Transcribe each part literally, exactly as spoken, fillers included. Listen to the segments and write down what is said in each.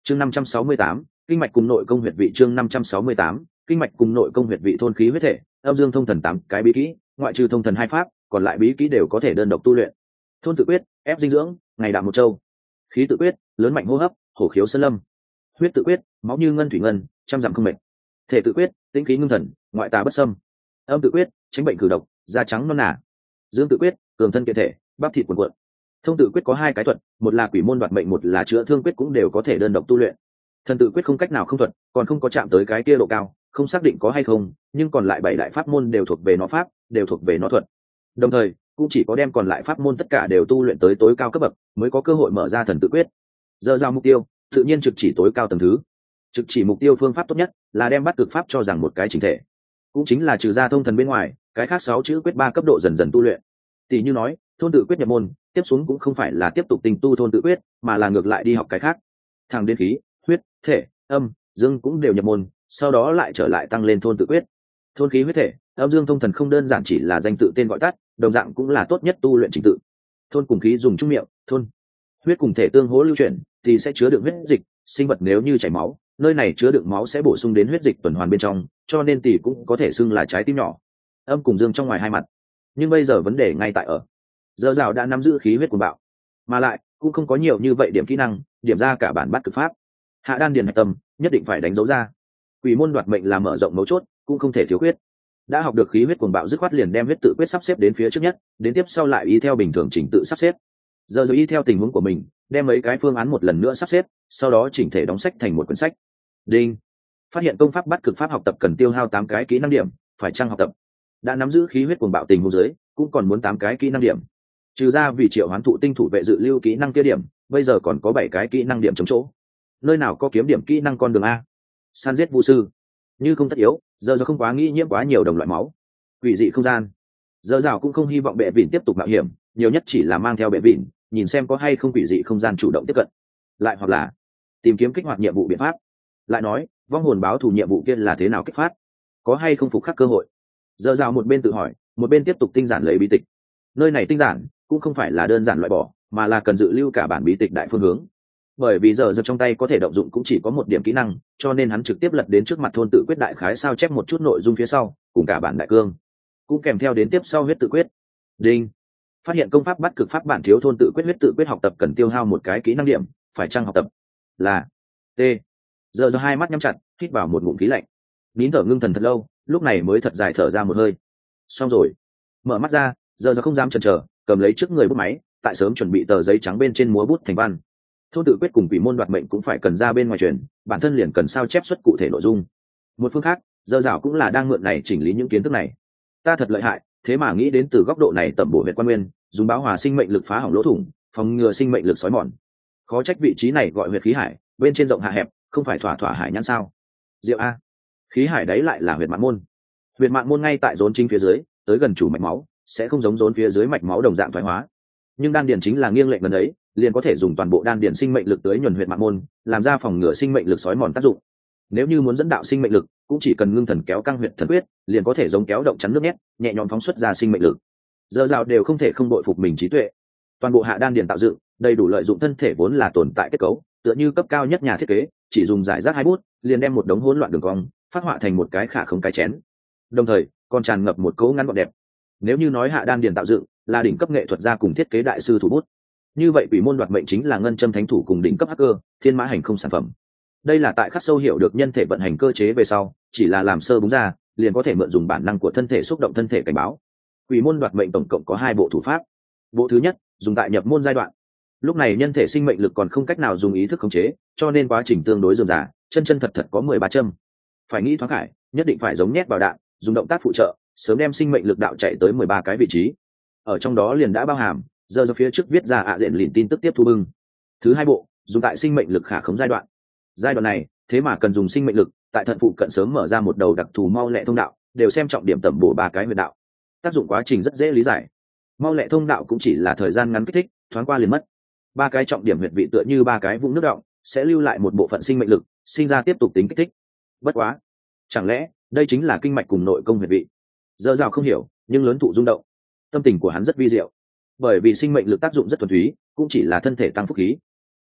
chương năm trăm sáu mươi tám, kinh mạch cùng nội công huyệt vị. Chương năm trăm sáu mươi tám, kinh mạch cùng nội công huyệt vị. Thôn khí huyết thể, âm dương thông thần tám cái bí kỹ, ngoại trừ thông thần hai pháp, còn lại bí kỹ đều có thể đơn độc tu luyện. Thôn tự quyết, ép dinh dưỡng, ngày đạm một châu. Khí tự quyết, lớn mạnh hô hấp, hổ khiếu sơn lâm. Huyết tự quyết, máu như ngân thủy ngân, trăm dặm không mệt. Thể tự quyết, tĩnh khí ngưng thần, ngoại tà bất xâm. Âm tự quyết, tránh bệnh cử độc, da trắng non nả. Dương tự quyết, cường thân kiện thể, bắp thịt cuồn cuộn. Thông tự quyết có hai cái thuật, một là quỷ môn đoạt mệnh, một là chữa thương quyết, cũng đều có thể đơn độc tu luyện. Thần tự quyết không cách nào không thuật, còn không có chạm tới cái kia độ cao, không xác định có hay không, nhưng còn lại bảy đại pháp môn đều thuộc về nó pháp, đều thuộc về nó thuật. Đồng thời, cũng chỉ có đem còn lại pháp môn tất cả đều tu luyện tới tối cao cấp bậc, mới có cơ hội mở ra thần tự quyết. Giờ giao mục tiêu, tự nhiên trực chỉ tối cao tầng thứ. Trực chỉ mục tiêu phương pháp tốt nhất là đem bắt cực pháp cho rằng một cái chỉnh thể, cũng chính là trừ ra thông thần bên ngoài, cái khác sáu chữ quyết ba cấp độ dần dần tu luyện. Tỷ như nói, thôn tự quyết nhập môn, tiếp xuống cũng không phải là tiếp tục tình tu thôn tự quyết, mà là ngược lại đi học cái khác. Thằng đến khí, huyết, thể, âm, dương cũng đều nhập môn, sau đó lại trở lại tăng lên thôn tự quyết. Thôn khí huyết thể, âm dương thông thần không đơn giản chỉ là danh tự tên gọi tắt, đồng dạng cũng là tốt nhất tu luyện trình tự. Thôn cùng khí dùng chung miệng, thôn. Huyết cùng thể tương hỗ lưu chuyển thì sẽ chứa đựng huyết dịch, sinh vật nếu như chảy máu, nơi này chứa đựng máu sẽ bổ sung đến huyết dịch tuần hoàn bên trong, cho nên tỷ cũng có thể xưng là trái tim nhỏ. Âm cùng dương trong ngoài hai mặt. Nhưng bây giờ vấn đề ngay tại ở, Dở Dạo đã nắm giữ khí huyết cuồng bạo, mà lại cũng không có nhiều như vậy điểm kỹ năng, điểm ra cả bản bắt cực pháp. Hạ đan điền hạch tâm nhất định phải đánh dấu ra. Quỷ môn đoạt mệnh là mở rộng mấu chốt, cũng không thể thiếu quyết. Đã học được khí huyết cuồng bạo, dứt khoát liền đem huyết tự quyết sắp xếp đến phía trước nhất, đến tiếp sau lại y theo bình thường chỉnh tự sắp xếp. Giờ rồi y theo tình huống của mình, đem mấy cái phương án một lần nữa sắp xếp, sau đó chỉnh thể đóng sách thành một quyển sách. Đinh. Phát hiện công pháp bắt cực pháp học tập cần tiêu hao tám cái kỹ năng điểm, phải chăng học tập? Đã nắm giữ khí huyết cuồng bạo tình huống dưới, cũng còn muốn tám cái kỹ năng điểm. Trừ ra vì triệu hoán thụ tinh thủ vệ dự lưu kỹ năng kia điểm, bây giờ còn có bảy cái kỹ năng điểm chống chỗ. Nơi nào có kiếm điểm kỹ năng con đường a? San giết vũ sư, như không tất yếu, giờ giờ không quá nghĩ nhiễm quá nhiều đồng loại máu. Quỷ dị không gian, giờ rào cũng không hy vọng bệ vịn tiếp tục mạo hiểm, nhiều nhất chỉ là mang theo bệ vịn, nhìn xem có hay không quỷ dị không gian chủ động tiếp cận, lại hoặc là tìm kiếm kích hoạt nhiệm vụ biện pháp. Lại nói, vong hồn báo thù nhiệm vụ kia là thế nào kích phát, có hay không phục khắc cơ hội. Giờ rào một bên tự hỏi, một bên tiếp tục tinh giản lấy bí tịch. Nơi này tinh giản cũng không phải là đơn giản loại bỏ, mà là cần dự lưu cả bản bí tịch đại phương hướng. Bởi vì giờ giờ trong tay có thể động dụng cũng chỉ có một điểm kỹ năng, cho nên hắn trực tiếp lật đến trước mặt thôn tự quyết đại khái sao chép một chút nội dung phía sau, cùng cả bản đại cương, cũng kèm theo đến tiếp sau huyết tự quyết. Đinh. Phát hiện công pháp bắt cực pháp bản thiếu thôn tự quyết huyết tự quyết học tập cần tiêu hao một cái kỹ năng điểm, phải chăng học tập? Là T. Giờ giờ hai mắt nhắm chặt, hít vào một ngụm khí lạnh, nín thở ngưng thần thật lâu, lúc này mới thật dài thở ra một hơi. Xong rồi. Mở mắt ra, giờ giờ không dám chần chờ, cầm lấy trước người bút máy, tại sớm chuẩn bị tờ giấy trắng bên trên múa bút thành văn. Thôn tự quyết cùng quỷ môn đoạt mệnh cũng phải cần ra bên ngoài truyền, bản thân liền cần sao chép xuất cụ thể nội dung. Một phương khác, Dở Dạo cũng là đang mượn này chỉnh lý những kiến thức này. Ta thật lợi hại, thế mà nghĩ đến từ góc độ này tẩm bổ huyết quan nguyên, dùng báo hòa sinh mệnh lực phá hỏng lỗ thủng, phòng ngừa sinh mệnh lực xói mòn. Khó trách vị trí này gọi huyết khí hải, bên trên rộng hạ hẹp, không phải thỏa thỏa hải nhãn sao? Diệu a, khí hải đấy lại là huyệt mạn môn. Huyệt mạn môn ngay tại rốn chính phía dưới, tới gần chủ mạch máu, sẽ không giống rốn phía dưới mạch máu đồng dạng thoái hóa. Nhưng đan điền chính là nghiêng lệch gần đấy, liền có thể dùng toàn bộ đan điền sinh mệnh lực tới nhuần huyệt mạn môn, làm ra phòng ngừa sinh mệnh lực xói mòn tác dụng. Nếu như muốn dẫn đạo sinh mệnh lực, cũng chỉ cần ngưng thần kéo căng huyệt thần quyết, liền có thể giống kéo động chắn nước nhét, nhẹ nhõm phóng xuất ra sinh mệnh lực. Dở Dạo đều không thể không đội phục mình trí tuệ. Toàn bộ hạ đan điền tạo dựng, đầy đủ lợi dụng thân thể vốn là tồn tại kết cấu, tựa như cấp cao nhất nhà thiết kế, chỉ dùng giải rác hai bút, liền đem một đống hỗn loạn đường cong phát họa thành một cái khả không cái chén. Đồng thời, còn tràn ngập một cấu ngắn gọn đẹp. Nếu như nói hạ đan điền tạo dựng là đỉnh cấp nghệ thuật gia cùng thiết kế đại sư thủ bút, như vậy quỷ môn đoạt mệnh chính là ngân châm thánh thủ cùng đỉnh cấp hacker thiên mã hành không sản phẩm. Đây là tại khắc sâu hiểu được nhân thể vận hành cơ chế về sau, chỉ là làm sơ búng ra, liền có thể mượn dùng bản năng của thân thể xúc động thân thể cảnh báo. Quỷ môn đoạt mệnh tổng cộng có hai bộ thủ pháp. Bộ thứ nhất dùng tại nhập môn giai đoạn, lúc này nhân thể sinh mệnh lực còn không cách nào dùng ý thức khống chế, cho nên quá trình tương đối dườm già, chân chân thật thật có mười ba châm. Phải nghĩ thoáng khải, nhất định phải giống nhét vào đạn, dùng động tác phụ trợ, sớm đem sinh mệnh lực đạo chạy tới mười ba cái vị trí. Ở trong đó liền đã bao hàm, giờ ra phía trước viết ra ạ diện lìn tin tức tiếp thu bưng. Thứ hai bộ dùng tại sinh mệnh lực khả khống giai đoạn. Giai đoạn này thế mà cần dùng sinh mệnh lực tại thận phụ cận sớm mở ra một đầu đặc thù mau lẹ thông đạo, đều xem trọng điểm tẩm bổ ba cái huyệt đạo. Tác dụng quá trình rất dễ lý giải. Mau lẹ thông đạo cũng chỉ là thời gian ngắn kích thích, thoáng qua liền mất. Ba cái trọng điểm huyệt vị tựa như ba cái vũng nước động, sẽ lưu lại một bộ phận sinh mệnh lực, sinh ra tiếp tục tính kích thích. Bất quá, chẳng lẽ đây chính là kinh mạch cùng nội công huyệt vị? Dở Dạo không hiểu, nhưng lớn thụ rung động. Tâm tình của hắn rất vi diệu, bởi vì sinh mệnh lực tác dụng rất thuần túy, cũng chỉ là thân thể tăng phúc khí.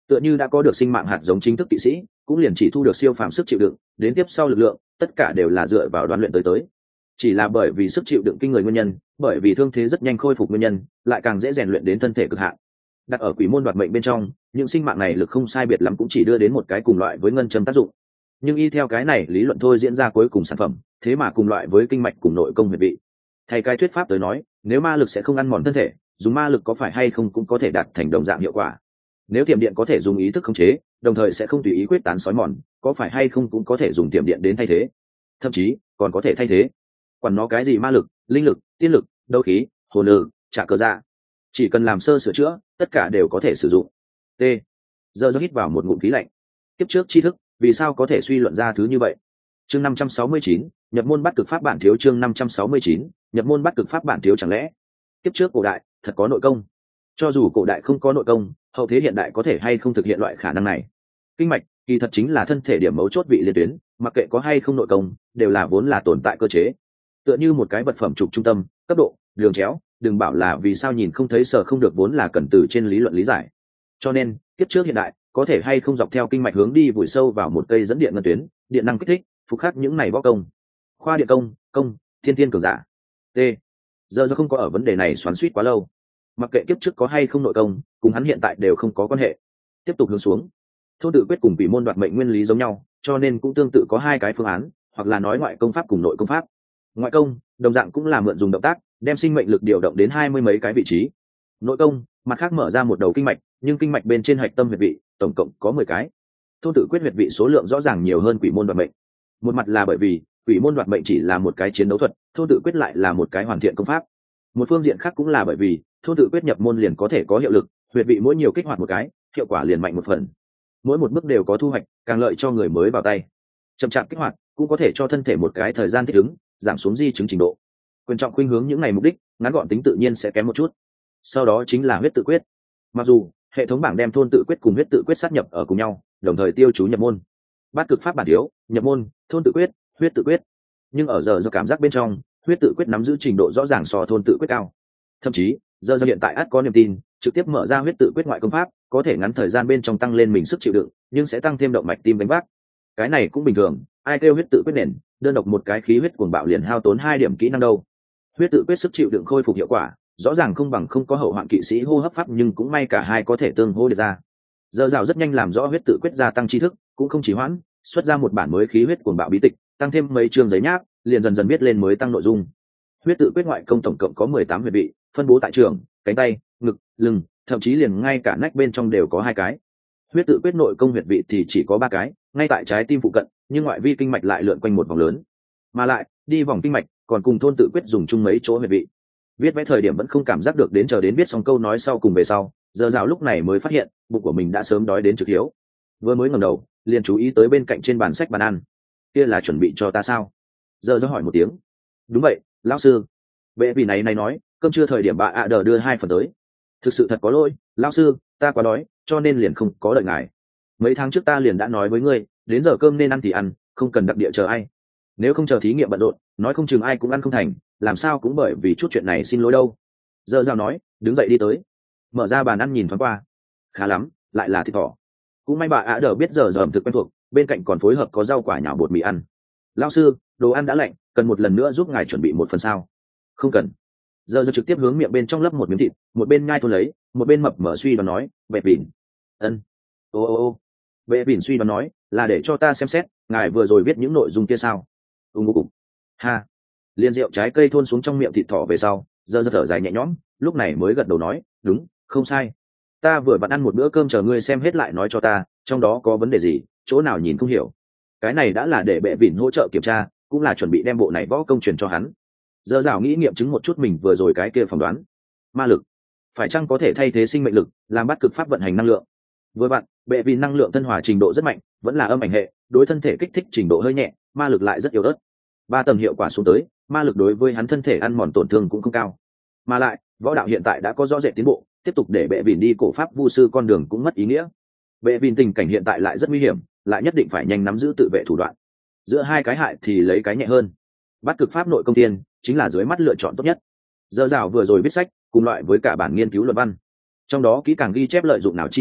tựa như đã có được sinh mạng hạt giống chính thức kỵ sĩ cũng liền chỉ thu được siêu phàm sức chịu đựng, đến tiếp sau lực lượng tất cả đều là dựa vào đoán luyện tới tới. Chỉ là bởi vì sức chịu đựng kinh người nguyên nhân, bởi vì thương thế rất nhanh khôi phục nguyên nhân, lại càng dễ rèn luyện đến thân thể cực hạn. Đặt ở quỷ môn đoạt mệnh bên trong, những sinh mạng này lực không sai biệt lắm cũng chỉ đưa đến một cái cùng loại với ngân châm tác dụng. Nhưng y theo cái này lý luận thôi diễn ra cuối cùng sản phẩm, thế mà cùng loại với kinh mạch cùng nội công huyệt vị. Thay cái thuyết pháp tới nói, nếu ma lực sẽ không ăn mòn thân thể, dùng ma lực có phải hay không cũng có thể đạt thành đồng dạng hiệu quả. Nếu tiềm điện có thể dùng ý thức khống chế, đồng thời sẽ không tùy ý quyết tán sói mòn, có phải hay không cũng có thể dùng tiềm điện đến thay thế, thậm chí còn có thể thay thế quản nó cái gì ma lực, linh lực, tiên lực, đấu khí, hồn lực, trả cơ dạ, chỉ cần làm sơ sửa chữa tất cả đều có thể sử dụng. T giờ do hít vào một ngụm khí lạnh. Tiếp trước tri thức vì sao có thể suy luận ra thứ như vậy. Chương năm trăm sáu mươi chín, nhập môn bắt cực pháp bản thiếu. Chương năm trăm sáu mươi chín, nhập môn bắt cực pháp bản thiếu. Chẳng lẽ tiếp trước cổ đại thật có nội công? Cho dù cổ đại không có nội công, hậu thế hiện đại có thể hay không thực hiện loại khả năng này? Kinh mạch kỳ thật chính là thân thể điểm mấu chốt vị liên tuyến, mặc kệ có hay không nội công đều là vốn là tồn tại cơ chế, tựa như một cái vật phẩm trục trung tâm, cấp độ, đường chéo, đừng bảo là vì sao nhìn không thấy, sở không được, vốn là cần từ trên lý luận lý giải. Cho nên tiếp trước hiện đại có thể hay không dọc theo kinh mạch hướng đi vùi sâu vào một cây dẫn điện ngân tuyến, điện năng kích thích phục khắc những này võ công, khoa điện công, công thiên thiên cường giả. T giờ do không có ở vấn đề này xoắn xuýt quá lâu, mặc kệ kiếp trước có hay không nội công cùng hắn hiện tại đều không có quan hệ. Tiếp tục hướng xuống, thôn tự quyết cùng quỷ môn đoạt mệnh nguyên lý giống nhau, cho nên cũng tương tự có hai cái phương án, hoặc là nói ngoại công pháp cùng nội công pháp. Ngoại công đồng dạng cũng là mượn dùng động tác đem sinh mệnh lực điều động đến hai mươi mấy cái vị trí. Nội công mặt khác mở ra một đầu kinh mạch, nhưng kinh mạch bên trên hạch tâm huyệt vị tổng cộng có mười cái. Thôn tự quyết huyệt vị số lượng rõ ràng nhiều hơn quỷ môn đoạt mệnh. Một mặt là bởi vì quỷ môn đoạt mệnh chỉ là một cái chiến đấu thuật, thôn tự quyết lại là một cái hoàn thiện công pháp. Một phương diện khác cũng là bởi vì thôn tự quyết nhập môn liền có thể có hiệu lực, huyệt vị mỗi nhiều kích hoạt một cái, hiệu quả liền mạnh một phần. Mỗi một bước đều có thu hoạch, càng lợi cho người mới vào tay. Chậm chạp kích hoạt cũng có thể cho thân thể một cái thời gian thích ứng, giảm xuống di chứng trình độ. Quan trọng khuynh hướng những ngày mục đích, ngắn gọn tính tự nhiên sẽ kém một chút. Sau đó chính là huyết tự quyết. Mặc dù hệ thống bảng đem thôn tự quyết cùng huyết tự quyết sát nhập ở cùng nhau, đồng thời tiêu chú nhập môn. Bát cực pháp bản thiếu, nhập môn, thôn tự quyết, huyết tự quyết. Nhưng ở giờ do cảm giác bên trong, huyết tự quyết nắm giữ trình độ rõ ràng so thôn tự quyết cao. Thậm chí, giờ do hiện tại ắt có niềm tin, trực tiếp mở ra huyết tự quyết ngoại công pháp, có thể ngắn thời gian bên trong tăng lên mình sức chịu đựng, nhưng sẽ tăng thêm động mạch tim đánh vác. Cái này cũng bình thường, ai kêu huyết tự quyết nền, đơn độc một cái khí huyết cuồng bạo liền hao tốn hai điểm kỹ năng đâu. Huyết tự quyết sức chịu đựng khôi phục hiệu quả rõ ràng không bằng không có hậu hoạn kỵ sĩ hô hấp pháp, nhưng cũng may cả hai có thể tương hô được ra. Giờ rào rất nhanh làm rõ huyết tự quyết gia tăng tri thức, cũng không chỉ hoãn, xuất ra một bản mới khí huyết cuồng bạo bí tịch, tăng thêm mấy chương giấy nháp, liền dần dần viết lên mới tăng nội dung. Huyết tự quyết ngoại công tổng cộng có mười tám huyệt vị, phân bố tại trường, cánh tay, ngực, lưng, thậm chí liền ngay cả nách bên trong đều có hai cái. Huyết tự quyết nội công huyệt vị thì chỉ có ba cái, ngay tại trái tim phụ cận, nhưng ngoại vi kinh mạch lại lượn quanh một vòng lớn, mà lại đi vòng kinh mạch còn cùng thôn tự quyết dùng chung mấy chỗ huyệt vị. Viết vẽ thời điểm vẫn không cảm giác được, đến chờ đến viết xong câu nói sau cùng về sau, giờ rào lúc này mới phát hiện bụng của mình đã sớm đói đến trực hiếu. Vừa mới ngẩng đầu liền chú ý tới bên cạnh trên bàn sách bàn ăn, kia là chuẩn bị cho ta sao? Giờ rào hỏi một tiếng. Đúng vậy lão sư. Vệ vì này này nói, cơm trưa thời điểm bà ạ đờ đưa hai phần tới. Thực sự thật có lỗi lão sư, ta quá đói cho nên liền không có đợi ngài. Mấy tháng trước ta liền đã nói với ngươi, đến giờ cơm nên ăn thì ăn, không cần đặc địa chờ ai. Nếu không chờ thí nghiệm bận rộn, nói không chừng ai cũng ăn không thành, làm sao cũng bởi vì chút chuyện này xin lỗi đâu. Giờ rào nói, đứng dậy đi tới, mở ra bàn ăn nhìn thoáng qua. Khá lắm, lại là thịt thỏ. Cũng may bà ạ đờ biết giờ giờ ẩm thực quen thuộc, bên cạnh còn phối hợp có rau quả nhào bột mì ăn. Lão sư, đồ ăn đã lạnh, cần một lần nữa giúp ngài chuẩn bị một phần sao? Không cần. Giờ giờ trực tiếp hướng miệng bên trong lấp một miếng thịt, một bên nhai thôn lấy, một bên mập mở suy đoán nói, vệ vỉn. Ân. Ô ô ô. Vệ vỉn suy đoán nói, là để cho ta xem xét, ngài vừa rồi viết những nội dung kia sao? Ung ung. Ha. Liên rượu trái cây thôn xuống trong miệng thịt thỏ về sau, giờ giờ thở dài nhẹ nhõm, lúc này mới gật đầu nói, đúng, không sai. Ta vừa vặn ăn một bữa cơm, chờ ngươi xem hết lại nói cho ta, trong đó có vấn đề gì, chỗ nào nhìn không hiểu. Cái này đã là để bệ vỉn hỗ trợ kiểm tra, cũng là chuẩn bị đem bộ này võ công truyền cho hắn. Giờ rào nghĩ nghiệm chứng một chút mình vừa rồi cái kia phỏng đoán. Ma lực phải chăng có thể thay thế sinh mệnh lực, làm bắt cực pháp vận hành năng lượng? Vừa vặn, bệ vỉn năng lượng thân hòa trình độ rất mạnh, vẫn là âm ảnh hệ, đối thân thể kích thích trình độ hơi nhẹ, ma lực lại rất yếu ớt. Ba tầng hiệu quả xuống tới, ma lực đối với hắn thân thể ăn mòn tổn thương cũng không cao. Mà lại võ đạo hiện tại đã có rõ rệt tiến bộ, tiếp tục để bệ vỉn đi cổ pháp vu sư con đường cũng mất ý nghĩa. Bệ vỉn tình cảnh hiện tại lại rất nguy hiểm, lại nhất định phải nhanh nắm giữ tự vệ thủ đoạn. Giữa hai cái hại thì lấy cái nhẹ hơn. Bắt cực pháp nội công tiên chính là dưới mắt lựa chọn tốt nhất. Giờ rào vừa rồi viết sách cùng loại với cả bản nghiên cứu luận văn, trong đó kỹ càng ghi chép lợi dụng nào tri thức,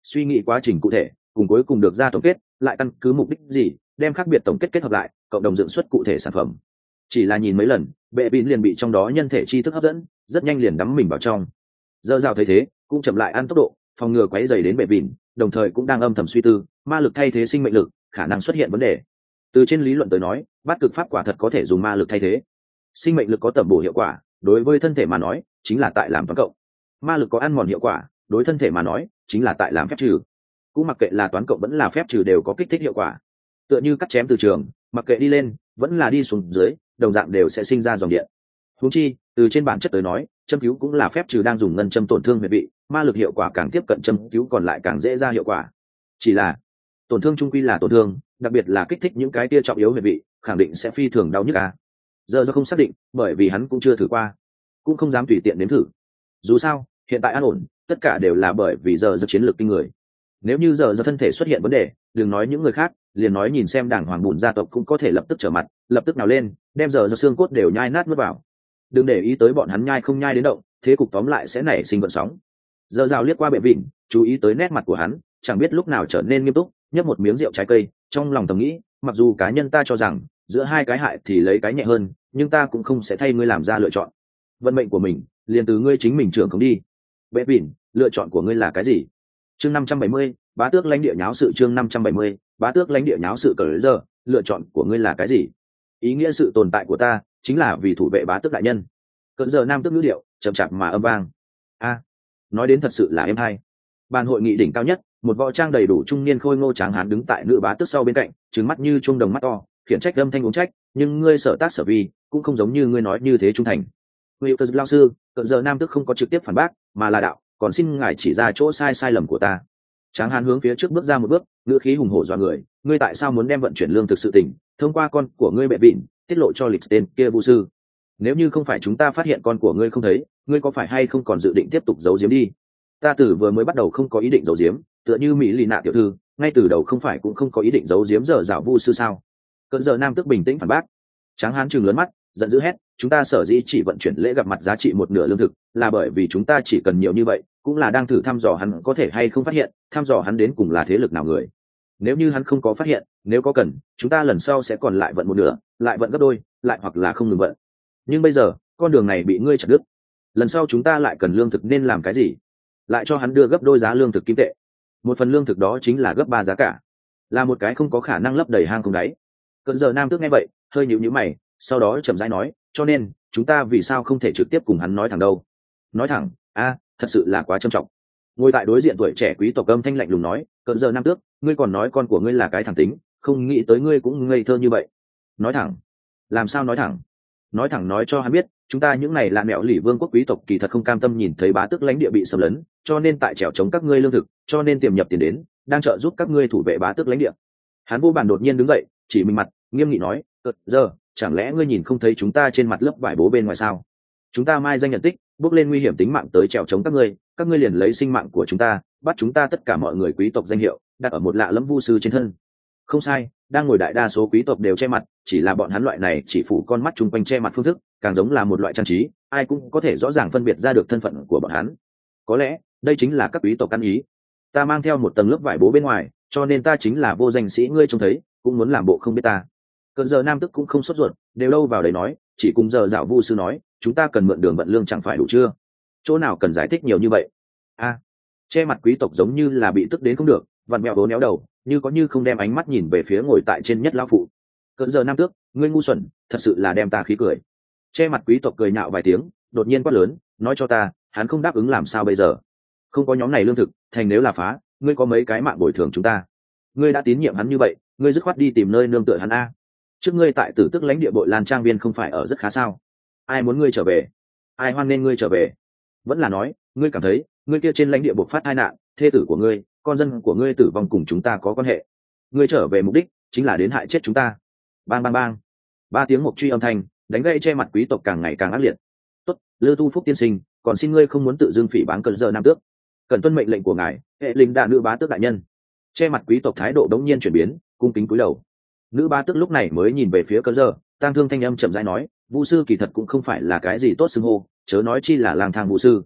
suy nghĩ quá trình cụ thể cùng cuối cùng được ra tổng kết, lại căn cứ mục đích gì đem khác biệt tổng kết kết hợp lại cộng đồng dựng xuất cụ thể sản phẩm. Chỉ là nhìn mấy lần bệ bỉn liền bị trong đó nhân thể tri thức hấp dẫn, rất nhanh liền đắm mình vào trong. Dơ dào thấy thế cũng chậm lại ăn tốc độ, phòng ngừa quấy dày đến bệ bỉn, đồng thời cũng đang âm thầm suy tư ma lực thay thế sinh mệnh lực khả năng xuất hiện vấn đề. Từ trên lý luận tới nói, bát cực pháp quả thật có thể dùng ma lực thay thế. Sinh mệnh lực có tẩm bổ hiệu quả, đối với thân thể mà nói chính là tại làm toán cộng. Ma lực có ăn mòn hiệu quả, đối thân thể mà nói chính là tại làm phép trừ. Cũng mặc kệ là toán cộng vẫn là phép trừ đều có kích thích hiệu quả. Tựa như cắt chém từ trường, mặc kệ đi lên vẫn là đi xuống dưới, đồng dạng đều sẽ sinh ra dòng điện. Huống chi từ trên bản chất tới nói, châm cứu cũng là phép trừ đang dùng ngân châm tổn thương huyệt vị, ma lực hiệu quả càng tiếp cận châm cứu còn lại càng dễ ra hiệu quả. Chỉ là tổn thương trung quy là tổn thương, đặc biệt là kích thích những cái tia trọng yếu huyệt vị, khẳng định sẽ phi thường đau nhức à. Giờ do không xác định, bởi vì hắn cũng chưa thử qua, cũng không dám tùy tiện nếm thử. Dù sao hiện tại an ổn, tất cả đều là bởi vì giờ do chiến lược kinh người. Nếu như giờ do thân thể xuất hiện vấn đề, đừng nói những người khác, liền nói nhìn xem đảng hoàng bùn gia tộc cũng có thể lập tức trở mặt, lập tức nào lên đem giờ do xương cốt đều nhai nát mất vào. Đừng để ý tới bọn hắn nhai không nhai đến động, thế cục tóm lại sẽ nảy sinh vận sóng. Giờ rào liếc qua bệ vịn, chú ý tới nét mặt của hắn, chẳng biết lúc nào trở nên nghiêm túc, nhấp một miếng rượu trái cây, trong lòng thầm nghĩ, mặc dù cá nhân ta cho rằng giữa hai cái hại thì lấy cái nhẹ hơn, nhưng ta cũng không sẽ thay ngươi làm ra lựa chọn. Vận mệnh của mình liền từ ngươi chính mình trưởng không đi. Bệ vịn, lựa chọn của ngươi là cái gì? Chương năm trăm bảy mươi, bá tước lãnh địa nháo sự. Chương năm trăm bảy mươi, bá tước lãnh địa nháo sự. Cờ giờ, lựa chọn của ngươi là cái gì? Ý nghĩa sự tồn tại của ta chính là vì thủ vệ bá tước đại nhân. Cận giờ nam tước ngữ điệu chậm chạp mà âm vang. A, nói đến thật sự là êm hay. Bàn hội nghị đỉnh cao nhất, một võ trang đầy đủ trung niên khôi ngô tráng hán đứng tại nữ bá tước sau bên cạnh, trừng mắt như trung đồng mắt to, khiển trách âm thanh uống trách, nhưng ngươi sở tác sở vi cũng không giống như ngươi nói như thế trung thành. Wilton lao sư, cận giờ nam tước không có trực tiếp phản bác, mà là đạo, còn xin ngài chỉ ra chỗ sai sai lầm của ta. Tráng hán hướng phía trước bước ra một bước, ngữ khí hùng hổ dọa người, ngươi tại sao muốn đem vận chuyển lương thực sự tình thông qua con của ngươi bệ vịn tiết lộ cho lịch tên kia vu sư? Nếu như không phải chúng ta phát hiện con của ngươi không thấy, ngươi có phải hay không còn dự định tiếp tục giấu giếm đi? Ta từ vừa mới bắt đầu không có ý định giấu giếm, tựa như mỹ lì nạ tiểu thư, ngay từ đầu không phải cũng không có ý định giấu giếm dở dạo vu sư sao? Cận giờ nam tước bình tĩnh phản bác. Tráng hán trừng lớn mắt, giận dữ hét, chúng ta sở dĩ chỉ vận chuyển lễ gặp mặt giá trị một nửa lương thực, là bởi vì chúng ta chỉ cần nhiều như vậy, cũng là đang thử thăm dò hắn có thể hay không phát hiện, thăm dò hắn đến cùng là thế lực nào người. Nếu như hắn không có phát hiện, nếu có cần, chúng ta lần sau sẽ còn lại vận một nửa, lại vận gấp đôi, lại hoặc là không ngừng vận. Nhưng bây giờ con đường này bị ngươi chặt đứt, lần sau chúng ta lại cần lương thực nên làm cái gì? Lại cho hắn đưa gấp đôi giá lương thực kim tệ, một phần lương thực đó chính là gấp ba giá cả, là một cái không có khả năng lấp đầy hang không đáy. Cận giờ nam tước nghe vậy hơi nhíu nhíu mày, sau đó chậm rãi nói, cho nên chúng ta vì sao không thể trực tiếp cùng hắn nói thẳng đâu? Nói thẳng? A, thật sự là quá trầm trọng. Ngồi tại đối diện tuổi trẻ quý tộc âm thanh lạnh lùng nói, cận giờ nam tước, ngươi còn nói con của ngươi là cái thẳng tính, không nghĩ tới ngươi cũng ngây thơ như vậy. Nói thẳng? Làm sao nói thẳng? Nói thẳng nói cho hắn biết, chúng ta những này là mẹo lỷ vương quốc quý tộc kỳ thật không cam tâm nhìn thấy bá tước lãnh địa bị xâm lấn, cho nên tại trèo chống các ngươi lương thực, cho nên tiềm nhập tiền đến, đang trợ giúp các ngươi thủ vệ bá tước lãnh địa. Hắn vô bản đột nhiên đứng dậy, chỉ mình mặt, nghiêm nghị nói, cận giờ, chẳng lẽ ngươi nhìn không thấy chúng ta trên mặt lớp vải bố bên ngoài sao? Chúng ta mai danh nhận tích, bước lên nguy hiểm tính mạng tới trèo chống các ngươi, các ngươi liền lấy sinh mạng của chúng ta, bắt chúng ta tất cả mọi người quý tộc danh hiệu đặt ở một lạ lẫm vu sư trên thân. Không sai, đang ngồi đại đa số quý tộc đều che mặt, chỉ là bọn hắn loại này chỉ phủ con mắt chung quanh che mặt phương thức, càng giống là một loại trang trí, ai cũng có thể rõ ràng phân biệt ra được thân phận của bọn hắn. Có lẽ đây chính là các quý tộc căn ý. Ta mang theo một tầng lớp vải bố bên ngoài, cho nên ta chính là vô danh sĩ, ngươi trông thấy cũng muốn làm bộ không biết ta. Cận giờ nam tức cũng không sốt ruột, đều đâu vào đấy nói, chỉ cùng giờ dạo vu sư nói, chúng ta cần mượn đường vận lương chẳng phải đủ chưa? Chỗ nào cần giải thích nhiều như vậy? A, à, che mặt quý tộc giống như là bị tức đến không được, vặn mẹo bố néo đầu, như có như không đem ánh mắt nhìn về phía ngồi tại trên nhất lão phụ. Cận giờ nam tước, ngươi ngu xuẩn, thật sự là đem ta khí cười. Che mặt quý tộc cười nhạo vài tiếng, đột nhiên quát lớn, nói cho ta, hắn không đáp ứng làm sao bây giờ? Không có nhóm này lương thực, thành nếu là phá, ngươi có mấy cái mạng bồi thường chúng ta? Ngươi đã tín nhiệm hắn như vậy, ngươi dứt khoát đi tìm nơi nương tựa hắn a. Trước ngươi tại Tử Tức lãnh địa Bội Lan trang viên không phải ở rất khá sao? Ai muốn ngươi trở về? Ai hoan nên ngươi trở về? Vẫn là nói, ngươi cảm thấy, ngươi kia trên lãnh địa bộc phát tai nạn, thê tử của ngươi, con dân của ngươi tử vong cùng chúng ta có quan hệ? Ngươi trở về mục đích chính là đến hại chết chúng ta. Bang bang bang. Ba tiếng mộc truy âm thanh, đánh gãy che mặt quý tộc càng ngày càng ác liệt. Tốt, Lư Tu Phúc tiên sinh, còn xin ngươi không muốn tự dưng phỉ báng Cận giờ nam tước. Cần tuân mệnh lệnh của ngài, hệ linh đạ nữ bá tước đại nhân. Che mặt quý tộc thái độ đống nhiên chuyển biến, cung kính cúi đầu. Nữ bá tước lúc này mới nhìn về phía Cận giờ, tang thương thanh âm chậm rãi nói, vu sư kỳ thật cũng không phải là cái gì tốt xưng hô, chớ nói chi là lang thang vu sư.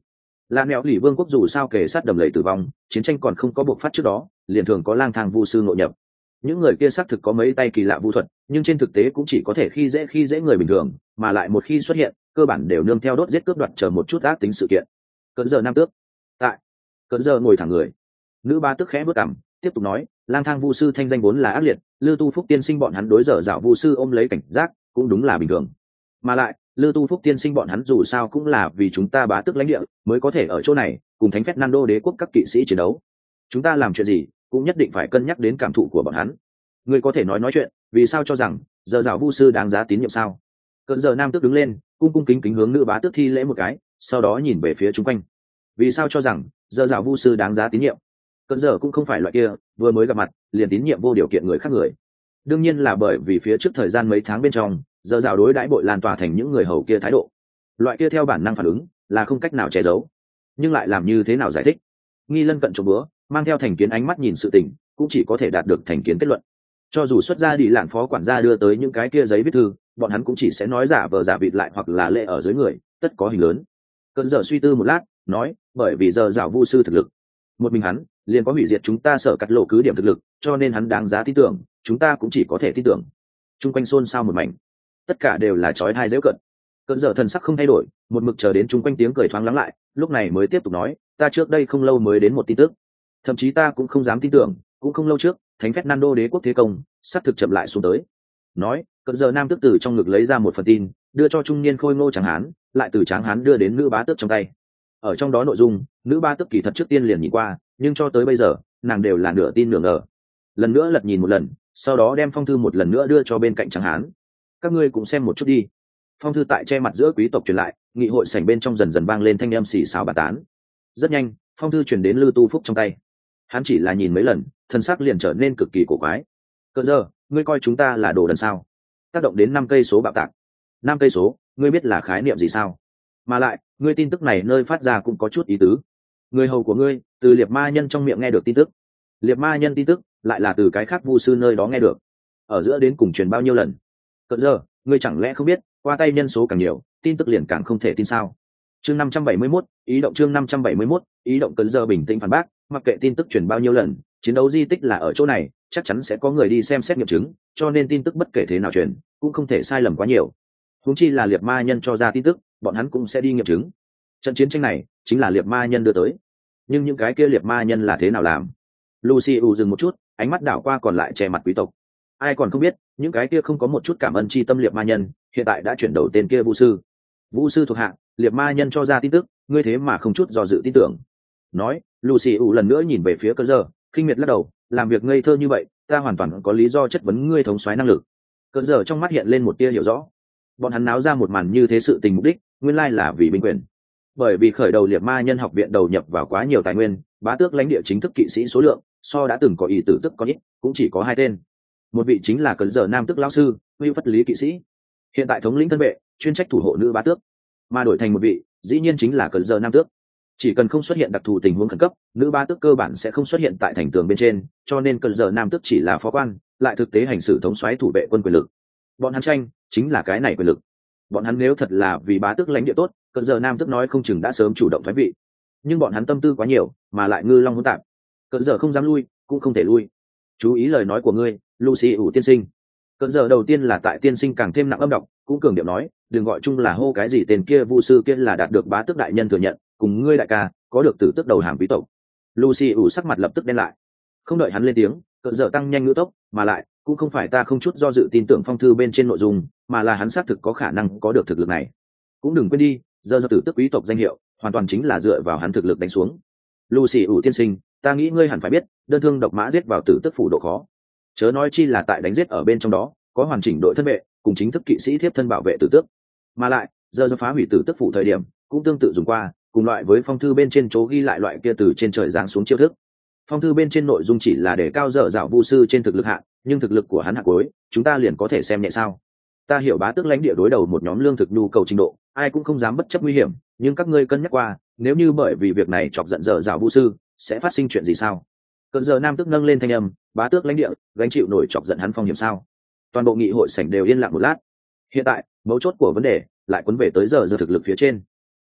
là nẹo lì vương quốc dù sao kề sát đầm lầy tử vong, chiến tranh còn không có buộc phát trước đó liền thường có lang thang vu sư ngộ nhập. Những người kia xác thực có mấy tay kỳ lạ vu thuật, nhưng trên thực tế cũng chỉ có thể khi dễ khi dễ người bình thường, mà lại một khi xuất hiện cơ bản đều nương theo đốt giết cướp đoạt chờ một chút ác tính sự kiện. Cẩn giờ nam tước tại Cẩn giờ ngồi thẳng người, nữ ba tước khẽ bước cằm tiếp tục nói, lang thang vu sư thanh danh vốn là ác liệt, Lư Tu Phúc tiên sinh bọn hắn đối dở dạo vu sư ôm lấy cảnh giác cũng đúng là bình thường, mà lại Lư Tu Phúc tiên sinh bọn hắn dù sao cũng là vì chúng ta bá tước lãnh địa mới có thể ở chỗ này cùng thánh Fernando đế quốc các kỵ sĩ chiến đấu. Chúng ta làm chuyện gì cũng nhất định phải cân nhắc đến cảm thụ của bọn hắn. Ngươi có thể nói nói chuyện, vì sao cho rằng giờ dạo vu sư đáng giá tín nhiệm sao? Cận giờ nam tước đứng lên, cung cung kính kính hướng nữ bá tước thi lễ một cái, sau đó nhìn về phía chung quanh. Vì sao cho rằng giờ dạo vu sư đáng giá tín nhiệm? Cận giờ cũng không phải loại kia vừa mới gặp mặt liền tín nhiệm vô điều kiện người khác người. Đương nhiên là bởi vì phía trước thời gian mấy tháng bên trong, giờ dạo đối đãi bội lan tỏa thành những người hầu kia thái độ, loại kia theo bản năng phản ứng là không cách nào che giấu, nhưng lại làm như thế nào giải thích? Nghi lân cận trộm bữa, mang theo thành kiến ánh mắt nhìn sự tình, cũng chỉ có thể đạt được thành kiến kết luận. Cho dù xuất ra đi lạn phó quản gia đưa tới những cái kia giấy viết thư, bọn hắn cũng chỉ sẽ nói giả vờ giả vịt lại hoặc là lệ ở dưới người, tất có hình lớn. Cận giờ suy tư một lát, nói, bởi vì giờ dạo vu sư thực lực, một mình hắn liền có hủy diệt chúng ta sở cắt lộ cứ điểm thực lực, cho nên hắn đáng giá tin tưởng, chúng ta cũng chỉ có thể tin tưởng. Trung quanh xôn xao một mảnh, tất cả đều là chói tai giễu cận. Cận giờ thần sắc không thay đổi, một mực chờ đến trung quanh tiếng cười thoáng lắng lại, lúc này mới tiếp tục nói, ta trước đây không lâu mới đến một tin tức, thậm chí ta cũng không dám tin tưởng, cũng không lâu trước thánh Fernando đế quốc thế công sắp thực chậm lại xuống tới. Nói, cận giờ nam tước từ trong ngực lấy ra một phần tin, đưa cho trung niên khôi ngô tráng hán, lại từ tráng hán đưa đến nữ bá tước trong tay. Ở trong đó nội dung, nữ bá tước kỳ thật trước tiên liền nhìn qua, nhưng cho tới bây giờ nàng đều là nửa tin nửa ngờ. Lần nữa lật nhìn một lần, sau đó đem phong thư một lần nữa đưa cho bên cạnh tráng hán. Các ngươi cũng xem một chút đi. Phong thư tại che mặt giữa quý tộc truyền lại, nghị hội sảnh bên trong dần dần vang lên thanh âm xì xào bàn tán. Rất nhanh, phong thư truyền đến Lư Tu Phúc trong tay. Hắn chỉ là nhìn mấy lần, thân xác liền trở nên cực kỳ cổ quái. Cơn giờ, ngươi coi chúng ta là đồ đần sao? Tác động đến năm cây số bạo tạc. Năm cây số, ngươi biết là khái niệm gì sao? Mà lại, ngươi tin tức này nơi phát ra cũng có chút ý tứ. Người hầu của ngươi, từ liệt ma nhân trong miệng nghe được tin tức. Liệt ma nhân tin tức, lại là từ cái khác vu sư nơi đó nghe được. Ở giữa đến cùng truyền bao nhiêu lần? Cơn giờ, ngươi chẳng lẽ không biết, qua tay nhân số càng nhiều, tin tức liền càng không thể tin sao? Chương năm trăm bảy mươi mốt, ý động chương năm trăm bảy mươi mốt, ý động. Cấn giờ bình tĩnh phản bác, mặc kệ tin tức truyền bao nhiêu lần, chiến đấu di tích là ở chỗ này, chắc chắn sẽ có người đi xem xét nghiệm chứng, cho nên tin tức bất kể thế nào truyền, cũng không thể sai lầm quá nhiều. Huống chi là liệt ma nhân cho ra tin tức, bọn hắn cũng sẽ đi nghiệm chứng. Trận chiến tranh này chính là liệt ma nhân đưa tới, nhưng những cái kia liệt ma nhân là thế nào làm? Lucy u dừng một chút, ánh mắt đảo qua còn lại che mặt quý tộc. Ai còn không biết, những cái kia không có một chút cảm ơn chi tâm liệt ma nhân, hiện tại đã chuyển đầu tên kia vu sư. Vu sư thuộc hạ, liệt ma nhân cho ra tin tức, ngươi thế mà không chút do dự tin tưởng. Nói, Lucy u lần nữa nhìn về phía Cơn giờ, khinh miệt lắc đầu, làm việc ngây thơ như vậy, ta hoàn toàn có lý do chất vấn ngươi thống soái năng lực. Cơn giờ trong mắt hiện lên một tia hiểu rõ. Bọn hắn náo ra một màn như thế sự tình mục đích, nguyên lai là vì binh quyền. Bởi vì khởi đầu liệt ma nhân học viện đầu nhập vào quá nhiều tài nguyên, bá tước lãnh địa chính thức kỵ sĩ số lượng, so đã từng có ý tử tức có ít, cũng chỉ có hai tên. Một vị chính là Cơn giờ nam tước lão sư, Hưu Phất Lý kỵ sĩ. Hiện tại thống lĩnh thân vệ, chuyên trách thủ hộ nữ bá tước. Mà đổi thành một vị, dĩ nhiên chính là Cơn giờ nam tước. Chỉ cần không xuất hiện đặc thù tình huống khẩn cấp, nữ bá tước cơ bản sẽ không xuất hiện tại thành tường bên trên, cho nên Cơn giờ nam tước chỉ là phó quan, lại thực tế hành xử thống soái thủ vệ quân quyền lực. Bọn hắn tranh chính là cái này quyền lực. Bọn hắn nếu thật là vì bá tước lãnh địa tốt, Cơn giờ nam tước nói không chừng đã sớm chủ động thoái vị. Nhưng bọn hắn tâm tư quá nhiều, mà lại ngư long hỗn tạp. Cơn giờ không dám lui, cũng không thể lui. Chú ý lời nói của ngươi, Lucy ủ tiên sinh. Cơn giờ đầu tiên là tại tiên sinh càng thêm nặng âm độc, cũng cường điệu nói, đừng gọi chung là hô cái gì tên kia vu sư kia là đạt được bá tước đại nhân thừa nhận, cùng ngươi đại ca có được tử tước đầu hàm quý tộc. Lucy ủ sắc mặt lập tức đen lại. Không đợi hắn lên tiếng, Cơn giờ tăng nhanh ngữ tốc, mà lại cũng không phải ta không chút do dự tin tưởng phong thư bên trên nội dung, mà là hắn xác thực có khả năng có được thực lực này. Cũng đừng quên đi, giờ do tử tước quý tộc danh hiệu, hoàn toàn chính là dựa vào hắn thực lực đánh xuống. Lucy ủ tiên sinh, ta nghĩ ngươi hẳn phải biết, đơn thương độc mã giết vào tử tước phủ độ khó. Chớ nói chi là tại đánh giết ở bên trong đó, có hoàn chỉnh đội thân vệ, cùng chính thức kỵ sĩ thiếp thân bảo vệ tử tước. Mà lại, giờ do phá hủy tử tước phủ thời điểm, cũng tương tự dùng qua, cùng loại với phong thư bên trên chỗ ghi lại loại kia từ trên trời giáng xuống chiêu thức. Phong thư bên trên nội dung chỉ là để cao dở dạo vu sư trên thực lực hạ, nhưng thực lực của hắn hạ cuối, chúng ta liền có thể xem nhẹ sao? Ta hiểu bá tước lãnh địa đối đầu một nhóm lương thực nhu cầu trình độ, ai cũng không dám bất chấp nguy hiểm, nhưng các ngươi cân nhắc qua, nếu như bởi vì việc này chọc giận dở dạo vu sư, sẽ phát sinh chuyện gì sao? Cơn giờ nam tước nâng lên thanh âm, bá tước lãnh địa gánh chịu nổi chọc giận hắn phong hiểm sao? Toàn bộ nghị hội sảnh đều yên lặng một lát. Hiện tại, mấu chốt của vấn đề lại quấn về tới giờ giờ thực lực phía trên.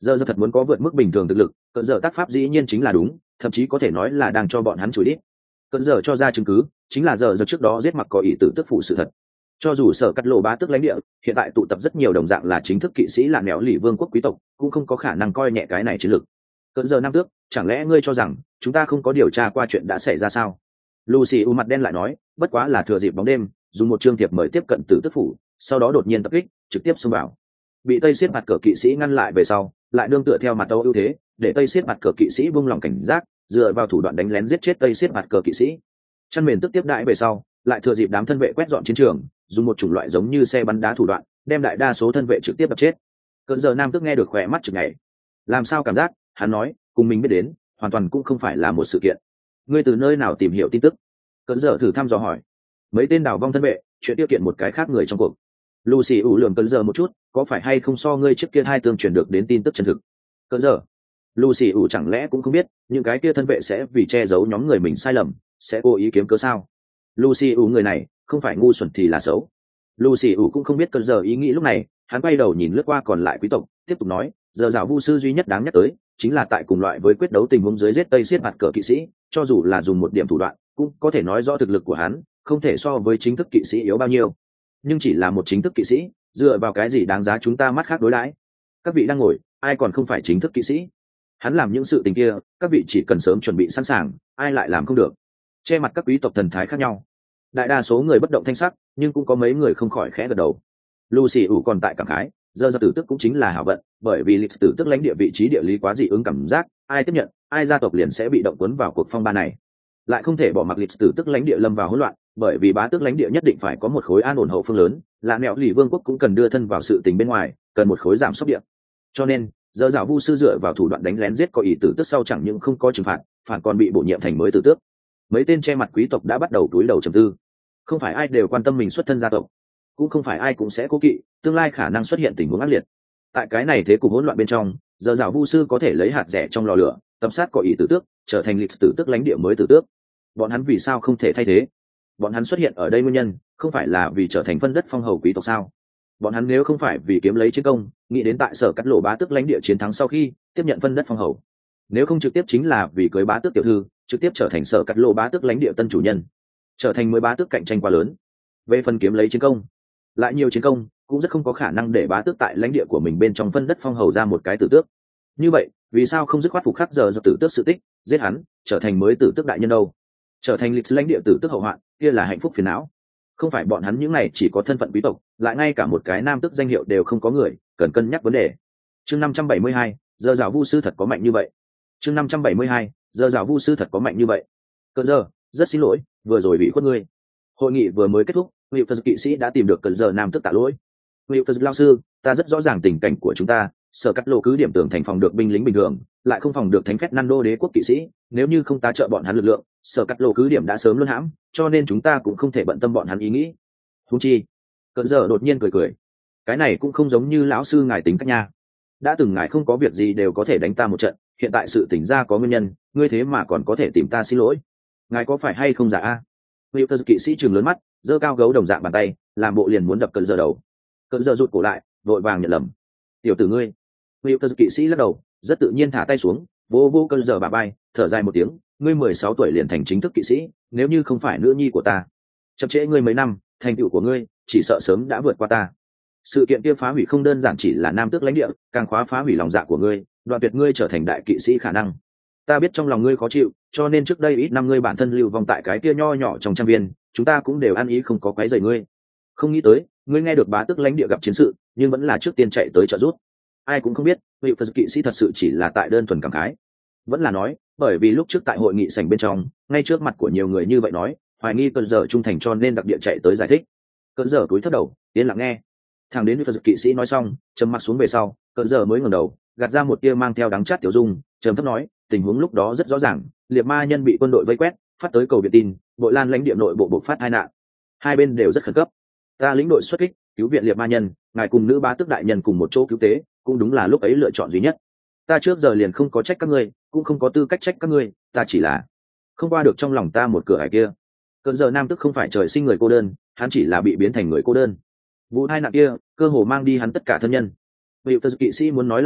giờ giờ thật muốn có vượt mức bình thường thực lực, cận giờ tác pháp dĩ nhiên chính là đúng, thậm chí có thể nói là đang cho bọn hắn chửi đít. Cận giờ cho ra chứng cứ chính là giờ giờ trước đó giết mặc có ý tử tức phụ sự thật. Cho dù sở cắt lộ bá tước lãnh địa hiện tại tụ tập rất nhiều đồng dạng là chính thức kỵ sĩ lạ nẻo lì vương quốc quý tộc, cũng không có khả năng coi nhẹ cái này chiến lược. Cận giờ nam tước, chẳng lẽ ngươi cho rằng chúng ta không có điều tra qua chuyện đã xảy ra sao? Lucy u mặt đen lại nói, bất quá là thừa dịp bóng đêm, dùng một chương thiệp mời tiếp cận tử tức phủ, sau đó đột nhiên tập kích, trực tiếp xông vào. Bị Tây Xiết mặt cờ kỵ sĩ ngăn lại về sau, lại đương tựa theo mặt Âu ưu thế, để Tây Xiết mặt cờ kỵ sĩ buông lòng cảnh giác, dựa vào thủ đoạn đánh lén giết chết Tây Xiết mặt cờ kỵ sĩ. Chăn mền tức tiếp đại về sau, lại thừa dịp đám thân vệ quét dọn chiến trường, dùng một chủng loại giống như xe bắn đá thủ đoạn, đem đại đa số thân vệ trực tiếp đập chết. Cơn giờ nam tức nghe được khỏe mắt chực nhảy. Làm sao cảm giác, hắn nói, cùng mình biết đến, hoàn toàn cũng không phải là một sự kiện. Ngươi từ nơi nào tìm hiểu tin tức? Cơn giờ thử thăm dò hỏi. Mấy tên đào vong thân vệ, chuyện tiêu kiện một cái khác người trong cuộc. Lucy ủ lườm cơn giờ một chút, có phải hay không so ngươi trước kia hai tương truyền được đến tin tức chân thực? Cơn giờ, Lucy ủ chẳng lẽ cũng không biết, những cái kia thân vệ sẽ vì che giấu nhóm người mình sai lầm, sẽ cố ý kiếm cớ sao? Lucy ủ người này, không phải ngu xuẩn thì là xấu. Lucy ủ cũng không biết cơn giờ ý nghĩ lúc này, hắn quay đầu nhìn lướt qua còn lại quý tộc, tiếp tục nói, giờ dạo vu sư duy nhất đáng nhắc tới, chính là tại cùng loại với quyết đấu tình huống dưới giết Tây Xiết mặt cờ kỵ sĩ, cho dù là dùng một điểm thủ đoạn, cũng có thể nói rõ thực lực của hắn, không thể so với chính thức kỵ sĩ yếu bao nhiêu. Nhưng chỉ là một chính thức kỵ sĩ, dựa vào cái gì đáng giá chúng ta mắt khác đối đãi? Các vị đang ngồi, ai còn không phải chính thức kỵ sĩ? Hắn làm những sự tình kia, các vị chỉ cần sớm chuẩn bị sẵn sàng, ai lại làm không được? Che mặt các quý tộc thần thái khác nhau. Đại đa số người bất động thanh sắc, nhưng cũng có mấy người không khỏi khẽ gật đầu. Lucy ủ còn tại cảm khái, giờ giờ tử tức cũng chính là hảo vận, bởi vì lịch tử tức lãnh địa vị trí địa lý quá dị ứng cảm giác, ai tiếp nhận, ai gia tộc liền sẽ bị động cuốn vào cuộc phong ba này. Lại không thể bỏ mặc lịch tử tức lãnh địa lâm vào hỗn loạn, bởi vì bá tước lãnh địa nhất định phải có một khối an ổn hậu phương lớn, là nẻo lì vương quốc cũng cần đưa thân vào sự tình bên ngoài, cần một khối giảm sốc địa. Cho nên, giờ dạo vu sư dựa vào thủ đoạn đánh lén giết có ý tử tức sau chẳng những không có trừng phạt, phản còn bị bổ nhiệm thành mới tử tước. Mấy tên che mặt quý tộc đã bắt đầu túi đầu trầm tư. Không phải ai đều quan tâm mình xuất thân gia tộc, cũng không phải ai cũng sẽ cố kỵ tương lai khả năng xuất hiện tình huống ác liệt. Tại cái này thế cục hỗn loạn bên trong, giờ dạo vu sư có thể lấy hạt rẻ trong lò lửa, tập sát có ý tử tước, trở thành lịch tử tước lãnh địa mới tử tước. Bọn hắn vì sao không thể thay thế? Bọn hắn xuất hiện ở đây nguyên nhân không phải là vì trở thành phân đất phong hầu quý tộc sao? Bọn hắn nếu không phải vì kiếm lấy chiến công, nghĩ đến tại sở cắt lộ bá tước lãnh địa chiến thắng sau khi tiếp nhận phân đất phong hầu, nếu không trực tiếp chính là vì cưới bá tước tiểu thư, trực tiếp trở thành sở cắt lộ bá tước lãnh địa tân chủ nhân, trở thành mới bá tước cạnh tranh quá lớn. Về phần kiếm lấy chiến công, lại nhiều chiến công cũng rất không có khả năng để bá tước tại lãnh địa của mình bên trong phân đất phong hầu ra một cái tử tước. Như vậy vì sao không dứt khoát phục khắc giờ do tử tước sự tích, giết hắn, trở thành mới tử tước đại nhân đâu? Trở thành lịch lãnh địa tử tước hậu hoạn, kia là hạnh phúc phiền não. Không phải bọn hắn những này chỉ có thân phận quý tộc, lại ngay cả một cái nam tước danh hiệu đều không có người, cần cân nhắc vấn đề. Chương năm trăm bảy mươi hai, giờ rào vu sư thật có mạnh như vậy. Chương năm trăm bảy mươi hai, giờ rào vu sư thật có mạnh như vậy. Cơn giờ, rất xin lỗi, vừa rồi bị khuất ngươi. Hội nghị vừa mới kết thúc, Hữu Phật kỵ sĩ đã tìm được cơn giờ nam tước tạ lỗi. Hữu Phật lao sư, ta rất rõ ràng tình cảnh của chúng ta, sở cắt lộ cứ điểm tường thành phòng được binh lính bình thường, lại không phòng được thánh phép Nando đế quốc kỵ sĩ, nếu như không tá trợ bọn hắn lực lượng, sở cắt lộ cứ điểm đã sớm luân hãm, cho nên chúng ta cũng không thể bận tâm bọn hắn ý nghĩ. Huống chi, cơn giờ đột nhiên cười cười, cái này cũng không giống như lão sư ngài tính cách nha. Đã từng ngài không có việc gì đều có thể đánh ta một trận, hiện tại sự tỉnh ra có nguyên nhân, ngươi thế mà còn có thể tìm ta xin lỗi, ngài có phải hay không giả a? Hữu Phật kỵ sĩ trừng lớn mắt, giơ cao gấu đồng dạng bàn tay, làm bộ liền muốn đập cơn giờ đầu. Cơn giờ rụt cổ lại, vội vàng nhận lầm. Tiểu tử ngươi. Hữu Phật kỵ sĩ lắc đầu, rất tự nhiên thả tay xuống, vô vô cơn giờ bà bay, thở dài một tiếng, ngươi mười sáu tuổi liền thành chính thức kỵ sĩ, nếu như không phải nữ nhi của ta, chậm trễ ngươi mấy năm, thành tựu của ngươi chỉ sợ sớm đã vượt qua ta. Sự kiện kia phá hủy không đơn giản chỉ là nam tước lãnh địa, càng khóa phá hủy lòng dạ của ngươi, đoạn tuyệt ngươi trở thành đại kỵ sĩ khả năng. Ta biết trong lòng ngươi khó chịu, cho nên trước đây ít năm ngươi bản thân lưu vong tại cái kia nho nhỏ trong trang viên, chúng ta cũng đều ăn ý không có quấy rầy ngươi. Không nghĩ tới, ngươi nghe được bá tước lãnh địa gặp chiến sự, nhưng vẫn là trước tiên chạy tới trợ giúp. Ai cũng không biết, vị Phật kỵ sĩ thật sự chỉ là tại đơn thuần cảm khái, vẫn là nói, bởi vì lúc trước tại hội nghị sảnh bên trong, ngay trước mặt của nhiều người như vậy nói, hoài nghi cơn giờ trung thành cho nên đặc địa chạy tới giải thích. Cơn giờ túi thấp đầu, yên lặng nghe. Thằng đến vị Phật kỵ sĩ nói xong, trầm mặc xuống về sau, cơn giờ mới ngẩng đầu, gạt ra một tia mang theo đắng chát tiểu dung, trầm thấp nói, tình huống lúc đó rất rõ ràng, liệt ma nhân bị quân đội vây quét, phát tới cầu viện tin, bội lan lãnh địa nội bộ bộc phát tai nạn, hai bên đều rất khẩn cấp. Ta lĩnh đội xuất kích, cứu viện liệt ma nhân, ngài cùng nữ bá tước đại nhân cùng một chỗ cứu tế, cũng đúng là lúc ấy lựa chọn duy nhất. Ta trước giờ liền không có trách các ngươi, cũng không có tư cách trách các ngươi, ta chỉ là không qua được trong lòng ta một cửa ải kia. Cơn giờ nam tức không phải trời sinh người cô đơn, hắn chỉ là bị biến thành người cô đơn. Vụ hai nạn kia cơ hồ mang đi hắn tất cả thân nhân. Vị Phật kỵ sĩ muốn nói lại thôi,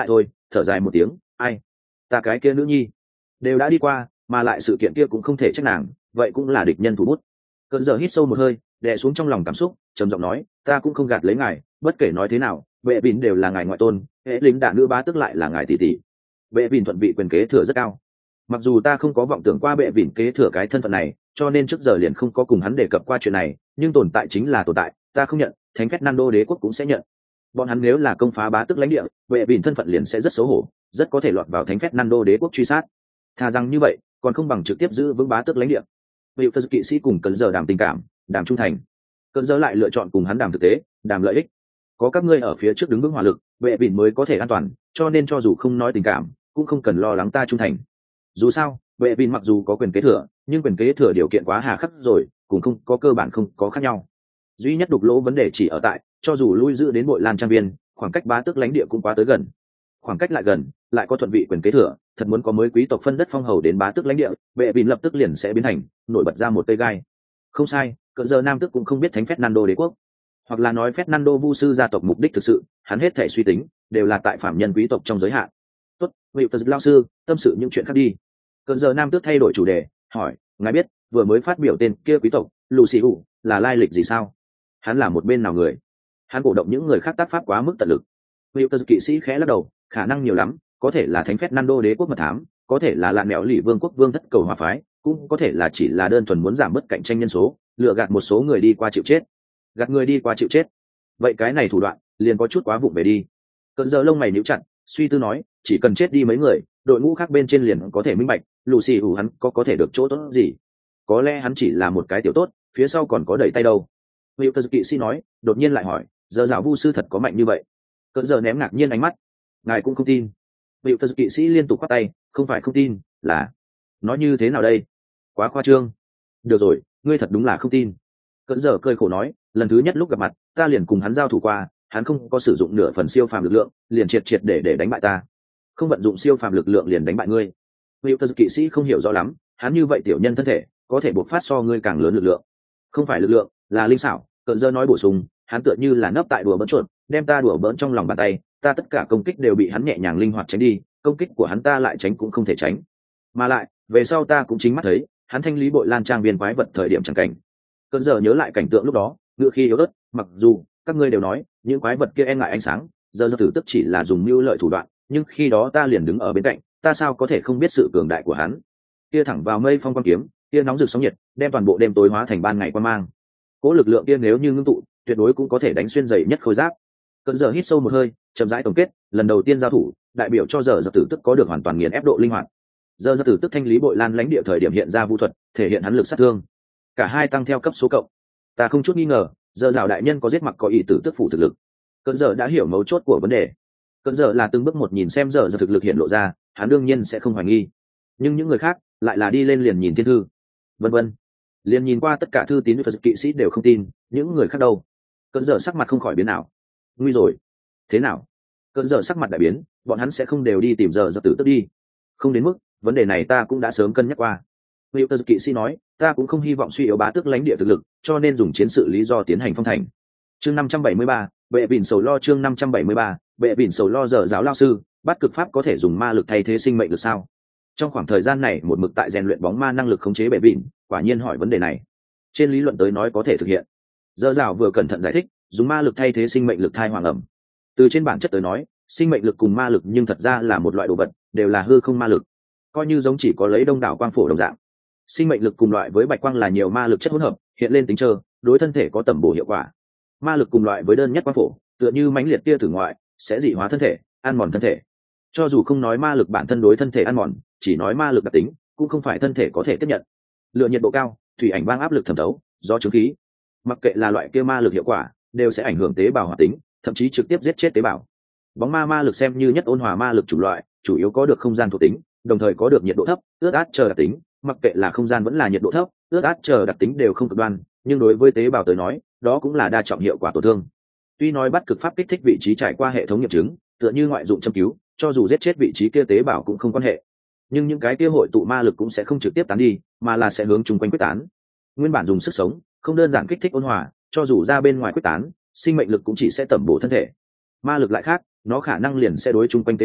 thở dài một tiếng, ai, ta cái kia nữ nhi đều đã đi qua, mà lại sự kiện kia cũng không thể trách nàng, vậy cũng là địch nhân thủ bút. Cơn giờ hít sâu một hơi, đè xuống trong lòng cảm xúc, trầm giọng nói, ta cũng không gạt lấy ngài, bất kể nói thế nào, vệ bỉn đều là ngài ngoại tôn, hệ lính đạn nữ bá tức lại là ngài tỷ tỷ. Vệ bỉn thuận vị quyền kế thừa rất cao. Mặc dù ta không có vọng tưởng qua vệ bỉn kế thừa cái thân phận này, cho nên trước giờ liền không có cùng hắn đề cập qua chuyện này, nhưng tồn tại chính là tồn tại, ta không nhận, thánh Fernando đế quốc cũng sẽ nhận. Bọn hắn nếu là công phá bá tức lãnh địa, vệ bỉn thân phận liền sẽ rất xấu hổ, rất có thể lọt vào thánh Fernando đế quốc truy sát. Thà rằng như vậy, còn không bằng trực tiếp giữ vững bá tức lãnh địa. Vị phật kỵ sĩ cùng Cơn giờ đàm tình cảm, đàm trung thành. Cơn giờ lại lựa chọn cùng hắn đàm thực tế, đàm lợi ích. Có các ngươi ở phía trước đứng vững hỏa lực, vệ bỉn mới có thể an toàn, cho nên cho dù không nói tình cảm, cũng không cần lo lắng ta trung thành. Dù sao, vệ bỉn mặc dù có quyền kế thừa, nhưng quyền kế thừa điều kiện quá hà khắc rồi, cũng không có cơ bản không có khác nhau. Duy nhất đục lỗ vấn đề chỉ ở tại, cho dù lui giữ đến Bội Lan trang viên, khoảng cách bá tước lãnh địa cũng quá tới gần. Khoảng cách lại gần, lại có thuận vị quyền kế thừa, thật muốn có mới quý tộc phân đất phong hầu đến bá tước lãnh địa, vệ bỉn lập tức liền sẽ biến thành nổi bật ra một cây gai. Không sai, Cơn giờ nam tước cũng không biết thánh Fernando đế quốc, hoặc là nói Fernando vu sư gia tộc mục đích thực sự, hắn hết thể suy tính đều là tại phạm nhân quý tộc trong giới hạn. Tốt, vị phật lao sư, tâm sự những chuyện khác đi. Cơn giờ nam tước thay đổi chủ đề, hỏi, ngài biết vừa mới phát biểu tên kia quý tộc Luciu là lai lịch gì sao? Hắn là một bên nào người? Hắn cổ động những người khác tác pháp quá mức tận lực. Vị phật kỵ sĩ khẽ lắc đầu, khả năng nhiều lắm, có thể là thánh Fernando đế quốc mật thám, có thể là lạn mẹo lì vương quốc vương thất cầu hòa phái, cũng có thể là chỉ là đơn thuần muốn giảm bớt cạnh tranh nhân số, lựa gạt một số người đi qua chịu chết. Gạt người đi qua chịu chết, vậy cái này thủ đoạn liền có chút quá vụng về đi. Cơn giờ lông mày níu chặt, suy tư nói, chỉ cần chết đi mấy người, đội ngũ khác bên trên liền có thể minh bạch, Luciu hắn có có thể được chỗ tốt gì? Có lẽ hắn chỉ là một cái tiểu tốt, phía sau còn có đẩy tay đâu. Vị phật kỵ sĩ nói, đột nhiên lại hỏi, giờ giáo vu sư thật có mạnh như vậy? Cơn giờ ném ngạc nhiên ánh mắt, ngài cũng không tin? Vị phật kỵ sĩ liên tục quát tay, không phải không tin, là nói như thế nào đây? Quá khoa trương. Được rồi, ngươi thật đúng là không tin. Cơn giờ cười khổ nói, lần thứ nhất lúc gặp mặt, ta liền cùng hắn giao thủ qua, hắn không có sử dụng nửa phần siêu phàm lực lượng, liền triệt triệt để để đánh bại ta. Không vận dụng siêu phàm lực lượng liền đánh bại ngươi. Vị phật kỵ sĩ không hiểu rõ lắm, hắn như vậy tiểu nhân thân thể, có thể bộc phát so ngươi càng lớn lực lượng. Không phải lực lượng, là linh xảo. Cơn giờ nói bổ sung, hắn tựa như là nấp tại đùa bỡn chuột, đem ta đùa bỡn trong lòng bàn tay, ta tất cả công kích đều bị hắn nhẹ nhàng linh hoạt tránh đi, công kích của hắn ta lại tránh cũng không thể tránh. Mà lại, về sau ta cũng chính mắt thấy, hắn thanh lý Bội Lan trang viên quái vật thời điểm chẳng cảnh. Cơn giờ nhớ lại cảnh tượng lúc đó, ngựa khi yếu ớt, mặc dù các ngươi đều nói những quái vật kia e ngại ánh sáng, giờ giờ tử tức chỉ là dùng mưu lợi thủ đoạn, nhưng khi đó ta liền đứng ở bên cạnh, ta sao có thể không biết sự cường đại của hắn? Kia thẳng vào mây phong quan kiếm, kia nóng rực sóng nhiệt, đem toàn bộ đêm tối hóa thành ban ngày quan mang. Cố lực lượng kia nếu như ngưng tụ, tuyệt đối cũng có thể đánh xuyên dày nhất khối giáp. Cơn giờ hít sâu một hơi, chậm rãi tổng kết, lần đầu tiên giao thủ, đại biểu cho giờ giờ tử tức có được hoàn toàn nghiền ép độ linh hoạt. Giờ giờ tử tức thanh lý Bội Lan lãnh địa thời điểm hiện ra vu thuật, thể hiện hắn lực sát thương. Cả hai tăng theo cấp số cộng. Ta không chút nghi ngờ, giờ rào đại nhân có giết mặc có ý tử tức phủ thực lực. Cơn giờ đã hiểu mấu chốt của vấn đề. Cơn giờ là từng bước một nhìn xem giờ giờ thực lực hiện lộ ra, hắn đương nhiên sẽ không hoài nghi. Nhưng những người khác lại là đi lên liền nhìn thiên thư, vân vân, liền nhìn qua tất cả thư tín Phật kỵ sĩ đều không tin, những người khác đâu? Cơn giờ sắc mặt không khỏi biến nào. Nguy rồi. Thế nào? Cơn giờ sắc mặt đại biến, bọn hắn sẽ không đều đi tìm giờ giờ tử tức đi? Không đến mức, vấn đề này ta cũng đã sớm cân nhắc qua. Vị Phật kỵ sĩ nói, ta cũng không hy vọng suy yếu bá tước lãnh địa thực lực, cho nên dùng chiến sự lý do tiến hành phong thành. Chương năm trăm bảy mươi ba, bệ bỉn sầu lo chương năm trăm bảy mươi ba, bệ bỉn sầu lo giờ giáo lao sư, bắt cực pháp có thể dùng ma lực thay thế sinh mệnh được sao? Trong khoảng thời gian này một mực tại rèn luyện bóng ma năng lực khống chế bệ bỉn, quả nhiên hỏi vấn đề này. Trên lý luận tới nói có thể thực hiện. Giờ giáo vừa cẩn thận giải thích, dùng ma lực thay thế sinh mệnh lực thai hoàng ẩm. Từ trên bản chất tới nói, sinh mệnh lực cùng ma lực nhưng thật ra là một loại đồ vật, đều là hư không ma lực. Coi như giống chỉ có lấy đông đảo quang phổ đồng dạng. Sinh mệnh lực cùng loại với bạch quang là nhiều ma lực chất hỗn hợp, hiện lên tính trơ, đối thân thể có tầm bổ hiệu quả. Ma lực cùng loại với đơn nhất quang phổ, tựa như mãnh liệt tia tử ngoại, sẽ dị hóa thân thể, ăn mòn thân thể. Cho dù không nói ma lực bản thân đối thân thể ăn mòn, chỉ nói ma lực đặc tính, cũng không phải thân thể có thể tiếp nhận. Lựa nhiệt độ cao, thủy ảnh băng áp lực thẩm thấu, do chứng khí, mặc kệ là loại kia ma lực hiệu quả, đều sẽ ảnh hưởng tế bào hoạt tính, thậm chí trực tiếp giết chết tế bào. Bóng ma ma lực xem như nhất ôn hòa ma lực chủ loại, chủ yếu có được không gian thuộc tính, đồng thời có được nhiệt độ thấp, ướt át chờ đặc tính, mặc kệ là không gian vẫn là nhiệt độ thấp, ướt át chờ đặc tính đều không cực đoan, nhưng đối với tế bào tới nói, đó cũng là đa trọng hiệu quả tổn thương. Tuy nói bắt cực pháp kích thích vị trí trải qua hệ thống nghiệm chứng, tựa như ngoại dụng châm cứu, cho dù giết chết vị trí kia tế bào cũng không quan hệ. Nhưng những cái kia hội tụ ma lực cũng sẽ không trực tiếp tán đi, mà là sẽ hướng chung quanh quyết tán. Nguyên bản dùng sức sống, không đơn giản kích thích ôn hòa, cho dù ra bên ngoài quyết tán, sinh mệnh lực cũng chỉ sẽ tẩm bổ thân thể. Ma lực lại khác, nó khả năng liền sẽ đối chung quanh tế bào,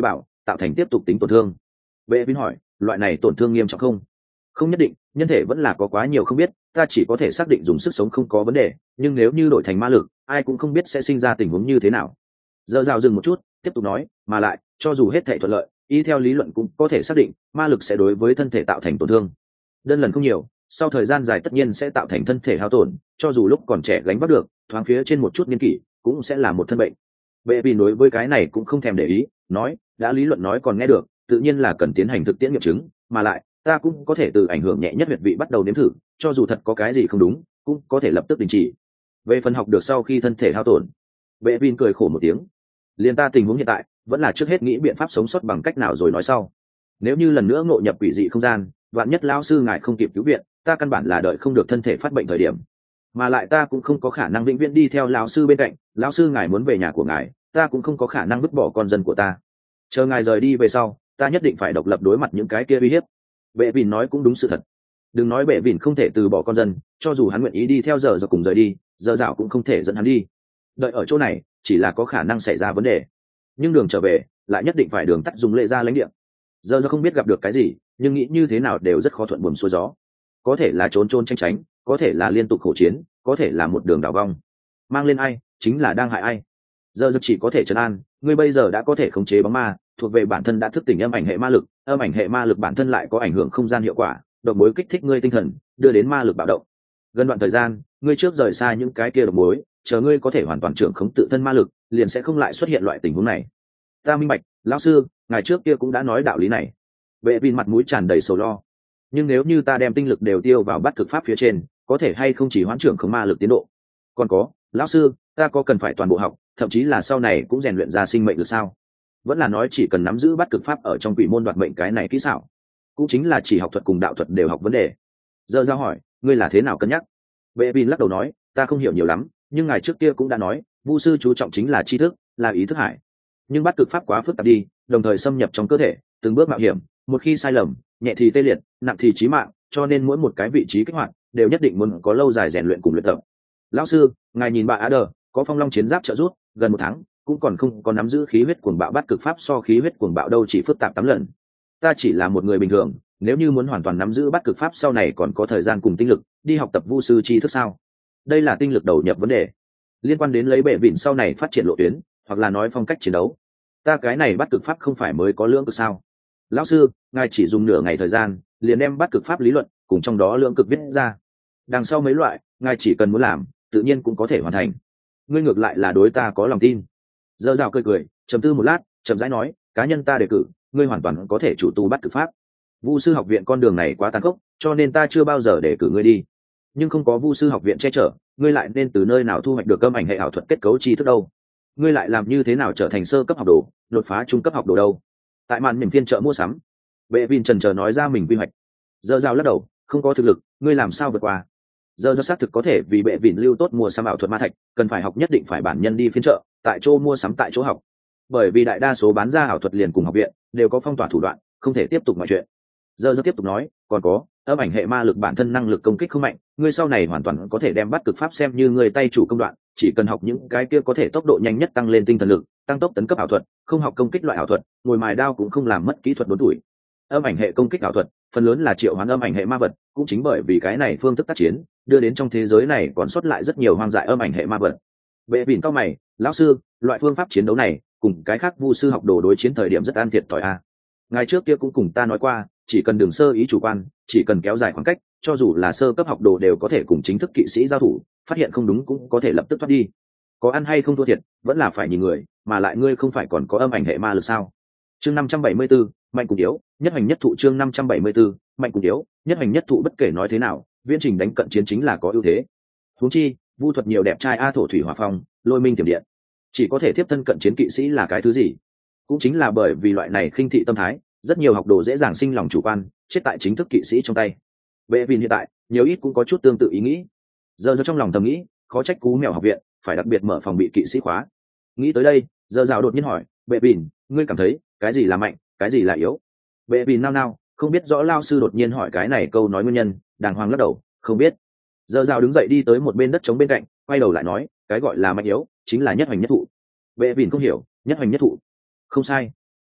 tạo thành tiếp tục tính tổn thương. Vệ vin hỏi, loại này tổn thương nghiêm trọng không? Không nhất định, nhân thể vẫn là có quá nhiều không biết, ta chỉ có thể xác định dùng sức sống không có vấn đề, nhưng nếu như đổi thành ma lực, ai cũng không biết sẽ sinh ra tình huống như thế nào. Giờ rào dừng một chút, tiếp tục nói, mà lại cho dù hết thể thuận lợi, y theo lý luận cũng có thể xác định ma lực sẽ đối với thân thể tạo thành tổn thương. Đơn lần không nhiều, sau thời gian dài tất nhiên sẽ tạo thành thân thể hao tổn, cho dù lúc còn trẻ gánh vác được, thoáng phía trên một chút niên kỷ cũng sẽ là một thân bệnh. Vệ vì đối với cái này cũng không thèm để ý, nói, đã lý luận nói còn nghe được, tự nhiên là cần tiến hành thực tiễn nghiệm chứng, mà lại ta cũng có thể từ ảnh hưởng nhẹ nhất huyệt vị bắt đầu nếm thử, cho dù thật có cái gì không đúng cũng có thể lập tức đình chỉ. Về phần học được sau khi thân thể hao tổn, Vệ Vin cười khổ một tiếng, liền ta tình huống hiện tại vẫn là trước hết nghĩ biện pháp sống sót bằng cách nào rồi nói sau. Nếu như lần nữa ngộ nhập quỷ dị không gian, vạn nhất lão sư ngài không kịp cứu viện, ta căn bản là đợi không được thân thể phát bệnh thời điểm, mà lại ta cũng không có khả năng vĩnh viễn đi theo lão sư bên cạnh, lão sư ngài muốn về nhà của ngài, ta cũng không có khả năng vứt bỏ con dân của ta. Chờ ngài rời đi về sau, ta nhất định phải độc lập đối mặt những cái kia uy hiếp. Bệ Vin nói cũng đúng sự thật. Đừng nói Bệ Vin không thể từ bỏ con dân, cho dù hắn nguyện ý đi theo giờ giờ cùng rời đi, giờ dạo cũng không thể dẫn hắn đi. Đợi ở chỗ này chỉ là có khả năng xảy ra vấn đề, nhưng đường trở về lại nhất định phải đường tắt dùng lệ ra lãnh địa. Giờ giờ không biết gặp được cái gì, nhưng nghĩ như thế nào đều rất khó thuận buồm xuôi gió. Có thể là trốn trốn tranh tránh, có thể là liên tục khổ chiến, có thể là một đường đảo vong. Mang lên ai chính là đang hại ai. Giờ giờ chỉ có thể trấn an, ngươi bây giờ đã có thể khống chế bóng ma, thuộc về bản thân đã thức tỉnh âm ảnh hệ ma lực, âm ảnh hệ ma lực bản thân lại có ảnh hưởng không gian hiệu quả, độc mối kích thích ngươi tinh thần, đưa đến ma lực bạo động. Gần đoạn thời gian, ngươi trước rời xa những cái kia độc mối, chờ ngươi có thể hoàn toàn trưởng khống tự thân ma lực, liền sẽ không lại xuất hiện loại tình huống này. Ta minh bạch, lão sư, ngài trước kia cũng đã nói đạo lý này. Vệ Vin mặt mũi tràn đầy sầu lo. Nhưng nếu như ta đem tinh lực đều tiêu vào bắt cực pháp phía trên, có thể hay không chỉ hoãn trưởng khống ma lực tiến độ? Còn có, lão sư, ta có cần phải toàn bộ học, thậm chí là sau này cũng rèn luyện ra sinh mệnh được sao? Vẫn là nói chỉ cần nắm giữ bắt cực pháp ở trong quỷ môn đoạt mệnh cái này kỹ xảo, cũng chính là chỉ học thuật cùng đạo thuật đều học vấn đề. Giờ giao hỏi, ngươi là thế nào cân nhắc? Vệ Vin lắc đầu nói, ta không hiểu nhiều lắm, nhưng ngài trước kia cũng đã nói, vu sư chú trọng chính là tri thức, là ý thức hải. Nhưng bắt cực pháp quá phức tạp đi, đồng thời xâm nhập trong cơ thể, từng bước mạo hiểm, một khi sai lầm, nhẹ thì tê liệt, nặng thì chí mạng, cho nên mỗi một cái vị trí kích hoạt đều nhất định muốn có lâu dài rèn luyện cùng luyện tập. Lão sư, ngài nhìn bà Á Đờ, có phong long chiến giáp trợ giúp, gần một tháng cũng còn không có nắm giữ khí huyết cuồng bạo bắt cực pháp, so khí huyết cuồng bạo đâu chỉ phức tạp tám lần. Ta chỉ là một người bình thường, nếu như muốn hoàn toàn nắm giữ bắt cực pháp sau này còn có thời gian cùng tinh lực đi học tập vu sư tri thức sao? Đây là tinh lực đầu nhập vấn đề, liên quan đến lấy bệ vịn sau này phát triển lộ tuyến, hoặc là nói phong cách chiến đấu. Ta cái này bắt cực pháp không phải mới có lưỡng cực sao? Lão sư, ngài chỉ dùng nửa ngày thời gian liền đem bắt cực pháp lý luận cùng trong đó lưỡng cực viết ra, đằng sau mấy loại ngài chỉ cần muốn làm tự nhiên cũng có thể hoàn thành. Ngươi ngược lại là đối ta có lòng tin. Dơ dào cười cười, trầm tư một lát, chậm rãi nói, cá nhân ta đề cử, ngươi hoàn toàn có thể chủ tu bắt cực pháp. Vu sư học viện con đường này quá tàn khốc, cho nên ta chưa bao giờ đề cử ngươi đi. Nhưng không có vu sư học viện che chở, ngươi lại nên từ nơi nào thu hoạch được âm ảnh hệ ảo thuật kết cấu tri thức đâu? Ngươi lại làm như thế nào trở thành sơ cấp học đồ, đột phá trung cấp học đồ đâu? Tại màn niềm phiên chợ mua sắm, Bệ Vin trần chờ nói ra mình quy hoạch. Dơ dao lắc đầu, không có thực lực, ngươi làm sao vượt qua? Dơ dao xác thực có thể vì Bệ Vin lưu tốt mua sắm ảo thuật ma thạch, cần phải học nhất định phải bản nhân đi phiên chợ, tại chỗ mua sắm tại chỗ học. Bởi vì đại đa số bán ra ảo thuật liền cùng học viện đều có phong tỏa thủ đoạn, không thể tiếp tục mọi chuyện. Dơ dao tiếp tục nói, còn có, âm ảnh hệ ma lực bản thân năng lực công kích không mạnh, ngươi sau này hoàn toàn có thể đem bắt cực pháp xem như người tay chủ công đoạn, chỉ cần học những cái kia có thể tốc độ nhanh nhất tăng lên tinh thần lực, tăng tốc tấn cấp ảo thuật, không học công kích loại ảo thuật, ngồi mài đao cũng không làm mất kỹ thuật đốn tuổi. Âm ảnh hệ công kích ảo thuật phần lớn là triệu hoán âm ảnh hệ ma vật, cũng chính bởi vì cái này phương thức tác chiến đưa đến trong thế giới này còn sót lại rất nhiều hoang dại âm ảnh hệ ma vật. Bệ Vin cao mày, lão sư, loại phương pháp chiến đấu này cùng cái khác vu sư học đồ đối chiến thời điểm rất an thiệt thòi a. Ngày trước kia cũng cùng ta nói qua, chỉ cần đường sơ ý chủ quan, chỉ cần kéo dài khoảng cách, cho dù là sơ cấp học đồ đều có thể cùng chính thức kỵ sĩ giao thủ, phát hiện không đúng cũng có thể lập tức thoát đi. Có ăn hay không thua thiệt vẫn là phải nhìn người, mà lại ngươi không phải còn có âm ảnh hệ ma lực sao? Chương năm trăm bảy mươi 74, mạnh cùng yếu, nhất hành nhất thụ. Chương năm trăm bảy mươi 74, mạnh cùng yếu, nhất hành nhất thụ. Bất kể nói thế nào, viễn trình đánh cận chiến chính là có ưu thế. Huống chi, vu thuật nhiều đẹp trai a, thổ thủy hỏa phong, lôi minh tiềm điện, chỉ có thể tiếp thân cận chiến kỵ sĩ là cái thứ gì? Cũng chính là bởi vì loại này khinh thị tâm thái, rất nhiều học đồ dễ dàng sinh lòng chủ quan, chết tại chính thức kỵ sĩ trong tay. Bệ Vin hiện tại nhiều ít cũng có chút tương tự ý nghĩ. Giờ giờ trong lòng thầm nghĩ, khó trách cú mèo học viện phải đặc biệt mở phòng bị kỵ sĩ khóa. Nghĩ tới đây, giờ rào đột nhiên hỏi, Bệ Vin, ngươi cảm thấy cái gì là mạnh, cái gì là yếu? Bệ Vin nao nao, không biết rõ lao sư đột nhiên hỏi cái này câu nói nguyên nhân, đàng hoàng lắc đầu, không biết. Giờ rào đứng dậy đi tới một bên đất trống bên cạnh, quay đầu lại nói, cái gọi là mạnh yếu chính là nhất hành nhất thụ. Bệ Vin không hiểu, nhất hành nhất thụ. Không sai.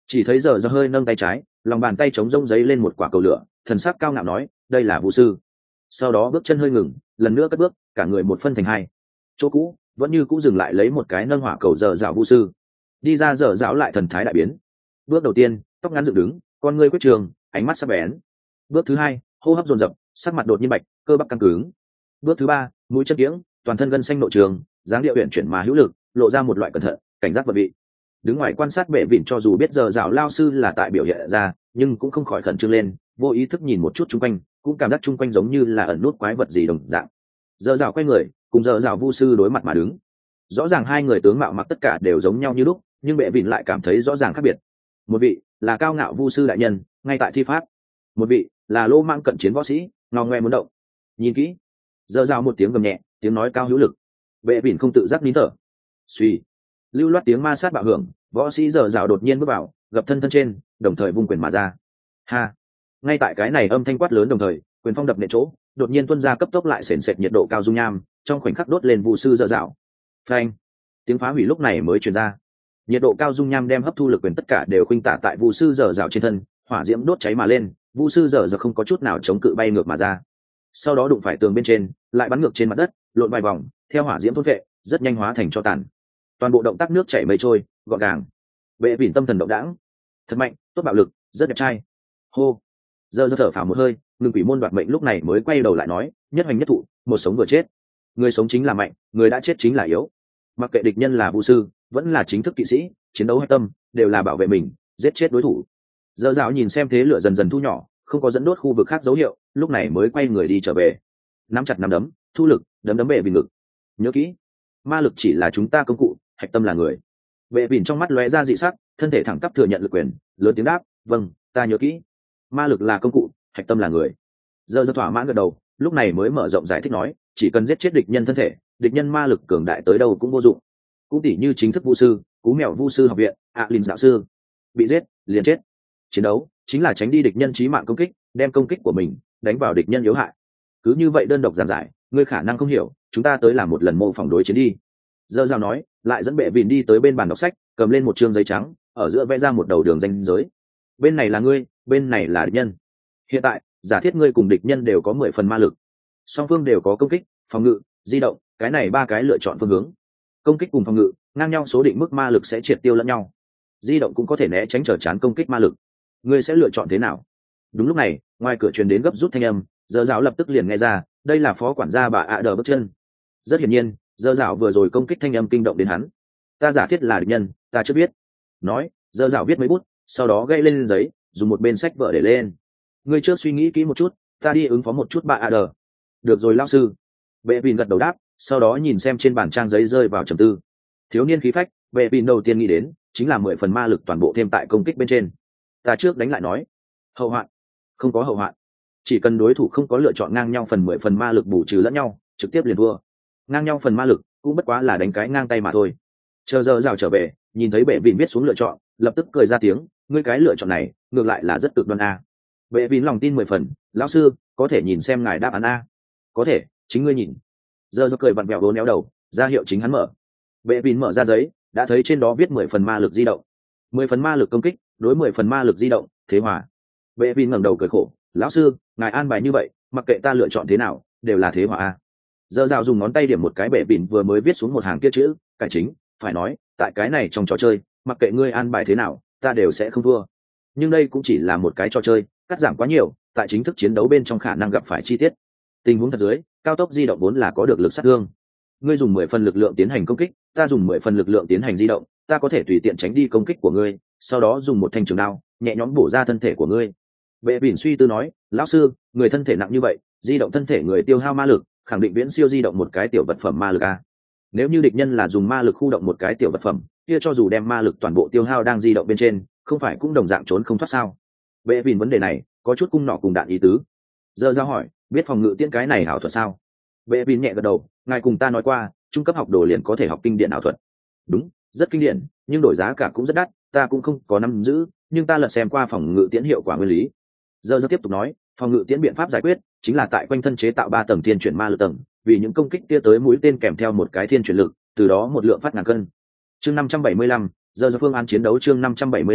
Chỉ thấy giờ do hơi nâng tay trái, lòng bàn tay chống rông giấy lên một quả cầu lửa, thần sắc cao ngạo nói, đây là vũ sư. Sau đó bước chân hơi ngừng, lần nữa cất bước, cả người một phân thành hai. Chỗ cũ vẫn như cũ dừng lại, lấy một cái nâng hỏa cầu giờ dạo vũ sư đi ra, giờ dạo lại thần thái đại biến. Bước đầu tiên, tóc ngắn dựng đứng, con ngươi quyết trường, ánh mắt sắc bén. Bước thứ hai, hô hấp dồn dập, sắc mặt đột nhiên bạch, cơ bắp căng cứng. Bước thứ ba, mũi chân kiếng, toàn thân gân xanh nội trường, dáng điệu uyển chuyển mà hữu lực, lộ ra một loại cẩn thận, cảnh giác vật vị. Đứng ngoài quan sát Bệ Vịn cho dù biết giờ dạo lao sư là tại biểu hiện ra, nhưng cũng không khỏi khẩn trương lên, vô ý thức nhìn một chút chung quanh, cũng cảm giác chung quanh giống như là ẩn nút quái vật gì đồng dạng. Giờ dạo quay người, cùng giờ dạo vu sư đối mặt mà đứng. Rõ ràng hai người tướng mạo mặc tất cả đều giống nhau như lúc, nhưng Bệ Vịn lại cảm thấy rõ ràng khác biệt. Một vị là cao ngạo vu sư đại nhân, ngay tại thi pháp. Một vị là lô mang cận chiến võ sĩ, ngò ngoe muốn động. Nhìn kỹ. Giờ dạo một tiếng gầm nhẹ, tiếng nói cao hữu lực. Bệ Vịn không tự giác nín thở. Suy. Lưu loát tiếng ma sát bạo hưởng, võ sĩ giờ dạo đột nhiên bước vào, gập thân thân trên, đồng thời vung quyền mà ra. Ha. Ngay tại cái này âm thanh quát lớn đồng thời, quyền phong đập nện chỗ, đột nhiên tuôn ra cấp tốc lại sền sệt nhiệt độ cao dung nham, trong khoảnh khắc đốt lên vu sư dở dạo. Phanh. Tiếng phá hủy lúc này mới truyền ra. Nhiệt độ cao dung nham đem hấp thu lực quyền tất cả đều khuynh tả tại vu sư dở dạo trên thân, hỏa diễm đốt cháy mà lên, vu sư dở dạo không có chút nào chống cự bay ngược mà ra. Sau đó đụng phải tường bên trên, lại bắn ngược trên mặt đất, lộn vài vòng, theo hỏa diễm thôn vệ, rất nhanh hóa thành tro tàn. Toàn bộ động tác nước chảy mây trôi, gọn gàng. Bệ Vịn tâm thần động đãng. Thật mạnh, tốt bạo lực, rất đẹp trai. Hô. Giờ giờ thở phào một hơi, ngừng quỷ môn đoạt mệnh lúc này mới quay đầu lại nói, nhất hành nhất thụ, một sống vừa chết. Người sống chính là mạnh, người đã chết chính là yếu. Mặc kệ địch nhân là vũ sư, vẫn là chính thức kỵ sĩ, chiến đấu hạch tâm đều là bảo vệ mình, giết chết đối thủ. Giờ dạo nhìn xem thế lửa dần dần thu nhỏ, không có dẫn đốt khu vực khác dấu hiệu, lúc này mới quay người đi trở về. Nắm chặt nắm đấm, thu lực, đấm đấm bệ Vịn ngực. Nhớ kỹ, ma lực chỉ là chúng ta công cụ, hạch tâm là người. Bệ Vịn trong mắt lóe ra dị sắc, thân thể thẳng tắp thừa nhận lực quyền, lớn tiếng đáp, vâng, ta nhớ kỹ. Ma lực là công cụ, hạch tâm là người. Giờ giờ thỏa mãn gật đầu, lúc này mới mở rộng giải thích nói, chỉ cần giết chết địch nhân thân thể, địch nhân ma lực cường đại tới đâu cũng vô dụng. Cũng tỉ như chính thức vũ sư, cú mèo vu sư học viện, Alin đạo sư, bị giết liền chết. Chiến đấu chính là tránh đi địch nhân chí mạng công kích, đem công kích của mình đánh vào địch nhân yếu hại. Cứ như vậy đơn độc giản giải, ngươi khả năng không hiểu, chúng ta tới làm một lần mô phỏng đối chiến đi. Giờ giao nói, lại dẫn Bệ Vịn đi tới bên bàn đọc sách, cầm lên một chương giấy trắng, ở giữa vẽ ra một đầu đường ranh giới. Bên này là ngươi, bên này là địch nhân. Hiện tại, giả thiết ngươi cùng địch nhân đều có mười phần ma lực, song phương đều có công kích, phòng ngự, di động, cái này ba cái lựa chọn phương hướng. Công kích cùng phòng ngự ngang nhau số định mức ma lực sẽ triệt tiêu lẫn nhau, di động cũng có thể né tránh trở chán công kích ma lực. Ngươi sẽ lựa chọn thế nào? Đúng lúc này, ngoài cửa truyền đến gấp rút thanh âm, giờ giáo lập tức liền nghe ra, đây là phó quản gia bà ạ đờ bước chân. Rất hiển nhiên, giờ giáo vừa rồi công kích thanh âm kinh động đến hắn. Ta giả thiết là địch nhân, ta chưa biết. Nói, giờ giáo viết mấy bút, sau đó gây lên giấy, dùng một bên sách vở để lên. Ngươi trước suy nghĩ kỹ một chút, ta đi ứng phó một chút bà ạ đờ. Được rồi lão sư. Bệ Vịn gật đầu đáp, sau đó nhìn xem trên bản trang giấy rơi vào trầm tư. Thiếu niên khí phách, Bệ Vịn đầu tiên nghĩ đến chính là mười phần ma lực toàn bộ thêm tại công kích bên trên. Ta trước đánh lại nói, hậu hoạn không có hậu hoạn, chỉ cần đối thủ không có lựa chọn ngang nhau phần mười phần ma lực bù trừ lẫn nhau, trực tiếp liền thua. Ngang nhau phần ma lực cũng bất quá là đánh cái ngang tay mà thôi. Chờ giờ rào trở về, nhìn thấy Bệ Vịn viết xuống lựa chọn, lập tức cười ra tiếng, ngươi cái lựa chọn này ngược lại là rất cực đoan a. Bệ Vịn lòng tin mười phần, lão sư có thể nhìn xem ngài đáp án a. Có thể, chính ngươi nhìn. Giờ do cười vặn vẹo vốn éo đầu, ra hiệu chính hắn mở. Bệ Vịn mở ra giấy, đã thấy trên đó viết mười phần ma lực di động, mười phần ma lực công kích đối mười phần ma lực di động, thế hòa. Bệ Vịn ngẩng đầu cười khổ, lão sư ngài an bài như vậy, mặc kệ ta lựa chọn thế nào đều là thế hòa a. Giờ dạo dùng ngón tay điểm một cái Bệ Vịn vừa mới viết xuống một hàng kia chữ, cải chính, phải nói tại cái này trong trò chơi, mặc kệ ngươi an bài thế nào ta đều sẽ không thua. Nhưng đây cũng chỉ là một cái trò chơi, cắt giảm quá nhiều, tại chính thức chiến đấu bên trong khả năng gặp phải chi tiết. Tình huống thật dưới, cao tốc di động vốn là có được lực sát thương. Ngươi dùng mười phần lực lượng tiến hành công kích, ta dùng mười phần lực lượng tiến hành di động, ta có thể tùy tiện tránh đi công kích của ngươi, sau đó dùng một thanh trường đao nhẹ nhõm bổ ra thân thể của ngươi. Bệ Vịn suy tư nói, lão sư người thân thể nặng như vậy, di động thân thể người tiêu hao ma lực khẳng định viễn siêu di động một cái tiểu vật phẩm ma lực a. Nếu như địch nhân là dùng ma lực khu động một cái tiểu vật phẩm, kia cho dù đem ma lực toàn bộ tiêu hao đang di động bên trên, không phải cũng đồng dạng trốn không thoát sao? Bệ Vịn vấn đề này có chút cung nỏ cùng đạn ý tứ. Giờ ra hỏi, biết phòng ngự tiễn cái này ảo thuật sao? Bệ Vịn nhẹ gật đầu, ngài cùng ta nói qua, trung cấp học đồ liền có thể học kinh điển ảo thuật. Đúng, rất kinh điển, nhưng đổi giá cả cũng rất đắt, ta cũng không có nắm giữ, nhưng ta lật xem qua phòng ngự tiễn hiệu quả nguyên lý. Giờ ra tiếp tục nói, phòng ngự tiễn biện pháp giải quyết chính là tại quanh thân chế tạo ba tầng thiên chuyển ma lực tầng, vì những công kích kia tới mũi tên kèm theo một cái thiên chuyển lực, từ đó một lượng phát ngàn cân. Chương năm trăm bảy mươi lăm, giờ ra phương án chiến đấu chương năm trăm bảy mươi lăm,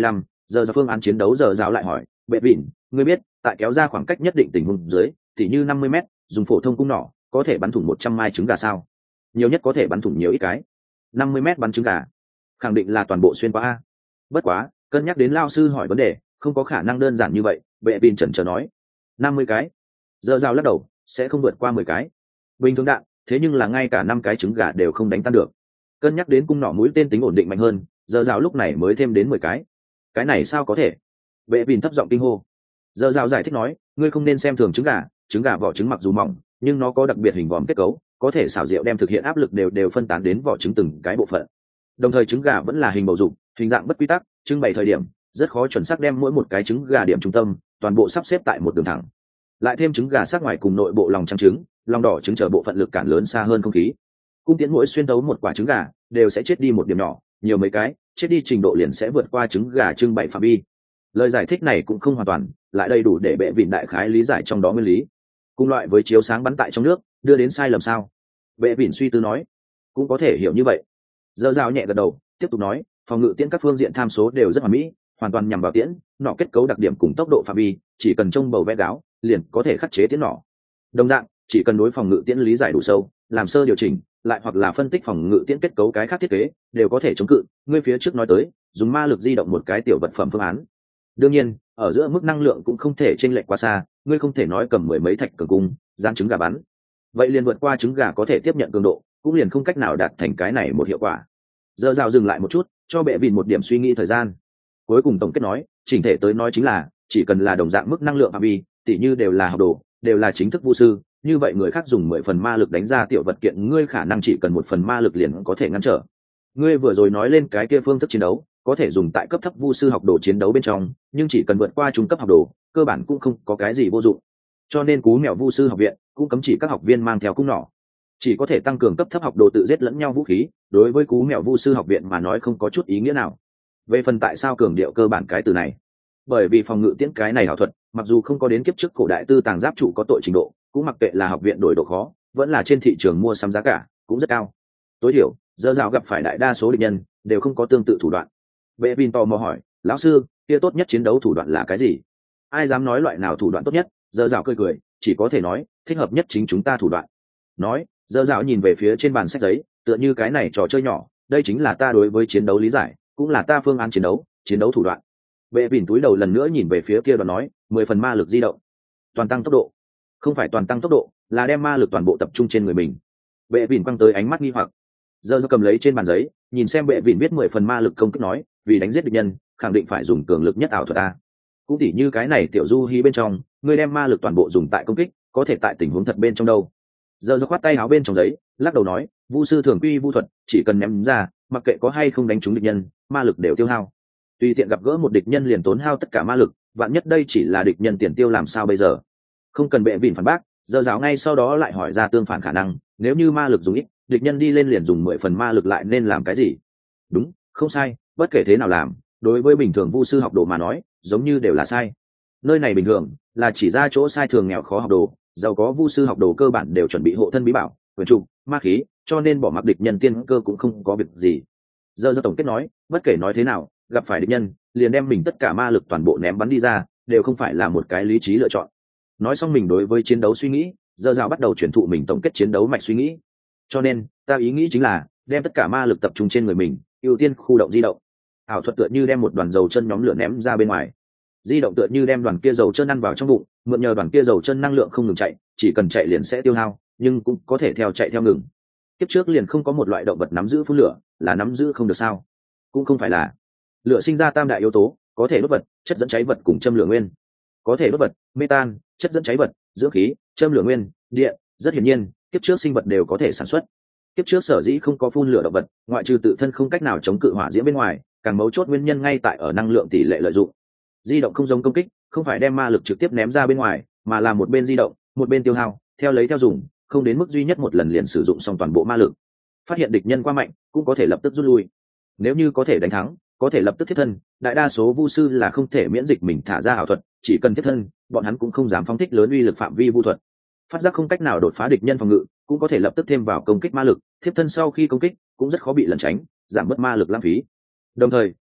Giờ ra phương án chiến đấu giờ giáo lại hỏi bệ vịn, ngươi biết tại kéo ra khoảng cách nhất định tình huống dưới thì như năm mươi mét dùng phổ thông cung nỏ có thể bắn thủng một trăm mai trứng gà sao? Nhiều nhất có thể bắn thủng nhiều ít cái. Năm mươi mét bắn trứng gà khẳng định là toàn bộ xuyên qua a. Bất quá cân nhắc đến lao sư hỏi vấn đề không có khả năng đơn giản như vậy, bệ vịn chần chờ nói năm mươi cái. Giờ giáo lắc đầu, sẽ không vượt qua mười cái bình thường đạn, thế nhưng là ngay cả năm cái trứng gà đều không đánh tan được. Cân nhắc đến cung nỏ mũi tên tính ổn định mạnh hơn, giờ giáo lúc này mới thêm đến mười cái. Cái này sao có thể? Bệ vịn thấp giọng kinh hô. Giờ giáo giải thích nói, ngươi không nên xem thường trứng gà, trứng gà vỏ trứng mặc dù mỏng nhưng nó có đặc biệt hình vòm kết cấu, có thể xảo diệu đem thực hiện áp lực đều đều phân tán đến vỏ trứng từng cái bộ phận. Đồng thời trứng gà vẫn là hình bầu dục, hình dạng bất quy tắc, trưng bày thời điểm rất khó chuẩn xác đem mỗi một cái trứng gà điểm trung tâm toàn bộ sắp xếp tại một đường thẳng. Lại thêm trứng gà sát ngoài cùng nội bộ lòng trắng trứng, lòng đỏ trứng chờ bộ phận lực cản lớn xa hơn không khí. Cung tiễn mỗi xuyên tấu một quả trứng gà đều sẽ chết đi một điểm nhỏ, nhiều mấy cái chết đi trình độ liền sẽ vượt qua trứng gà trưng bày phạm vi. Lời giải thích này cũng không hoàn toàn, lại đầy đủ để bệ vịn đại khái lý giải trong đó nguyên lý. Cùng loại với chiếu sáng bắn tại trong nước đưa đến sai lầm sao? Bệ vịn suy tư nói, cũng có thể hiểu như vậy. Dơ dao nhẹ gật đầu, tiếp tục nói, phòng ngự tiễn các phương diện tham số đều rất hoàn mỹ, hoàn toàn nhằm vào tiễn nọ kết cấu đặc điểm cùng tốc độ phạm vi, chỉ cần trông bầu vẽ gáo liền có thể khắc chế tiễn nọ. Đồng dạng, chỉ cần đối phòng ngự tiễn lý giải đủ sâu, làm sơ điều chỉnh, lại hoặc là phân tích phòng ngự tiễn kết cấu cái khác thiết kế, đều có thể chống cự. Ngươi phía trước nói tới, dùng ma lực di động một cái tiểu vật phẩm phương án. Đương nhiên, ở giữa mức năng lượng cũng không thể chênh lệch quá xa, ngươi không thể nói cầm mười mấy thạch cường cung, dán trứng gà bắn. Vậy liền vượt qua trứng gà có thể tiếp nhận cường độ, cũng liền không cách nào đạt thành cái này một hiệu quả. Giờ rào dừng lại một chút, cho bệ vịn một điểm suy nghĩ thời gian. Cuối cùng tổng kết nói, chỉnh thể tới nói chính là, chỉ cần là đồng dạng mức năng lượng phạm vi, tỉ như đều là học đồ, đều là chính thức vu sư, như vậy người khác dùng mười phần ma lực đánh ra tiểu vật kiện, ngươi khả năng chỉ cần một phần ma lực liền có thể ngăn trở. Ngươi vừa rồi nói lên cái kia phương thức chiến đấu, có thể dùng tại cấp thấp vu sư học đồ chiến đấu bên trong, nhưng chỉ cần vượt qua trung cấp học đồ, cơ bản cũng không có cái gì vô dụng. Cho nên cú mèo vu sư học viện cũng cấm chỉ các học viên mang theo cung nỏ, chỉ có thể tăng cường cấp thấp học đồ tự giết lẫn nhau vũ khí, đối với cú mèo vu sư học viện mà nói không có chút ý nghĩa nào. Về phần tại sao cường điệu cơ bản cái từ này, bởi vì phòng ngự tiễn cái này ảo thuật mặc dù không có đến kiếp trước cổ đại tư tàng giáp trụ có tội trình độ, cũng mặc kệ là học viện đổi độ khó vẫn là trên thị trường mua sắm giá cả cũng rất cao. Tối thiểu dơ dạo gặp phải đại đa số địch nhân đều không có tương tự thủ đoạn. Bệ Vin tò mò hỏi, lão sư, kia tốt nhất chiến đấu thủ đoạn là cái gì? Ai dám nói loại nào thủ đoạn tốt nhất? Dơ dạo cười cười, chỉ có thể nói thích hợp nhất chính chúng ta thủ đoạn. Nói, dơ dạo nhìn về phía trên bàn sách giấy, tựa như cái này trò chơi nhỏ, đây chính là ta đối với chiến đấu lý giải, cũng là ta phương án chiến đấu, chiến đấu thủ đoạn. Bệ Vin túi đầu lần nữa nhìn về phía kia đoạn nói, mười phần ma lực di động, toàn tăng tốc độ. Không phải toàn tăng tốc độ, là đem ma lực toàn bộ tập trung trên người mình. Bệ Vin quăng tới ánh mắt nghi hoặc. Dơ dạo cầm lấy trên bàn giấy, nhìn xem Bệ Vin viết mười phần ma lực công kích nói, vì đánh giết địch nhân, khẳng định phải dùng cường lực nhất ảo thuật a. Cũng tỉ như cái này tiểu du hí bên trong, ngươi đem ma lực toàn bộ dùng tại công kích, có thể tại tình huống thật bên trong đâu. Giờ giơ khoát tay áo bên trong giấy, lắc đầu nói, vu sư thường quy vu thuật, chỉ cần ném ra, mặc kệ có hay không đánh trúng địch nhân, ma lực đều tiêu hao. Tùy tiện gặp gỡ một địch nhân liền tốn hao tất cả ma lực, vạn nhất đây chỉ là địch nhân tiền tiêu làm sao bây giờ? Không cần Bệ Vin phản bác, giờ giáo ngay sau đó lại hỏi ra tương phản khả năng, nếu như ma lực dùng ít, địch nhân đi lên liền dùng mười phần ma lực lại nên làm cái gì? Đúng, không sai, bất kể thế nào làm, đối với bình thường vu sư học đồ mà nói, giống như đều là sai. Nơi này bình thường là chỉ ra chỗ sai thường nghèo khó học đồ, giàu có vu sư học đồ cơ bản đều chuẩn bị hộ thân bí bảo, quyền trục, ma khí, cho nên bỏ mặc địch nhân tiên cơ cũng không có việc gì. Giờ giờ tổng kết nói, bất kể nói thế nào, gặp phải địch nhân, liền đem mình tất cả ma lực toàn bộ ném bắn đi ra, đều không phải là một cái lý trí lựa chọn. Nói xong mình đối với chiến đấu suy nghĩ, giờ dạo bắt đầu chuyển thụ mình tổng kết chiến đấu mạch suy nghĩ. Cho nên, ta ý nghĩ chính là đem tất cả ma lực tập trung trên người mình, ưu tiên khu động di động. Ảo thuật tựa như đem một đoàn dầu chân nhóm lửa ném ra bên ngoài, di động tựa như đem đoàn kia dầu chân ăn vào trong bụng, mượn nhờ đoàn kia dầu chân năng lượng không ngừng chạy, chỉ cần chạy liền sẽ tiêu hao, nhưng cũng có thể theo chạy theo ngừng. Tiếp trước liền không có một loại động vật nắm giữ phun lửa, là nắm giữ không được sao? Cũng không phải là. Lửa sinh ra tam đại yếu tố, có thể đốt vật, chất dẫn cháy vật cùng châm lửa nguyên. Có thể đốt vật, metan, chất dẫn cháy vật, dưỡng khí, châm lửa nguyên, điện, rất hiển nhiên, tiếp trước sinh vật đều có thể sản xuất. Tiếp trước sở dĩ không có phun lửa động vật, ngoại trừ tự thân không cách nào chống cự hỏa diễm bên ngoài, càng mấu chốt nguyên nhân ngay tại ở năng lượng tỷ lệ lợi dụng. Di động không giống công kích, không phải đem ma lực trực tiếp ném ra bên ngoài, mà là một bên di động, một bên tiêu hao, theo lấy theo dùng, không đến mức duy nhất một lần liền sử dụng xong toàn bộ ma lực. Phát hiện địch nhân quá mạnh, cũng có thể lập tức rút lui. Nếu như có thể đánh thắng, có thể lập tức thiết thân, đại đa số vu sư là không thể miễn dịch mình thả ra ảo thuật, chỉ cần thiết thân, bọn hắn cũng không dám phóng thích lớn uy lực phạm vi vu thuật. Phát giác không cách nào đột phá địch nhân phòng ngự, cũng có thể lập tức thêm vào công kích ma lực, thiết thân sau khi công kích cũng rất khó bị lẩn tránh, giảm bớt ma lực lãng phí. Đồng thời,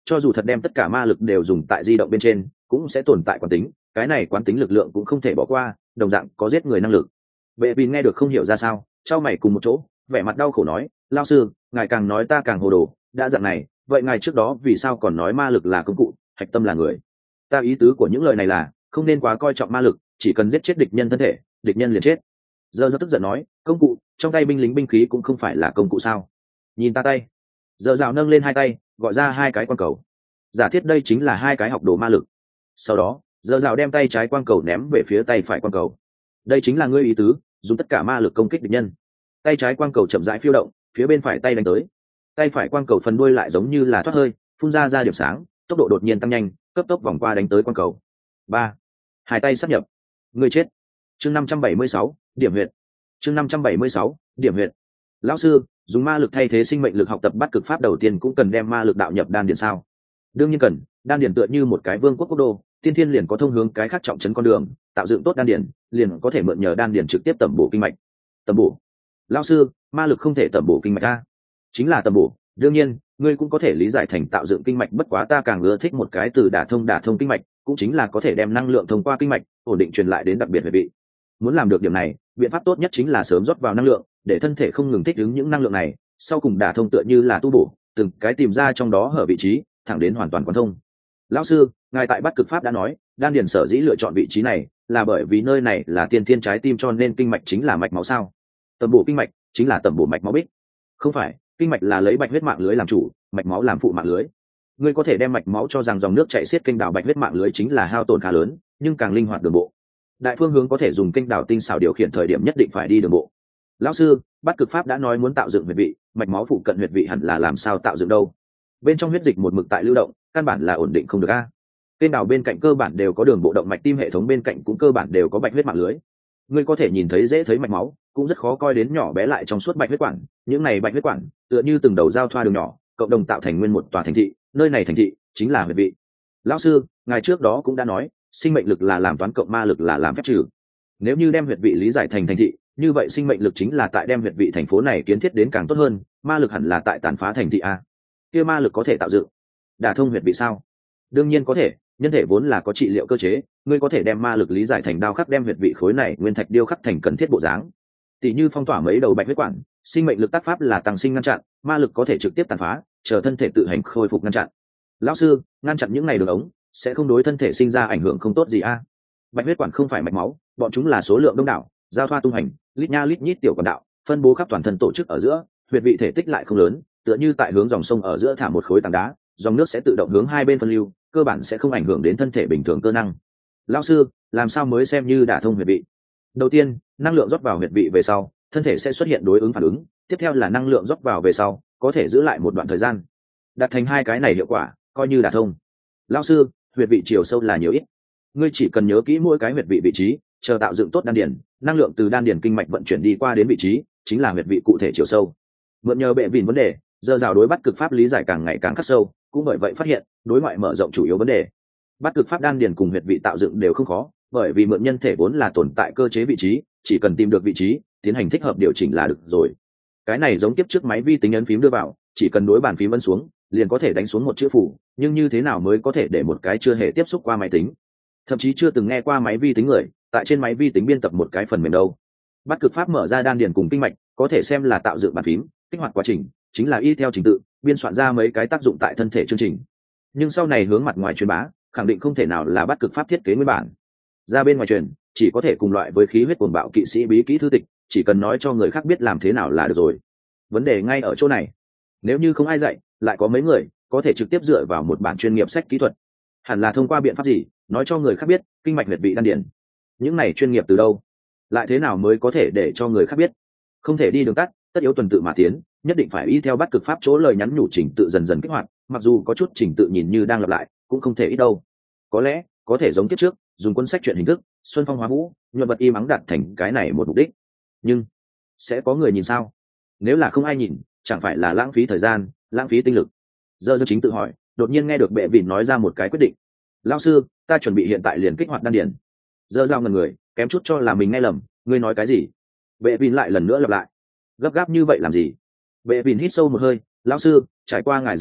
cho dù thật đem tất cả ma lực đều dùng tại di động bên trên cũng sẽ tồn tại quán tính, cái này quán tính lực lượng cũng không thể bỏ qua, đồng dạng có giết người năng lực. Bệ vì nghe được không hiểu ra sao, trao mày cùng một chỗ, vẻ mặt đau khổ nói, lao sư, ngài càng nói ta càng hồ đồ, đã dạng này vậy ngài trước đó vì sao còn nói ma lực là công cụ, hạch tâm là người? Ta ý tứ của những lời này là không nên quá coi trọng ma lực, chỉ cần giết chết địch nhân thân thể, địch nhân liền chết. Giờ rất tức giận nói, công cụ trong tay binh lính binh khí cũng không phải là công cụ sao? Nhìn ta tay. Giờ rào nâng lên hai tay, gọi ra hai cái quang cầu. Giả thiết đây chính là hai cái học đồ ma lực. Sau đó giờ rào đem tay trái quang cầu ném về phía tay phải quang cầu. Đây chính là ngươi ý tứ, dùng tất cả ma lực công kích địch nhân. Tay trái quang cầu chậm rãi phiêu động, phía bên phải tay đánh tới. Tay phải quang cầu phần đuôi lại giống như là thoát hơi, phun ra ra điểm sáng, tốc độ đột nhiên tăng nhanh, cấp tốc vòng qua đánh tới quang cầu. Ba, hai tay sát nhập. Ngươi chết. Chương năm trăm bảy mươi sáu, điểm huyệt. Chương năm trăm bảy mươi sáu, điểm huyệt. Lão sư, dùng ma lực thay thế sinh mệnh lực học tập bắt cực pháp đầu tiên cũng cần đem ma lực đạo nhập đan điền sao? Đương nhiên cần, đan điền tựa như một cái vương quốc quốc đô, tiên thiên liền có thông hướng cái khác trọng trấn con đường, tạo dựng tốt đan điền, liền có thể mượn nhờ đan điền trực tiếp tẩm bổ kinh mạch. Tẩm bổ? Lão sư, ma lực không thể tẩm bổ kinh mạch a? Chính là tẩm bổ, đương nhiên, ngươi cũng có thể lý giải thành tạo dựng kinh mạch, bất quá ta càng ưa thích một cái từ đả thông đả thông kinh mạch, cũng chính là có thể đem năng lượng thông qua kinh mạch, ổn định truyền lại đến đặc biệt huyệt vị. Muốn làm được điểm này, biện pháp tốt nhất chính là sớm rót vào năng lượng, để thân thể không ngừng thích ứng những năng lượng này, sau cùng đả thông tựa như là tu bổ, từng cái tìm ra trong đó hở vị trí, thẳng đến hoàn toàn quán thông. Lão sư, ngài tại bắt cực pháp đã nói, đan điền sở dĩ lựa chọn vị trí này là bởi vì nơi này là tiên thiên trái tim, cho nên kinh mạch chính là mạch máu sao? Tầm bổ kinh mạch chính là tầm bổ mạch máu bích. Không phải, kinh mạch là lấy bạch huyết mạng lưới làm chủ, mạch máu làm phụ mạng lưới. Ngươi có thể đem mạch máu cho rằng dòng nước chảy xiết kênh đảo bạch huyết mạng lưới chính là hao tổn khá lớn, nhưng càng linh hoạt đường bộ. Đại phương hướng có thể dùng kênh đảo tinh xảo điều khiển thời điểm nhất định phải đi đường bộ. Lão sư, bắt cực pháp đã nói muốn tạo dựng huyệt vị, mạch máu phụ cận huyệt vị hẳn là làm sao tạo dựng đâu? Bên trong huyết dịch một mực tại lưu động, căn bản là ổn định không được a. Kênh đảo bên cạnh cơ bản đều có đường bộ động mạch tim, hệ thống bên cạnh cũng cơ bản đều có bạch huyết mạng lưới. Ngươi có thể nhìn thấy dễ thấy mạch máu, cũng rất khó coi đến nhỏ bé lại trong suốt bạch huyết quản, những này bạch huyết quản tựa như từng đầu giao thoa đường nhỏ, cộng đồng tạo thành nguyên một tòa thành thị, nơi này thành thị chính là huyệt vị. Lão sư, ngài trước đó cũng đã nói, sinh mệnh lực là làm toán cộng ma lực là làm phép trừ. Nếu như đem huyệt vị lý giải thành thành thị, như vậy sinh mệnh lực chính là tại đem huyệt vị thành phố này kiến thiết đến càng tốt hơn, ma lực hẳn là tại tàn phá thành thị a. Kia ma lực có thể tạo dựng đả thông huyệt vị sao? Đương nhiên có thể, nhân thể vốn là có trị liệu cơ chế, ngươi có thể đem ma lực lý giải thành đao khắc, đem huyệt vị khối này nguyên thạch điêu khắc thành cần thiết bộ dáng. Tỷ như phong tỏa mấy đầu bạch huyết quản, sinh mệnh lực tác pháp là tăng sinh ngăn chặn, ma lực có thể trực tiếp tàn phá, chờ thân thể tự hành khôi phục ngăn chặn. Lão sư, ngăn chặn những này đường ống sẽ không đối thân thể sinh ra ảnh hưởng không tốt gì a? Bạch huyết quản không phải mạch máu, bọn chúng là số lượng đông đảo, giao thoa tung hành, lít nha lít nhít tiểu quản đạo, phân bố khắp toàn thân tổ chức ở giữa, huyệt vị thể tích lại không lớn, tựa như tại hướng dòng sông ở giữa thả một khối tảng đá, dòng nước sẽ tự động hướng hai bên phân lưu, cơ bản sẽ không ảnh hưởng đến thân thể bình thường cơ năng. Lão sư, làm sao mới xem như đả thông huyệt vị? Đầu tiên, năng lượng rót vào huyệt vị về sau, thân thể sẽ xuất hiện đối ứng phản ứng, tiếp theo là năng lượng rót vào về sau, có thể giữ lại một đoạn thời gian. Đạt thành hai cái này hiệu quả, coi như đả thông. Lão sư, huyệt vị chiều sâu là nhiều ít? Ngươi chỉ cần nhớ kỹ mỗi cái huyệt vị vị trí, chờ tạo dựng tốt đan điền, năng lượng từ đan điền kinh mạch vận chuyển đi qua đến vị trí, chính là huyệt vị cụ thể chiều sâu. Mượn nhờ bệ vịn vấn đề, giờ rào đối bắt cực pháp lý giải càng ngày càng khắc sâu, cũng bởi vậy phát hiện đối ngoại mở rộng chủ yếu vấn đề. Bắt cực pháp đan điền cùng huyệt vị tạo dựng đều không khó, bởi vì mượn nhân thể vốn là tồn tại cơ chế vị trí, chỉ cần tìm được vị trí, tiến hành thích hợp điều chỉnh là được rồi. Cái này giống tiếp trước máy vi tính ấn phím đưa vào, chỉ cần đối bàn phím ấn xuống, liền có thể đánh xuống một chữ phủ, nhưng như thế nào mới có thể để một cái chưa hề tiếp xúc qua máy tính, thậm chí chưa từng nghe qua máy vi tính người, tại trên máy vi tính biên tập một cái phần mềm đâu? Bắt cực pháp mở ra đan điền cùng kinh mạch, có thể xem là tạo dựng bàn phím, kích hoạt quá trình chính là y theo trình tự biên soạn ra mấy cái tác dụng tại thân thể chương trình. Nhưng sau này hướng mặt ngoài truyền bá, khẳng định không thể nào là bắt cực pháp thiết kế nguyên bản. Ra bên ngoài truyền, chỉ có thể cùng loại với khí huyết cuồng bạo kỵ sĩ bí kỹ thư tịch, chỉ cần nói cho người khác biết làm thế nào là được rồi. Vấn đề ngay ở chỗ này. Nếu như không ai dạy, lại có mấy người có thể trực tiếp dựa vào một bản chuyên nghiệp sách kỹ thuật, hẳn là thông qua biện pháp gì nói cho người khác biết kinh mạch huyệt vị đan điền? Những này chuyên nghiệp từ đâu? Lại thế nào mới có thể để cho người khác biết? Không thể đi đường tắt, tất yếu tuần tự mà tiến, nhất định phải y theo bắt cực pháp chỗ lời nhắn nhủ trình tự dần dần kích hoạt, mặc dù có chút trình tự nhìn như đang lặp lại, cũng không thể ít đâu. Có lẽ có thể giống kiếp trước, dùng cuốn sách truyện hình thức, xuân phong hóa vũ, nhuận vật im ắng đạt thành cái này một mục đích. Nhưng sẽ có người nhìn sao? Nếu là không ai nhìn, chẳng phải là lãng phí thời gian, lãng phí tinh lực? Giờ giờ chính tự hỏi, đột nhiên nghe được bệ vịn nói ra một cái quyết định. Lão sư, ta chuẩn bị hiện tại liền kích hoạt đan điền. Giờ giao ngần người, kém chút cho là mình nghe lầm, ngươi nói cái gì? Bệ vịn lại lần nữa lặp lại. Gấp gáp như vậy làm gì? Bệ vịn hít sâu một hơi, lão sư, trải qua ngài giải thích,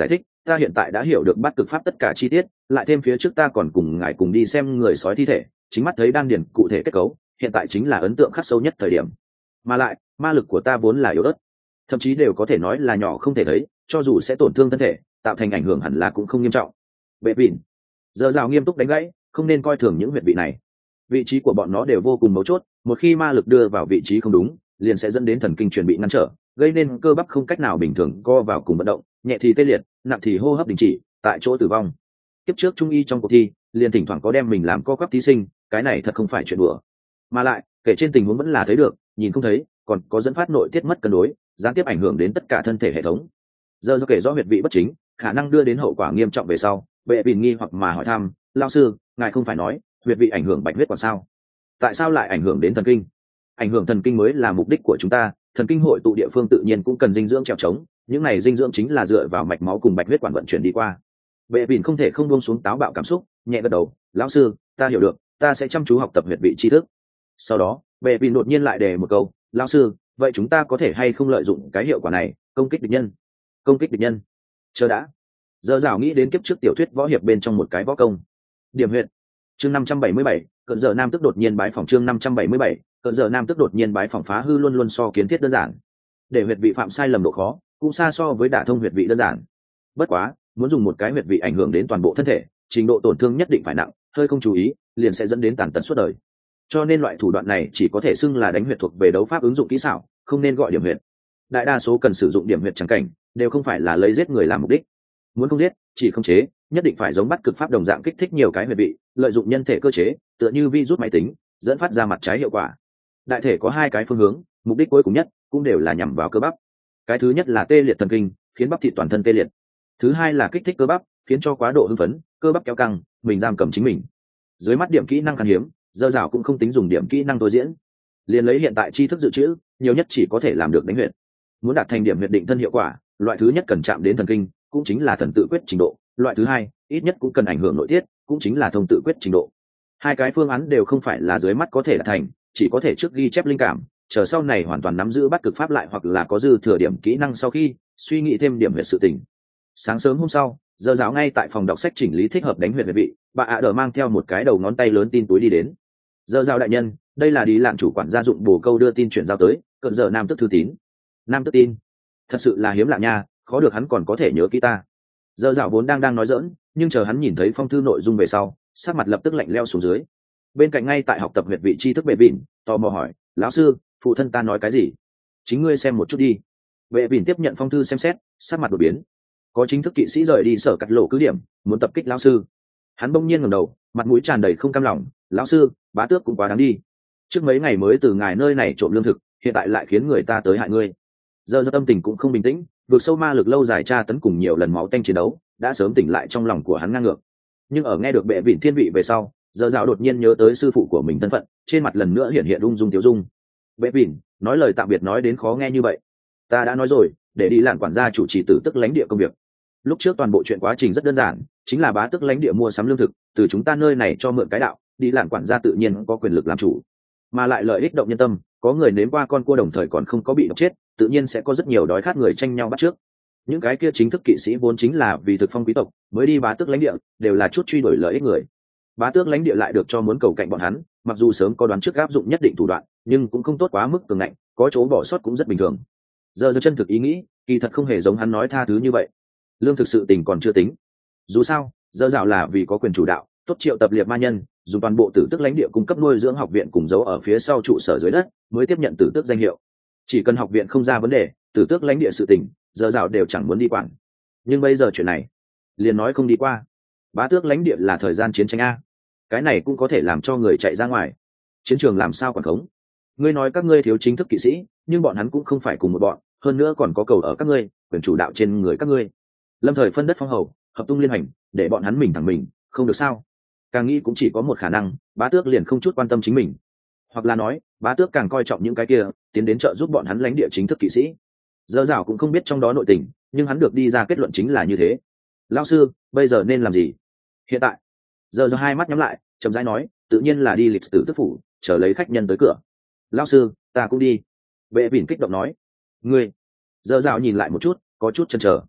ta hiện tại đã hiểu được bát cực pháp tất cả chi tiết, lại thêm phía trước ta còn cùng ngài cùng đi xem người sói thi thể, chính mắt thấy đan điền cụ thể kết cấu, hiện tại chính là ấn tượng khắc sâu nhất thời điểm. Mà lại ma lực của ta vốn là yếu ớt, thậm chí đều có thể nói là nhỏ không thể thấy, cho dù sẽ tổn thương thân thể, tạo thành ảnh hưởng hẳn là cũng không nghiêm trọng. Bệ vịn giờ rào nghiêm túc đánh gãy, không nên coi thường những huyệt vị này, vị trí của bọn nó đều vô cùng mấu chốt, một khi ma lực đưa vào vị trí không đúng, liền sẽ dẫn đến thần kinh truyền bị ngăn trở, gây nên cơ bắp không cách nào bình thường co vào cùng vận động, nhẹ thì tê liệt, nặng thì hô hấp đình chỉ, tại chỗ tử vong. Tiếp trước trung y trong cuộc thi, liền thỉnh thoảng có đem mình làm co quắp thí sinh, cái này thật không phải chuyện đùa. Mà lại, kể trên tình huống vẫn là thấy được, nhìn không thấy, còn có dẫn phát nội tiết mất cân đối, gián tiếp ảnh hưởng đến tất cả thân thể hệ thống. Giờ do kể rõ huyệt vị bất chính, khả năng đưa đến hậu quả nghiêm trọng về sau, Bệ Vịn nghi hoặc mà hỏi thăm, lão sư, ngài không phải nói huyệt vị ảnh hưởng bạch huyết quản sao? Tại sao lại ảnh hưởng đến thần kinh? Ảnh hưởng thần kinh mới là mục đích của chúng ta, thần kinh hội tụ địa phương tự nhiên cũng cần dinh dưỡng trèo trống, những này dinh dưỡng chính là dựa vào mạch máu cùng bạch huyết quản vận chuyển đi qua. Bệ Vịn không thể không buông xuống táo bạo cảm xúc, nhẹ gật đầu, lão sư, ta hiểu được, ta sẽ chăm chú học tập huyệt vị tri thức. Sau đó, Bệ Vịn đột nhiên lại đề một câu, lão sư, vậy chúng ta có thể hay không lợi dụng cái hiệu quả này công kích địch nhân? Công kích địch nhân? Chờ đã. Giờ rào nghĩ đến kiếp trước tiểu thuyết võ hiệp bên trong một cái võ công. Điểm huyệt. Chương năm trăm bảy mươi bảy, cận giờ nam tức đột nhiên bái phỏng chương năm trăm bảy mươi bảy, cận giờ nam tức đột nhiên bái phỏng phá hư luôn luôn so kiến thiết đơn giản. Để huyệt vị phạm sai lầm độ khó, cũng xa so với đả thông huyệt vị đơn giản. Bất quá, muốn dùng một cái huyệt vị ảnh hưởng đến toàn bộ thân thể, trình độ tổn thương nhất định phải nặng, hơi không chú ý, liền sẽ dẫn đến tàn tật suốt đời. Cho nên loại thủ đoạn này chỉ có thể xưng là đánh huyệt thuộc về đấu pháp ứng dụng kỹ xảo, không nên gọi điểm huyệt. Đại đa số cần sử dụng điểm huyệt chẳng cảnh, đều không phải là lấy giết người làm mục đích. Muốn không giết, chỉ không chế, nhất định phải giống bắt cực pháp đồng dạng kích thích nhiều cái huyệt vị, lợi dụng nhân thể cơ chế, tựa như virus máy tính, dẫn phát ra mặt trái hiệu quả. Đại thể có hai cái phương hướng, mục đích cuối cùng nhất cũng đều là nhằm vào cơ bắp. Cái thứ nhất là tê liệt thần kinh, khiến bắp thịt toàn thân tê liệt. Thứ hai là kích thích cơ bắp, khiến cho quá độ hưng phấn, cơ bắp kéo căng, mình giam cầm chính mình. Dưới mắt điểm kỹ năng khan hiếm, dơ dảo cũng không tính dùng điểm kỹ năng tôi diễn, liền lấy hiện tại tri thức dự trữ, nhiều nhất chỉ có thể làm được đánh huyệt. Muốn đạt thành điểm huyệt định thân hiệu quả, loại thứ nhất cần chạm đến thần kinh, cũng chính là thần tự quyết trình độ, loại thứ hai ít nhất cũng cần ảnh hưởng nội tiết, cũng chính là thông tự quyết trình độ. Hai cái phương án đều không phải là dưới mắt có thể đạt thành, chỉ có thể trước ghi chép linh cảm, chờ sau này hoàn toàn nắm giữ bắt cực pháp lại hoặc là có dư thừa điểm kỹ năng sau khi suy nghĩ thêm điểm huyệt sự tình. Sáng sớm hôm sau, giờ giáo ngay tại phòng đọc sách chỉnh lý thích hợp đánh huyệt huyệt vị, bà ạ đờ mang theo một cái đầu ngón tay lớn tin túi đi đến. Giờ giáo đại nhân, đây là đi lạng chủ quản gia dụng bồ câu đưa tin chuyển giao tới, cận giờ nam tức thư tín. Nam tức tin, thật sự là hiếm lạ nha, khó được hắn còn có thể nhớ kỹ ta. Giờ dạo vốn đang đang nói dỡn, nhưng chờ hắn nhìn thấy phong thư nội dung về sau, sắc mặt lập tức lạnh leo xuống dưới. Bên cạnh ngay tại học tập huyệt vị tri thức Bệ Vịn, tò mò hỏi, lão sư, phụ thân ta nói cái gì? Chính ngươi xem một chút đi. Bệ Vịn tiếp nhận phong thư xem xét, sắc mặt đột biến. Có chính thức kỵ sĩ rời đi sở cắt lộ cứ điểm, muốn tập kích lão sư. Hắn bỗng nhiên ngẩng đầu, mặt mũi tràn đầy không cam lòng, lão sư, bá tước cũng quá đáng đi. Trước mấy ngày mới từ ngài nơi này trộm lương thực, hiện tại lại khiến người ta tới hại ngươi. Giờ do tâm tình cũng không bình tĩnh, vượt sâu ma lực lâu dài tra tấn cùng nhiều lần máu tanh chiến đấu đã sớm tỉnh lại trong lòng của hắn ngang ngược. Nhưng ở nghe được Bệ Vịn thiên vị về sau, giờ dạo đột nhiên nhớ tới sư phụ của mình thân phận, trên mặt lần nữa hiện hiện ung dung tiêu dung. Bệ Vịn nói lời tạm biệt nói đến khó nghe như vậy. Ta đã nói rồi, để đi làm quản gia chủ trì tử tức lãnh địa công việc. Lúc trước toàn bộ chuyện quá trình rất đơn giản, chính là bá tước lãnh địa mua sắm lương thực, từ chúng ta nơi này cho mượn cái đạo, đi làm quản gia tự nhiên có quyền lực làm chủ, mà lại lợi ích động nhân tâm, có người nếm qua con cua đồng thời còn không có bị độc chết, tự nhiên sẽ có rất nhiều đói khát người tranh nhau bắt trước. Những cái kia chính thức kỵ sĩ vốn chính là vì thực phong quý tộc mới đi bá tước lãnh địa, đều là chút truy đuổi lợi ích người. Bá tước lãnh địa lại được cho muốn cầu cạnh bọn hắn, mặc dù sớm có đoán trước áp dụng nhất định thủ đoạn, nhưng cũng không tốt quá mức cường ngạnh, có chỗ bỏ sót cũng rất bình thường. Giờ giờ chân thực ý nghĩ, kỳ thật không hề giống hắn nói tha thứ như vậy. Lương thực sự tình còn chưa tính. Dù sao, giờ dạo là vì có quyền chủ đạo, tốt triệu tập liệt ma nhân, dùng toàn bộ tử tước lãnh địa cung cấp nuôi dưỡng học viện cùng giấu ở phía sau trụ sở dưới đất, mới tiếp nhận tử tước danh hiệu. Chỉ cần học viện không ra vấn đề, tử tước lãnh địa sự tình, giờ dạo đều chẳng muốn đi quản. Nhưng bây giờ chuyện này, liền nói không đi qua. Bá tước lãnh địa là thời gian chiến tranh a, cái này cũng có thể làm cho người chạy ra ngoài. Chiến trường làm sao quản khống? Ngươi nói các ngươi thiếu chính thức kỵ sĩ, nhưng bọn hắn cũng không phải cùng một bọn, hơn nữa còn có cầu ở các ngươi, quyền chủ đạo trên người các ngươi. Lâm thời phân đất phong hầu, hợp tung liên hành, để bọn hắn mình thẳng mình, không được sao? Càng nghĩ cũng chỉ có một khả năng, bá tước liền không chút quan tâm chính mình, hoặc là nói bá tước càng coi trọng những cái kia tiến đến trợ giúp bọn hắn lãnh địa chính thức kỵ sĩ. Dơ dảo cũng không biết trong đó nội tình, nhưng hắn được đi ra kết luận chính là như thế. Lão sư, bây giờ nên làm gì? Hiện tại giờ do hai mắt nhắm lại, chậm rãi nói, tự nhiên là đi lịch tử tức phủ, chờ lấy khách nhân tới cửa. Lão sư, ta cũng đi. Bệ Vịn kích động nói. Ngươi? Giờ dạo nhìn lại một chút, có chút chần chờ.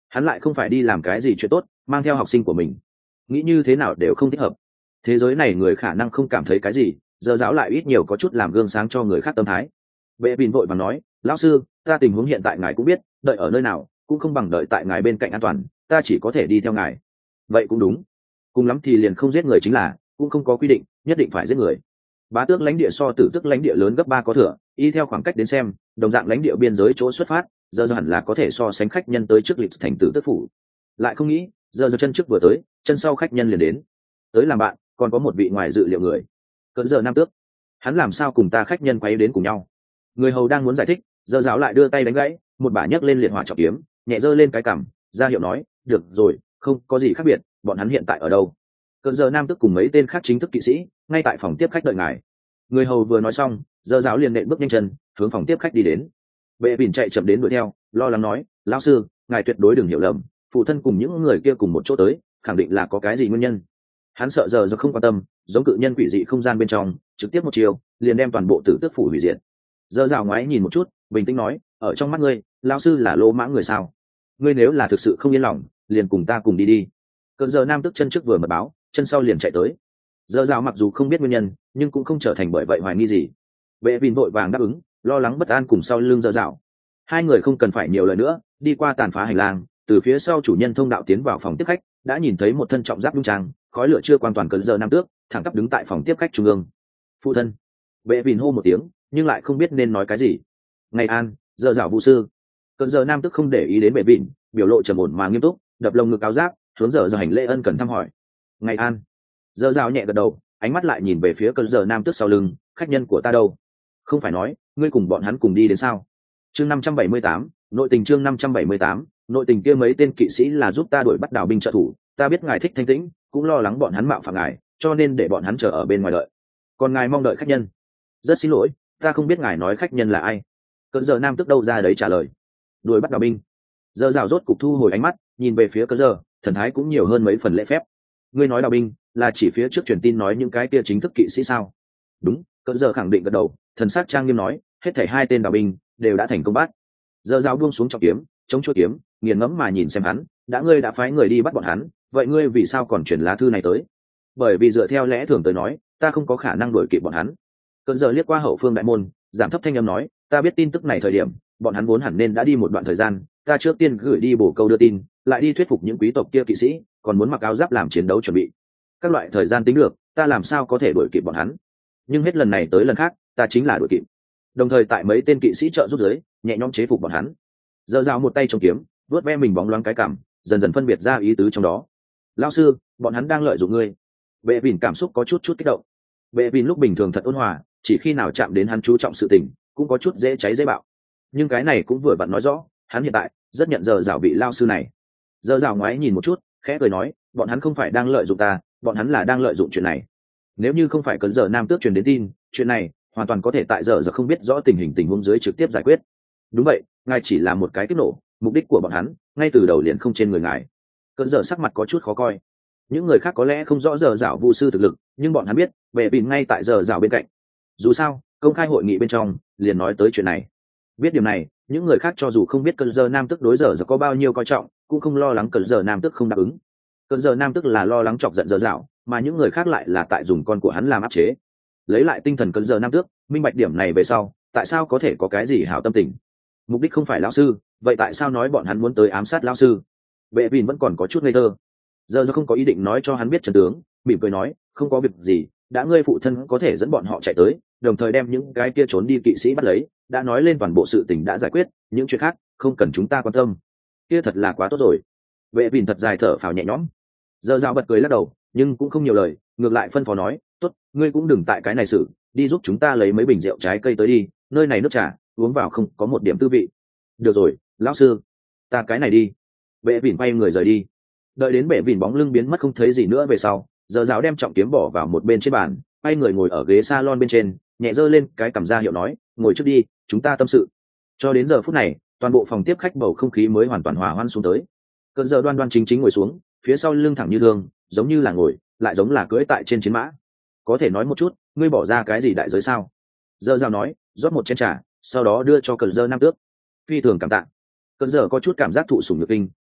hắn lại không phải đi làm cái gì chuyện tốt mang theo học sinh của mình, nghĩ như thế nào đều không thích hợp. Thế giới này người khả năng không cảm thấy cái gì, giờ giáo lại ít nhiều có chút làm gương sáng cho người khác tâm thái. Vệ Bìn vội và nói, lão sư, ta tình huống hiện tại ngài cũng biết, đợi ở nơi nào cũng không bằng đợi tại ngài bên cạnh an toàn, ta chỉ có thể đi theo ngài. Vậy cũng đúng, cùng lắm thì liền không giết người chính là, cũng không có quy định nhất định phải giết người. Bá tước lãnh địa so tử tước lãnh địa lớn gấp ba có thừa, y theo khoảng cách đến xem, đồng dạng lãnh địa biên giới chỗ xuất phát, giờ hẳn là có thể so sánh khách nhân tới trước lịch thành tử tước phủ. Lại không nghĩ, giờ giờ chân trước vừa tới, chân sau khách nhân liền đến. Tới làm bạn, còn có một vị ngoài dự liệu người. Cỡn giờ nam tước, hắn làm sao cùng ta khách nhân quay đến cùng nhau? Người hầu đang muốn giải thích, giờ giáo lại đưa tay đánh gãy, một bả nhấc lên liệt hỏa trọng kiếm, nhẹ giơ lên cái cằm, ra hiệu nói, được rồi, không có gì khác biệt, bọn hắn hiện tại ở đâu? Cơn giờ nam tức cùng mấy tên khác chính thức kỵ sĩ ngay tại phòng tiếp khách đợi ngài. Người hầu vừa nói xong, giờ giáo liền nện bước nhanh chân hướng phòng tiếp khách đi đến. Vệ Bìn chạy chậm đến đuổi theo, lo lắng nói, lão sư, ngài tuyệt đối đừng hiểu lầm, phụ thân cùng những người kia cùng một chỗ tới, khẳng định là có cái gì nguyên nhân. Hắn sợ giờ giờ không quan tâm, giống cự nhân quỷ dị không gian bên trong, trực tiếp một chiều liền đem toàn bộ tử tước phủ hủy diệt. Giờ giáo ngoái nhìn một chút, bình tĩnh nói, ở trong mắt ngươi, lão sư là lỗ mãng người sao? Ngươi nếu là thực sự không yên lòng, liền cùng ta cùng đi đi. Cơn giờ nam tức chân trước vừa mật báo, chân sau liền chạy tới. Giờ rào mặc dù không biết nguyên nhân, nhưng cũng không trở thành bởi vậy hoài nghi gì. Vệ Vin vội vàng đáp ứng, lo lắng bất an cùng sau lưng giờ rào. Hai người không cần phải nhiều lời nữa, đi qua tàn phá hành lang, từ phía sau chủ nhân thông đạo tiến vào phòng tiếp khách, đã nhìn thấy một thân trọng giáp nhung trang, khói lửa chưa quan toàn cơn giờ nam tước, thẳng tắp đứng tại phòng tiếp khách trung ương. Phụ thân. Vệ Vin hô một tiếng, nhưng lại không biết nên nói cái gì. Ngày an, giờ rào vũ sư. Cơn giờ nam tước không để ý đến Vệ Vin, biểu lộ trầm ổn mà nghiêm túc, đập lồng ngực áo giáp, hướng giờ giờ hành lễ ân cần thăm hỏi. Ngày an. Giờ rào nhẹ gật đầu, ánh mắt lại nhìn về phía cơn giờ nam tước sau lưng, khách nhân của ta đâu? Không phải nói ngươi cùng bọn hắn cùng đi đến sao? Chương năm trăm bảy mươi tám, nội tình chương năm trăm bảy mươi tám, nội tình kia mấy tên kỵ sĩ là giúp ta đuổi bắt đào binh trợ thủ, ta biết ngài thích thanh tĩnh, cũng lo lắng bọn hắn mạo phạm ngài, cho nên để bọn hắn chờ ở bên ngoài đợi. Còn ngài mong đợi khách nhân? Rất xin lỗi, ta không biết ngài nói khách nhân là ai. Cơn giờ nam tước đâu ra đấy trả lời. Đuổi bắt đào binh. Giờ rào rốt cục thu hồi ánh mắt, nhìn về phía cơn giờ, thần thái cũng nhiều hơn mấy phần lễ phép. Ngươi nói đào binh là chỉ phía trước truyền tin nói những cái kia chính thức kỵ sĩ sao? Đúng, cơn giờ khẳng định gật đầu, thần sắc trang nghiêm nói, hết thảy hai tên đào binh đều đã thành công bắt. Giờ giáo buông xuống trọng kiếm, chống chuôi kiếm, nghiền ngẫm mà nhìn xem hắn, đã ngươi đã phái người đi bắt bọn hắn, vậy ngươi vì sao còn chuyển lá thư này tới? Bởi vì dựa theo lẽ thường tới nói, ta không có khả năng đuổi kịp bọn hắn. Cơn giờ liếc qua hậu phương đại môn, giảm thấp thanh âm nói, ta biết tin tức này thời điểm, bọn hắn vốn hẳn nên đã đi một đoạn thời gian, ta trước tiên gửi đi bổ câu đưa tin, lại đi thuyết phục những quý tộc kia kỵ sĩ, còn muốn mặc áo giáp làm chiến đấu chuẩn bị. Các loại thời gian tính được, ta làm sao có thể đuổi kịp bọn hắn? Nhưng hết lần này tới lần khác, ta chính là đuổi kịp. Đồng thời tại mấy tên kỵ sĩ trợ giúp dưới, nhẹ nhõm chế phục bọn hắn. Giờ rào một tay trong kiếm, vuốt ve mình bóng loáng cái cảm, dần dần phân biệt ra ý tứ trong đó. Lão sư, bọn hắn đang lợi dụng ngươi. Bệ Vin cảm xúc có chút chút kích động. Bệ Vin lúc bình thường thật ôn hòa, chỉ khi nào chạm đến hắn chú trọng sự tình, cũng có chút dễ cháy dễ bạo. Nhưng cái này cũng vừa vặn nói rõ, hắn hiện tại rất nhận giờ rào vị lao sư này. Giờ rào ngoái nhìn một chút, khẽ cười nói, bọn hắn không phải đang lợi dụng ta, bọn hắn là đang lợi dụng chuyện này. Nếu như không phải cấn giờ nam tước truyền đến tin, chuyện này hoàn toàn có thể tại giờ giờ không biết rõ tình hình tình huống dưới trực tiếp giải quyết. Đúng vậy, ngài chỉ là một cái kích nổ, mục đích của bọn hắn ngay từ đầu liền không trên người ngài. Cấn giờ sắc mặt có chút khó coi. Những người khác có lẽ không rõ giờ dạo vu sư thực lực, nhưng bọn hắn biết Bệ Vin ngay tại giờ dạo bên cạnh. Dù sao, công khai hội nghị bên trong liền nói tới chuyện này. Biết điểm này, những người khác cho dù không biết cơn giờ nam tức đối giờ giờ có bao nhiêu coi trọng, cũng không lo lắng cơn giờ nam tức không đáp ứng. Cơn giờ nam tức là lo lắng chọc giận giờ dạo, mà những người khác lại là tại dùng con của hắn làm áp chế. Lấy lại tinh thần cơn giờ nam tước, minh bạch điểm này về sau, tại sao có thể có cái gì hảo tâm tình? Mục đích không phải lão sư, vậy tại sao nói bọn hắn muốn tới ám sát lão sư? Bệ Vin vẫn còn có chút ngây thơ. Giờ giờ không có ý định nói cho hắn biết trận tướng, mỉm cười nói, không có việc gì, đã ngươi phụ thân có thể dẫn bọn họ chạy tới, đồng thời đem những cái kia trốn đi kỵ sĩ bắt lấy, đã nói lên toàn bộ sự tình đã giải quyết, những chuyện khác không cần chúng ta quan tâm. Kia thật là quá tốt rồi. Bệ Vin thật dài thở phào nhẹ nhõm. Giờ dạo bật cười lắc đầu, nhưng cũng không nhiều lời, ngược lại phân phó nói, tốt, ngươi cũng đừng tại cái này xử, đi giúp chúng ta lấy mấy bình rượu trái cây tới đi, nơi này nước trà uống vào không có một điểm tư vị. Được rồi, lão sư, ta cái này đi. Bệ Vin quay người rời đi. Đợi đến Bệ Vin bóng lưng biến mất không thấy gì nữa về sau, giờ giáo đem trọng kiếm bỏ vào một bên trên bàn, quay người ngồi ở ghế salon bên trên, nhẹ giơ lên cái cằm ra hiệu nói, ngồi trước đi, chúng ta tâm sự. Cho đến giờ phút này, toàn bộ phòng tiếp khách bầu không khí mới hoàn toàn hòa hoãn xuống tới. Cơn giờ đoan đoan chính chính ngồi xuống, phía sau lưng thẳng như thường, giống như là ngồi, lại giống là cưỡi tại trên chiến mã. Có thể nói một chút, ngươi bỏ ra cái gì đại giới sao? Giờ giáo nói, rót một chén trà, sau đó đưa cho Cơn giờ nam tước. Phi thường cảm tạ. Cơn giờ có chút cảm giác thụ sủng nhược kinh,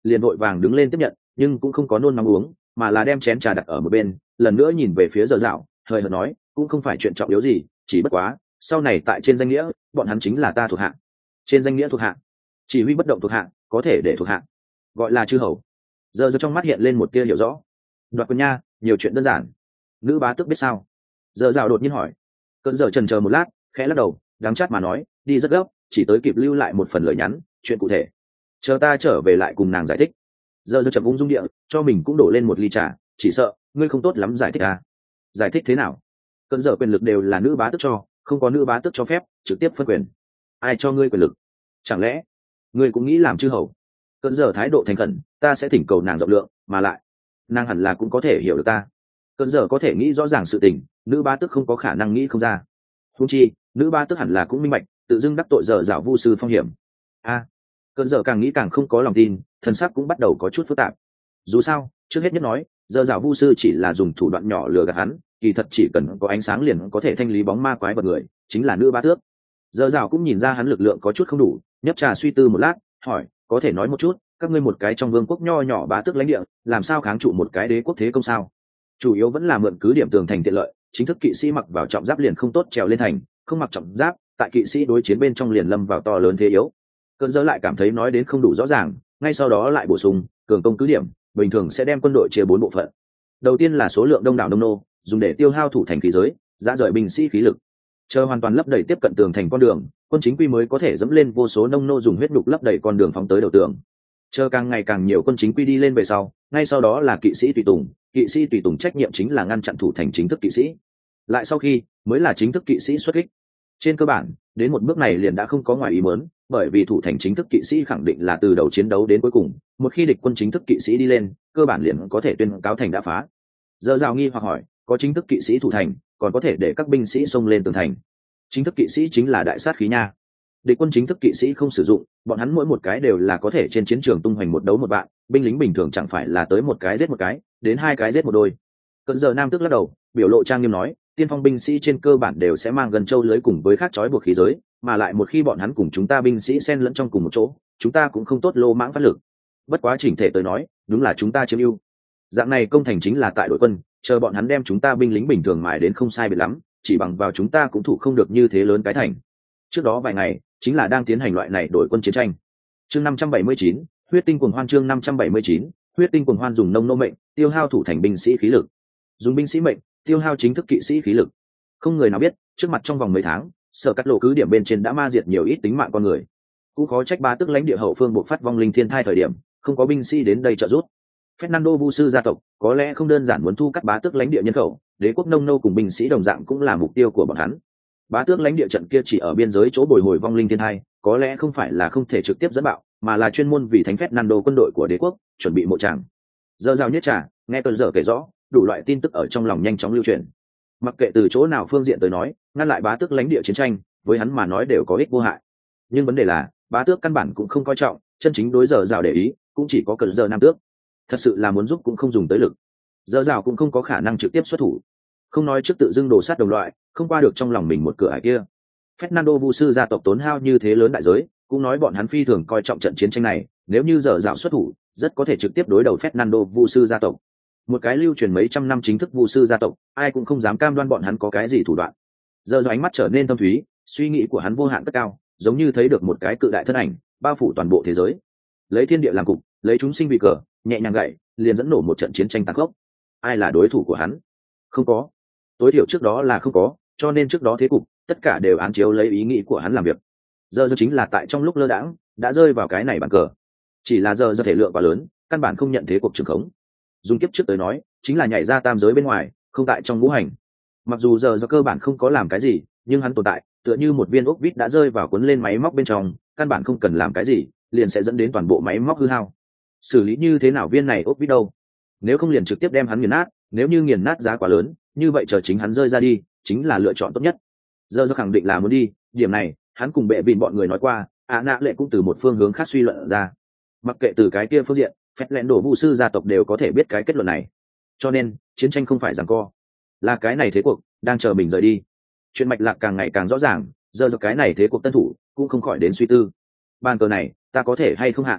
liền vội vàng đứng lên tiếp nhận, nhưng cũng không có nôn nóng uống, mà là đem chén trà đặt ở một bên, lần nữa nhìn về phía Dở Dạo, hơi hợt nói, cũng không phải chuyện trọng yếu gì, chỉ bất quá sau này tại trên danh nghĩa bọn hắn chính là ta thuộc hạ. Trên danh nghĩa thuộc hạ, chỉ huy bất động thuộc hạ, có thể để thuộc hạ gọi là chư hầu. Giờ giờ trong mắt hiện lên một tia hiểu rõ. Đoạt quyền nha, nhiều chuyện đơn giản. Nữ bá tước biết sao? Giờ Dạo đột nhiên hỏi. Cơn giờ chần chờ một lát, khẽ lắc đầu, đắng chát mà nói, đi rất gấp, chỉ tới kịp lưu lại một phần lời nhắn, chuyện cụ thể chờ ta trở về lại cùng nàng giải thích. Giờ giờ chậm ung dung địa cho mình cũng đổ lên một ly trà, chỉ sợ ngươi không tốt lắm giải thích à? Giải thích thế nào? Cơn giờ quyền lực đều là nữ bá tước cho, không có nữ bá tước cho phép trực tiếp phân quyền. Ai cho ngươi quyền lực? Chẳng lẽ ngươi cũng nghĩ làm chư hầu? Cơn giờ thái độ thành khẩn, ta sẽ thỉnh cầu nàng rộng lượng, mà lại nàng hẳn là cũng có thể hiểu được ta. Cơn giờ có thể nghĩ rõ ràng sự tình, nữ bá tước không có khả năng nghĩ không ra. Huống chi nữ bá tước hẳn là cũng minh bạch, tự dưng đắc tội giờ dạo vu sư phong hiểm. A, à, cơn giờ càng nghĩ càng không có lòng tin, thần sắc cũng bắt đầu có chút phức tạp. Dù sao trước hết nhất nói, giờ dạo vu sư chỉ là dùng thủ đoạn nhỏ lừa gạt hắn, kỳ thật chỉ cần có ánh sáng liền có thể thanh lý bóng ma quái vật người, chính là nữ bá tước. Giờ dạo cũng nhìn ra hắn lực lượng có chút không đủ, nhấp trà suy tư một lát, hỏi, có thể nói một chút, các ngươi một cái trong vương quốc nho nhỏ bá tước lãnh địa, làm sao kháng trụ một cái đế quốc thế công sao? Chủ yếu vẫn là mượn cứ điểm tường thành tiện lợi, chính thức kỵ sĩ mặc vào trọng giáp liền không tốt trèo lên thành, không mặc trọng giáp, tại kỵ sĩ đối chiến bên trong liền lâm vào to lớn thế yếu. Cơn giờ lại cảm thấy nói đến không đủ rõ ràng, ngay sau đó lại bổ sung, cường công cứ điểm bình thường sẽ đem quân đội chia bốn bộ phận. Đầu tiên là số lượng đông đảo nông nô, dùng để tiêu hao thủ thành khí giới, dã rời binh sĩ khí lực. Chờ hoàn toàn lấp đầy tiếp cận tường thành con đường, quân chính quy mới có thể dẫm lên vô số nông nô dùng huyết nhục lấp đầy con đường phóng tới đầu tường. Chờ càng ngày càng nhiều quân chính quy đi lên về sau, ngay sau đó là kỵ sĩ tùy tùng, kỵ sĩ tùy tùng trách nhiệm chính là ngăn chặn thủ thành chính thức kỵ sĩ. Lại sau khi mới là chính thức kỵ sĩ xuất kích. Trên cơ bản, đến một bước này liền đã không có ngoài ý muốn, bởi vì thủ thành chính thức kỵ sĩ khẳng định là từ đầu chiến đấu đến cuối cùng, một khi địch quân chính thức kỵ sĩ đi lên, cơ bản liền có thể tuyên cáo thành đã phá. Giờ Dạo nghi hoặc hỏi, có chính thức kỵ sĩ thủ thành, còn có thể để các binh sĩ xông lên tường thành. Chính thức kỵ sĩ chính là đại sát khí nha. Địch quân chính thức kỵ sĩ không sử dụng, bọn hắn mỗi một cái đều là có thể trên chiến trường tung hoành một đấu một bạn, binh lính bình thường chẳng phải là tới một cái giết một cái, đến hai cái giết một đôi. Cận giờ Nam Tước lắc đầu, biểu lộ trang nghiêm nói, tiên phong binh sĩ trên cơ bản đều sẽ mang gần châu lưới cùng với khác chói buộc khí giới, mà lại một khi bọn hắn cùng chúng ta binh sĩ xen lẫn trong cùng một chỗ, chúng ta cũng không tốt lô mãng phát lực. Bất quá chỉnh thể tới nói, đúng là chúng ta chiếm ưu. Dạng này công thành chính là tại đội quân, chờ bọn hắn đem chúng ta binh lính bình thường mài đến không sai biệt lắm, chỉ bằng vào chúng ta cũng thủ không được như thế lớn cái thành. Trước đó vài ngày, chính là đang tiến hành loại này đổi quân chiến tranh. Chương năm trăm bảy mươi chín, huyết tinh cuồng hoan. Chương năm trăm bảy mươi chín, huyết tinh cuồng hoan. Dùng nông nô mệnh tiêu hao thủ thành binh sĩ khí lực, dùng binh sĩ mệnh tiêu hao chính thức kỵ sĩ khí lực. Không người nào biết, trước mặt trong vòng mấy tháng, sở cắt lộ cứ điểm bên trên đã ma diệt nhiều ít tính mạng con người. Cũng khó trách bá tước lãnh địa hậu phương buộc phát vong linh thiên thai thời điểm, không có binh sĩ đến đây trợ giúp. Fernando vu sư gia tộc có lẽ không đơn giản muốn thu cắt bá tước lãnh địa nhân khẩu, đế quốc nông nô cùng binh sĩ đồng dạng cũng là mục tiêu của bọn hắn. Bá tước lãnh địa trận kia chỉ ở biên giới chỗ bồi hồi vong linh thiên thai, có lẽ không phải là không thể trực tiếp dẫn bạo, mà là chuyên môn vì thánh Fernando quân đội của đế quốc chuẩn bị mộ tràng. Giờ Dạo nhất trà, nghe Cơn giờ kể rõ, đủ loại tin tức ở trong lòng nhanh chóng lưu truyền. Mặc kệ từ chỗ nào phương diện tới nói, ngăn lại bá tước lãnh địa chiến tranh, với hắn mà nói đều có ích vô hại. Nhưng vấn đề là, bá tước căn bản cũng không coi trọng, chân chính đối Giờ Dạo để ý, cũng chỉ có Cơn giờ Nam Tước. Thật sự là muốn giúp cũng không dùng tới lực. Giờ Dạo cũng không có khả năng trực tiếp xuất thủ. Không nói trước tự dưng đổ sát đồng loại, không qua được trong lòng mình một cửa ải kia. Fernando vu sư gia tộc tốn hao như thế lớn đại giới, cũng nói bọn hắn phi thường coi trọng trận chiến tranh này, nếu như Giờ Dạo xuất thủ, rất có thể trực tiếp đối đầu Fernando vu sư gia tộc. Một cái lưu truyền mấy trăm năm chính thức vu sư gia tộc, ai cũng không dám cam đoan bọn hắn có cái gì thủ đoạn. Giờ Dạo ánh mắt trở nên thâm thúy, suy nghĩ của hắn vô hạn cất cao, giống như thấy được một cái cự đại thân ảnh, bao phủ toàn bộ thế giới. Lấy thiên địa làm cục, lấy chúng sinh vì cờ, nhẹ nhàng gậy, liền dẫn nổ một trận chiến tranh tàn khốc. Ai là đối thủ của hắn? Không có. Tối thiểu trước đó là không có, cho nên trước đó thế cục, tất cả đều án chiếu lấy ý nghĩ của hắn làm việc. Giờ giờ chính là tại trong lúc lơ đãng, đã rơi vào cái này bàn cờ. Chỉ là giờ giờ thể lượng quá lớn, căn bản không nhận thế cuộc trường khống. Dùng kiếp trước tới nói, chính là nhảy ra tam giới bên ngoài, không tại trong ngũ hành. Mặc dù giờ giờ cơ bản không có làm cái gì, nhưng hắn tồn tại, tựa như một viên ốc vít đã rơi vào cuốn lên máy móc bên trong, căn bản không cần làm cái gì, liền sẽ dẫn đến toàn bộ máy móc hư hao. Xử lý như thế nào viên này ốc vít đâu? Nếu không liền trực tiếp đem hắn nghiền nát, nếu như nghiền nát giá quá lớn, như vậy chờ chính hắn rơi ra đi, chính là lựa chọn tốt nhất. Giờ giờ khẳng định là muốn đi, điểm này, hắn cùng bệ vịn bọn người nói qua, ạ nạ lệ cũng từ một phương hướng khác suy luận ra. Mặc kệ từ cái kia phương diện, phép lẹn đổ vu sư gia tộc đều có thể biết cái kết luận này. Cho nên chiến tranh không phải giằng co, là cái này thế cuộc đang chờ mình rời đi. Chuyện mạch lạc càng ngày càng rõ ràng, giờ giờ cái này thế cuộc tân thủ cũng không khỏi đến suy tư, bàn cờ này ta có thể hay không hạ.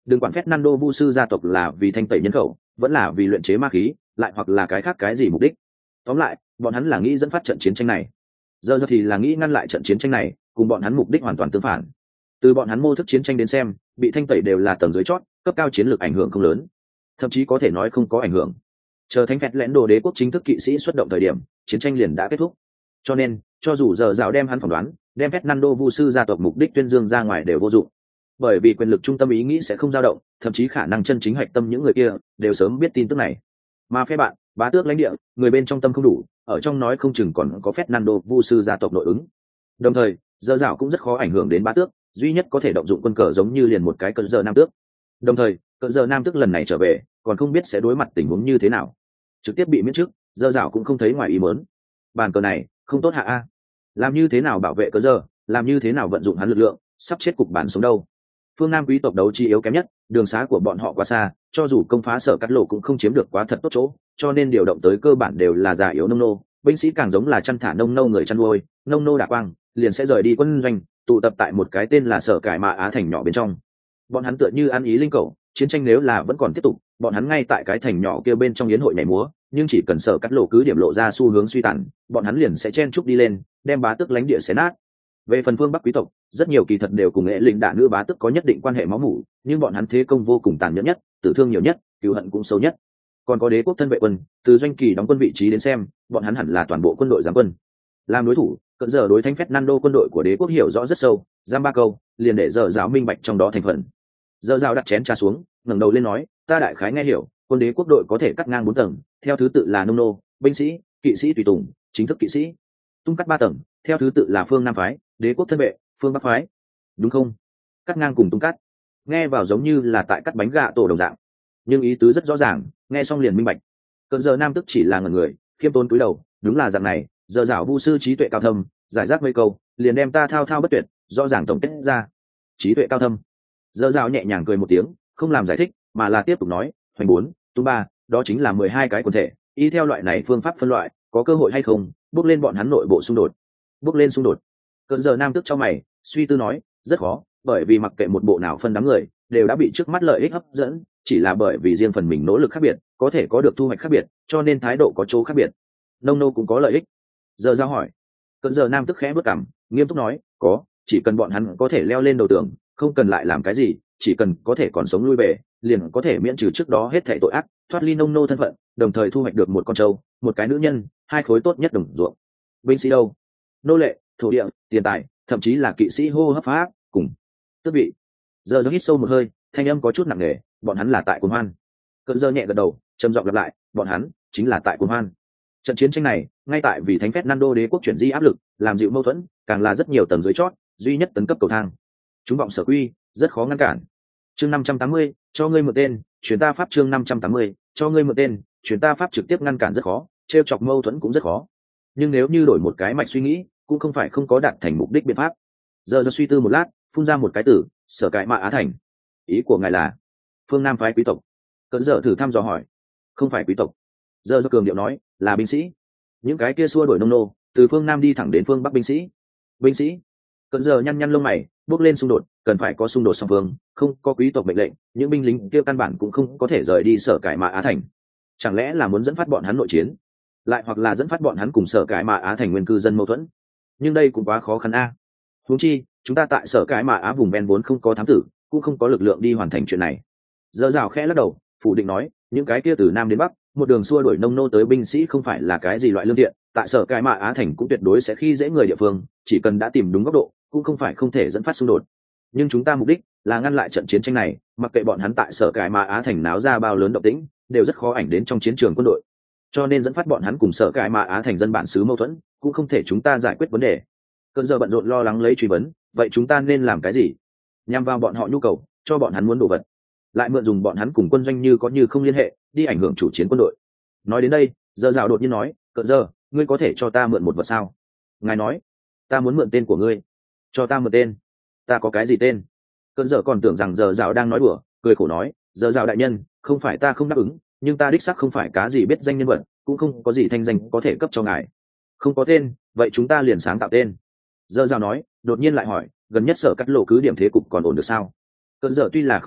đừng quản Fernando vu sư gia tộc là vì thanh tẩy nhân khẩu vẫn là vì luyện chế ma khí lại hoặc là cái khác cái gì mục đích, tóm lại bọn hắn là nghĩ dẫn phát trận chiến tranh này. Giờ giờ thì là nghĩ ngăn lại trận chiến tranh này, cùng bọn hắn mục đích hoàn toàn tương phản. Từ bọn hắn mô thức chiến tranh đến xem, bị thanh tẩy đều là tầng dưới chót, cấp cao chiến lược ảnh hưởng không lớn, thậm chí có thể nói không có ảnh hưởng. Chờ thánh phẹt lẽn đồ đế quốc chính thức kỵ sĩ xuất động thời điểm, chiến tranh liền đã kết thúc. Cho nên cho dù giờ rào đem hắn phỏng đoán đem Fernando vu sư gia tộc mục đích tuyên dương ra ngoài đều vô dụng, bởi vì quyền lực trung tâm ý nghĩ sẽ không dao động, thậm chí khả năng chân chính hạch tâm những người kia đều sớm biết tin tức này. Mà phe bạn bá tước lãnh địa, người bên trong tâm không đủ, ở trong nói không chừng còn có Fernando vu sư gia tộc nội ứng. Đồng thời giờ rào cũng rất khó ảnh hưởng đến bá tước, duy nhất có thể động dụng quân cờ giống như liền một cái cơn giờ nam tước. Đồng thời cơn giờ nam tước lần này trở về còn không biết sẽ đối mặt tình huống như thế nào, trực tiếp bị miễn chức, giờ rào cũng không thấy ngoài ý muốn. Bàn cờ này không tốt hạ a, làm như thế nào bảo vệ cơn giờ, làm như thế nào vận dụng hắn lực lượng, sắp chết cục bản sống đâu. Phương Nam quý tộc đấu chi yếu kém nhất, đường xá của bọn họ quá xa, cho dù công phá sở cắt lộ cũng không chiếm được quá thật tốt chỗ, cho nên điều động tới cơ bản đều là già yếu nông nô, binh sĩ càng giống là chăn thả nông nô người chăn nuôi, nông nô đả quang liền sẽ rời đi quân doanh, tụ tập tại một cái tên là sở cải mạ á thành nhỏ bên trong. Bọn hắn tựa như ăn ý linh cầu, chiến tranh nếu là vẫn còn tiếp tục, bọn hắn ngay tại cái thành nhỏ kia bên trong yến hội nhảy múa, nhưng chỉ cần sở cắt lộ cứ điểm lộ ra xu hướng suy tàn, bọn hắn liền sẽ chen trúc đi lên, đem bá tước lãnh địa xé nát. Về phần phương bắc quý tộc, rất nhiều kỳ thật đều cùng nghệ lĩnh đạ nữ bá tước có nhất định quan hệ máu mủ, nhưng bọn hắn thế công vô cùng tàn nhẫn nhất, tử thương nhiều nhất, cừu hận cũng sâu nhất. Còn có đế quốc thân vệ quân, từ doanh kỳ đóng quân vị trí đến xem, bọn hắn hẳn là toàn bộ quân đội giáng quân. Làm đối thủ, cận giờ đối thánh Fernando quân đội của đế quốc hiểu rõ rất sâu, giam ba câu liền để giờ giáo minh bạch trong đó thành phần. Giờ giáo đặt chén trà xuống, ngẩng đầu lên nói, ta đại khái nghe hiểu, quân đế quốc đội có thể cắt ngang bốn tầng, theo thứ tự là nông nô, binh sĩ, kỵ sĩ tùy tùng, chính thức kỵ sĩ. Tung cắt ba tầng, theo thứ tự là phương nam phái, đế quốc thân vệ, phương bắc phái, đúng không? Cắt ngang cùng tung cắt, nghe vào giống như là tại cắt bánh gà tổ đồng dạng, nhưng ý tứ rất rõ ràng, nghe xong liền minh bạch. Cận giờ nam tức chỉ là ngẩn người, khiêm tốn cúi đầu, đúng là dạng này, giờ dảo vu sư trí tuệ cao thâm, giải rác mấy câu liền đem ta thao thao bất tuyệt rõ ràng tổng kết ra. Trí tuệ cao thâm. Giờ dảo nhẹ nhàng cười một tiếng, không làm giải thích mà là tiếp tục nói, hoành bốn tung ba đó chính là mười hai cái quần thể, y theo loại này phương pháp phân loại, có cơ hội hay không bước lên bọn hắn nội bộ xung đột. Bước lên xung đột. Cận giờ nam tức cho mày suy tư nói, rất khó, bởi vì mặc kệ một bộ nào phân đám người đều đã bị trước mắt lợi ích hấp dẫn, chỉ là bởi vì riêng phần mình nỗ lực khác biệt có thể có được thu hoạch khác biệt, cho nên thái độ có chỗ khác biệt. Nông nô cũng có lợi ích. Giờ giao hỏi. Cận giờ nam tức khẽ bước cằm, nghiêm túc nói, có, chỉ cần bọn hắn có thể leo lên đầu tường, không cần lại làm cái gì, chỉ cần có thể còn sống lui về, liền có thể miễn trừ trước đó hết thảy tội ác, thoát ly nông nô thân phận, đồng thời thu hoạch được một con trâu, một cái nữ nhân, hai khối tốt nhất đồng ruộng. Binh sĩ đâu? Nô lệ, thổ địa, tiền tài, thậm chí là kỵ sĩ hô hấp pháp, cùng tước vị. Giờ gió hít sâu một hơi, thanh âm có chút nặng nề, bọn hắn là tại cuồng hoan. Cận giờ nhẹ gật đầu, trầm giọng lặp lại, bọn hắn chính là tại cuồng hoan. Trận chiến tranh này ngay tại vì thánh Fernando đế quốc chuyển di áp lực, làm dịu mâu thuẫn, càng là rất nhiều tầng dưới chót, duy nhất tấn cấp cầu thang. Chúng vọng sở quy, rất khó ngăn cản. Chương năm trăm tám mươi, cho ngươi một tên, chuyển ta pháp chương năm trăm tám mươi, cho ngươi một tên, chuyển ta pháp trực tiếp ngăn cản rất khó, trêu chọc mâu thuẫn cũng rất khó. Nhưng nếu như đổi một cái mạch suy nghĩ, cũng không phải không có đạt thành mục đích biện pháp. Giờ giờ suy tư một lát, phun ra một cái từ, sở cải mạ á thành. Ý của ngài là phương nam phái quý tộc? Cẩn giờ thử thăm dò hỏi. Không phải quý tộc. Giờ do cường điệu nói, là binh sĩ. Những cái kia xua đuổi nông nô, từ phương nam đi thẳng đến phương bắc binh sĩ. Binh sĩ. Cẩn giờ nhăn nhăn lông mày, bước lên xung đột, cần phải có xung đột song phương, không có quý tộc mệnh lệnh, những binh lính kia căn bản cũng không có thể rời đi sở cải mạ á thành. Chẳng lẽ là muốn dẫn phát bọn hắn nội chiến, lại hoặc là dẫn phát bọn hắn cùng sở cải mạ á thành nguyên cư dân mâu thuẫn? Nhưng đây cũng quá khó khăn a. Huống chi chúng ta tại sở cải mạ á vùng ven vốn không có thám tử, cũng không có lực lượng đi hoàn thành chuyện này. Giờ rào khẽ lắc đầu, phủ định nói, những cái kia từ nam đến bắc, một đường xua đuổi nông nô tới binh sĩ không phải là cái gì loại lương thiện, tại sở cải mạ á thành cũng tuyệt đối sẽ khi dễ người địa phương, chỉ cần đã tìm đúng góc độ, cũng không phải không thể dẫn phát xung đột. Nhưng chúng ta mục đích là ngăn lại trận chiến tranh này, mặc kệ bọn hắn tại sở cải mạ á thành náo ra bao lớn động tĩnh, đều rất khó ảnh đến trong chiến trường quân đội. Cho nên dẫn phát bọn hắn cùng sở cải mạ á thành dân bản xứ mâu thuẫn, cũng không thể chúng ta giải quyết vấn đề. Cơn giờ bận rộn lo lắng lấy truy vấn, vậy chúng ta nên làm cái gì? Nhằm vào bọn họ nhu cầu, cho bọn hắn muốn đồ vật, lại mượn dùng bọn hắn cùng quân doanh như có như không liên hệ, đi ảnh hưởng chủ chiến quân đội. Nói đến đây, giờ rào đột nhiên nói, cận giờ, ngươi có thể cho ta mượn một vật sao? Ngài nói, ta muốn mượn tên của ngươi. Cho ta mượn tên. Ta có cái gì tên? Cận giờ còn tưởng rằng giờ rào đang nói đùa, cười khổ nói, giờ rào đại nhân, không phải ta không đáp ứng, nhưng ta đích xác không phải cá gì biết danh nhân vật, cũng không có gì thanh danh có thể cấp cho ngài. Không có tên, vậy chúng ta liền sáng tạo tên. Giờ rào nói, đột nhiên lại hỏi, gần nhất sở cắt lộ cứ điểm thế cục còn ổn được sao? Cận giờ tuy là không hiểu,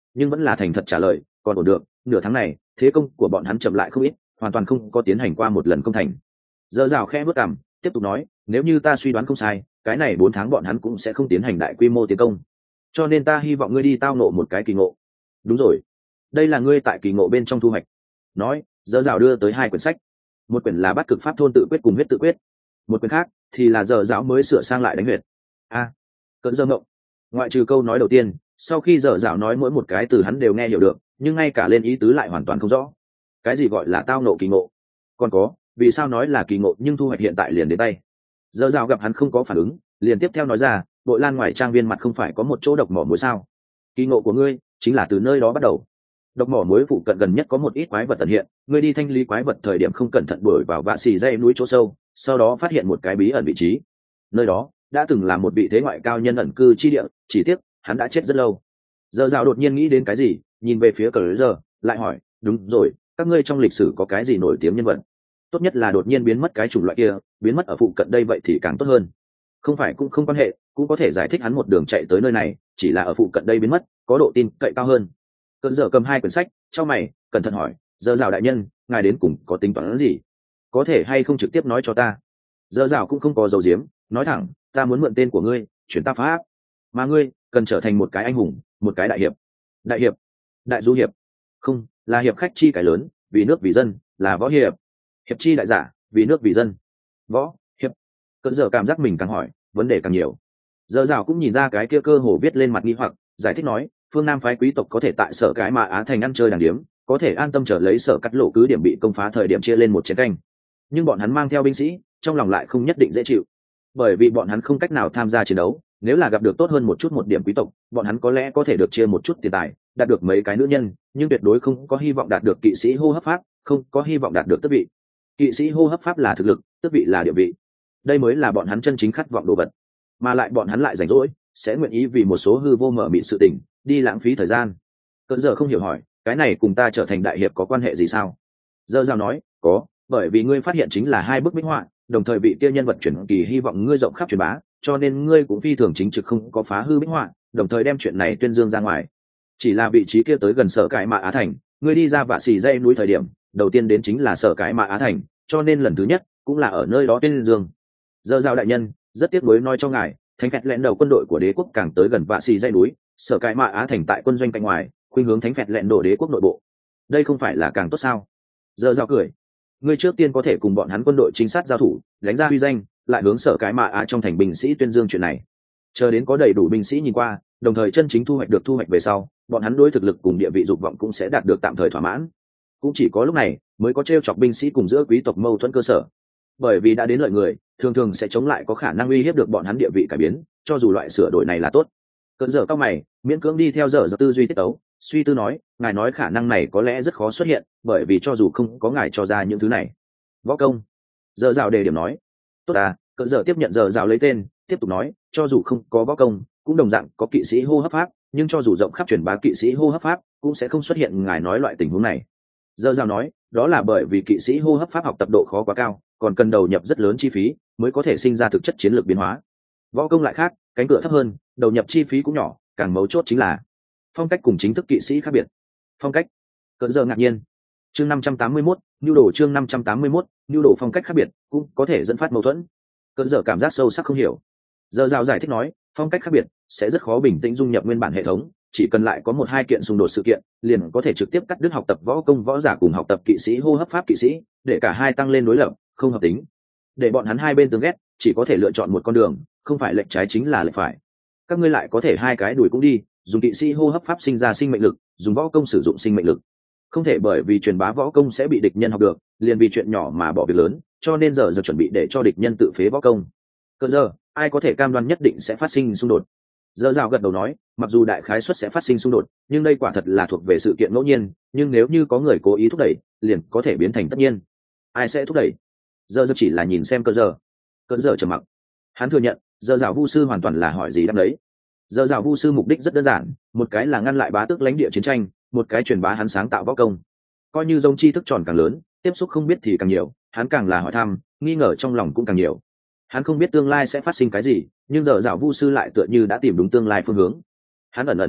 nhưng vẫn là thành thật trả lời còn ổn được, nửa tháng này thế công của bọn hắn chậm lại không ít, hoàn toàn không có tiến hành qua một lần công thành. Dở dạo khẽ bước cằm, tiếp tục nói, nếu như ta suy đoán không sai, cái này bốn tháng bọn hắn cũng sẽ không tiến hành đại quy mô tiến công, cho nên ta hy vọng ngươi đi tao nộ một cái kỳ ngộ. Đúng rồi, đây là ngươi tại kỳ ngộ bên trong thu hoạch. Nói, dở dạo đưa tới hai quyển sách, một quyển là Bát Cực Pháp Thôn Tự Quyết cùng Huyết Tự Quyết, một quyển khác thì là dở dạo mới sửa sang lại đánh huyệt. A, à, cận dơ ngộng. Ngoại trừ câu nói đầu tiên, sau khi dở dạo nói mỗi một cái từ hắn đều nghe hiểu được, nhưng ngay cả lên ý tứ lại hoàn toàn không rõ. Cái gì gọi là tao nộ kỳ ngộ? Còn có, vì sao nói là kỳ ngộ nhưng thu hoạch hiện tại liền đến tay? Dở dạo gặp hắn không có phản ứng, liền tiếp theo nói ra, bội lan ngoài trang viên mặt không phải có một chỗ độc mỏ muối sao? Kỳ ngộ của ngươi chính là từ nơi đó bắt đầu. Độc mỏ muối phụ cận gần nhất có một ít quái vật ẩn hiện, ngươi đi thanh lý quái vật thời điểm không cẩn thận đuổi vào vạ xì dây núi chỗ sâu, sau đó phát hiện một cái bí ẩn vị trí. Nơi đó đã từng là một vị thế ngoại cao nhân ẩn cư chi địa, chỉ tiếc hắn đã chết rất lâu. Dở dạo đột nhiên nghĩ đến cái gì, nhìn về phía cờ giờ, lại hỏi, đúng rồi, các ngươi trong lịch sử có cái gì nổi tiếng nhân vật? Tốt nhất là đột nhiên biến mất cái chủng loại kia, biến mất ở phụ cận đây vậy thì càng tốt hơn. Không phải cũng không quan hệ, cũng có thể giải thích hắn một đường chạy tới nơi này, chỉ là ở phụ cận đây biến mất, có độ tin cậy cao hơn. Cơn giờ cầm hai quyển sách, trong mày, cẩn thận hỏi, dở dạo đại nhân, ngài đến cùng có tính toán gì? Có thể hay không trực tiếp nói cho ta? Dở dạo cũng không có dầu diếm, nói thẳng, ta muốn mượn tên của ngươi, chuyển ta pháp, mà ngươi cần trở thành một cái anh hùng, một cái đại hiệp. Đại hiệp? Đại du hiệp? Không, là hiệp khách chi cái lớn, vì nước vì dân, là võ hiệp. Hiệp chi đại giả, vì nước vì dân. Võ hiệp. Cơn giờ cảm giác mình càng hỏi, vấn đề càng nhiều. Dở dạo cũng nhìn ra cái kia cơ hồ viết lên mặt nghi hoặc, giải thích nói, phương Nam phái quý tộc có thể tại Sở Cái Mạ Á thành ăn chơi đàng điếm, có thể an tâm trở lấy Sở Cắt Lộ cứ điểm bị công phá thời điểm chia lên một chén canh, nhưng bọn hắn mang theo binh sĩ, trong lòng lại không nhất định dễ chịu, bởi vì bọn hắn không cách nào tham gia chiến đấu. Nếu là gặp được tốt hơn một chút một điểm quý tộc, bọn hắn có lẽ có thể được chia một chút tiền tài, đạt được mấy cái nữ nhân, nhưng tuyệt đối không có hy vọng đạt được kỵ sĩ hô hấp pháp, không có hy vọng đạt được tước vị. Kỵ sĩ hô hấp pháp là thực lực, tước vị là địa vị, đây mới là bọn hắn chân chính khát vọng đồ vật, mà lại bọn hắn lại rảnh rỗi, sẽ nguyện ý vì một số hư vô mở mịn sự tình đi lãng phí thời gian. Cơn giờ không hiểu hỏi, cái này cùng ta trở thành đại hiệp có quan hệ gì sao? Dở dạo nói, có, bởi vì ngươi phát hiện chính là hai bức minh họa, đồng thời vị kia nhân vật chuyển kỳ hy vọng ngươi rộng khắp truyền bá, cho nên ngươi cũng phi thường chính trực không có phá hư minh họa, đồng thời đem chuyện này tuyên dương ra ngoài. Chỉ là vị trí kia tới gần Sở Cái Mạ Á thành, ngươi đi ra vạ xì dây núi thời điểm, đầu tiên đến chính là Sở Cái Mạ Á thành, cho nên lần thứ nhất cũng là ở nơi đó tuyên dương. Dở dạo đại nhân, rất tiếc nuối nói cho ngài, thánh phẹt lẹn đầu quân đội của đế quốc càng tới gần vạ xì dây núi, Sở Cái Mạ Á thành tại quân doanh cạnh ngoài, khuynh hướng thánh phẹt lẹn đổ đế quốc nội bộ. Đây không phải là càng tốt sao? Dở dạo cười, ngươi trước tiên có thể cùng bọn hắn quân đội chính sát giao thủ, đánh ra uy danh, lại hướng Sở Cái Mạ Á trong thành binh sĩ tuyên dương chuyện này. Chờ đến có đầy đủ binh sĩ nhìn qua, đồng thời chân chính thu hoạch được thu hoạch về sau, bọn hắn đối thực lực cùng địa vị dục vọng cũng sẽ đạt được tạm thời thỏa mãn. Cũng chỉ có lúc này mới có trêu chọc binh sĩ cùng giữa quý tộc mâu thuẫn cơ sở, bởi vì đã đến lợi người, thường thường sẽ chống lại có khả năng uy hiếp được bọn hắn địa vị cải biến, cho dù loại sửa đổi này là tốt. Cơn giờ cao mày, miễn cưỡng đi theo dở dở tư duy tiết tấu, suy tư nói, ngài nói khả năng này có lẽ rất khó xuất hiện, bởi vì cho dù không có ngài cho ra những thứ này. Võ công. Dở dạo đề điểm nói, tốt à. Cơn giờ tiếp nhận dở dạo lấy tên, tiếp tục nói, cho dù không có võ công, cũng đồng dạng có kỵ sĩ hô hấp pháp, nhưng cho dù rộng khắp truyền bá kỵ sĩ hô hấp pháp, cũng sẽ không xuất hiện ngài nói loại tình huống này. Dở dạo nói, đó là bởi vì kỵ sĩ hô hấp pháp học tập độ khó quá cao, còn cần đầu nhập rất lớn chi phí mới có thể sinh ra thực chất chiến lược biến hóa. Võ công lại khác, cánh cửa thấp hơn, đầu nhập chi phí cũng nhỏ, càng mấu chốt chính là phong cách cùng chính thức kỵ sĩ khác biệt. Phong cách. Cơn giờ ngạc nhiên. Chương năm trăm tám mươi mốt, nhu đồ chương năm trăm tám mươi mốt, nhu đồ phong cách khác biệt cũng có thể dẫn phát mâu thuẫn. Cơn giờ cảm giác sâu sắc không hiểu. Dở dạo giải thích nói, phong cách khác biệt sẽ rất khó bình tĩnh dung nhập nguyên bản hệ thống, chỉ cần lại có một hai kiện xung đột sự kiện, liền có thể trực tiếp cắt đứt học tập võ công võ giả cùng học tập kỵ sĩ hô hấp pháp kỵ sĩ, để cả hai tăng lên đối lập, không hợp tính. Để bọn hắn hai bên tương ghét, chỉ có thể lựa chọn một con đường, không phải lệch trái chính là lệch phải. Các ngươi lại có thể hai cái đuổi cũng đi, dùng kỵ sĩ hô hấp pháp sinh ra sinh mệnh lực, dùng võ công sử dụng sinh mệnh lực. Không thể bởi vì truyền bá võ công sẽ bị địch nhân học được, liền vì chuyện nhỏ mà bỏ việc lớn, cho nên giờ giờ chuẩn bị để cho địch nhân tự phế võ công. Cơn giờ, ai có thể cam đoan nhất định sẽ phát sinh xung đột? Dở dạo gật đầu nói, mặc dù đại khái suất sẽ phát sinh xung đột, nhưng đây quả thật là thuộc về sự kiện ngẫu nhiên, nhưng nếu như có người cố ý thúc đẩy, liền có thể biến thành tất nhiên. Ai sẽ thúc đẩy? Dở dạo chỉ là nhìn xem Cơn giờ. Cơn giờ trầm mặc. Hắn thừa nhận, dở dạo vu sư hoàn toàn là hỏi gì đáp đấy. Dở dạo vu sư mục đích rất đơn giản, một cái là ngăn lại bá tước lãnh địa chiến tranh, một cái truyền bá hắn sáng tạo võ công. Coi như dòng tri thức tròn càng lớn, tiếp xúc không biết thì càng nhiều, hắn càng là hỏi thăm, nghi ngờ trong lòng cũng càng nhiều. Hắn không biết tương lai sẽ phát sinh cái gì, nhưng dở dạo vu sư lại tựa như đã tìm đúng tương lai phương hướng. Hắn ẩn ẩn cảm giác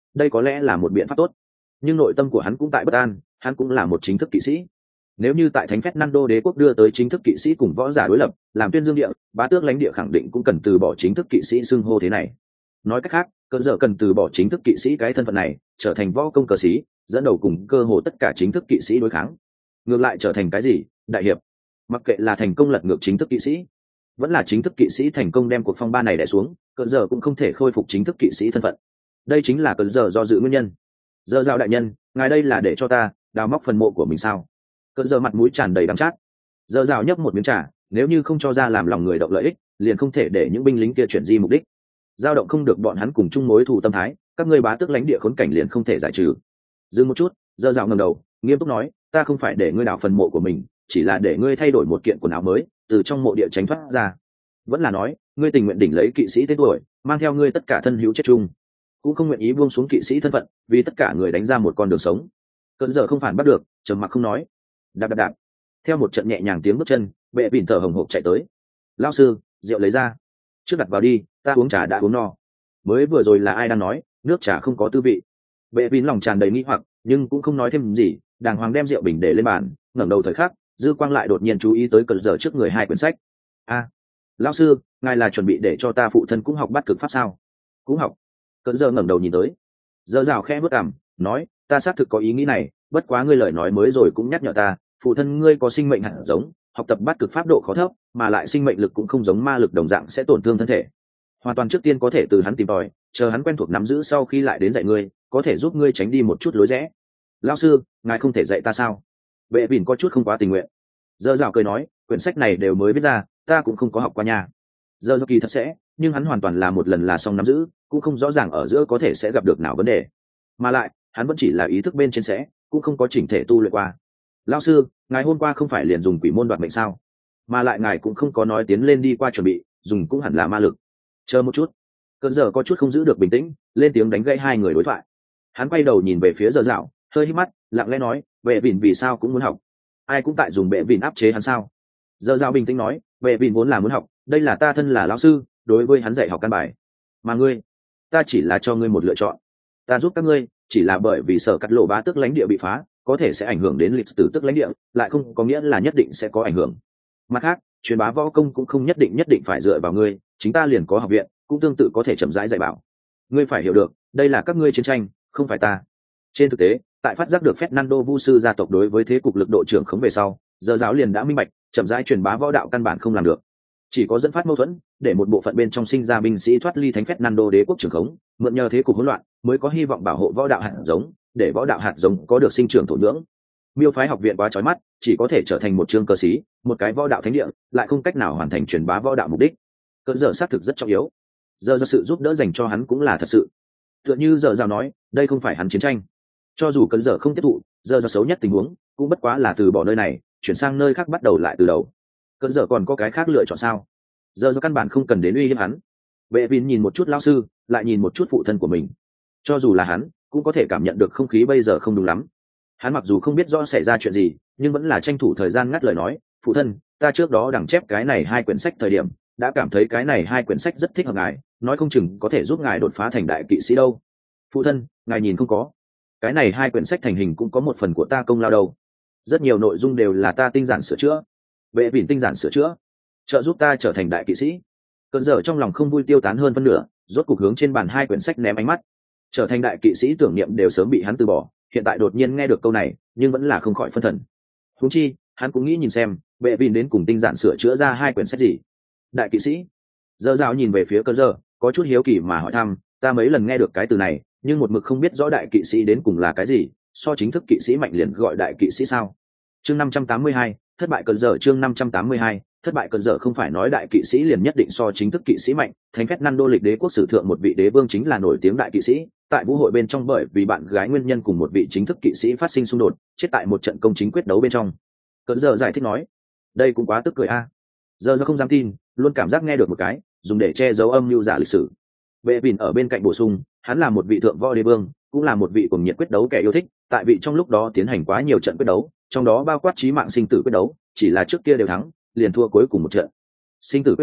đây có lẽ là một biện pháp tốt, nhưng nội tâm của hắn cũng tại bất an. Hắn cũng là một chính thức kỵ sĩ, nếu như tại thánh Fernando đế quốc đưa tới chính thức kỵ sĩ cùng võ giả đối lập, làm tuyên dương địa, bá tước lãnh địa khẳng định cũng cần từ bỏ chính thức kỵ sĩ xưng hô thế này. Nói cách khác, cơn giờ cần từ bỏ chính thức kỵ sĩ cái thân phận này, trở thành võ công cờ sĩ, dẫn đầu cùng cơ hồ tất cả chính thức kỵ sĩ đối kháng. Ngược lại trở thành cái gì? Đại hiệp. Mặc kệ là thành công lật ngược chính thức kỵ sĩ, vẫn là chính thức kỵ sĩ thành công đem cuộc phong ba này đè xuống, cơn giờ cũng không thể khôi phục chính thức kỵ sĩ thân phận. Đây chính là cơn giờ do dự nguyên nhân. Giờ giao đại nhân, ngài đây là để cho ta đào móc phần mộ của mình sao? Cơn giờ mặt mũi tràn đầy đắng chát. Giờ rào nhấp một miếng trà, nếu như không cho ra làm lòng người động lợi ích, liền không thể để những binh lính kia chuyển di mục đích. Giao động không được bọn hắn cùng chung mối thù tâm thái, các ngươi bá tước lãnh địa khốn cảnh liền không thể giải trừ. Dừng một chút, giờ rào ngẩng đầu, nghiêm túc nói, ta không phải để ngươi đào phần mộ của mình, chỉ là để ngươi thay đổi một kiện quần áo mới, từ trong mộ địa tránh thoát ra. Vẫn là nói, ngươi tình nguyện đỉnh lấy kỵ sĩ tên tuổi, mang theo ngươi tất cả thân hữu chết chung, cũng không nguyện ý buông xuống kỵ sĩ thân phận, vì tất cả người đánh ra một con đường sống. Cơn giờ không phản bắt được, trầm mặc không nói. Đạp đạp đạp. Theo một trận nhẹ nhàng tiếng bước chân, Bệ Vịn thở hồng hộc chạy tới. Lão sư, rượu lấy ra. Trước đặt vào đi, ta uống trà đã uống no. Mới vừa rồi là ai đang nói, nước trà không có tư vị. Bệ Vịn lòng tràn đầy nghi hoặc, nhưng cũng không nói thêm gì, đàng hoàng đem rượu bình để lên bàn, ngẩng đầu thời khắc, dư quang lại đột nhiên chú ý tới cơn giờ trước người hai quyển sách. A, lão sư, ngài là chuẩn bị để cho ta phụ thân cũng học bắt cực pháp sao? Cũng học. Cơn giờ ngẩng đầu nhìn tới. Giờ rào khẽ bước cằm, nói, ta xác thực có ý nghĩ này, bất quá ngươi lời nói mới rồi cũng nhắc nhở ta, phụ thân ngươi có sinh mệnh hạt giống, học tập bắt cực pháp độ khó thấp, mà lại sinh mệnh lực cũng không giống ma lực đồng dạng sẽ tổn thương thân thể. Hoàn toàn trước tiên có thể từ hắn tìm tòi, chờ hắn quen thuộc nắm giữ sau khi lại đến dạy ngươi, có thể giúp ngươi tránh đi một chút lối rẽ. Lão sư, ngài không thể dạy ta sao? Vệ Vịn có chút không quá tình nguyện. Giờ rào cười nói, quyển sách này đều mới viết ra, ta cũng không có học qua nhà. Giờ do kỳ thật sẽ, nhưng hắn hoàn toàn là một lần là xong nắm giữ, cũng không rõ ràng ở giữa có thể sẽ gặp được nào vấn đề. Mà lại, hắn vẫn chỉ là ý thức bên trên sẽ, cũng không có chỉnh thể tu luyện qua. Lão sư, ngài hôm qua không phải liền dùng quỷ môn đoạt mệnh sao? Mà lại ngài cũng không có nói tiến lên đi qua chuẩn bị, dùng cũng hẳn là ma lực. Chờ một chút. Cơn giờ có chút không giữ được bình tĩnh, lên tiếng đánh gãy hai người đối thoại. Hắn quay đầu nhìn về phía giờ dạo, hơi hít mắt, lặng lẽ nói, Bệ Vịn vì sao cũng muốn học? Ai cũng tại dùng Bệ Vịn áp chế hắn sao? Giờ dạo bình tĩnh nói, Bệ Vịn vốn là muốn học, đây là ta thân là lão sư, đối với hắn dạy học căn bài. Mà ngươi, ta chỉ là cho ngươi một lựa chọn. Ta giúp các ngươi, chỉ là bởi vì sở cắt lộ bá tước lãnh địa bị phá, có thể sẽ ảnh hưởng đến lịch sử tước lãnh địa, lại không có nghĩa là nhất định sẽ có ảnh hưởng. Mặt khác, truyền bá võ công cũng không nhất định nhất định phải dựa vào ngươi, chính ta liền có học viện, cũng tương tự có thể chậm rãi dạy bảo. Ngươi phải hiểu được, đây là các ngươi chiến tranh, không phải ta. Trên thực tế, tại phát giác được Fernando Vu sư gia tộc đối với thế cục lực độ trưởng khống về sau, giờ giáo liền đã minh bạch, chậm rãi truyền bá võ đạo căn bản không làm được. Chỉ có dẫn phát mâu thuẫn, để một bộ phận bên trong sinh ra binh sĩ thoát ly thánh Fernando đế quốc trưởng khống, mượn nhờ thế cục hỗn loạn, mới có hy vọng bảo hộ võ đạo hạt giống, để võ đạo hạt giống có được sinh trưởng thổ nhưỡng. Miêu phái học viện quá chói mắt, chỉ có thể trở thành một chương cơ sĩ, một cái võ đạo thánh địa, lại không cách nào hoàn thành truyền bá võ đạo mục đích. Cơn giờ xác thực rất trọng yếu. Giờ do sự giúp đỡ dành cho hắn cũng là thật sự. Tựa như giờ rào nói, đây không phải hắn chiến tranh. Cho dù cơn giờ không tiếp thụ, giờ do xấu nhất tình huống, cũng bất quá là từ bỏ nơi này, chuyển sang nơi khác bắt đầu lại từ đầu. Cơn giờ còn có cái khác lựa chọn sao? Giờ do căn bản không cần đến uy hiếp hắn. Vệ Vin nhìn một chút lão sư, lại nhìn một chút phụ thân của mình. Cho dù là hắn, cũng có thể cảm nhận được không khí bây giờ không đúng lắm. Hắn mặc dù không biết rõ xảy ra chuyện gì, nhưng vẫn là tranh thủ thời gian ngắt lời nói, phụ thân, ta trước đó đằng chép cái này hai quyển sách thời điểm, đã cảm thấy cái này hai quyển sách rất thích hợp ngài, nói không chừng có thể giúp ngài đột phá thành đại kỵ sĩ đâu. Phụ thân, ngài nhìn không có, cái này hai quyển sách thành hình cũng có một phần của ta công lao đâu. Rất nhiều nội dung đều là ta tinh giản sửa chữa. Vệ Vin tinh giản sửa chữa, trợ giúp ta trở thành đại kỵ sĩ. Cơn giờ trong lòng không vui tiêu tán hơn phân nửa, rốt cục hướng trên bàn hai quyển sách ném ánh mắt. Trở thành đại kỵ sĩ tưởng niệm đều sớm bị hắn từ bỏ, hiện tại đột nhiên nghe được câu này, nhưng vẫn là không khỏi phân thần. Huống chi, hắn cũng nghĩ nhìn xem, Vệ Vin đến cùng tinh giản sửa chữa ra hai quyển sách gì. Đại kỵ sĩ. Giờ rào nhìn về phía Cơn giờ, có chút hiếu kỳ mà hỏi thăm, ta mấy lần nghe được cái từ này, nhưng một mực không biết rõ đại kỵ sĩ đến cùng là cái gì, so chính thức kỵ sĩ mạnh liền gọi đại kỵ sĩ sao? Chương năm trăm tám mươi hai, thất bại Cơn giờ chương năm trăm tám mươi hai, thất bại Cơn giờ không phải nói đại kỵ sĩ liền nhất định so chính thức kỵ sĩ mạnh, thánh Fernando lịch đế quốc sử thượng một vị đế vương chính là nổi tiếng đại kỵ sĩ, tại vũ hội bên trong bởi vì bạn gái nguyên nhân cùng một vị chính thức kỵ sĩ phát sinh xung đột, chết tại một trận công chính quyết đấu bên trong. Cơn giờ giải thích nói, đây cũng quá tức cười a. Giờ giờ không dám tin, luôn cảm giác nghe được một cái, dùng để che giấu âm mưu giả lịch sử. Vệ Vin ở bên cạnh bổ sung, hắn là một vị thượng võ đế vương, cũng là một vị cuồng nhiệt quyết đấu kẻ yêu thích, tại vị trong lúc đó tiến hành quá nhiều trận quyết đấu, trong đó bao quát chí mạng sinh tử quyết đấu, chỉ là trước kia đều thắng, liền thua cuối cùng một trận. Sinh tử quyết đấu,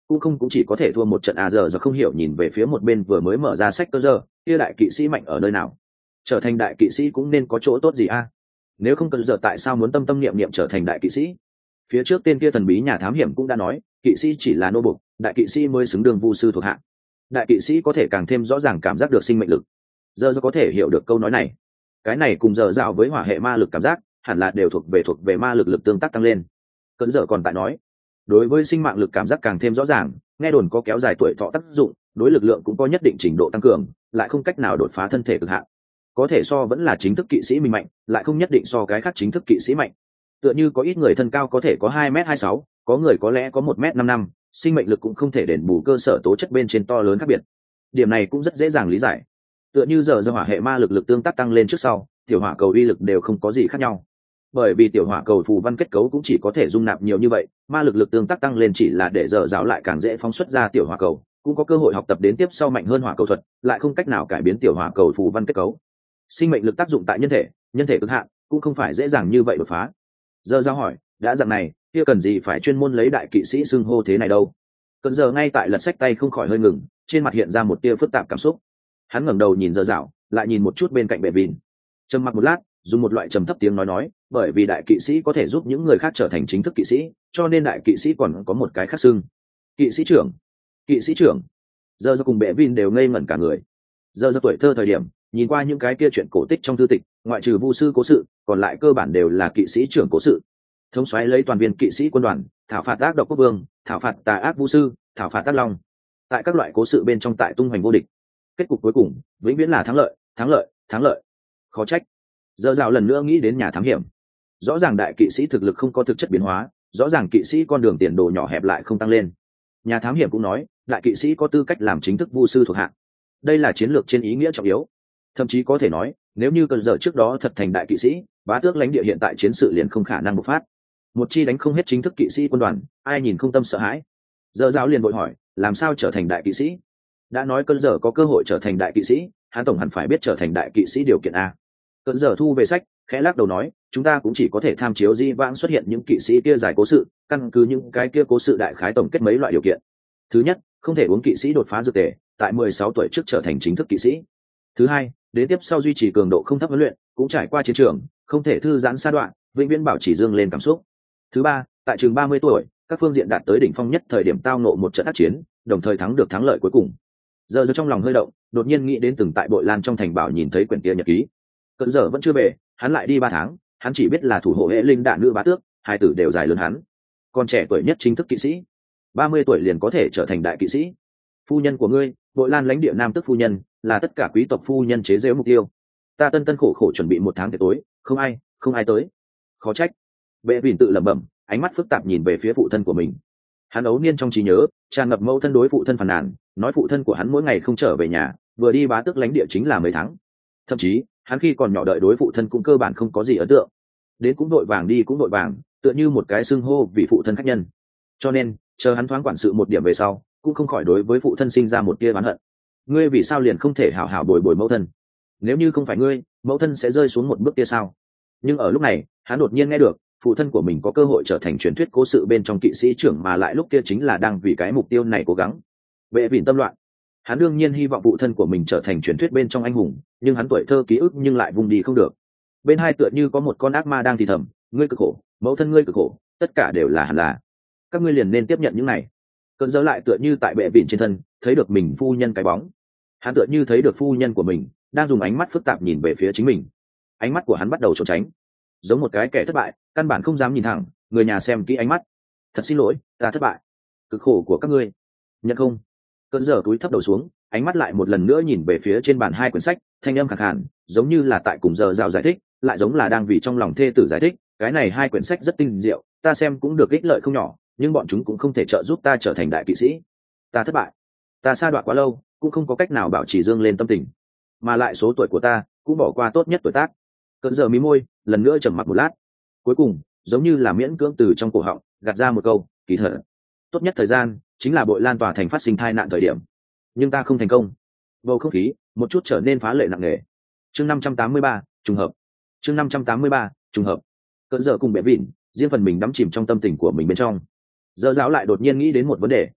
cũng không cũng chỉ có thể thua một trận à giờ giờ không hiểu nhìn về phía một bên vừa mới mở ra sách cơ giờ kia đại kỵ sĩ mạnh ở nơi nào, trở thành đại kỵ sĩ cũng nên có chỗ tốt gì a, nếu không cần giờ tại sao muốn tâm tâm niệm niệm trở thành đại kỵ sĩ. Phía trước tên kia thần bí nhà thám hiểm cũng đã nói kỵ sĩ chỉ là nô bộc, đại kỵ sĩ mới xứng đương vu sư thuộc hạ, đại kỵ sĩ có thể càng thêm rõ ràng cảm giác được sinh mệnh lực. Giờ giờ có thể hiểu được câu nói này, cái này cùng giờ dạo với hỏa hệ ma lực cảm giác hẳn là đều thuộc về thuộc về ma lực lực tương tác tăng lên. Cẩn giờ còn tại nói đối với sinh mạng lực cảm giác càng thêm rõ ràng, nghe đồn có kéo dài tuổi thọ tác dụng, đối lực lượng cũng có nhất định trình độ tăng cường, lại không cách nào đột phá thân thể cực hạn, có thể so vẫn là chính thức kỵ sĩ mình mạnh, lại không nhất định so cái khác chính thức kỵ sĩ mạnh. Tựa như có ít người thân cao có thể có hai mét hai sáu, có người có lẽ có một mét năm năm, sinh mệnh lực cũng không thể đền bù cơ sở tố chất bên trên to lớn khác biệt. Điểm này cũng rất dễ dàng lý giải. Tựa như giờ do hỏa hệ ma lực lực tương tác tăng lên trước sau, tiểu hỏa cầu uy lực đều không có gì khác nhau. Bởi vì tiểu hỏa cầu phù văn kết cấu cũng chỉ có thể dung nạp nhiều như vậy, ma lực lực tương tác tăng lên chỉ là để giờ giáo lại càng dễ phóng xuất ra tiểu hỏa cầu, cũng có cơ hội học tập đến tiếp sau mạnh hơn hỏa cầu thuật, lại không cách nào cải biến tiểu hỏa cầu phù văn kết cấu. Sinh mệnh lực tác dụng tại nhân thể, nhân thể cực hạn, cũng không phải dễ dàng như vậy đột phá. Giờ giáo hỏi, đã dạng này, kia cần gì phải chuyên môn lấy đại kỵ sĩ xưng hô thế này đâu? Cần giờ ngay tại lật sách tay không khỏi hơi ngừng, trên mặt hiện ra một tia phức tạp cảm xúc. Hắn ngẩng đầu nhìn giờ giáo, lại nhìn một chút bên cạnh bệ vịn, trầm mặc một lát, dùng một loại trầm thấp tiếng nói nói, bởi vì đại kỵ sĩ có thể giúp những người khác trở thành chính thức kỵ sĩ, cho nên đại kỵ sĩ còn có một cái khác xưng, kỵ sĩ trưởng. Kỵ sĩ trưởng. Giờ do cùng bệ vin đều ngây ngẩn cả người. Giờ do tuổi thơ thời điểm nhìn qua những cái kia chuyện cổ tích trong thư tịch, ngoại trừ vu sư cố sự, còn lại cơ bản đều là kỵ sĩ trưởng cố sự. Thống soái lấy toàn viên kỵ sĩ quân đoàn, thảo phạt ác độc quốc vương, thảo phạt tà ác vu sư, thảo phạt tác long. Tại các loại cố sự bên trong tại tung hoành vô địch. Kết cục cuối cùng vĩnh viễn là thắng lợi, thắng lợi, thắng lợi. Khó trách. Giờ rào lần nữa nghĩ đến nhà thám hiểm. Rõ ràng đại kỵ sĩ thực lực không có thực chất biến hóa, rõ ràng kỵ sĩ con đường tiền đồ nhỏ hẹp lại không tăng lên. Nhà thám hiểm cũng nói đại kỵ sĩ có tư cách làm chính thức vu sư thuộc hạng, đây là chiến lược trên ý nghĩa trọng yếu. Thậm chí có thể nói nếu như cần giờ trước đó thật thành đại kỵ sĩ, bá tước lãnh địa hiện tại chiến sự liền không khả năng bộc phát, một chi đánh không hết chính thức kỵ sĩ quân đoàn, ai nhìn không tâm sợ hãi. Giờ giáo liền vội hỏi làm sao trở thành đại kỵ sĩ. Đã nói cơn giờ có cơ hội trở thành đại kỵ sĩ, hắn tổng hẳn phải biết trở thành đại kỵ sĩ điều kiện a. Cơn giờ thu về sách, khẽ lắc đầu nói chúng ta cũng chỉ có thể tham chiếu di vãng xuất hiện những kỵ sĩ kia giải cố sự, căn cứ những cái kia cố sự đại khái tổng kết mấy loại điều kiện. Thứ nhất, không thể uống kỵ sĩ đột phá dược tề, tại mười sáu tuổi trước trở thành chính thức kỵ sĩ. Thứ hai, đến tiếp sau duy trì cường độ không thấp huấn luyện, cũng trải qua chiến trường, không thể thư giãn sa đoạn, vĩnh viễn bảo trì dương lên cảm xúc. Thứ ba, tại trường ba mươi tuổi, các phương diện đạt tới đỉnh phong nhất thời điểm tao nộ một trận ác chiến, đồng thời thắng được thắng lợi cuối cùng. Giờ giờ trong lòng hơi động, đột nhiên nghĩ đến từng tại Bội Lan trong thành bảo nhìn thấy quyển kia nhật ký. Cận giờ vẫn chưa về, hắn lại đi ba tháng, hắn chỉ biết là thủ hộ hệ linh đạn nữ bá tước, hai tử đều dài lớn hắn. Còn trẻ tuổi nhất chính thức kỵ sĩ, ba mươi tuổi liền có thể trở thành đại kỵ sĩ. Phu nhân của ngươi, Bội Lan lãnh địa nam tước phu nhân, là tất cả quý tộc phu nhân chế giễu mục tiêu. Ta tân tân khổ khổ chuẩn bị một tháng tiệc tối, không ai, không ai tới. Khó trách. Bệ Vịn tự lẩm bẩm, ánh mắt phức tạp nhìn về phía phụ thân của mình. Hắn ấu niên trong trí nhớ tràn ngập mẫu thân đối phụ thân phàn nàn, nói phụ thân của hắn mỗi ngày không trở về nhà, vừa đi bá tước lãnh địa chính là mấy tháng. Thậm chí hắn khi còn nhỏ đợi đối phụ thân cũng cơ bản không có gì ấn tượng, đến cũng đội vàng đi cũng đội vàng, tựa như một cái xưng hô vì phụ thân khách nhân. Cho nên chờ hắn thoáng quản sự một điểm về sau, cũng không khỏi đối với phụ thân sinh ra một tia oán hận. Ngươi vì sao liền không thể hảo hảo bồi bồi mẫu thân? Nếu như không phải ngươi, mẫu thân sẽ rơi xuống một bước kia sao? Nhưng ở lúc này hắn đột nhiên nghe được phụ thân của mình có cơ hội trở thành truyền thuyết cố sự bên trong kỵ sĩ trưởng, mà lại lúc kia chính là đang vì cái mục tiêu này cố gắng. Bệ Vịn tâm loạn. Hắn đương nhiên hy vọng phụ thân của mình trở thành truyền thuyết bên trong anh hùng, nhưng hắn tuổi thơ ký ức nhưng lại vùng đi không được. Bên hai tựa như có một con ác ma đang thì thầm, ngươi cực khổ, mẫu thân ngươi cực khổ, tất cả đều là hẳn là các ngươi liền nên tiếp nhận những này. Cơn dỡ lại tựa như tại Bệ Vịn trên thân thấy được mình phu nhân cái bóng. Hắn tựa như thấy được phu nhân của mình đang dùng ánh mắt phức tạp nhìn về phía chính mình. Ánh mắt của hắn bắt đầu trốn tránh, giống một cái kẻ thất bại, căn bản không dám nhìn thẳng. Người nhà xem kỹ ánh mắt. Thật xin lỗi, ta thất bại. Cực khổ của các ngươi, nhận không? Cơn dở túi thấp đầu xuống, ánh mắt lại một lần nữa nhìn về phía trên bàn hai quyển sách, thanh âm khàn khàn, giống như là tại cùng giờ rào giải thích, lại giống là đang vì trong lòng thê tử giải thích. Cái này hai quyển sách rất tinh diệu, ta xem cũng được ích lợi không nhỏ, nhưng bọn chúng cũng không thể trợ giúp ta trở thành đại kỵ sĩ. Ta thất bại, ta sa đọa quá lâu, cũng không có cách nào bảo trì dương lên tâm tình, mà lại số tuổi của ta cũng bỏ qua tốt nhất tuổi tác. Cơn dở mí môi, lần nữa trầm mặc một lát, cuối cùng giống như là miễn cưỡng từ trong cổ họng gạt ra một câu, kỳ thật tốt nhất thời gian chính là Bội Lan tòa thành phát sinh tai nạn thời điểm, nhưng ta không thành công. Bầu không khí một chút trở nên phá lệ nặng nề. Chương năm trăm tám mươi ba, trùng hợp. Chương năm trăm tám mươi ba, trùng hợp. Cơn dở cùng Bệ Vịn riêng phần mình đắm chìm trong tâm tình của mình bên trong. Giờ giáo lại đột nhiên nghĩ đến một vấn đề,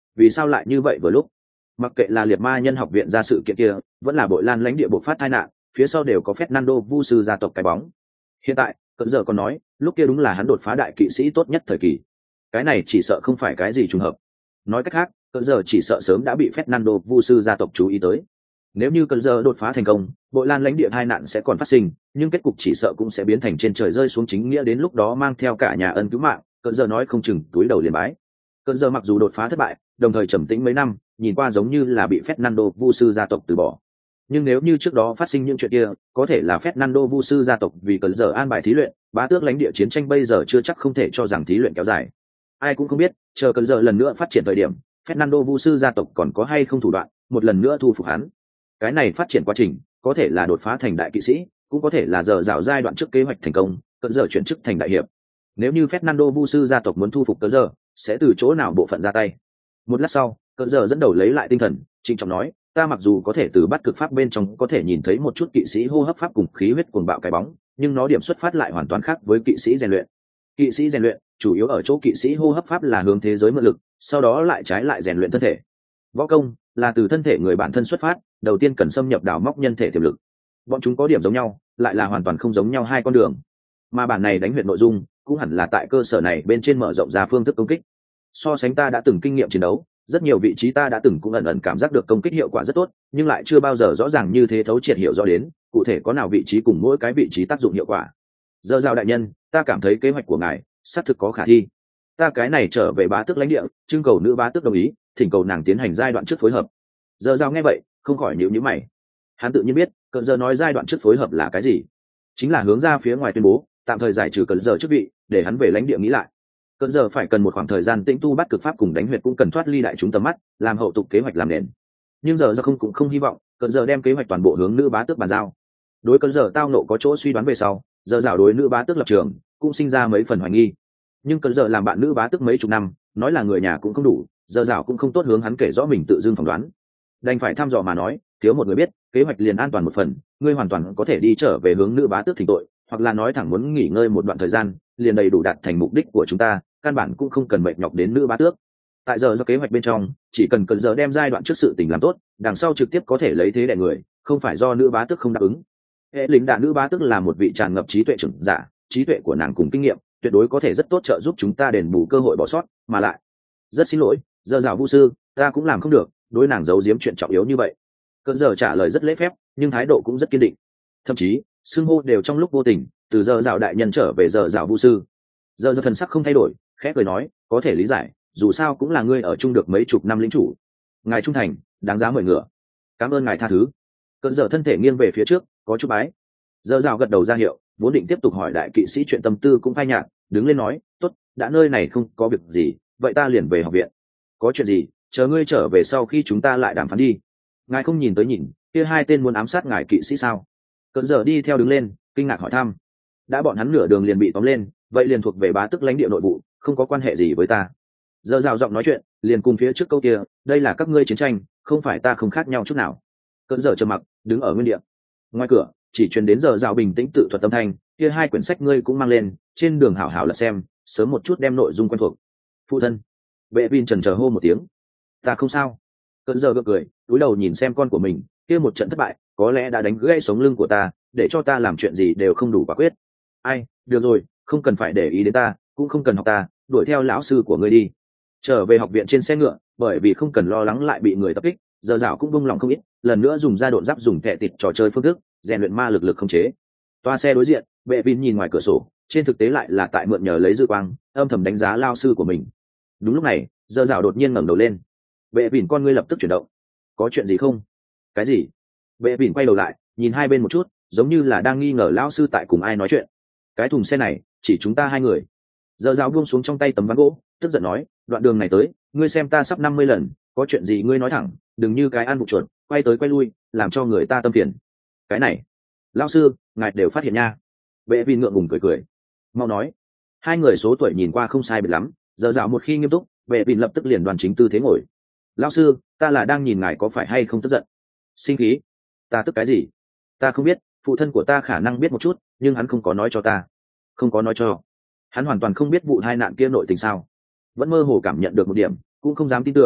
vì sao lại như vậy vừa lúc? Mặc kệ là liệt ma nhân học viện ra sự kiện kia, vẫn là bội lan lãnh địa bộc phát tai nạn, phía sau đều có Fernando vu sư gia tộc cái bóng. Hiện tại cận giờ còn nói lúc kia đúng là hắn đột phá đại kỵ sĩ tốt nhất thời kỳ. Cái này chỉ sợ không phải cái gì trùng hợp. Nói cách khác, cận giờ chỉ sợ sớm đã bị Fernando vu sư gia tộc chú ý tới. Nếu như cận giờ đột phá thành công, bội lan lãnh địa hai nạn sẽ còn phát sinh, nhưng kết cục chỉ sợ cũng sẽ biến thành trên trời rơi xuống chính nghĩa, đến lúc đó mang theo cả nhà ân cứu mạng. Cận giờ nói không chừng túi đầu liền bái. Cận giờ mặc dù đột phá thất bại, đồng thời trầm tĩnh mấy năm, nhìn qua giống như là bị Fernando vu sư gia tộc từ bỏ. Nhưng nếu như trước đó phát sinh những chuyện kia, có thể là Fernando vu sư gia tộc vì cận giờ an bài thí luyện, bá tước lãnh địa chiến tranh bây giờ chưa chắc không thể cho rằng thí luyện kéo dài. Ai cũng không biết, chờ cận giờ lần nữa phát triển thời điểm, Fernando vu sư gia tộc còn có hay không thủ đoạn, một lần nữa thu phục hắn. Cái này phát triển quá trình, có thể là đột phá thành đại kỵ sĩ, cũng có thể là giờ dạo giai đoạn trước kế hoạch thành công, cận giờ chuyển chức thành đại hiệp. Nếu như Fernando vu sư gia tộc muốn thu phục cận giờ, sẽ từ chỗ nào bộ phận ra tay? Một lát sau, cận giờ dẫn đầu lấy lại tinh thần, trịnh trọng nói, ta mặc dù có thể từ bắt cực pháp bên trong có thể nhìn thấy một chút kỵ sĩ hô hấp pháp cùng khí huyết cuồng bạo cái bóng, nhưng nó điểm xuất phát lại hoàn toàn khác với kỵ sĩ rèn luyện. Kỵ sĩ rèn luyện chủ yếu ở chỗ kỵ sĩ hô hấp pháp là hướng thế giới mượn lực, sau đó lại trái lại rèn luyện thân thể. Võ công là từ thân thể người bản thân xuất phát, đầu tiên cần xâm nhập đào móc nhân thể tiềm lực. Bọn chúng có điểm giống nhau, lại là hoàn toàn không giống nhau hai con đường. Mà bản này đánh huyệt nội dung cũng hẳn là tại cơ sở này bên trên mở rộng ra phương thức công kích. So sánh ta đã từng kinh nghiệm chiến đấu, rất nhiều vị trí ta đã từng cũng ẩn ẩn cảm giác được công kích hiệu quả rất tốt, nhưng lại chưa bao giờ rõ ràng như thế thấu triệt hiểu rõ đến cụ thể có nào vị trí cùng mỗi cái vị trí tác dụng hiệu quả. Giờ giao đại nhân, ta cảm thấy kế hoạch của ngài xác thực có khả thi. Ta cái này trở về bá tước lãnh địa, trưng cầu nữ bá tước đồng ý, thỉnh cầu nàng tiến hành giai đoạn trước phối hợp. Giờ giao nghe vậy không khỏi nhíu nhíu mày. Hắn tự nhiên biết cận giờ nói giai đoạn trước phối hợp là cái gì, chính là hướng ra phía ngoài tuyên bố tạm thời giải trừ cận giờ chức vị, để hắn về lãnh địa nghĩ lại. Cận giờ phải cần một khoảng thời gian tĩnh tu bắt cực pháp cùng đánh huyệt, cũng cần thoát ly đại chúng tầm mắt, làm hậu tục kế hoạch làm nền. Nhưng giờ ra không cũng không hy vọng cận giờ đem kế hoạch toàn bộ hướng nữ bá tước bàn giao. Đối cận giờ tao nộ có chỗ suy đoán về sau, giờ rào đối nữ bá tước lập trường cũng sinh ra mấy phần hoài nghi. Nhưng cận giờ làm bạn nữ bá tước mấy chục năm, nói là người nhà cũng không đủ, giờ rào cũng không tốt hướng hắn kể rõ mình tự dưng phỏng đoán, đành phải thăm dò mà nói, thiếu một người biết kế hoạch liền an toàn một phần, ngươi hoàn toàn có thể đi trở về hướng nữ bá tước thỉnh tội, hoặc là nói thẳng muốn nghỉ ngơi một đoạn thời gian, liền đầy đủ đạt thành mục đích của chúng ta, căn bản cũng không cần mệt nhọc đến nữ bá tước. Tại giờ do kế hoạch bên trong, chỉ cần cần giờ đem giai đoạn trước sự tình làm tốt, đằng sau trực tiếp có thể lấy thế đè người, không phải do nữ bá tước không đáp ứng. Hệ lính đạn nữ bá tước là một vị tràn ngập trí tuệ trưởng giả, trí tuệ của nàng cùng kinh nghiệm tuyệt đối có thể rất tốt trợ giúp chúng ta đền bù cơ hội bỏ sót, mà lại rất xin lỗi, giờ rào vu sư, ta cũng làm không được đối nàng giấu giếm chuyện trọng yếu như vậy. Cơn giờ trả lời rất lễ phép, nhưng thái độ cũng rất kiên định, thậm chí xưng hô đều trong lúc vô tình từ giờ rào đại nhân trở về giờ rào vu sư. Giờ giờ thần sắc không thay đổi, khẽ cười nói, có thể lý giải, dù sao cũng là ngươi ở chung được mấy chục năm lĩnh chủ, ngài trung thành đáng giá mười ngựa, cảm ơn ngài tha thứ. Cơn giờ thân thể nghiêng về phía trước, có chút bái. Giờ rào gật đầu ra hiệu, vốn định tiếp tục hỏi đại kỵ sĩ chuyện tâm tư cũng phai nhạt, đứng lên nói, tốt, đã nơi này không có việc gì, vậy ta liền về học viện. Có chuyện gì, chờ ngươi trở về sau khi chúng ta lại đàm phán đi. Ngài không nhìn tới nhìn kia hai tên muốn ám sát ngài kỵ sĩ sao? Cận giờ đi theo đứng lên, kinh ngạc hỏi thăm. Đã bọn hắn nửa đường liền bị tóm lên, vậy liền thuộc về bá tước lãnh địa nội vụ, không có quan hệ gì với ta. Giờ rào giọng nói chuyện liền cùng phía trước câu kia, đây là các ngươi chiến tranh, không phải ta không khác nhau chút nào. Cận giờ trầm mặc, đứng ở nguyên địa. Ngoài cửa chỉ truyền đến giờ rào bình tĩnh tự thuật âm thanh, kia hai quyển sách ngươi cũng mang lên, trên đường hảo hảo lật xem, sớm một chút đem nội dung quen thuộc. Phụ thân. Vệ Vin trần chờ hô một tiếng. Ta không sao. Cận giờ gượng cười, cúi đầu nhìn xem con của mình, kia một trận thất bại có lẽ đã đánh gãy sống lưng của ta, để cho ta làm chuyện gì đều không đủ quả quyết. Ai, được rồi, không cần phải để ý đến ta, cũng không cần học ta, đuổi theo lão sư của ngươi đi. Trở về học viện trên xe ngựa, bởi vì không cần lo lắng lại bị người tập kích, giờ dạo cũng buông lòng không ít, lần nữa dùng ra độn giáp dùng kẹ tịt trò chơi phương thức rèn luyện ma lực lực không chế. Toa xe đối diện, Vệ Vin nhìn ngoài cửa sổ, trên thực tế lại là tại mượn nhờ lấy dư quang, âm thầm đánh giá lao sư của mình. Đúng lúc này, giờ dạo đột nhiên ngẩng đầu lên. Vệ Vin con ngươi lập tức chuyển động. Có chuyện gì không? Cái gì? Vệ Vin quay đầu lại, nhìn hai bên một chút, giống như là đang nghi ngờ lão sư tại cùng ai nói chuyện. Cái thùng xe này chỉ chúng ta hai người. Giờ dạo buông xuống trong tay tấm ván gỗ, tức giận nói, đoạn đường này tới, ngươi xem ta sắp năm mươi lần, có chuyện gì ngươi nói thẳng, đừng như cái ăn bụng chuột, quay tới quay lui, làm cho người ta tâm phiền. Cái này, lão sư, ngài đều phát hiện nha. Vệ Vin ngượng ngùng cười cười. Mau nói. Hai người số tuổi nhìn qua không sai biệt lắm, giờ dạo một khi nghiêm túc, Vệ Vin lập tức liền đoàn chính tư thế ngồi. Lão sư, ta là đang nhìn ngài có phải hay không tức giận. Sinh khí? Ta tức cái gì? Ta không biết, phụ thân của ta khả năng biết một chút, nhưng hắn không có nói cho ta. Không có nói cho. Hắn hoàn toàn không biết vụ hai nạn kia nội tình sao? Vẫn mơ hồ cảm nhận được một điểm, cũng không dám tin tưởng,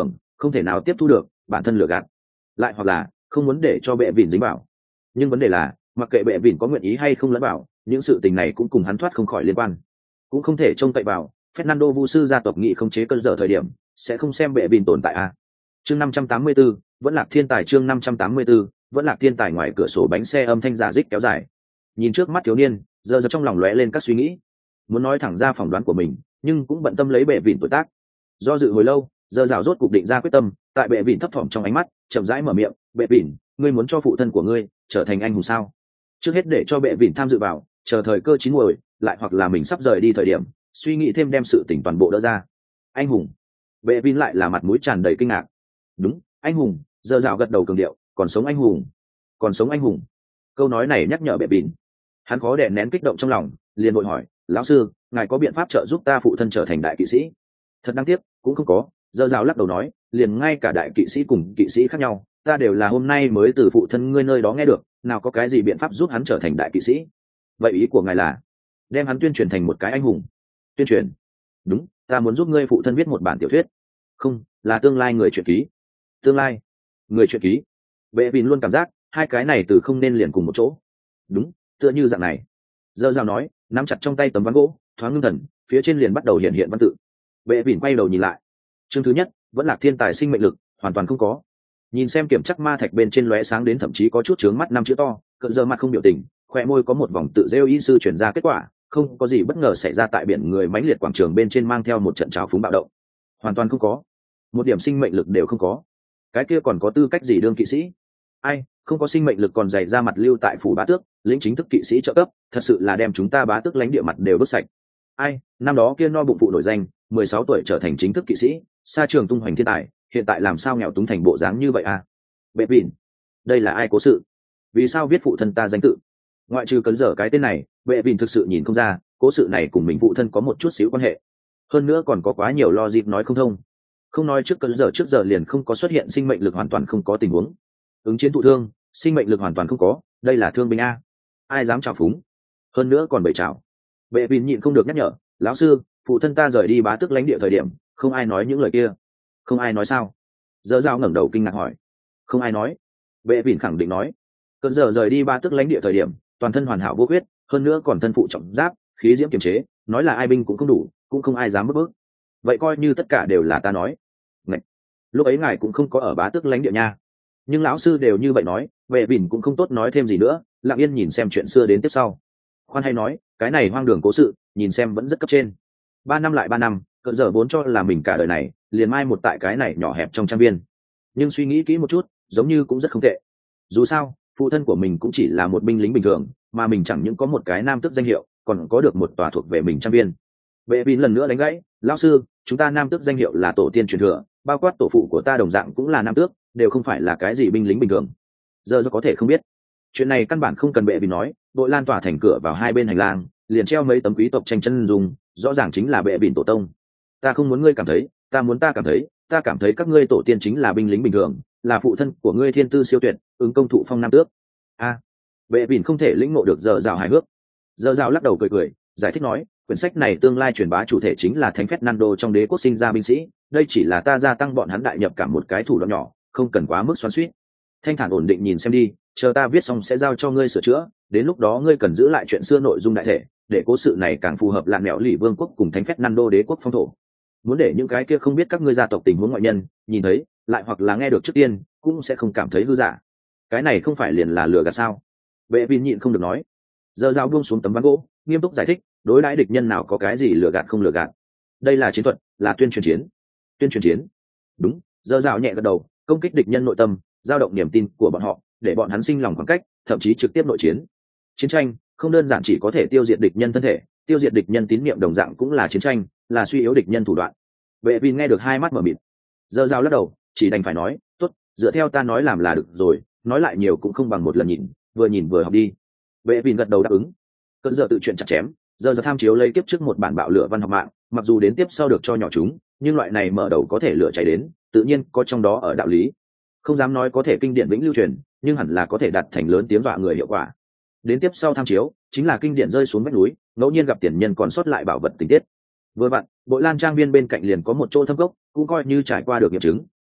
không thể nào tiếp thu được bản thân lừa gạt, lại hoặc là không muốn để cho bệ vỉn dính vào. Nhưng vấn đề là mặc kệ bệ vỉn có nguyện ý hay không lẫn vào, những sự tình này cũng cùng hắn thoát không khỏi liên quan, cũng không thể trông cậy vào Fernando Vu sư gia tộc nghị không chế cơn dở thời điểm sẽ không xem bệ vỉn tồn tại a. Chương năm trăm tám mươi tư, vẫn lạc thiên tài. Chương năm trăm tám mươi tư, vẫn lạc thiên tài. Ngoài cửa sổ bánh xe âm thanh giả dích kéo dài, nhìn trước mắt thiếu niên, giờ giờ trong lòng lóe lên các suy nghĩ, muốn nói thẳng ra phỏng đoán của mình, nhưng cũng bận tâm lấy bệ vỉn tuổi tác. Do dự hồi lâu, giờ rào rốt cục định ra quyết tâm, tại bệ vỉn thấp thỏm trong ánh mắt chậm rãi mở miệng: bệ vỉn, ngươi muốn cho phụ thân của ngươi trở thành anh hùng sao? Trước hết để cho bệ vỉn tham dự vào, chờ thời cơ chín muồi, lại hoặc là mình sắp rời đi thời điểm suy nghĩ thêm đem sự tỉnh toàn bộ đỡ ra. Anh hùng? Bệ vỉn lại là mặt mũi tràn đầy kinh ngạc. Đúng, anh hùng. Giờ rào gật đầu cường điệu: còn sống anh hùng, còn sống anh hùng. Câu nói này nhắc nhở bệ vỉn, hắn khó đè nén kích động trong lòng, liền vội hỏi: lão sư, ngài có biện pháp trợ giúp ta phụ thân trở thành đại kỵ sĩ? Thật đáng tiếc, cũng không có. Giờ rào lắc đầu nói: liền ngay cả đại kỵ sĩ cùng kỵ sĩ khác nhau, ta đều là hôm nay mới từ phụ thân ngươi nơi đó nghe được, nào có cái gì biện pháp giúp hắn trở thành đại kỵ sĩ. Vậy ý của ngài là đem hắn tuyên truyền thành một cái anh hùng? Tuyên truyền? Đúng, ta muốn giúp ngươi phụ thân viết một bản tiểu thuyết. Không, là tương lai người truyện ký. Tương lai người truyện ký? Bệ vỉn luôn cảm giác hai cái này từ không nên liền cùng một chỗ. Đúng, tựa như dạng này. Giờ rào nói, nắm chặt trong tay tấm ván gỗ, thoáng ngưng thần, phía trên liền bắt đầu hiện hiện văn tự. Bệ vỉn quay đầu nhìn lại. Chương thứ nhất, vẫn là thiên tài sinh mệnh lực, hoàn toàn không có. Nhìn xem kiểm chắc ma thạch bên trên lóe sáng đến thậm chí có chút chướng mắt năm chữ to, cận giờ mặt không biểu tình, khoe môi có một vòng tự rêu y sư chuyển ra kết quả, không có gì bất ngờ xảy ra tại biển người mãnh liệt quảng trường bên trên mang theo một trận trào phúng bạo động. Hoàn toàn không có, một điểm sinh mệnh lực đều không có. Cái kia còn có tư cách gì đương kỵ sĩ? Ai, không có sinh mệnh lực còn dày ra mặt lưu tại phủ bá tước, lĩnh chính thức kỵ sĩ trợ cấp, thật sự là đem chúng ta bá tước lánh địa mặt đều đốt sạch. Ai, năm đó kia no bụng phụ nổi danh, mười sáu tuổi trở thành chính thức kỵ sĩ, xa trường tung hoành thiên tài, hiện tại làm sao nghèo túng thành bộ dáng như vậy à? Bệ vỉn, đây là ai cố sự? Vì sao viết phụ thân ta danh tự? Ngoại trừ cấn dở cái tên này, bệ vỉn thực sự nhìn không ra cố sự này cùng mình phụ thân có một chút xíu quan hệ. Hơn nữa còn có quá nhiều logic nói không thông. Không nói trước cấn dở trước giờ liền không có xuất hiện sinh mệnh lực hoàn toàn không có tình huống. Ứng chiến thụ thương, sinh mệnh lực hoàn toàn không có, đây là thương binh a. Ai dám trào phúng? Hơn nữa còn bậy trào. Bệ vỉn nhịn không được nhắc nhở: lão sư, phụ thân ta rời đi bá tước lãnh địa thời điểm không ai nói những lời kia. Không ai nói sao? Giờ dao ngẩng đầu kinh ngạc hỏi. Không ai nói. Bệ vỉn khẳng định nói. Cơn giờ rời đi ba tước lãnh địa thời điểm toàn thân hoàn hảo vô huyết, hơn nữa còn thân phụ trọng giáp, khí diễm kiềm chế, nói là ai binh cũng không đủ, cũng không ai dám bước bước. Vậy coi như tất cả đều là ta nói. Ngậy! Lúc ấy ngài cũng không có ở bá tước lãnh địa nha. Nhưng lão sư đều như vậy nói, bệ vỉn cũng không tốt nói thêm gì nữa, lặng yên nhìn xem chuyện xưa đến tiếp sau. Khoan hay nói, cái này hoang đường cố sự, nhìn xem vẫn rất cấp trên. Ba năm lại ba năm, cơn giờ vốn cho là mình cả đời này liền mai một tại cái này nhỏ hẹp trong trang viên, nhưng suy nghĩ kỹ một chút giống như cũng rất không tệ. Dù sao phụ thân của mình cũng chỉ là một binh lính bình thường, mà mình chẳng những có một cái nam tước danh hiệu, còn có được một tòa thuộc về mình trang viên. Bệ vỉn lần nữa đánh gãy: lão sư, chúng ta nam tước danh hiệu là tổ tiên truyền thừa, bao quát tổ phụ của ta đồng dạng cũng là nam tước, đều không phải là cái gì binh lính bình thường. Giờ do có thể không biết chuyện này, căn bản không cần bệ vỉn nói, đội lan tỏa thành cửa vào hai bên hành lang liền treo mấy tấm quý tộc tranh chân dùng, rõ ràng chính là bệ vỉn tổ tông. Ta không muốn ngươi cảm thấy, ta muốn ta cảm thấy, ta cảm thấy các ngươi tổ tiên chính là binh lính bình thường, là phụ thân của ngươi thiên tư siêu tuyệt, ứng công thụ phong nam tước. A, à, bệ vỉn không thể lĩnh ngộ được giờ rào hài hước. Giờ rào lắc đầu cười cười, giải thích nói: quyển sách này tương lai truyền bá chủ thể chính là thánh Fernando trong đế quốc sinh ra binh sĩ, đây chỉ là ta gia tăng bọn hắn đại nhập cả một cái thủ đoạn nhỏ, không cần quá mức xoắn xuýt. Thanh thản ổn định nhìn xem đi, chờ ta viết xong sẽ giao cho ngươi sửa chữa, đến lúc đó ngươi cần giữ lại chuyện xưa nội dung đại thể, để cố sự này càng phù hợp lạn mẹo lì vương quốc cùng thánh Fernando đế quốc phong thổ. Muốn để những cái kia không biết các ngươi gia tộc tình huống ngoại nhân nhìn thấy, lại hoặc là nghe được trước tiên, cũng sẽ không cảm thấy hư giả. Cái này không phải liền là lừa gạt sao? Bệ vỉn nhịn không được nói. Giờ dao buông xuống tấm ván gỗ, nghiêm túc giải thích: đối đãi địch nhân nào có cái gì lừa gạt không lừa gạt, đây là chiến thuật, là tuyên truyền chiến. Tuyên truyền chiến? Đúng. Giờ dao nhẹ gật đầu, công kích địch nhân nội tâm, dao động niềm tin của bọn họ, để bọn hắn sinh lòng khoảng cách, thậm chí trực tiếp nội chiến. Chiến tranh không đơn giản chỉ có thể tiêu diệt địch nhân thân thể, tiêu diệt địch nhân tín niệm đồng dạng cũng là chiến tranh, là suy yếu địch nhân thủ đoạn. Bệ vỉn nghe được hai mắt mở mịt. Giờ dao lắc đầu, chỉ đành phải nói: tốt, dựa theo ta nói làm là được rồi, nói lại nhiều cũng không bằng một lần nhìn, vừa nhìn vừa học đi. Bệ vỉn gật đầu đáp ứng. Cơn giờ tự chuyện chặt chém, giờ giờ tham chiếu lấy kiếp trước một bản bạo lửa văn học mạng, mặc dù đến tiếp sau được cho nhỏ chúng, nhưng loại này mở đầu có thể lửa cháy đến, tự nhiên có trong đó ở đạo lý. Không dám nói có thể kinh điển vĩnh lưu truyền, nhưng hẳn là có thể đạt thành lớn tiếng dọa người hiệu quả. Đến tiếp sau tham chiếu chính là kinh điển rơi xuống vách núi, ngẫu nhiên gặp tiền nhân còn sót lại bảo vật tình tiết. Vừa vặn bội lan trang viên bên cạnh liền có một chỗ thâm cốc, cũng coi như trải qua được nghiệm chứng.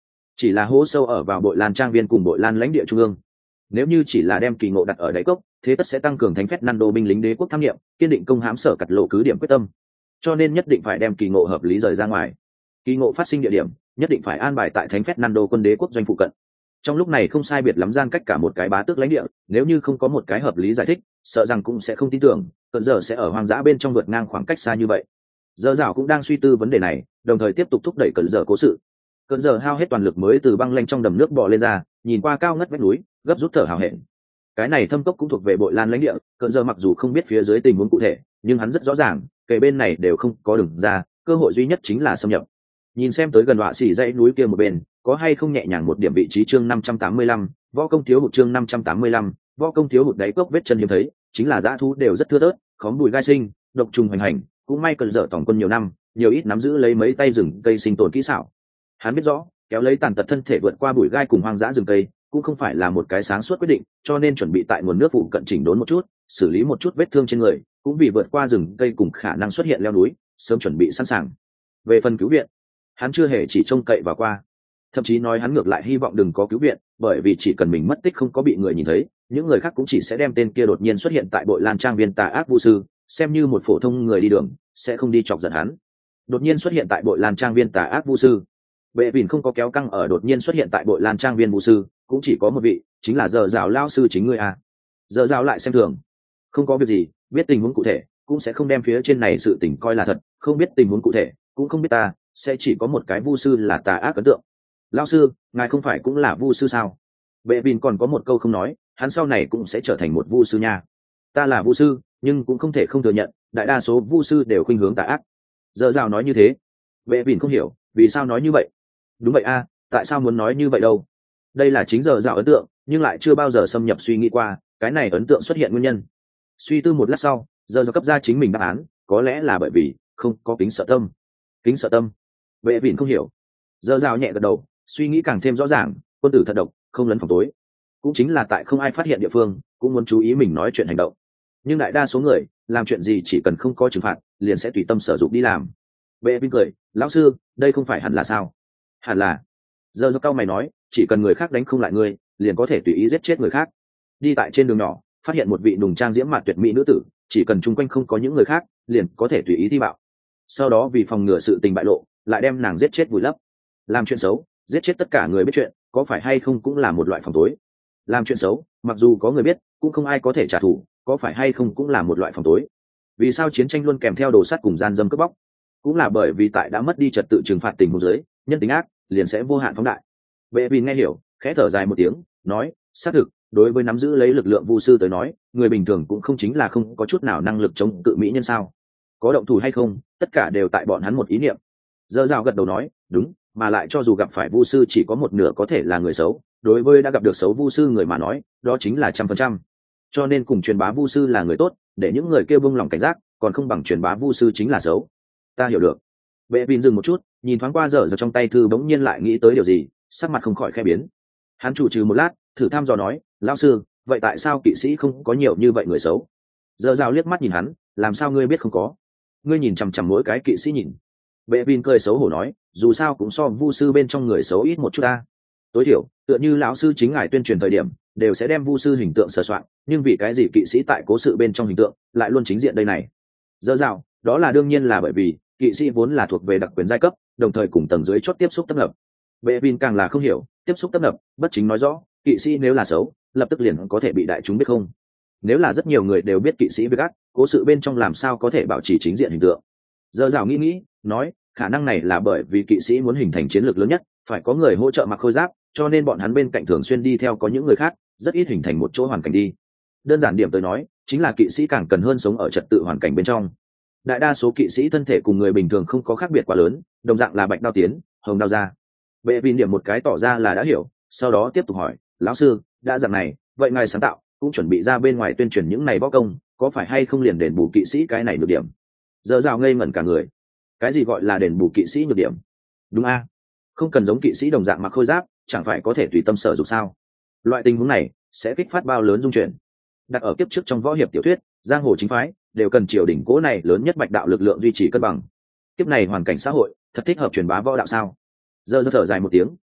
chỉ là hố sâu ở vào bội lan trang viên cùng bội lan lãnh địa trung ương. Nếu như chỉ là đem kỳ ngộ đặt ở đáy cốc, thế tất sẽ tăng cường thánh Fernando binh lính đế quốc tham nghiệm, kiên định công hãm sở cật lộ cứ điểm quyết tâm. Cho nên nhất định phải đem kỳ ngộ hợp lý rời ra ngoài. Kỳ ngộ phát sinh địa điểm nhất định phải an bài tại thánh Fernando quân đế quốc doanh phụ cận. Trong lúc này không sai biệt lắm gian cách cả một cái bá tước lãnh địa, nếu như không có một cái hợp lý giải thích, sợ rằng cũng sẽ không tin tưởng cận giờ sẽ ở hoang dã bên trong vượt ngang khoảng cách xa như vậy. Giờ dạo cũng đang suy tư vấn đề này, đồng thời tiếp tục thúc đẩy cận giờ cố sự. Cận giờ hao hết toàn lực mới từ băng lanh trong đầm nước bò lên ra, nhìn qua cao ngất vách núi, gấp rút thở hào hẹn. Cái này thâm cốc cũng thuộc về bội lan lãnh địa, cận giờ mặc dù không biết phía dưới tình huống cụ thể, nhưng hắn rất rõ ràng kề bên này đều không có đường ra, cơ hội duy nhất chính là xâm nhập. Nhìn xem tới gần đọa xỉ dãy núi kia một bên có hay không nhẹ nhàng một điểm vị trí chương năm trăm tám mươi lăm, võ công thiếu hụt chương năm trăm tám mươi lăm, võ công thiếu hụt đáy cốc vết chân hiếm thấy, chính là dã thú đều rất thưa thớt, khóm bùi gai sinh, độc trùng hoành hành, cũng may cận dở tổng quân nhiều năm, nhiều ít nắm giữ lấy mấy tay rừng cây sinh tồn kỹ xảo. Hắn biết rõ kéo lấy tàn tật thân thể vượt qua bụi gai cùng hoang dã rừng cây cũng không phải là một cái sáng suốt quyết định, cho nên chuẩn bị tại nguồn nước phụ cận chỉnh đốn một chút, xử lý một chút vết thương trên người, cũng vì vượt qua rừng cây cùng khả năng xuất hiện leo núi sớm chuẩn bị sẵn sàng. Về phần cứu viện, hắn chưa hề chỉ trông cậy vào qua, thậm chí nói hắn ngược lại hy vọng đừng có cứu viện, bởi vì chỉ cần mình mất tích không có bị người nhìn thấy, những người khác cũng chỉ sẽ đem tên kia đột nhiên xuất hiện tại bội lan trang viên tà ác vu sư xem như một phổ thông người đi đường, sẽ không đi chọc giận hắn. Đột nhiên xuất hiện tại bội lan trang viên tà ác vu sư, bệ vìn không có kéo căng ở đột nhiên xuất hiện tại bội lan trang viên vu sư, cũng chỉ có một vị, chính là giờ rào lao sư chính ngươi à. Giờ rào lại xem thường, không có việc gì, biết tình huống cụ thể cũng sẽ không đem phía trên này sự tình coi là thật, không biết tình huống cụ thể cũng không biết ta sẽ chỉ có một cái vu sư là tà ác ấn tượng. Lao sư, ngài không phải cũng là vu sư sao? Bệ vìn còn có một câu không nói, hắn sau này cũng sẽ trở thành một vu sư nha. Ta là vu sư, nhưng cũng không thể không thừa nhận đại đa số vu sư đều khuynh hướng tà ác. Giờ rào nói như thế, bệ vìn không hiểu vì sao nói như vậy. Đúng vậy a, tại sao muốn nói như vậy đâu? Đây là chính giờ rào ấn tượng, nhưng lại chưa bao giờ xâm nhập suy nghĩ qua cái này ấn tượng xuất hiện nguyên nhân. Suy tư một lát sau, giờ rào cấp ra chính mình đáp án, có lẽ là bởi vì không có kính sợ tâm. Kính sợ tâm? Bệ vìn không hiểu. Giờ rào nhẹ gật đầu, suy nghĩ càng thêm rõ ràng, quân tử thật độc, không lấn phòng tối, cũng chính là tại không ai phát hiện địa phương cũng muốn chú ý mình nói chuyện hành động. Nhưng đại đa số người làm chuyện gì chỉ cần không có trừng phạt liền sẽ tùy tâm sở dụng đi làm. Bệ vin cười, lão sư, đây không phải hẳn là sao? Hẳn là. Giờ do cao mày nói, chỉ cần người khác đánh không lại ngươi liền có thể tùy ý giết chết người khác. Đi tại trên đường nhỏ phát hiện một vị nùng trang diễm mạn tuyệt mỹ nữ tử, chỉ cần chung quanh không có những người khác liền có thể tùy ý thi bạo, sau đó vì phòng ngừa sự tình bại lộ lại đem nàng giết chết vùi lấp. Làm chuyện xấu, giết chết tất cả người biết chuyện, có phải hay không cũng là một loại phòng tối? Làm chuyện xấu, mặc dù có người biết cũng không ai có thể trả thù, có phải hay không cũng là một loại phòng tối? Vì sao chiến tranh luôn kèm theo đồ sắt cùng gian dâm cướp bóc? Cũng là bởi vì tại đã mất đi trật tự trừng phạt tình huống dưới, nhân tính ác liền sẽ vô hạn phóng đại. Bệ vì nghe hiểu, khẽ thở dài một tiếng, nói, xác thực, đối với nắm giữ lấy lực lượng vu sư tới nói, người bình thường cũng không chính là không có chút nào năng lực chống cự mỹ nhân sao? Có động thủ hay không, tất cả đều tại bọn hắn một ý niệm. Dơ dao gật đầu nói, đúng, mà lại cho dù gặp phải vu sư chỉ có một nửa có thể là người xấu, đối với đã gặp được xấu vu sư người mà nói, đó chính là trăm phần trăm. Cho nên cùng truyền bá vu sư là người tốt, để những người kêu buông lòng cảnh giác, còn không bằng truyền bá vu sư chính là xấu. Ta hiểu được. Bệ Vin dừng một chút, nhìn thoáng qua dở dở trong tay thư, bỗng nhiên lại nghĩ tới điều gì, sắc mặt không khỏi khẽ biến. Hắn chủ trừ một lát, thử thăm dò nói, lão sư, vậy tại sao kỵ sĩ không có nhiều như vậy người xấu? Dở dao liếc mắt nhìn hắn, làm sao ngươi biết không có? Ngươi nhìn chằm chằm mỗi cái kỵ sĩ nhìn. Bệ Vin cười xấu hổ nói, dù sao cũng so vu sư bên trong người xấu ít một chút ta. Tối thiểu tựa như lão sư chính ngài tuyên truyền thời điểm đều sẽ đem vu sư hình tượng sửa soạn, nhưng vì cái gì kỵ sĩ tại cố sự bên trong hình tượng lại luôn chính diện đây này? Dơ dạo, đó là đương nhiên là bởi vì kỵ sĩ vốn là thuộc về đặc quyền giai cấp, đồng thời cùng tầng dưới chót tiếp xúc tấp nập. Bệ Vin càng là không hiểu, tiếp xúc tấp nập bất chính nói rõ kỵ sĩ nếu là xấu lập tức liền có thể bị đại chúng biết không? Nếu là rất nhiều người đều biết kỵ sĩ việc ác, cố sự bên trong làm sao có thể bảo trì chính diện hình tượng? Dơ dạo nghĩ nghĩ, nói, khả năng này là bởi vì kỵ sĩ muốn hình thành chiến lược lớn nhất, phải có người hỗ trợ mặc khôi giáp, cho nên bọn hắn bên cạnh thường xuyên đi theo có những người khác, rất ít hình thành một chỗ hoàn cảnh đi. Đơn giản điểm tới nói, chính là kỵ sĩ càng cần hơn sống ở trật tự hoàn cảnh bên trong. Đại đa số kỵ sĩ thân thể cùng người bình thường không có khác biệt quá lớn, đồng dạng là bạch đao tiến, hồng đao ra. Bệ Vin điểm một cái tỏ ra là đã hiểu, sau đó tiếp tục hỏi, lão sư, đã dạng này, vậy ngài sáng tạo cũng chuẩn bị ra bên ngoài tuyên truyền những này võ công, có phải hay không liền đền bù kỵ sĩ cái này nhược điểm? Giờ rào ngây ngẩn cả người. Cái gì gọi là đền bù kỵ sĩ nhược điểm? Đúng a, không cần giống kỵ sĩ đồng dạng mặc khôi giáp, chẳng phải có thể tùy tâm sở dụng sao? Loại tình huống này sẽ kích phát bao lớn dung chuyển. Đặt ở kiếp trước trong võ hiệp tiểu thuyết, giang hồ chính phái đều cần triều đỉnh cố này lớn nhất bạch đạo lực lượng duy trì cân bằng. Kiếp này hoàn cảnh xã hội thật thích hợp truyền bá võ đạo sao? Giờ giờ thở dài một tiếng,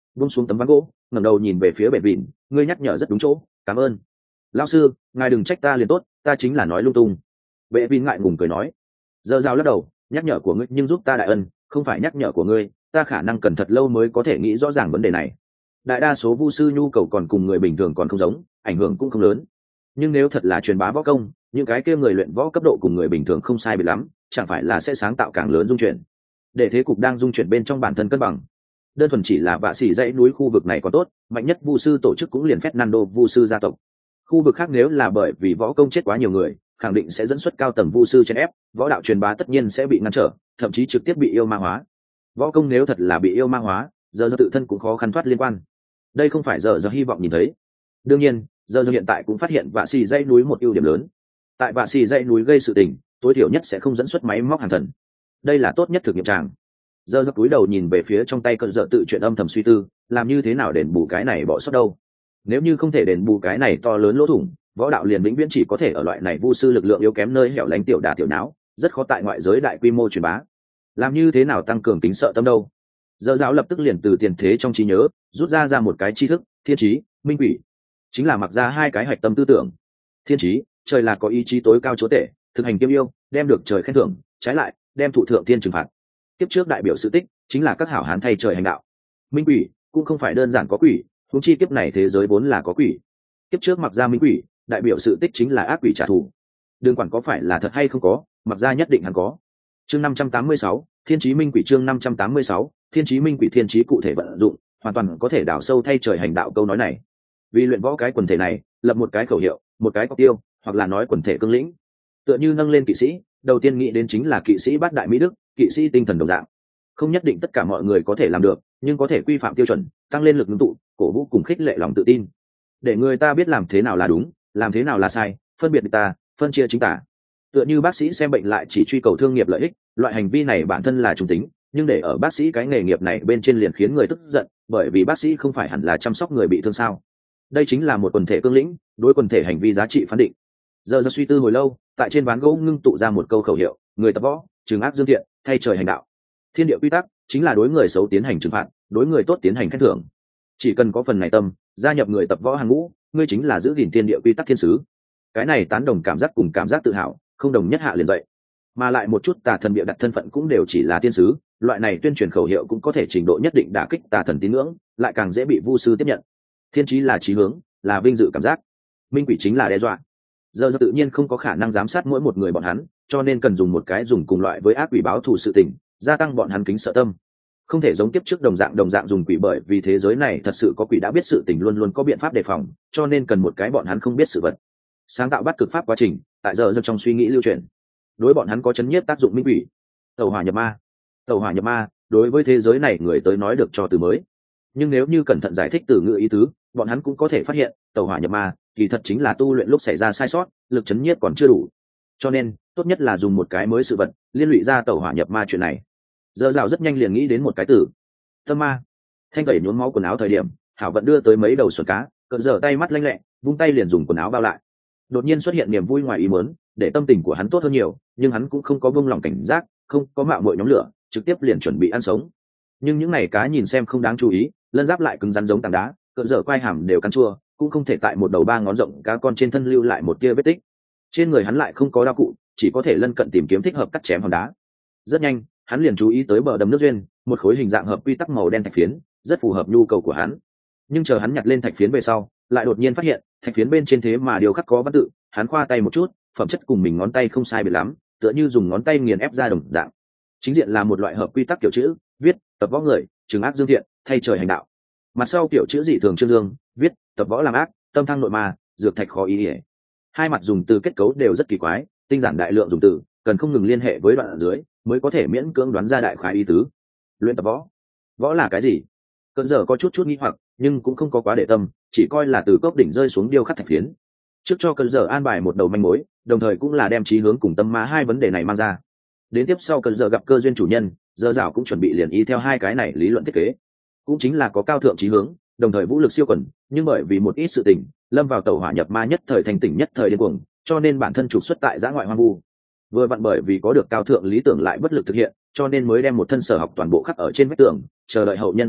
buông xuống tấm ván gỗ, ngẩng đầu nhìn về phía bệ vịn, ngươi nhắc nhở rất đúng chỗ, cảm ơn lão sư, ngài đừng trách ta liền tốt, ta chính là nói lung tung. Bệ vịn ngại ngùng cười nói. Giờ rào lắc đầu, nhắc nhở của ngươi nhưng giúp ta đại ân, không phải nhắc nhở của ngươi, ta khả năng cần thật lâu mới có thể nghĩ rõ ràng vấn đề này. Đại đa số vu sư nhu cầu còn cùng người bình thường còn không giống, ảnh hưởng cũng không lớn, nhưng nếu thật là truyền bá võ công, những cái kia người luyện võ cấp độ cùng người bình thường không sai biệt lắm, chẳng phải là sẽ sáng tạo càng lớn dung chuyển, để thế cục đang dung chuyển bên trong bản thân cân bằng. Đơn thuần chỉ là vạ xỉ dãy núi khu vực này có tốt, mạnh nhất vu sư tổ chức cũng liền Fernando vu sư gia tộc. Khu vực khác nếu là bởi vì võ công chết quá nhiều người, khẳng định sẽ dẫn xuất cao tầng vu sư chèn ép, võ đạo truyền bá tất nhiên sẽ bị ngăn trở, thậm chí trực tiếp bị yêu ma hóa. Võ công nếu thật là bị yêu ma hóa, giờ giờ tự thân cũng khó khăn thoát liên quan. Đây không phải giờ giờ hy vọng nhìn thấy. Đương nhiên, giờ giờ hiện tại cũng phát hiện vạ xỉ dãy núi một ưu điểm lớn. Tại vạ xỉ dãy núi gây sự tình, tối thiểu nhất sẽ không dẫn xuất máy móc hàng thần. Đây là tốt nhất thực nghiệm tràng. Giờ giờ cúi đầu nhìn về phía trong tay cơn dợ tự chuyện âm thầm suy tư, làm như thế nào đền bù cái này bỏ sót đâu. Nếu như không thể đền bù cái này to lớn lỗ thủng, võ đạo liền vĩnh viễn chỉ có thể ở loại này vu sư lực lượng yếu kém nơi hẻo lánh tiểu đà tiểu não, rất khó tại ngoại giới đại quy mô truyền bá. Làm như thế nào tăng cường tính sợ tâm đâu? Giờ giáo lập tức liền từ tiền thế trong trí nhớ rút ra ra một cái tri thức, thiên trí, minh quỷ, chính là mặc ra hai cái hạch tâm tư tưởng. Thiên trí, trời là có ý chí tối cao chúa tể, thực hành kiêm yêu, đem được trời khen thưởng, trái lại đem thụ thượng thiên trừng phạt. Kiếp trước đại biểu sự tích chính là các hảo hán thay trời hành đạo. Minh quỷ cũng không phải đơn giản có quỷ, huống chi kiếp này thế giới vốn là có quỷ. Kiếp trước mặc ra minh quỷ đại biểu sự tích chính là ác quỷ trả thù. Đừng quản có phải là thật hay không có, mặc ra nhất định hẳn có. Chương năm trăm tám mươi sáu, thiên chí minh quỷ. Chương năm trăm tám mươi sáu, thiên chí minh quỷ. Thiên chí cụ thể vận dụng, hoàn toàn có thể đào sâu thay trời hành đạo câu nói này. Vì luyện võ cái quần thể này, lập một cái khẩu hiệu, một cái cọc tiêu, hoặc là nói quần thể cương lĩnh. Tựa như nâng lên kỵ sĩ, đầu tiên nghĩ đến chính là kỵ sĩ bát đại mỹ đức, kỵ sĩ tinh thần đồng dạng. Không nhất định tất cả mọi người có thể làm được, nhưng có thể quy phạm tiêu chuẩn, tăng lên lực ngưng tụ, cổ vũ cùng khích lệ lòng tự tin, để người ta biết làm thế nào là đúng, làm thế nào là sai, phân biệt ta, phân chia chính tả. Tựa như bác sĩ xem bệnh lại chỉ truy cầu thương nghiệp lợi ích, loại hành vi này bản thân là trung tính, nhưng để ở bác sĩ cái nghề nghiệp này bên trên liền khiến người tức giận, bởi vì bác sĩ không phải hẳn là chăm sóc người bị thương sao? Đây chính là một quần thể cương lĩnh, đối quần thể hành vi giá trị phán định. Giờ giờ suy tư hồi lâu, tại trên ván gỗ ngưng tụ ra một câu khẩu hiệu: người tập võ, trừng ác dương thiện, thay trời hành đạo. Thiên địa quy tắc chính là đối người xấu tiến hành trừng phạt, đối người tốt tiến hành khen thưởng. Chỉ cần có phần này tâm, gia nhập người tập võ hàng ngũ, ngươi chính là giữ gìn thiên địa quy tắc thiên sứ. Cái này tán đồng cảm giác cùng cảm giác tự hào, không đồng nhất hạ liền vậy. Mà lại một chút tà thần bịa đặt thân phận cũng đều chỉ là thiên sứ, loại này tuyên truyền khẩu hiệu cũng có thể trình độ nhất định đả kích tà thần tín ngưỡng, lại càng dễ bị vu sư tiếp nhận. Thiên chí là chí hướng, là vinh dự cảm giác. Minh quỷ chính là đe dọa. Giờ giờ tự nhiên không có khả năng giám sát mỗi một người bọn hắn, cho nên cần dùng một cái dùng cùng loại với ác quỷ báo thù sự tình, gia tăng bọn hắn kính sợ tâm. Không thể giống tiếp trước đồng dạng đồng dạng dùng quỷ, bởi vì thế giới này thật sự có quỷ đã biết sự tình luôn luôn có biện pháp đề phòng, cho nên cần một cái bọn hắn không biết sự vật. Sáng tạo bắt cực pháp quá trình, tại giờ giờ trong suy nghĩ lưu truyền, đối bọn hắn có chấn nhiếp tác dụng minh quỷ. Tẩu hỏa nhập ma, tẩu hỏa nhập ma, đối với thế giới này người tới nói được cho từ mới, nhưng nếu như cẩn thận giải thích từ ngữ ý tứ, bọn hắn cũng có thể phát hiện, tẩu hỏa nhập ma kỳ thật chính là tu luyện lúc xảy ra sai sót, lực chấn nhiếp còn chưa đủ, cho nên tốt nhất là dùng một cái mới sự vật liên lụy ra tẩu hỏa nhập ma chuyện này. Giờ rào rất nhanh liền nghĩ đến một cái từ: tâm ma. Thanh tẩy nhuốm máu quần áo thời điểm, hảo vận đưa tới mấy đầu xuẩn cá, cận giờ tay mắt lanh lẹ, vung tay liền dùng quần áo bao lại. Đột nhiên xuất hiện niềm vui ngoài ý muốn, để tâm tình của hắn tốt hơn nhiều, nhưng hắn cũng không có buông lòng cảnh giác, không có mạo muội nhóm lửa, trực tiếp liền chuẩn bị ăn sống. Nhưng những này cá nhìn xem không đáng chú ý, lân giáp lại cứng rắn giống tảng đá, cận giờ quai hàm đều cắn chua, cũng không thể tại một đầu ba ngón rộng cá con trên thân lưu lại một tia vết tích. Trên người hắn lại không có đao cụ, chỉ có thể lân cận tìm kiếm thích hợp cắt chém hòn đá. Rất nhanh, hắn liền chú ý tới bờ đầm nước duyên, một khối hình dạng hợp quy tắc màu đen thạch phiến, rất phù hợp nhu cầu của hắn. Nhưng chờ hắn nhặt lên thạch phiến về sau, lại đột nhiên phát hiện, thạch phiến bên trên thế mà điều khắc có văn tự, hắn khoa tay một chút, phẩm chất cùng mình ngón tay không sai biệt lắm, tựa như dùng ngón tay nghiền ép ra đồng dạng. Chính diện là một loại hợp quy tắc kiểu chữ, viết: tập võ người, trừng ác dương thiện, thay trời hành đạo. Mặt sau kiểu chữ dị thường chương dương, viết: tập võ làm ác, tâm thăng nội ma, dược thạch khó ý ỉa. Hai mặt dùng từ kết cấu đều rất kỳ quái, tinh giản đại lượng dùng từ, cần không ngừng liên hệ với đoạn ở dưới mới có thể miễn cưỡng đoán ra đại khái ý tứ. Luyện tập võ, võ là cái gì? Cận giờ có chút chút nghi hoặc, nhưng cũng không có quá để tâm, chỉ coi là từ cốc đỉnh rơi xuống điêu khắc thạch phiến. Trước cho Cận giờ an bài một đầu manh mối, đồng thời cũng là đem chí hướng cùng tâm ma hai vấn đề này mang ra. Đến tiếp sau Cận giờ gặp cơ duyên chủ nhân, giờ dạo cũng chuẩn bị liền ý theo hai cái này lý luận thiết kế, cũng chính là có cao thượng chí hướng, đồng thời vũ lực siêu quần, nhưng bởi vì một ít sự tình, lâm vào tẩu hỏa nhập ma nhất thời thành tỉnh nhất thời điên cuồng, cho nên bản thân trục xuất tại giã ngoại hoang vu. Vừa vặn bởi vì có được cao thượng lý tưởng lại bất lực thực hiện, cho nên mới đem một thân sở học toàn bộ khắc ở trên vách tường, chờ đợi hậu nhân phát hiện,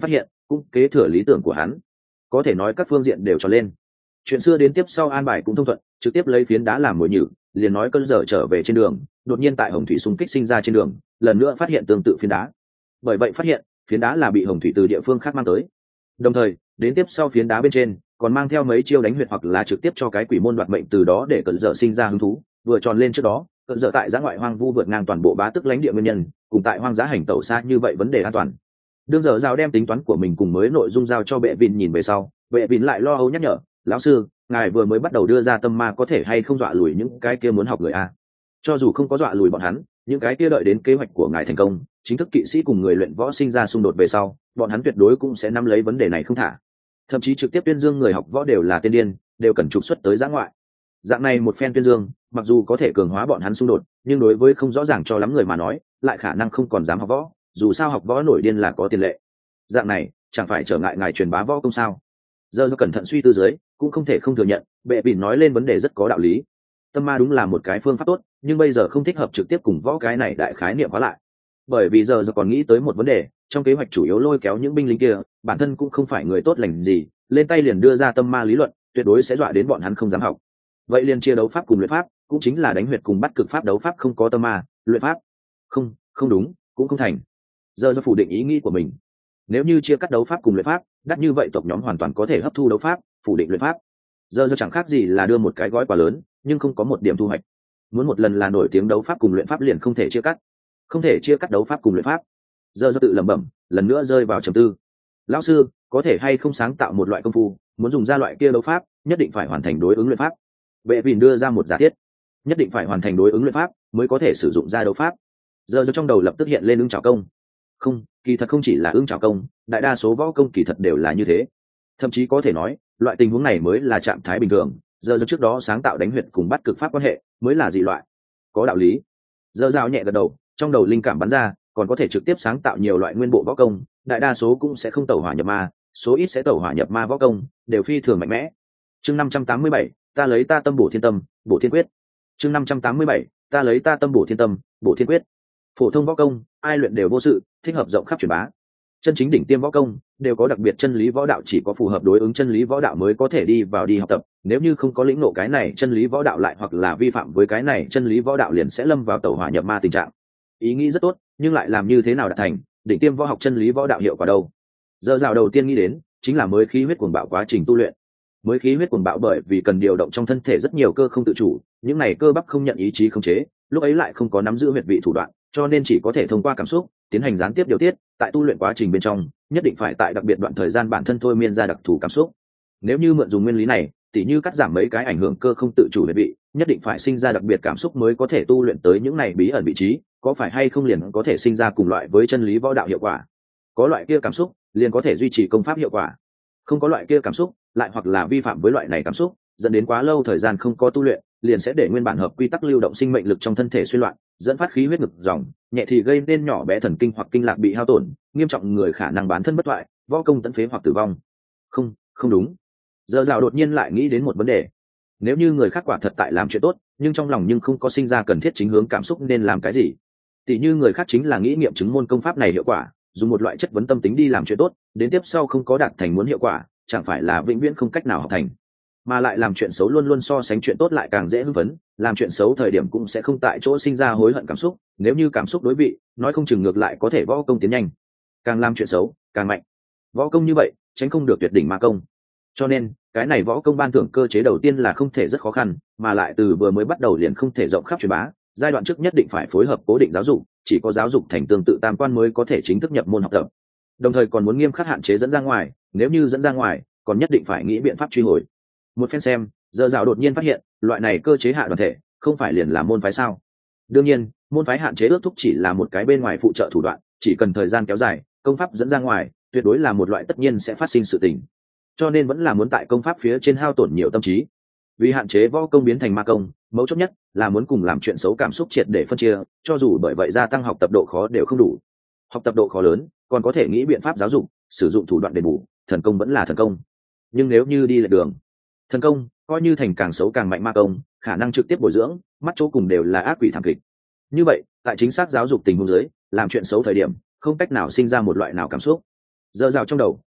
cũng kế thừa lý tưởng của hắn. Có thể nói các phương diện đều tròn lên. Chuyện xưa đến tiếp sau an bài cũng thông thuận, trực tiếp lấy phiến đá làm mồi nhử, liền nói cơn dở trở về trên đường, đột nhiên tại hồng thủy xung kích sinh ra trên đường, lần nữa phát hiện tương tự phiến đá. Bởi vậy phát hiện, phiến đá là bị hồng thủy từ địa phương khác mang tới. Đồng thời, đến tiếp sau phiến đá bên trên, còn mang theo mấy chiêu đánh huyệt hoặc là trực tiếp cho cái quỷ môn đoạt mệnh, từ đó để cơn dở sinh ra hứng thú, vừa tròn lên trước đó, cơn dở tại giã ngoại hoang vu vượt ngang toàn bộ bá tức lãnh địa nguyên nhân, cùng tại hoang dã hành tẩu xa như vậy vấn đề an toàn. Đương giờ giao đem tính toán của mình cùng mới nội dung giao cho Bệ Vin nhìn về sau, Bệ Vin lại lo âu nhắc nhở, lão sư, ngài vừa mới bắt đầu đưa ra tâm ma có thể hay không dọa lùi những cái kia muốn học người a? Cho dù không có dọa lùi bọn hắn, những cái kia đợi đến kế hoạch của ngài thành công, chính thức kỵ sĩ cùng người luyện võ sinh ra xung đột về sau, bọn hắn tuyệt đối cũng sẽ nắm lấy vấn đề này không thả. Thậm chí trực tiếp tuyên dương người học võ đều là tiên điên, đều cần trục xuất tới giã ngoại. Dạng này một phen tuyên dương, mặc dù có thể cường hóa bọn hắn xung đột, nhưng đối với không rõ ràng cho lắm người mà nói, lại khả năng không còn dám học võ, dù sao học võ nổi điên là có tiền lệ. Dạng này chẳng phải trở ngại ngài truyền bá võ công sao? Giờ do cẩn thận suy tư dưới, cũng không thể không thừa nhận, Bệ Vin nói lên vấn đề rất có đạo lý. Tâm ma đúng là một cái phương pháp tốt, nhưng bây giờ không thích hợp trực tiếp cùng võ cái này đại khái niệm hóa lại. Bởi vì giờ giờ còn nghĩ tới một vấn đề, trong kế hoạch chủ yếu lôi kéo những binh lính kia, bản thân cũng không phải người tốt lành gì, lên tay liền đưa ra tâm ma lý luận, tuyệt đối sẽ dọa đến bọn hắn không dám học. Vậy liền chia đấu pháp cùng luyện pháp, cũng chính là đánh huyệt cùng bắt cực pháp. Đấu pháp không có tâm ma, luyện pháp không, không đúng, cũng không thành. Giờ do phủ định ý nghĩ của mình. Nếu như chia cắt đấu pháp cùng luyện pháp, đắt như vậy tộc nhóm hoàn toàn có thể hấp thu đấu pháp, phủ định luyện pháp. Giờ do chẳng khác gì là đưa một cái gói quá lớn, nhưng không có một điểm thu hoạch. Muốn một lần là nổi tiếng đấu pháp cùng luyện pháp liền không thể chia cắt, không thể chia cắt đấu pháp cùng luyện pháp. Giờ do tự lẩm bẩm, lần nữa rơi vào trầm tư. Lão sư, có thể hay không sáng tạo một loại công phu, muốn dùng ra loại kia đấu pháp, nhất định phải hoàn thành đối ứng luyện pháp. Bệ Vin đưa ra một giả thiết, nhất định phải hoàn thành đối ứng luyện pháp mới có thể sử dụng ra đấu pháp. Giờ do trong đầu lập tức hiện lên ứng trảo công. Không, kỳ thật không chỉ là ứng trảo công, đại đa số võ công kỳ thật đều là như thế. Thậm chí có thể nói, loại tình huống này mới là trạng thái bình thường. Giờ do trước đó sáng tạo đánh huyệt cùng bắt cực pháp quan hệ mới là dị loại. Có đạo lý. Giờ dao nhẹ gật đầu, trong đầu linh cảm bắn ra, còn có thể trực tiếp sáng tạo nhiều loại nguyên bộ võ công, đại đa số cũng sẽ không tẩu hỏa nhập ma, số ít sẽ tẩu hỏa nhập ma võ công, đều phi thường mạnh mẽ. Chương năm trăm tám mươi bảy, ta lấy ta tâm bổ thiên tâm, bổ thiên quyết. Chương năm trăm tám mươi bảy, ta lấy ta tâm bổ thiên tâm, bổ thiên quyết. Phổ thông võ công, ai luyện đều vô sự, thích hợp rộng khắp truyền bá. Chân chính đỉnh tiêm võ công đều có đặc biệt chân lý võ đạo, chỉ có phù hợp đối ứng chân lý võ đạo mới có thể đi vào đi học tập, nếu như không có lĩnh ngộ cái này chân lý võ đạo lại hoặc là vi phạm với cái này chân lý võ đạo liền sẽ lâm vào tẩu hỏa nhập ma tình trạng. Ý nghĩ rất tốt, nhưng lại làm như thế nào đạt thành đỉnh tiêm võ học chân lý võ đạo hiệu quả đâu? Giờ rào đầu tiên nghĩ đến chính là mới khí huyết cuồng bạo quá trình tu luyện. Mới khí huyết cuồng bạo bởi vì cần điều động trong thân thể rất nhiều cơ không tự chủ, những này cơ bắp không nhận ý chí khống chế, lúc ấy lại không có nắm giữ huyệt vị thủ đoạn, cho nên chỉ có thể thông qua cảm xúc tiến hành gián tiếp điều tiết. Tại tu luyện quá trình bên trong, nhất định phải tại đặc biệt đoạn thời gian bản thân thôi miên ra đặc thù cảm xúc. Nếu như mượn dùng nguyên lý này, tỉ như cắt giảm mấy cái ảnh hưởng cơ không tự chủ huyệt vị, nhất định phải sinh ra đặc biệt cảm xúc mới có thể tu luyện tới những này bí ẩn vị trí, có phải hay không liền có thể sinh ra cùng loại với chân lý võ đạo hiệu quả. Có loại kia cảm xúc liền có thể duy trì công pháp hiệu quả, không có loại kia cảm xúc lại hoặc là vi phạm với loại này cảm xúc, dẫn đến quá lâu thời gian không có tu luyện, liền sẽ để nguyên bản hợp quy tắc lưu động sinh mệnh lực trong thân thể suy loạn, dẫn phát khí huyết ngực dòng, nhẹ thì gây nên nhỏ bé thần kinh hoặc kinh lạc bị hao tổn, nghiêm trọng người khả năng bán thân bất thoại, võ công tận phế hoặc tử vong. Không, không đúng. Giờ rào đột nhiên lại nghĩ đến một vấn đề. Nếu như người khác quả thật tại làm chuyện tốt, nhưng trong lòng nhưng không có sinh ra cần thiết chính hướng cảm xúc, nên làm cái gì? Tỷ như người khác chính là nghĩ nghiệm chứng môn công pháp này hiệu quả, dùng một loại chất vấn tâm tính đi làm chuyện tốt, đến tiếp sau không có đạt thành muốn hiệu quả, chẳng phải là vĩnh viễn không cách nào học thành. Mà lại làm chuyện xấu luôn luôn so sánh chuyện tốt lại càng dễ hưng phấn, làm chuyện xấu thời điểm cũng sẽ không tại chỗ sinh ra hối hận cảm xúc, nếu như cảm xúc đối vị, nói không chừng ngược lại có thể võ công tiến nhanh. Càng làm chuyện xấu, càng mạnh. Võ công như vậy, tránh không được tuyệt đỉnh ma công. Cho nên, cái này võ công ban thưởng cơ chế đầu tiên là không thể rất khó khăn, mà lại từ vừa mới bắt đầu liền không thể rộng khắp truyền bá, giai đoạn trước nhất định phải phối hợp cố định giáo dục, chỉ có giáo dục thành tương tự tam quan mới có thể chính thức nhập môn học tập. Đồng thời còn muốn nghiêm khắc hạn chế dẫn ra ngoài, nếu như dẫn ra ngoài, còn nhất định phải nghĩ biện pháp truy hồi. Một phen xem, giờ rào đột nhiên phát hiện, loại này cơ chế hạ đoàn thể, không phải liền là môn phái sao? Đương nhiên, môn phái hạn chế ước thúc chỉ là một cái bên ngoài phụ trợ thủ đoạn, chỉ cần thời gian kéo dài, công pháp dẫn ra ngoài, tuyệt đối là một loại tất nhiên sẽ phát sinh sự tình. Cho nên vẫn là muốn tại công pháp phía trên hao tổn nhiều tâm trí. Vì hạn chế võ công biến thành ma công, mấu chốt nhất là muốn cùng làm chuyện xấu cảm xúc triệt để phân chia, cho dù bởi vậy gia tăng học tập độ khó đều không đủ. Học tập độ khó lớn, còn có thể nghĩ biện pháp giáo dục, sử dụng thủ đoạn đền bù, thần công vẫn là thần công. Nhưng nếu như đi lệch đường, thần công coi như thành càng xấu càng mạnh ma công, khả năng trực tiếp bồi dưỡng, mắt chỗ cùng đều là ác quỷ thảm kịch. Như vậy, tại chính xác giáo dục tình huống dưới, làm chuyện xấu thời điểm, không cách nào sinh ra một loại nào cảm xúc. Giờ rào trong đầu,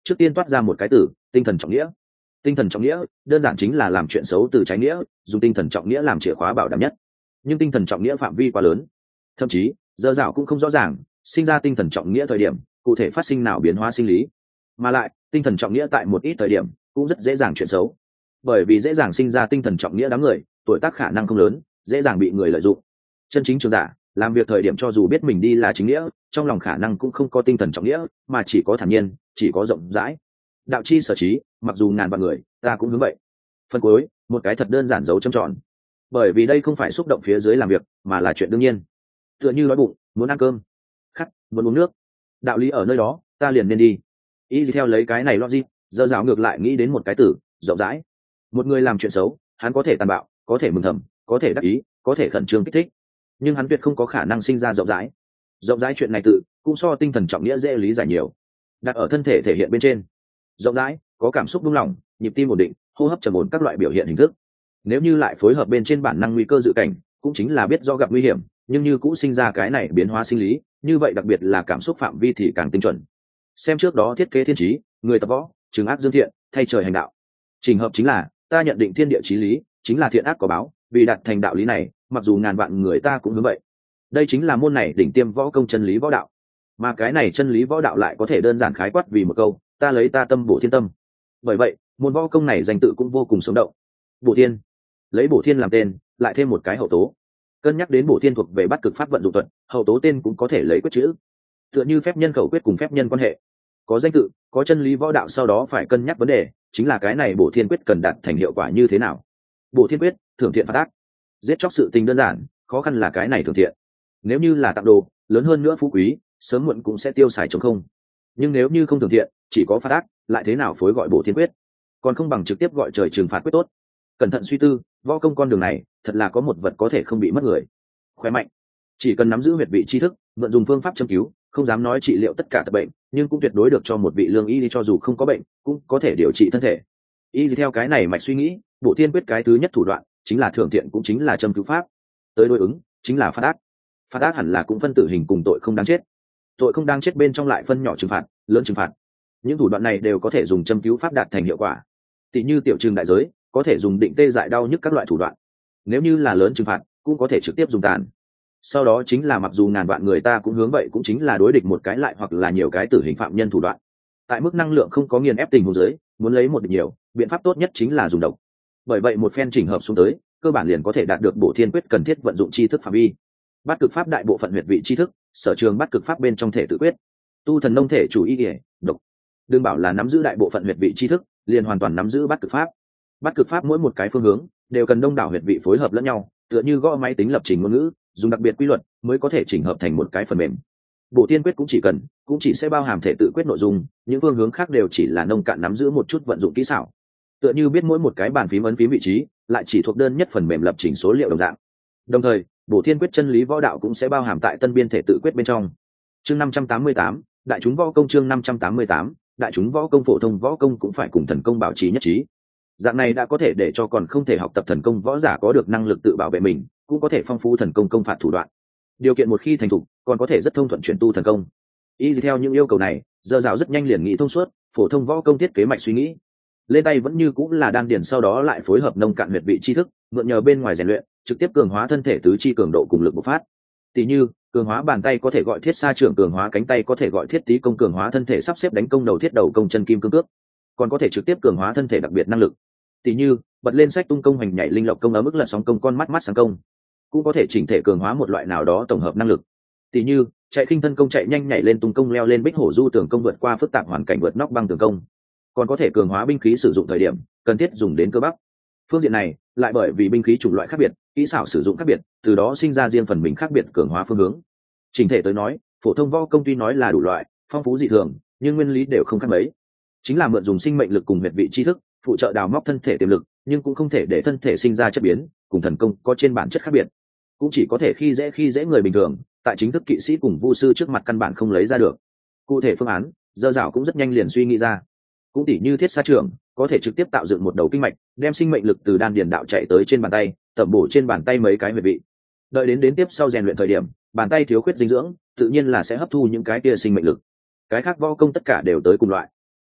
trước tiên toát ra một cái từ tinh thần trọng nghĩa. Tinh thần trọng nghĩa đơn giản chính là làm chuyện xấu từ trái nghĩa, dùng tinh thần trọng nghĩa làm chìa khóa bảo đảm nhất. Nhưng tinh thần trọng nghĩa phạm vi quá lớn, thậm chí dơ dạo cũng không rõ ràng sinh ra tinh thần trọng nghĩa thời điểm cụ thể phát sinh nào biến hóa sinh lý, mà lại tinh thần trọng nghĩa tại một ít thời điểm cũng rất dễ dàng chuyện xấu, bởi vì dễ dàng sinh ra tinh thần trọng nghĩa đám người tuổi tác khả năng không lớn, dễ dàng bị người lợi dụng. Chân chính trường giả làm việc thời điểm cho dù biết mình đi là chính nghĩa, trong lòng khả năng cũng không có tinh thần trọng nghĩa, mà chỉ có thản nhiên, chỉ có rộng rãi. Đạo chi sở trí, mặc dù ngàn vạn người ta cũng hướng vậy. Phần cuối một cái thật đơn giản dấu châm tròn, bởi vì đây không phải xúc động phía dưới làm việc, mà là chuyện đương nhiên. Tựa như đói bụng muốn ăn cơm, khát muốn uống nước, đạo lý ở nơi đó ta liền nên đi. Y theo lấy cái này logic, dơ dạo ngược lại nghĩ đến một cái từ rộng rãi. Một người làm chuyện xấu, hắn có thể tàn bạo, có thể mừng thầm, có thể đắc ý, có thể khẩn trương kích thích, nhưng hắn tuyệt không có khả năng sinh ra rộng rãi. Rộng rãi chuyện này tự cũng so tinh thần trọng nghĩa dễ lý giải nhiều. Đặt ở thân thể thể hiện bên trên, rộng rãi có cảm xúc buông lỏng, nhịp tim ổn định, hô hấp trầm ổn các loại biểu hiện hình thức. Nếu như lại phối hợp bên trên bản năng nguy cơ dự cảnh, cũng chính là biết do gặp nguy hiểm nhưng như cũng sinh ra cái này biến hóa sinh lý, như vậy đặc biệt là cảm xúc phạm vi thì càng tinh chuẩn. Xem trước đó thiết kế thiên trí, người tập võ trừng ác dương thiện, thay trời hành đạo. Trình hợp chính là ta nhận định thiên địa chí lý chính là thiện ác có báo, vì đạt thành đạo lý này mặc dù ngàn vạn người ta cũng hướng vậy. Đây chính là môn này đỉnh tiêm võ công chân lý võ đạo, mà cái này chân lý võ đạo lại có thể đơn giản khái quát vì một câu: ta lấy ta tâm bổ thiên tâm. Bởi vậy môn võ công này danh tự cũng vô cùng sống động. Bổ thiên, lấy bổ thiên làm tên, lại thêm một cái hậu tố. Cân nhắc đến bổ thiên thuộc về bắt cực pháp vận dụng thuật, hậu tố tên cũng có thể lấy quyết chữ, tựa như phép nhân khẩu quyết cùng phép nhân quan hệ. Có danh tự, có chân lý võ đạo, sau đó phải cân nhắc vấn đề chính là cái này bổ thiên quyết cần đạt thành hiệu quả như thế nào. Bổ thiên quyết thưởng thiện phạt ác, giết chóc sự tình đơn giản, khó khăn là cái này thưởng thiện. Nếu như là tặng đồ lớn hơn nữa phú quý, sớm muộn cũng sẽ tiêu xài trống không. Nhưng nếu như không thưởng thiện, chỉ có phạt ác, lại thế nào phối gọi bổ thiên quyết? Còn không bằng trực tiếp gọi trời trừng phạt quyết tốt. Cẩn thận suy tư, võ công con đường này thật là có một vật có thể không bị mất người. Khỏe mạnh, chỉ cần nắm giữ huyệt vị tri thức, vận dùng phương pháp châm cứu, không dám nói trị liệu tất cả tật bệnh, nhưng cũng tuyệt đối được cho một vị lương y đi, cho dù không có bệnh cũng có thể điều trị thân thể. Y theo cái này mạch suy nghĩ, bổ thiên quyết cái thứ nhất thủ đoạn chính là thưởng thiện, cũng chính là châm cứu pháp. Tới đối ứng chính là phạt ác. Phạt ác hẳn là cũng phân tử hình cùng tội không đáng chết. Tội không đáng chết bên trong lại phân nhỏ trừng phạt, lớn trừng phạt. Những thủ đoạn này đều có thể dùng châm cứu pháp đạt thành hiệu quả. Tỷ như tiểu trừng đại giới, có thể dùng định tê dại đau nhức các loại thủ đoạn. Nếu như là lớn trừng phạt, cũng có thể trực tiếp dùng tàn. Sau đó chính là mặc dù ngàn vạn người ta cũng hướng vậy, cũng chính là đối địch một cái lại hoặc là nhiều cái tử hình phạm nhân thủ đoạn. Tại mức năng lượng không có nghiền ép tình huống dưới, muốn lấy một địch nhiều, biện pháp tốt nhất chính là dùng độc. Bởi vậy một phen chỉnh hợp xuống tới, cơ bản liền có thể đạt được bổ thiên quyết cần thiết vận dụng tri thức phạm vi. Bát cực pháp đại bộ phận huyệt vị tri thức, sở trường bát cực pháp bên trong thể tự quyết. Tu thần nông thể chủ y y, độc. Đừng bảo là nắm giữ đại bộ phận huyệt vị tri thức, liền hoàn toàn nắm giữ bát cực pháp. Bát cực pháp mỗi một cái phương hướng đều cần đông đảo huyệt vị phối hợp lẫn nhau, tựa như gõ máy tính lập trình ngôn ngữ, dùng đặc biệt quy luật mới có thể chỉnh hợp thành một cái phần mềm. Bổ thiên quyết cũng chỉ cần, cũng chỉ sẽ bao hàm thể tự quyết nội dung, những phương hướng khác đều chỉ là nông cạn nắm giữ một chút vận dụng kỹ xảo. Tựa như biết mỗi một cái bàn phím ấn phím vị trí, lại chỉ thuộc đơn nhất phần mềm lập trình số liệu đồng dạng. Đồng thời, bổ thiên quyết chân lý võ đạo cũng sẽ bao hàm tại tân biên thể tự quyết bên trong. Chương năm trăm tám mươi tám, đại chúng võ công. Chương năm trăm tám mươi tám, đại chúng võ công. Phổ thông võ công cũng phải cùng thần công bảo trì nhất trí. Dạng này đã có thể để cho còn không thể học tập thần công võ giả có được năng lực tự bảo vệ mình, cũng có thể phong phú thần công công phạt thủ đoạn. Điều kiện một khi thành thục, còn có thể rất thông thuận chuyển tu thần công. Y theo những yêu cầu này, Dơ Dạo rất nhanh liền nghĩ thông suốt, phổ thông võ công thiết kế mạch suy nghĩ. Lên tay vẫn như cũng là đan điền, sau đó lại phối hợp nông cạn huyệt vị tri thức, mượn nhờ bên ngoài rèn luyện, trực tiếp cường hóa thân thể tứ chi cường độ cùng lực bộc phát. Tỷ như, cường hóa bàn tay có thể gọi thiết sa trưởng, cường hóa cánh tay có thể gọi thiết tý công, cường hóa thân thể sắp xếp đánh công đầu thiết đầu công chân kim cương cước. Còn có thể trực tiếp cường hóa thân thể đặc biệt năng lực. Tỷ như, bật lên sách tung công hành nhảy linh lộc công, ở mức lật sóng công, con mắt mắt sáng công. Cũng có thể chỉnh thể cường hóa một loại nào đó tổng hợp năng lực. Tỷ như, chạy khinh thân công, chạy nhanh nhảy lên tung công, leo lên bích hổ du tường công, vượt qua phức tạp hoàn cảnh, vượt nóc băng tường công. Còn có thể cường hóa binh khí sử dụng thời điểm cần thiết dùng đến cơ bắp. Phương diện này lại bởi vì binh khí chủng loại khác biệt, kỹ xảo sử dụng khác biệt, từ đó sinh ra riêng phần mình khác biệt cường hóa phương hướng. Chỉnh thể tới nói, phổ thông võ công tuy nói là đủ loại, phong phú dị thường, nhưng nguyên lý đều không khác mấy. Chính là mượn dùng sinh mệnh lực cùng huyệt vị tri thức, phụ trợ đào móc thân thể tiềm lực, nhưng cũng không thể để thân thể sinh ra chất biến, cùng thần công có trên bản chất khác biệt. Cũng chỉ có thể khi dễ khi dễ người bình thường, tại chính thức kỵ sĩ cùng vu sư trước mặt căn bản không lấy ra được. Cụ thể phương án, Dơ Dạo cũng rất nhanh liền suy nghĩ ra. Cũng tỉ như thiết sa trưởng, có thể trực tiếp tạo dựng một đầu kinh mạch, đem sinh mệnh lực từ đan điền đạo chạy tới trên bàn tay, tẩm bổ trên bàn tay mấy cái huyệt vị. Đợi đến đến tiếp sau rèn luyện thời điểm, bàn tay thiếu khuyết dinh dưỡng, tự nhiên là sẽ hấp thu những cái kia sinh mệnh lực. Cái khác võ công tất cả đều tới cùng loại.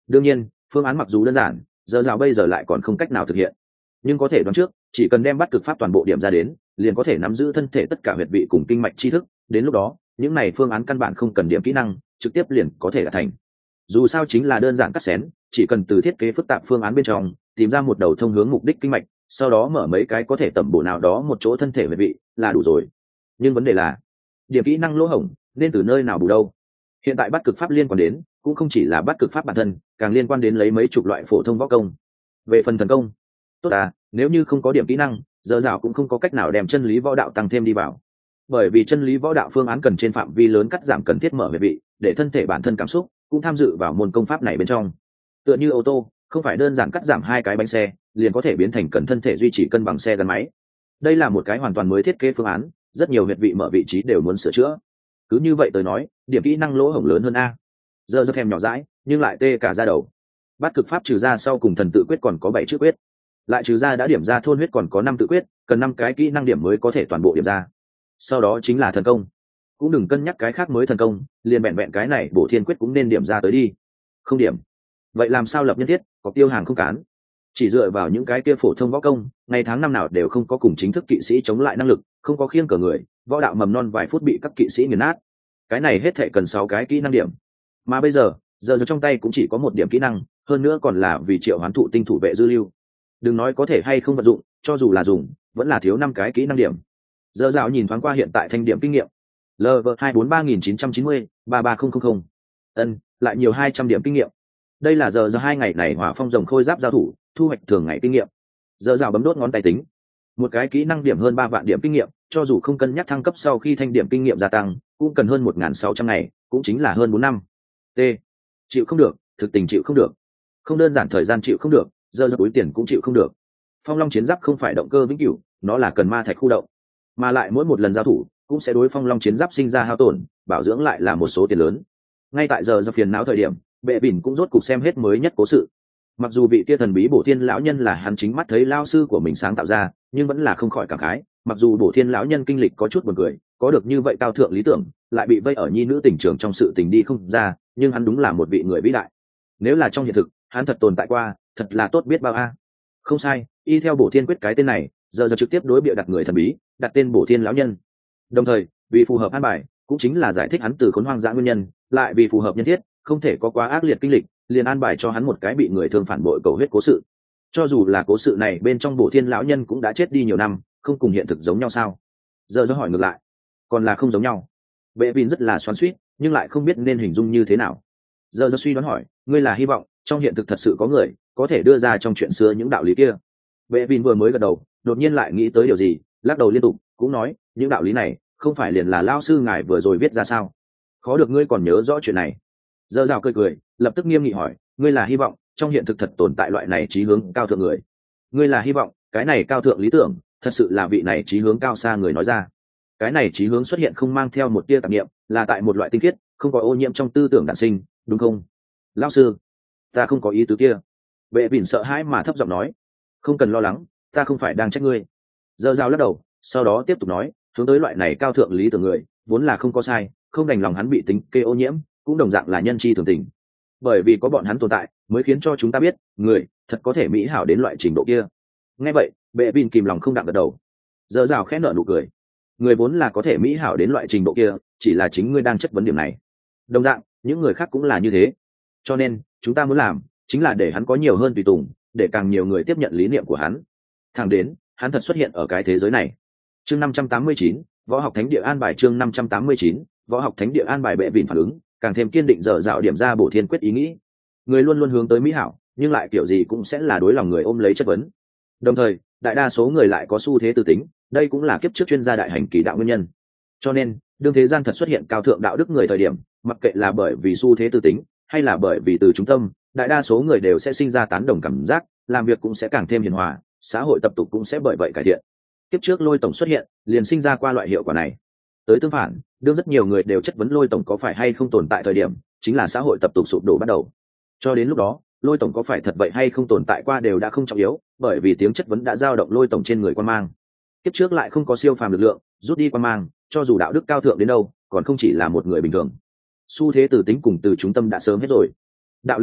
đương nhiên phương án mặc dù đơn giản, giờ rào bây giờ lại còn không cách nào thực hiện, nhưng có thể đoán trước chỉ cần đem bắt cực pháp toàn bộ điểm ra đến, liền có thể nắm giữ thân thể tất cả huyệt vị cùng kinh mạch tri thức. Đến lúc đó những này phương án căn bản không cần điểm kỹ năng, trực tiếp liền có thể đạt thành. Dù sao chính là đơn giản cắt xén, chỉ cần từ thiết kế phức tạp phương án bên trong tìm ra một đầu thông hướng mục đích kinh mạch, sau đó mở mấy cái có thể tẩm bổ nào đó một chỗ thân thể huyệt vị là đủ rồi. Nhưng vấn đề là điểm kỹ năng lỗ hổng nên từ nơi nào bù đâu? Hiện tại bắt cực pháp liên quan đến cũng không chỉ là bắt cực pháp bản thân, càng liên quan đến lấy mấy chục loại phổ thông võ công. Về phần thần công, tốt à, nếu như không có điểm kỹ năng, giờ rào cũng không có cách nào đem chân lý võ đạo tăng thêm đi vào. Bởi vì chân lý võ đạo phương án cần trên phạm vi lớn cắt giảm cần thiết mở huyệt vị, để thân thể bản thân cảm xúc cũng tham dự vào môn công pháp này bên trong. Tựa như ô tô không phải đơn giản cắt giảm hai cái bánh xe liền có thể biến thành cần thân thể duy trì cân bằng xe gắn máy. Đây là một cái hoàn toàn mới thiết kế phương án, rất nhiều huyệt vị mở vị trí đều muốn sửa chữa. Cứ như vậy tới nói, điểm kỹ năng lỗ hổng lớn hơn a. Giờ do thèm nhỏ dãi nhưng lại tê cả da đầu. Bắt cực pháp trừ ra sau cùng thần tự quyết còn có bảy chữ quyết, lại trừ ra đã điểm ra thôn huyết còn có năm tự quyết, cần năm cái kỹ năng điểm mới có thể toàn bộ điểm ra. Sau đó chính là thần công, cũng đừng cân nhắc cái khác mới thần công, liền vẹn vẹn cái này bổ thiên quyết cũng nên điểm ra tới đi. Không điểm vậy làm sao lập nhân thiết, có tiêu hàng không cán. Chỉ dựa vào những cái kia phổ thông võ công, ngày tháng năm nào đều không có cùng chính thức kỵ sĩ chống lại năng lực, không có khiêng cờ người, võ đạo mầm non vài phút bị các kỵ sĩ nghiền nát. Cái này hết thệ cần sáu cái kỹ năng điểm, mà bây giờ giờ giờ trong tay cũng chỉ có một điểm kỹ năng, hơn nữa còn là vì triệu hoán thụ tinh thủ vệ dư lưu. Đừng nói có thể hay không vận dụng, cho dù là dùng vẫn là thiếu năm cái kỹ năng điểm. Giờ dạo nhìn thoáng qua hiện tại thanh điểm kinh nghiệm lv hai bốn ba nghìn chín trăm chín mươi ba ba không không không, ân lại nhiều hai trăm điểm kinh nghiệm. Đây là giờ giờ hai ngày này hỏa phong rồng khôi giáp giao thủ thu hoạch thường ngày kinh nghiệm. Giờ dạo bấm đốt ngón tay tính, một cái kỹ năng điểm hơn ba vạn điểm kinh nghiệm, cho dù không cân nhắc thăng cấp sau khi thanh điểm kinh nghiệm gia tăng cũng cần hơn một nghìn sáu trăm ngày, cũng chính là hơn bốn năm. T chịu không được, thực tình chịu không được, không đơn giản thời gian chịu không được, giờ giờ túi tiền cũng chịu không được. Phong long chiến giáp không phải động cơ vĩnh cửu, nó là cần ma thạch khu động, mà lại mỗi một lần giao thủ cũng sẽ đối phong long chiến giáp sinh ra hao tổn, bảo dưỡng lại là một số tiền lớn. Ngay tại giờ do phiền não thời điểm, bệ bỉn cũng rốt cục xem hết mới nhất cố sự. Mặc dù vị kia thần bí bổ thiên lão nhân là hắn chính mắt thấy lao sư của mình sáng tạo ra, nhưng vẫn là không khỏi cảm khái. Mặc dù bổ thiên lão nhân kinh lịch có chút buồn cười, có được như vậy cao thượng lý tưởng lại bị vây ở nhi nữ tình trường trong sự tình đi không ra, nhưng hắn đúng là một vị người vĩ đại. Nếu là trong hiện thực hắn thật tồn tại qua, thật là tốt biết bao a. Không sai, y theo bổ thiên quyết cái tên này, giờ giờ trực tiếp đối bịa đặt người thần bí, đặt tên bổ thiên lão nhân. Đồng thời vì phù hợp an bài, cũng chính là giải thích hắn từ khốn hoang dã nguyên nhân, lại vì phù hợp nhân thiết, không thể có quá ác liệt kinh lịch, liền an bài cho hắn một cái bị người thương phản bội cầu huyết cố sự. Cho dù là cố sự này bên trong bổ thiên lão nhân cũng đã chết đi nhiều năm, không cùng hiện thực giống nhau sao? Giờ do hỏi ngược lại, còn là không giống nhau. Bệ Vin rất là xoắn xuýt, nhưng lại không biết nên hình dung như thế nào. Giờ do suy đoán hỏi, ngươi là hy vọng trong hiện thực thật sự có người có thể đưa ra trong chuyện xưa những đạo lý kia? Bệ Vin vừa mới gật đầu, đột nhiên lại nghĩ tới điều gì, lắc đầu liên tục, cũng nói, những đạo lý này không phải liền là lao sư ngài vừa rồi viết ra sao? Khó được ngươi còn nhớ rõ chuyện này. Giờ rào cười cười, lập tức nghiêm nghị hỏi, ngươi là hy vọng trong hiện thực thật tồn tại loại này chí hướng cao thượng người? Ngươi là hy vọng cái này cao thượng lý tưởng thật sự là vị này chí hướng cao xa người nói ra? Cái này chí hướng xuất hiện không mang theo một tia tạp niệm, là tại một loại tinh khiết, không có ô nhiễm trong tư tưởng đản sinh, đúng không? Lão sư, ta không có ý tứ kia. Bệ Vin sợ hãi mà thấp giọng nói, không cần lo lắng, ta không phải đang trách ngươi. Giờ rào lắc đầu, sau đó tiếp tục nói, hướng tới loại này cao thượng lý tưởng người vốn là không có sai, không đành lòng hắn bị tính kê ô nhiễm, cũng đồng dạng là nhân chi thường tình. Bởi vì có bọn hắn tồn tại mới khiến cho chúng ta biết người thật có thể mỹ hảo đến loại trình độ kia. Nghe vậy Bệ Vin kìm lòng không đặng gật đầu. Giờ rào khẽ nở nụ cười, người vốn là có thể mỹ hảo đến loại trình độ kia, chỉ là chính ngươi đang chất vấn điểm này. Đồng dạng những người khác cũng là như thế, cho nên chúng ta muốn làm chính là để hắn có nhiều hơn tùy tùng, để càng nhiều người tiếp nhận lý niệm của hắn, thẳng đến hắn thật xuất hiện ở cái thế giới này. Chương năm trăm tám mươi chín, võ học thánh địa an bài. Chương năm trăm tám mươi chín, võ học thánh địa an bài. Bệ Vin phản ứng càng thêm kiên định, dở dạo điểm ra bổ thiên quyết ý nghĩ. Người luôn luôn hướng tới mỹ hảo, nhưng lại kiểu gì cũng sẽ là đối lòng người ôm lấy chất vấn. Đồng thời đại đa số người lại có xu thế tư tính, đây cũng là kiếp trước chuyên gia đại hành kỳ đạo nguyên nhân. Cho nên đương thế gian thật xuất hiện cao thượng đạo đức người thời điểm, mặc kệ là bởi vì xu thế tư tính hay là bởi vì từ trung tâm, đại đa số người đều sẽ sinh ra tán đồng cảm giác, làm việc cũng sẽ càng thêm hiền hòa, xã hội tập tục cũng sẽ bởi vậy cải thiện. Kiếp trước Lôi tổng xuất hiện liền sinh ra qua loại hiệu quả này. Tới tương phản, đương rất nhiều người đều chất vấn Lôi tổng có phải hay không tồn tại thời điểm, chính là xã hội tập tục sụp đổ bắt đầu. Cho đến lúc đó Lôi tổng có phải thật vậy hay không tồn tại qua đều đã không trọng yếu, bởi vì tiếng chất vấn đã dao động Lôi tổng trên người quan mang. Kiếp trước lại không có siêu phàm lực lượng rút đi quan mang, cho dù đạo đức cao thượng đến đâu còn không chỉ là một người bình thường. Xu thế từ tính cùng từ trung tâm đã sớm hết rồi. Đạo lý này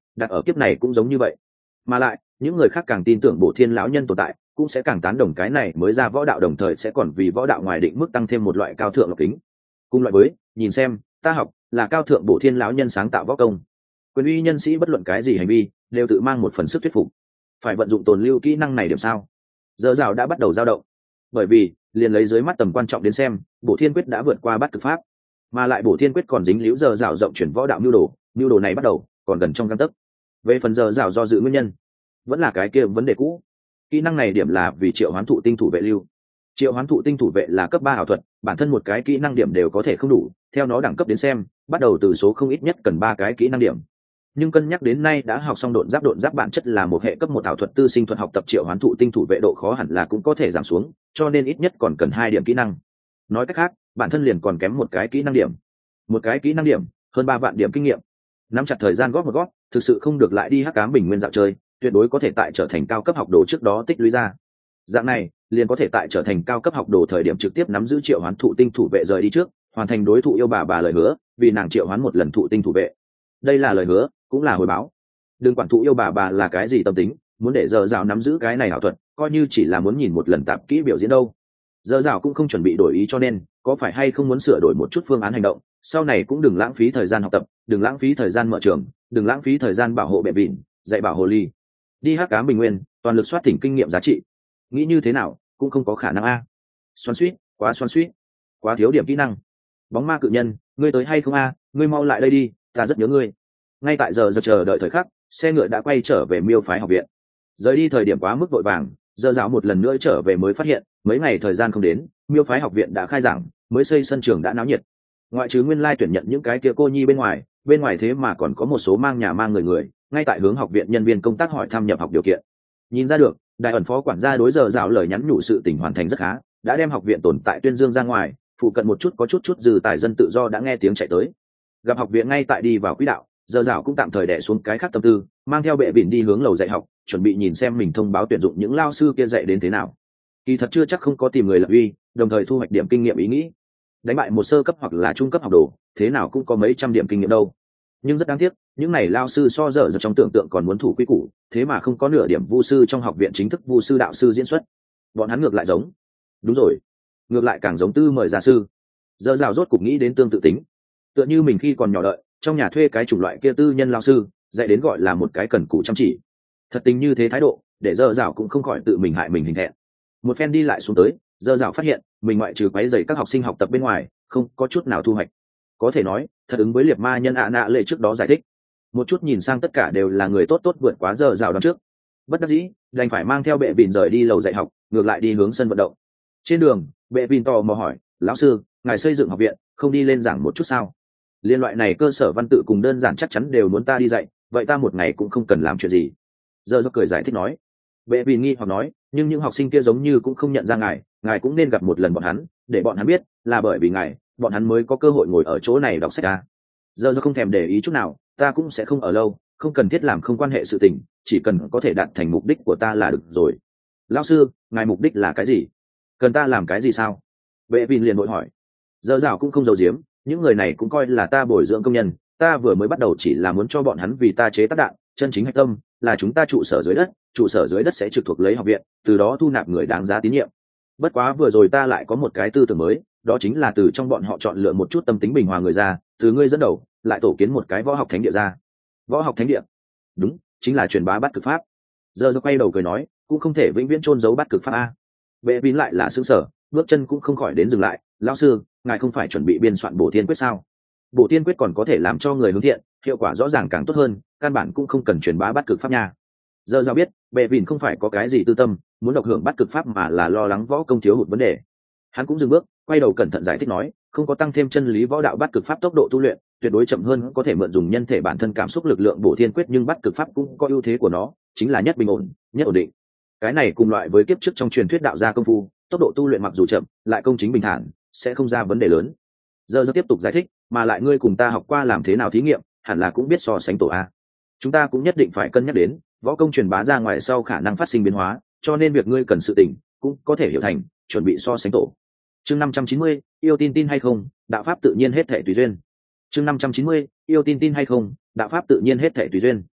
đặt ở kiếp này cũng giống như vậy. Mà lại những người khác càng tin tưởng Bổ Thiên lão nhân tồn tại, cũng sẽ càng tán đồng cái này mới ra võ đạo, đồng thời sẽ còn vì võ đạo ngoài định mức tăng thêm một loại cao thượng lộc kính. Cùng loại với nhìn xem ta học là cao thượng Bổ Thiên lão nhân sáng tạo võ công. Quyền uy nhân sĩ bất luận cái gì hành vi đều tự mang một phần sức thuyết phục. Phải vận dụng tồn lưu kỹ năng này điểm sao? Giờ rào đã bắt đầu dao động, bởi vì liền lấy dưới mắt tầm quan trọng đến xem, Bổ Thiên quyết đã vượt qua Bát Cực pháp, mà lại Bổ Thiên quyết còn dính líu giờ rào rộng chuyển võ đạo nhu đồ, nhu đồ này bắt đầu còn gần trong gang tấc. Về phần giờ rào do dự nguyên nhân, vẫn là cái kia vấn đề cũ. Kỹ năng này điểm là vì triệu hoán thụ tinh thủ vệ lưu. Triệu hoán thụ tinh thủ vệ là cấp ba ảo thuật, bản thân một cái kỹ năng điểm đều có thể không đủ, theo nó đẳng cấp đến xem, bắt đầu từ số không ít nhất cần ba cái kỹ năng điểm. Nhưng cân nhắc đến nay đã học xong độn giáp, độn giáp bản chất là một hệ cấp một ảo thuật tư sinh thuật, học tập triệu hoán thụ tinh thủ vệ độ khó hẳn là cũng có thể giảm xuống, cho nên ít nhất còn cần hai điểm kỹ năng. Nói cách khác, bản thân liền còn kém một cái kỹ năng điểm. Một cái kỹ năng điểm, hơn ba vạn điểm kinh nghiệm. Nắm chặt thời gian góp một góp, thực sự không được lại đi Hắc Ám Bình Nguyên dạo chơi, tuyệt đối có thể tại trở thành cao cấp học đồ trước đó tích lũy ra. Dạng này, liền có thể tại trở thành cao cấp học đồ thời điểm trực tiếp nắm giữ triệu hoán thụ tinh thủ vệ rời đi trước, hoàn thành đối thủ yêu bà bà lời hứa, vì nàng triệu hoán một lần thụ tinh thủ vệ. Đây là lời hứa, cũng là hồi báo. Đừng quản thụ yêu bà bà là cái gì tâm tính, muốn để giờ rào nắm giữ cái này ảo thuật, coi như chỉ là muốn nhìn một lần tạp kỹ biểu diễn đâu. Giờ rào cũng không chuẩn bị đổi ý, cho nên có phải hay không muốn sửa đổi một chút phương án hành động, sau này cũng đừng lãng phí thời gian học tập, đừng lãng phí thời gian mở trường, đừng lãng phí thời gian bảo hộ bệ vịn, dạy bảo hồ ly. Đi Hắc Ám Bình Nguyên, toàn lực soát thỉnh kinh nghiệm giá trị. Nghĩ như thế nào cũng không có khả năng a. Xoắn suýt, quá xoắn suýt, quá thiếu điểm kỹ năng. Bóng ma cự nhân, ngươi tới hay không a? Ngươi mau lại đây đi, ta rất nhớ ngươi. Ngay tại giờ giờ chờ đợi thời khắc, xe ngựa đã quay trở về Miêu phái học viện. Rời đi thời điểm quá mức vội vàng, giờ giáo một lần nữa trở về mới phát hiện, mấy ngày thời gian không đến, Miêu phái học viện đã khai giảng, mới xây sân trường đã náo nhiệt. Ngoại trừ nguyên lai tuyển nhận những cái kia cô nhi bên ngoài, bên ngoài thế mà còn có một số mang nhà mang người người, ngay tại hướng học viện nhân viên công tác hỏi thăm nhập học điều kiện. Nhìn ra được, đại ẩn phó quản gia đối giờ giáo lời nhắn nhủ sự tình hoàn thành rất khá, đã đem học viện tồn tại tuyên dương ra ngoài, phụ cận một chút có chút chút dư tài dân tự do đã nghe tiếng chạy tới. Gặp học viện ngay tại đi vào quỹ đạo, giờ giáo cũng tạm thời đè xuống cái khác tâm tư, mang theo bệ bỉn đi hướng lầu dạy học, chuẩn bị nhìn xem mình thông báo tuyển dụng những lao sư kia dạy đến thế nào. Kỳ thật chưa chắc không có tìm người lập uy, đồng thời thu hoạch điểm kinh nghiệm ý nghĩ. Đánh bại một sơ cấp hoặc là trung cấp học đồ, thế nào cũng có mấy trăm điểm kinh nghiệm đâu. Nhưng rất đáng tiếc, những này lao sư so dở trong tưởng tượng còn muốn thủ quy củ, thế mà không có nửa điểm vu sư trong học viện chính thức vu sư đạo sư diễn xuất. Bọn hắn ngược lại giống, đúng rồi, ngược lại càng giống tư mời gia sư. Giờ rào rốt cục nghĩ đến tương tự tính, tựa như mình khi còn nhỏ đợi trong nhà thuê cái chủng loại kia tư nhân lao sư, dạy đến gọi là một cái cần cù chăm chỉ. Thật tình như thế thái độ, để giờ rào cũng không khỏi tự mình hại mình hình thẹn. Một phen đi lại xuống tới, giờ rào phát hiện mình ngoại trừ quấy rầy các học sinh học tập bên ngoài, không có chút nào thu hoạch. Có thể nói, thật ứng với liệt ma nhân ạ nạ lệ trước đó giải thích, một chút nhìn sang tất cả đều là người tốt tốt vượt quá giờ rào đón trước. Bất đắc dĩ, đành phải mang theo bệ vịn rời đi lầu dạy học, ngược lại đi hướng sân vận động. Trên đường, bệ vịn tò mò hỏi, lão sư, ngài xây dựng học viện, không đi lên giảng một chút sao? Liên loại này cơ sở văn tự cùng đơn giản chắc chắn đều muốn ta đi dạy, vậy ta một ngày cũng không cần làm chuyện gì. Giờ do cười giải thích nói. Bệ vịn nghi hoặc nói, nhưng những học sinh kia giống như cũng không nhận ra ngài, ngài cũng nên gặp một lần bọn hắn, để bọn hắn biết, là bởi vì ngài, bọn hắn mới có cơ hội ngồi ở chỗ này đọc sách ta. Giờ do không thèm để ý chút nào, ta cũng sẽ không ở lâu, không cần thiết làm không quan hệ sự tình, chỉ cần có thể đạt thành mục đích của ta là được rồi. Lão sư, ngài mục đích là cái gì? Cần ta làm cái gì sao? Bệ vịn liền vội hỏi. Giờ rào cũng không giấu giếm, những người này cũng coi là ta bồi dưỡng công nhân, ta vừa mới bắt đầu chỉ là muốn cho bọn hắn vì ta chế tác đạn, chân chính hạch tâm là chúng ta trụ sở dưới đất, trụ sở dưới đất sẽ trực thuộc lấy học viện, từ đó thu nạp người đáng giá tín nhiệm. Bất quá vừa rồi ta lại có một cái tư tưởng mới, đó chính là từ trong bọn họ chọn lựa một chút tâm tính bình hòa người ra, từ ngươi dẫn đầu, lại tổ kiến một cái võ học thánh địa ra. Võ học thánh địa? Đúng, chính là truyền bá Bát Cực pháp. Giờ giờ quay đầu cười nói, cũng không thể vĩnh viễn chôn giấu Bát Cực pháp a. Bệ Vĩn lại là sững sờ, bước chân cũng không khỏi đến dừng lại. Lão sư, ngài không phải chuẩn bị biên soạn Bổ Thiên quyết sao? Bổ Thiên quyết còn có thể làm cho người hướng thiện, hiệu quả rõ ràng càng tốt hơn, căn bản cũng không cần truyền bá Bát Cực pháp nha. Giờ giao biết, Bệ Vĩn không phải có cái gì tư tâm, muốn độc hưởng Bát Cực pháp mà là lo lắng võ công thiếu hụt vấn đề. Hắn cũng dừng bước, quay đầu cẩn thận giải thích nói, không có tăng thêm chân lý võ đạo Bát Cực pháp tốc độ tu luyện, tuyệt đối chậm hơn có thể mượn dùng nhân thể bản thân cảm xúc lực lượng Bổ Thiên quyết, nhưng Bát Cực pháp cũng có ưu thế của nó, chính là nhất bình ổn, nhất ổn định. Cái này cùng loại với kiếp trước trong truyền thuyết đạo gia công phu, tốc độ tu luyện mặc dù chậm, lại công chính bình thản, sẽ không ra vấn đề lớn. Giờ giờ tiếp tục giải thích, mà lại ngươi cùng ta học qua làm thế nào thí nghiệm, hẳn là cũng biết so sánh tổ a. Chúng ta cũng nhất định phải cân nhắc đến võ công truyền bá ra ngoài sau khả năng phát sinh biến hóa, cho nên việc ngươi cần sự tỉnh cũng có thể hiểu thành chuẩn bị so sánh tổ. Chương năm trăm chín mươi, yêu tin tin hay không, đạo pháp tự nhiên hết thảy tùy duyên. Chương năm trăm chín mươi, yêu tin tin hay không, đạo pháp tự nhiên hết thảy tùy duyên.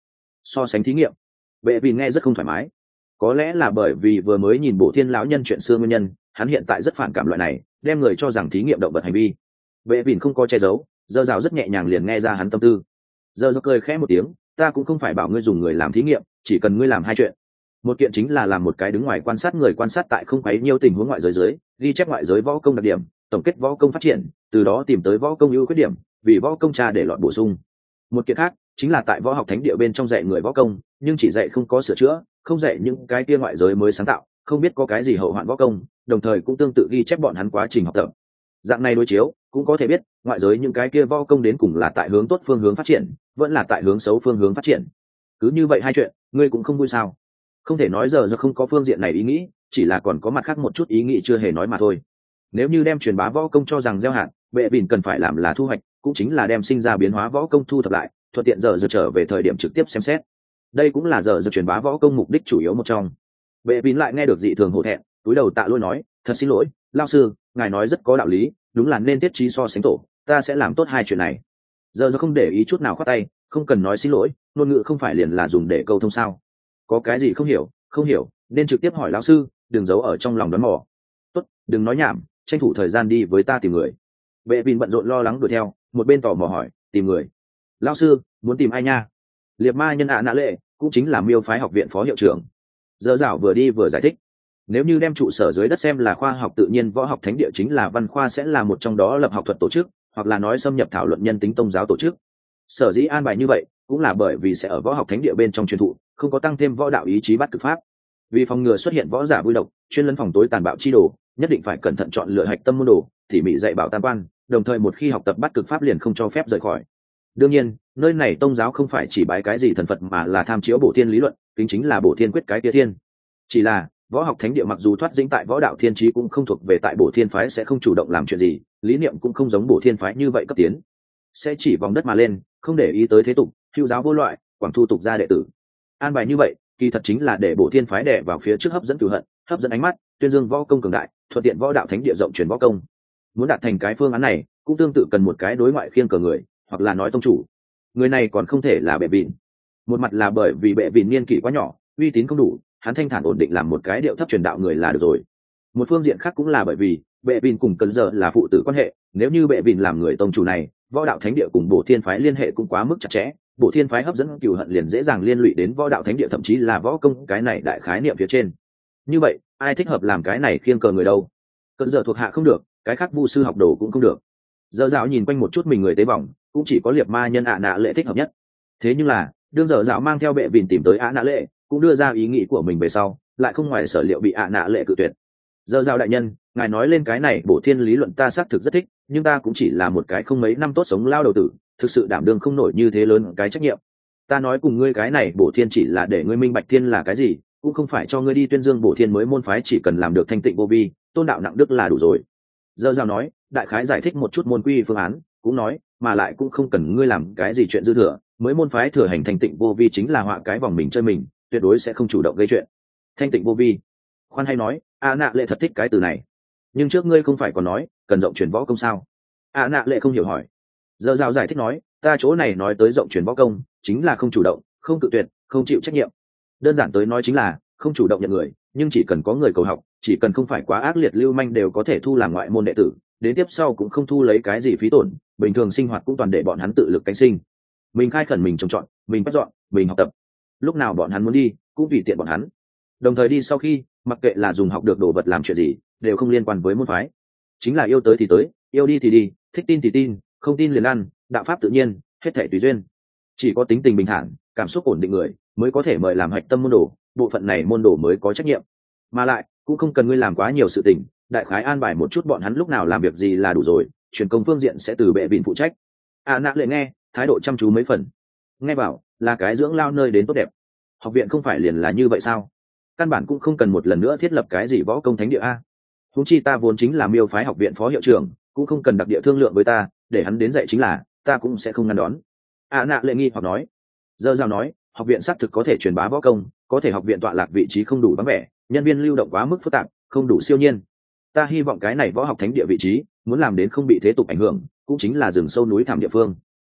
so sánh thí nghiệm. Bệ vì nghe rất không thoải mái, có lẽ là bởi vì vừa mới nhìn Bổ Thiên lão nhân chuyện xưa nguyên nhân, hắn hiện tại rất phản cảm loại này đem người cho rằng thí nghiệm động vật hành vi. Bệ vì không có che giấu, Dơ Dạo rất nhẹ nhàng liền nghe ra hắn tâm tư. Dơ Dạo cười khẽ một tiếng, ta cũng không phải bảo ngươi dùng người làm thí nghiệm, chỉ cần ngươi làm hai chuyện. Một kiện chính là làm một cái đứng ngoài quan sát người quan sát tại không quấy nhiều tình huống ngoại giới dưới, ghi chép ngoại giới võ công đặc điểm, tổng kết võ công phát triển, từ đó tìm tới võ công ưu khuyết điểm, vì võ công tra để lọt bổ sung. Một kiện khác chính là tại võ học thánh địa bên trong dạy người võ công, nhưng chỉ dạy không có sửa chữa, không dạy những cái kia ngoại giới mới sáng tạo, không biết có cái gì hậu hoạn võ công, đồng thời cũng tương tự ghi chép bọn hắn quá trình học tập. Dạng này đối chiếu cũng có thể biết ngoại giới những cái kia võ công đến cùng là tại hướng tốt phương hướng phát triển, vẫn là tại hướng xấu phương hướng phát triển. Cứ như vậy hai chuyện, ngươi cũng không vui sao? Không thể nói giờ giờ không có phương diện này ý nghĩ, chỉ là còn có mặt khác một chút ý nghĩ chưa hề nói mà thôi. Nếu như đem truyền bá võ công cho rằng gieo hạt, Bệ Vịn cần phải làm là thu hoạch, cũng chính là đem sinh ra biến hóa võ công thu thập lại, thuận tiện giờ giờ trở về thời điểm trực tiếp xem xét. Đây cũng là giờ giờ truyền bá võ công mục đích chủ yếu một trong. Bệ Vịn lại nghe được dị thường hổ thẹn, túi đầu tạ lỗi nói, thật xin lỗi, lão sư, ngài nói rất có đạo lý, đúng là nên tiết trí so sánh tổ, ta sẽ làm tốt hai chuyện này. Giờ giờ không để ý chút nào khoát tay, không cần nói xin lỗi, ngôn ngữ không phải liền là dùng để câu thông sao? Có cái gì không hiểu, không hiểu, nên trực tiếp hỏi lão sư, đừng giấu ở trong lòng đoán mò. Tốt, đừng nói nhảm, tranh thủ thời gian đi với ta tìm người. Bệ Vịn bận rộn lo lắng đuổi theo, một bên tò mò hỏi, tìm người? Lão sư, muốn tìm ai nha? Liệt ma nhân ạ nã lệ, cũng chính là Miêu phái học viện phó hiệu trưởng. Dơ Dạo vừa đi vừa giải thích, nếu như đem trụ sở dưới đất xem là khoa học tự nhiên võ học thánh địa chính là văn khoa sẽ là một trong đó lập học thuật tổ chức, hoặc là nói xâm nhập thảo luận nhân tính tôn giáo tổ chức. Sở dĩ an bài như vậy cũng là bởi vì sẽ ở võ học thánh địa bên trong truyền thụ, không có tăng thêm võ đạo ý chí bắt cực pháp. Vì phòng ngừa xuất hiện võ giả vui độc, chuyên lấn phòng tối tàn bạo chi đồ, nhất định phải cẩn thận chọn lựa hạch tâm môn đồ, tỉ mỉ dạy bảo tam quan, đồng thời một khi học tập bắt cực pháp liền không cho phép rời khỏi. Đương nhiên, nơi này tôn giáo không phải chỉ bái cái gì thần Phật mà là tham chiếu Bổ Thiên lý luận, kính chính là Bổ Thiên quyết cái tia thiên. Chỉ là võ học thánh địa mặc dù thoát dính tại võ đạo thiên trí cũng không thuộc về tại Bổ Thiên phái sẽ không chủ động làm chuyện gì, lý niệm cũng không giống Bổ Thiên phái như vậy cấp tiến, sẽ chỉ vòng đất mà lên, không để ý tới thế tục, hữu giáo vô loại, quảng thu tục gia đệ tử. An bài như vậy, kỳ thật chính là để Bổ Thiên phái đè vào phía trước hấp dẫn cửu hận, hấp dẫn ánh mắt, tuyên dương võ công cường đại, thuận tiện võ đạo thánh địa rộng truyền võ công. Muốn đạt thành cái phương án này, cũng tương tự cần một cái đối ngoại khiêng cờ người, hoặc là nói tông chủ. Người này còn không thể là Bệ Vịn. Một mặt là bởi vì Bệ Vịn niên kỷ quá nhỏ, uy tín không đủ, hắn thanh thản ổn định làm một cái điệu thấp truyền đạo người là được rồi. Một phương diện khác cũng là bởi vì Bệ Vịn cùng Cẩn Giờ là phụ tử quan hệ, nếu như Bệ Vịn làm người tông chủ này, võ đạo thánh địa cùng Bổ Thiên phái liên hệ cũng quá mức chặt chẽ, Bổ Thiên phái hấp dẫn cừu hận liền dễ dàng liên lụy đến võ đạo thánh địa, thậm chí là võ công cái này đại khái niệm phía trên. Như vậy, ai thích hợp làm cái này khiêng cờ người đâu? Cẩn Giờ thuộc hạ không được, cái khác vu sư học đồ cũng không được. Dở Dạo nhìn quanh một chút mình người tế vòng, cũng chỉ có Liệt ma nhân ạ nạ lệ thích hợp nhất. Thế nhưng là, đương Dở Dạo mang theo Bệ Vịn tìm tới ạ nạ lệ, cũng đưa ra ý nghĩ của mình về sau, lại không ngoài sở liệu bị ạ nạ lệ cự tuyệt. Dở Dạo đại nhân, ngài nói lên cái này Bổ Thiên lý luận ta xác thực rất thích, nhưng ta cũng chỉ là một cái không mấy năm tốt sống lao đầu tử, thực sự đảm đương không nổi như thế lớn cái trách nhiệm. Ta nói cùng ngươi cái này Bổ Thiên chỉ là để ngươi minh bạch thiên là cái gì, cũng không phải cho ngươi đi tuyên dương Bổ Thiên mới môn phái, chỉ cần làm được thanh tịnh vô vi, tôn đạo nặng đức là đủ rồi. Dở Dạo nói, đại khái giải thích một chút môn quy phương án, cũng nói, mà lại cũng không cần ngươi làm cái gì chuyện dư thừa, mới môn phái thừa hành thanh tịnh vô vi chính là họa cái vòng mình chơi mình, tuyệt đối sẽ không chủ động gây chuyện. Thanh tịnh vô vi, khoan hay nói, a nạ lệ thật thích cái từ này. Nhưng trước ngươi không phải còn nói cần rộng truyền võ công sao? A nạ lệ không hiểu hỏi. Dở Dạo giải thích nói, ta chỗ này nói tới rộng truyền võ công chính là không chủ động, không cự tuyệt, không chịu trách nhiệm. Đơn giản tới nói chính là không chủ động nhận người, nhưng chỉ cần có người cầu học, chỉ cần không phải quá ác liệt lưu manh đều có thể thu làm ngoại môn đệ tử, đến tiếp sau cũng không thu lấy cái gì phí tổn, bình thường sinh hoạt cũng toàn để bọn hắn tự lực cánh sinh. Mình khai khẩn mình trồng trọt, mình bắt dọn, mình học tập. Lúc nào bọn hắn muốn đi, cũng tùy tiện bọn hắn. Đồng thời đi sau khi, mặc kệ là dùng học được đồ vật làm chuyện gì, đều không liên quan với môn phái. Chính là yêu tới thì tới, yêu đi thì đi, thích tin thì tin, không tin liền lăn, đạo pháp tự nhiên, hết thảy tùy duyên. Chỉ có tính tình bình thản, cảm xúc ổn định người, mới có thể mời làm hạch tâm môn đồ, bộ phận này môn đồ mới có trách nhiệm. Mà lại, cũng không cần ngươi làm quá nhiều sự tình, đại khái an bài một chút bọn hắn lúc nào làm việc gì là đủ rồi, truyền công phương diện sẽ từ Bệ Vịn phụ trách. À nạ lệ nghe, thái độ chăm chú mấy phần. Nghe bảo, là cái dưỡng lao nơi đến tốt đẹp. Học viện không phải liền là như vậy sao? Căn bản cũng không cần một lần nữa thiết lập cái gì võ công thánh địa a. Huống chi ta vốn chính là Miêu phái học viện phó hiệu trưởng, cũng không cần đặc địa thương lượng với ta, để hắn đến dạy chính là, ta cũng sẽ không ngăn đón. À nạ lệ nghi hoặc nói. Dở Dạo nói, học viện xác thực có thể truyền bá võ công, có thể học viện tọa lạc vị trí không đủ vắng vẻ, nhân viên lưu động quá mức phức tạp, không đủ siêu nhiên. Ta hy vọng cái này võ học thánh địa vị trí muốn làm đến không bị thế tục ảnh hưởng, cũng chính là rừng sâu núi thẳm địa phương.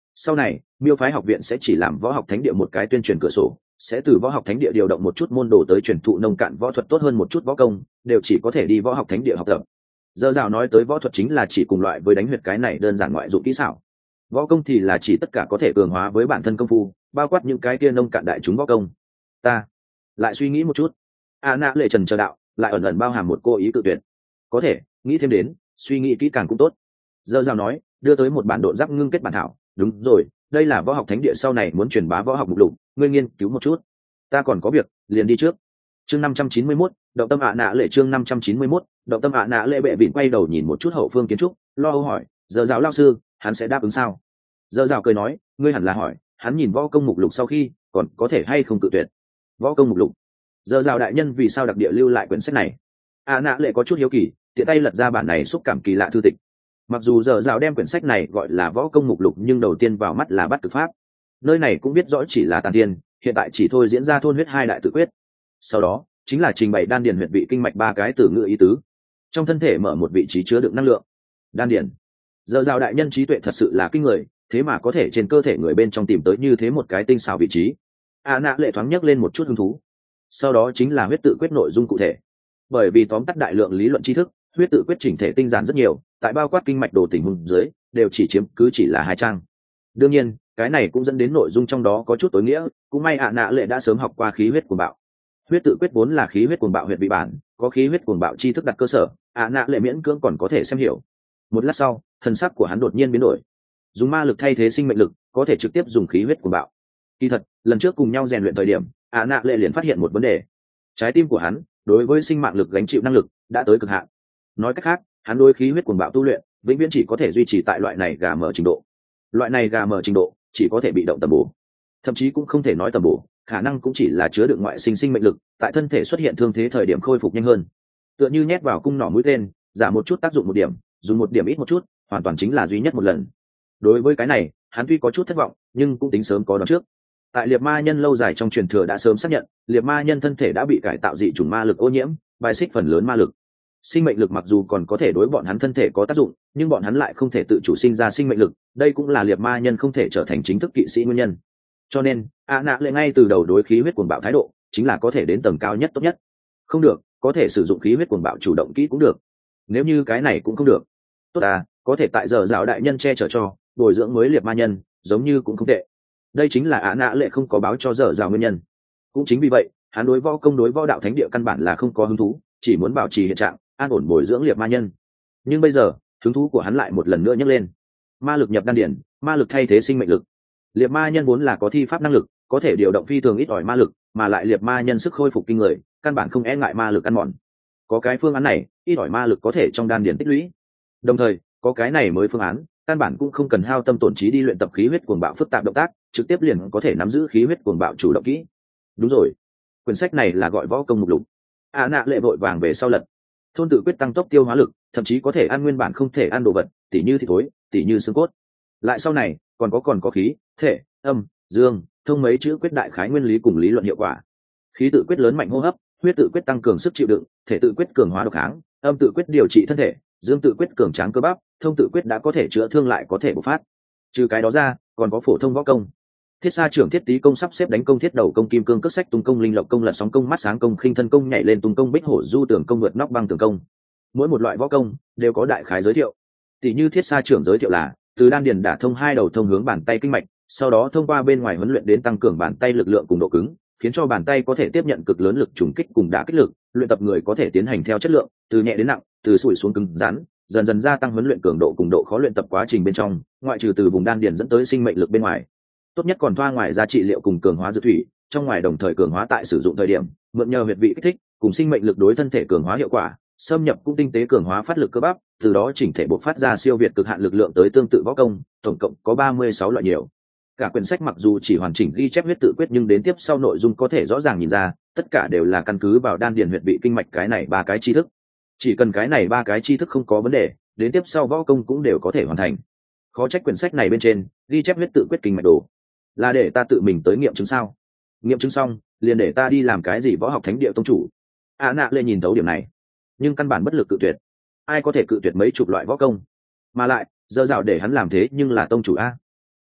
Sau này miêu phái học viện sẽ chỉ làm võ học thánh địa một cái tuyên truyền cửa sổ, sẽ từ võ học thánh địa điều động một chút môn đồ tới truyền thụ nông cạn võ thuật tốt hơn một chút võ công, đều chỉ có thể đi võ học thánh địa học tập. Giờ rào nói tới võ thuật chính là chỉ cùng loại với đánh huyệt cái này đơn giản ngoại dụng kỹ xảo. Võ công thì là chỉ tất cả có thể cường hóa với bản thân công phu, bao quát những cái kia nông cạn đại chúng võ công. Ta lại suy nghĩ một chút. A nạ lệ trần chờ đạo, lại ẩn ẩn bao hàm một cô ý tự tuyệt. Có thể nghĩ thêm đến, suy nghĩ kỹ càng cũng tốt. Giờ rào nói, đưa tới một bản độn giáp ngưng kết bản thảo. Đúng rồi, đây là võ học thánh địa sau này muốn truyền bá võ học mục lục, ngươi nghiên cứu một chút. Ta còn có việc, liền đi trước. Chương năm trăm chín mươi mốt, động tâm ạ nạ lệ chương năm trăm chín mươi mốt, động tâm ạ nạ lệ bệ vịn quay đầu nhìn một chút hậu phương kiến trúc, lo âu hỏi, giờ giáo lao sư, hắn sẽ đáp ứng sao? Giờ giáo cười nói, ngươi hẳn là hỏi, hắn nhìn võ công mục lục sau khi, còn có thể hay không tự tuyệt? Võ công mục lục. Giờ giáo đại nhân vì sao đặc địa lưu lại quyển sách này? ạ nạ lệ có chút hiếu kỳ, tiện tay lật ra bản này xúc cảm kỳ lạ thư tịch. Mặc dù giờ giáo đem quyển sách này gọi là võ công mục lục, nhưng đầu tiên vào mắt là bắt cực pháp. Nơi này cũng biết rõ chỉ là tàn tiên, hiện tại chỉ thôi diễn ra thôn huyết hai đại tự quyết. Sau đó chính là trình bày đan điền huyệt vị kinh mạch ba cái từ ngữ ý tứ, trong thân thể mở một vị trí chứa đựng năng lượng. Đan điền. Giờ giáo đại nhân trí tuệ thật sự là kinh người, thế mà có thể trên cơ thể người bên trong tìm tới như thế một cái tinh xảo vị trí. A nạ lệ thoáng nhấc lên một chút hứng thú. Sau đó chính là huyết tự quyết nội dung cụ thể. Bởi vì tóm tắt đại lượng lý luận tri thức, huyết tự quyết chỉnh thể tinh giản rất nhiều, tại bao quát kinh mạch đồ tình huống dưới đều chỉ chiếm cứ chỉ là hai trang. Đương nhiên cái này cũng dẫn đến nội dung trong đó có chút tối nghĩa, cũng may ạ nạ lệ đã sớm học qua khí huyết cuồng bạo. Huyết tự quyết vốn là khí huyết cuồng bạo huyệt vị bản, có khí huyết cuồng bạo tri thức đặt cơ sở, ạ nạ lệ miễn cưỡng còn có thể xem hiểu. Một lát sau thần sắc của hắn đột nhiên biến đổi. Dùng ma lực thay thế sinh mệnh lực, có thể trực tiếp dùng khí huyết cuồng bạo. Kỳ thật lần trước cùng nhau rèn luyện thời điểm, ạ nạ lệ liền phát hiện một vấn đề. Trái tim của hắn đối với sinh mạng lực gánh chịu năng lực đã tới cực hạn. Nói cách khác, hắn đối khí huyết cuồng bạo tu luyện vĩnh viễn chỉ có thể duy trì tại loại này gà mở trình độ. Loại này gà mở trình độ chỉ có thể bị động tầm bổ, thậm chí cũng không thể nói tầm bổ, khả năng cũng chỉ là chứa đựng ngoại sinh sinh mệnh lực, tại thân thể xuất hiện thương thế thời điểm khôi phục nhanh hơn. Tựa như nhét vào cung nỏ mũi tên, giả một chút tác dụng một điểm, dùng một điểm ít một chút, hoàn toàn chính là duy nhất một lần. Đối với cái này hắn tuy có chút thất vọng, nhưng cũng tính sớm có đoán trước. Tại liệt ma nhân lâu dài trong truyền thừa đã sớm xác nhận, liệt ma nhân thân thể đã bị cải tạo dị chủng ma lực ô nhiễm, bài xích phần lớn ma lực. Sinh mệnh lực mặc dù còn có thể đối bọn hắn thân thể có tác dụng, nhưng bọn hắn lại không thể tự chủ sinh ra sinh mệnh lực, đây cũng là liệt ma nhân không thể trở thành chính thức kỵ sĩ nguyên nhân. Cho nên ạ nạ lệ ngay từ đầu đối khí huyết cuồng bạo thái độ chính là có thể đến tầng cao nhất tốt nhất. Không được, có thể sử dụng khí huyết cuồng bạo chủ động kỹ cũng được. Nếu như cái này cũng không được, tốt à, có thể tại giờ giáo đại nhân che chở cho bồi dưỡng mới liệt ma nhân, giống như cũng không tệ. Đây chính là ạ nạ lệ không có báo cho giờ giáo nguyên nhân. Cũng chính vì vậy hắn đối võ công đối võ đạo thánh địa căn bản là không có hứng thú, chỉ muốn bảo trì hiện trạng, an ổn bồi dưỡng liệt ma nhân. Nhưng bây giờ hứng thú của hắn lại một lần nữa nhấc lên. Ma lực nhập đan điển, ma lực thay thế sinh mệnh lực. Liệt ma nhân vốn là có thi pháp năng lực, có thể điều động phi thường ít ỏi ma lực, mà lại liệt ma nhân sức khôi phục kinh người, căn bản không e ngại ma lực ăn mòn. Có cái phương án này, ít ỏi ma lực có thể trong đan điển tích lũy. Đồng thời có cái này mới phương án, căn bản cũng không cần hao tâm tổn trí đi luyện tập khí huyết cuồng bạo phức tạp động tác, trực tiếp liền có thể nắm giữ khí huyết cuồng bạo chủ động kỹ. Đúng rồi, quyển sách này là gọi võ công mục lục. A nạ lệ vội vàng về sau lật. Thôn tự quyết tăng tốc tiêu hóa lực, thậm chí có thể ăn nguyên bản không thể ăn đồ vật, tỉ như thịt thối, tỉ như xương cốt. Lại sau này còn có còn có khí, thể, âm, dương, thông mấy chữ quyết đại khái nguyên lý cùng lý luận hiệu quả. Khí tự quyết lớn mạnh hô hấp, huyết tự quyết tăng cường sức chịu đựng, thể tự quyết cường hóa độc kháng, âm tự quyết điều trị thân thể, dương tự quyết cường tráng cơ bắp, thông tự quyết đã có thể chữa thương lại có thể bộc phát. Trừ cái đó ra còn có phổ thông võ công. Thiết sa trưởng thiết tý công sắp xếp đánh công thiết đầu công kim cương cất sách tung công linh lộc công lật sóng công mắt sáng công khinh thân công nhảy lên tung công bích hổ du tường công vượt nóc băng tường công. Mỗi một loại võ công đều có đại khái giới thiệu. Tỷ như thiết sa trưởng giới thiệu là từ đan điền đả thông hai đầu thông hướng bàn tay kinh mạch, sau đó thông qua bên ngoài huấn luyện đến tăng cường bàn tay lực lượng cùng độ cứng, khiến cho bàn tay có thể tiếp nhận cực lớn lực trùng kích cùng đả kích lực. Luyện tập người có thể tiến hành theo chất lượng, từ nhẹ đến nặng, từ sủi xuống cứng rắn, dần dần gia tăng huấn luyện cường độ cùng độ khó luyện tập quá trình bên trong, ngoại trừ từ vùng đan điền dẫn tới sinh mệnh lực bên ngoài. Tốt nhất còn thoa ngoài ra trị liệu cùng cường hóa dược thủy, trong ngoài đồng thời cường hóa tại sử dụng thời điểm, mượn nhờ huyệt vị kích thích cùng sinh mệnh lực đối thân thể cường hóa hiệu quả, xâm nhập cũng tinh tế cường hóa phát lực cơ bắp, từ đó chỉnh thể bộc phát ra siêu việt cực hạn lực lượng tới tương tự võ công, tổng cộng có ba mươi sáu loại nhiều. Cả quyển sách mặc dù chỉ hoàn chỉnh ghi chép huyết tự quyết, nhưng đến tiếp sau nội dung có thể rõ ràng nhìn ra, tất cả đều là căn cứ vào đan điền huyệt vị kinh mạch cái này ba cái tri thức. Chỉ cần cái này ba cái tri thức không có vấn đề, đến tiếp sau võ công cũng đều có thể hoàn thành. Khó trách quyển sách này bên trên ghi chép huyết tự quyết kinh mạch đồ, là để ta tự mình tới nghiệm chứng sao? Nghiệm chứng xong liền để ta đi làm cái gì võ học thánh địa tông chủ? A nạ lệ nhìn thấu điểm này, nhưng căn bản bất lực cự tuyệt. Ai có thể cự tuyệt mấy chục loại võ công? Mà lại giờ dạo để hắn làm thế nhưng là tông chủ a.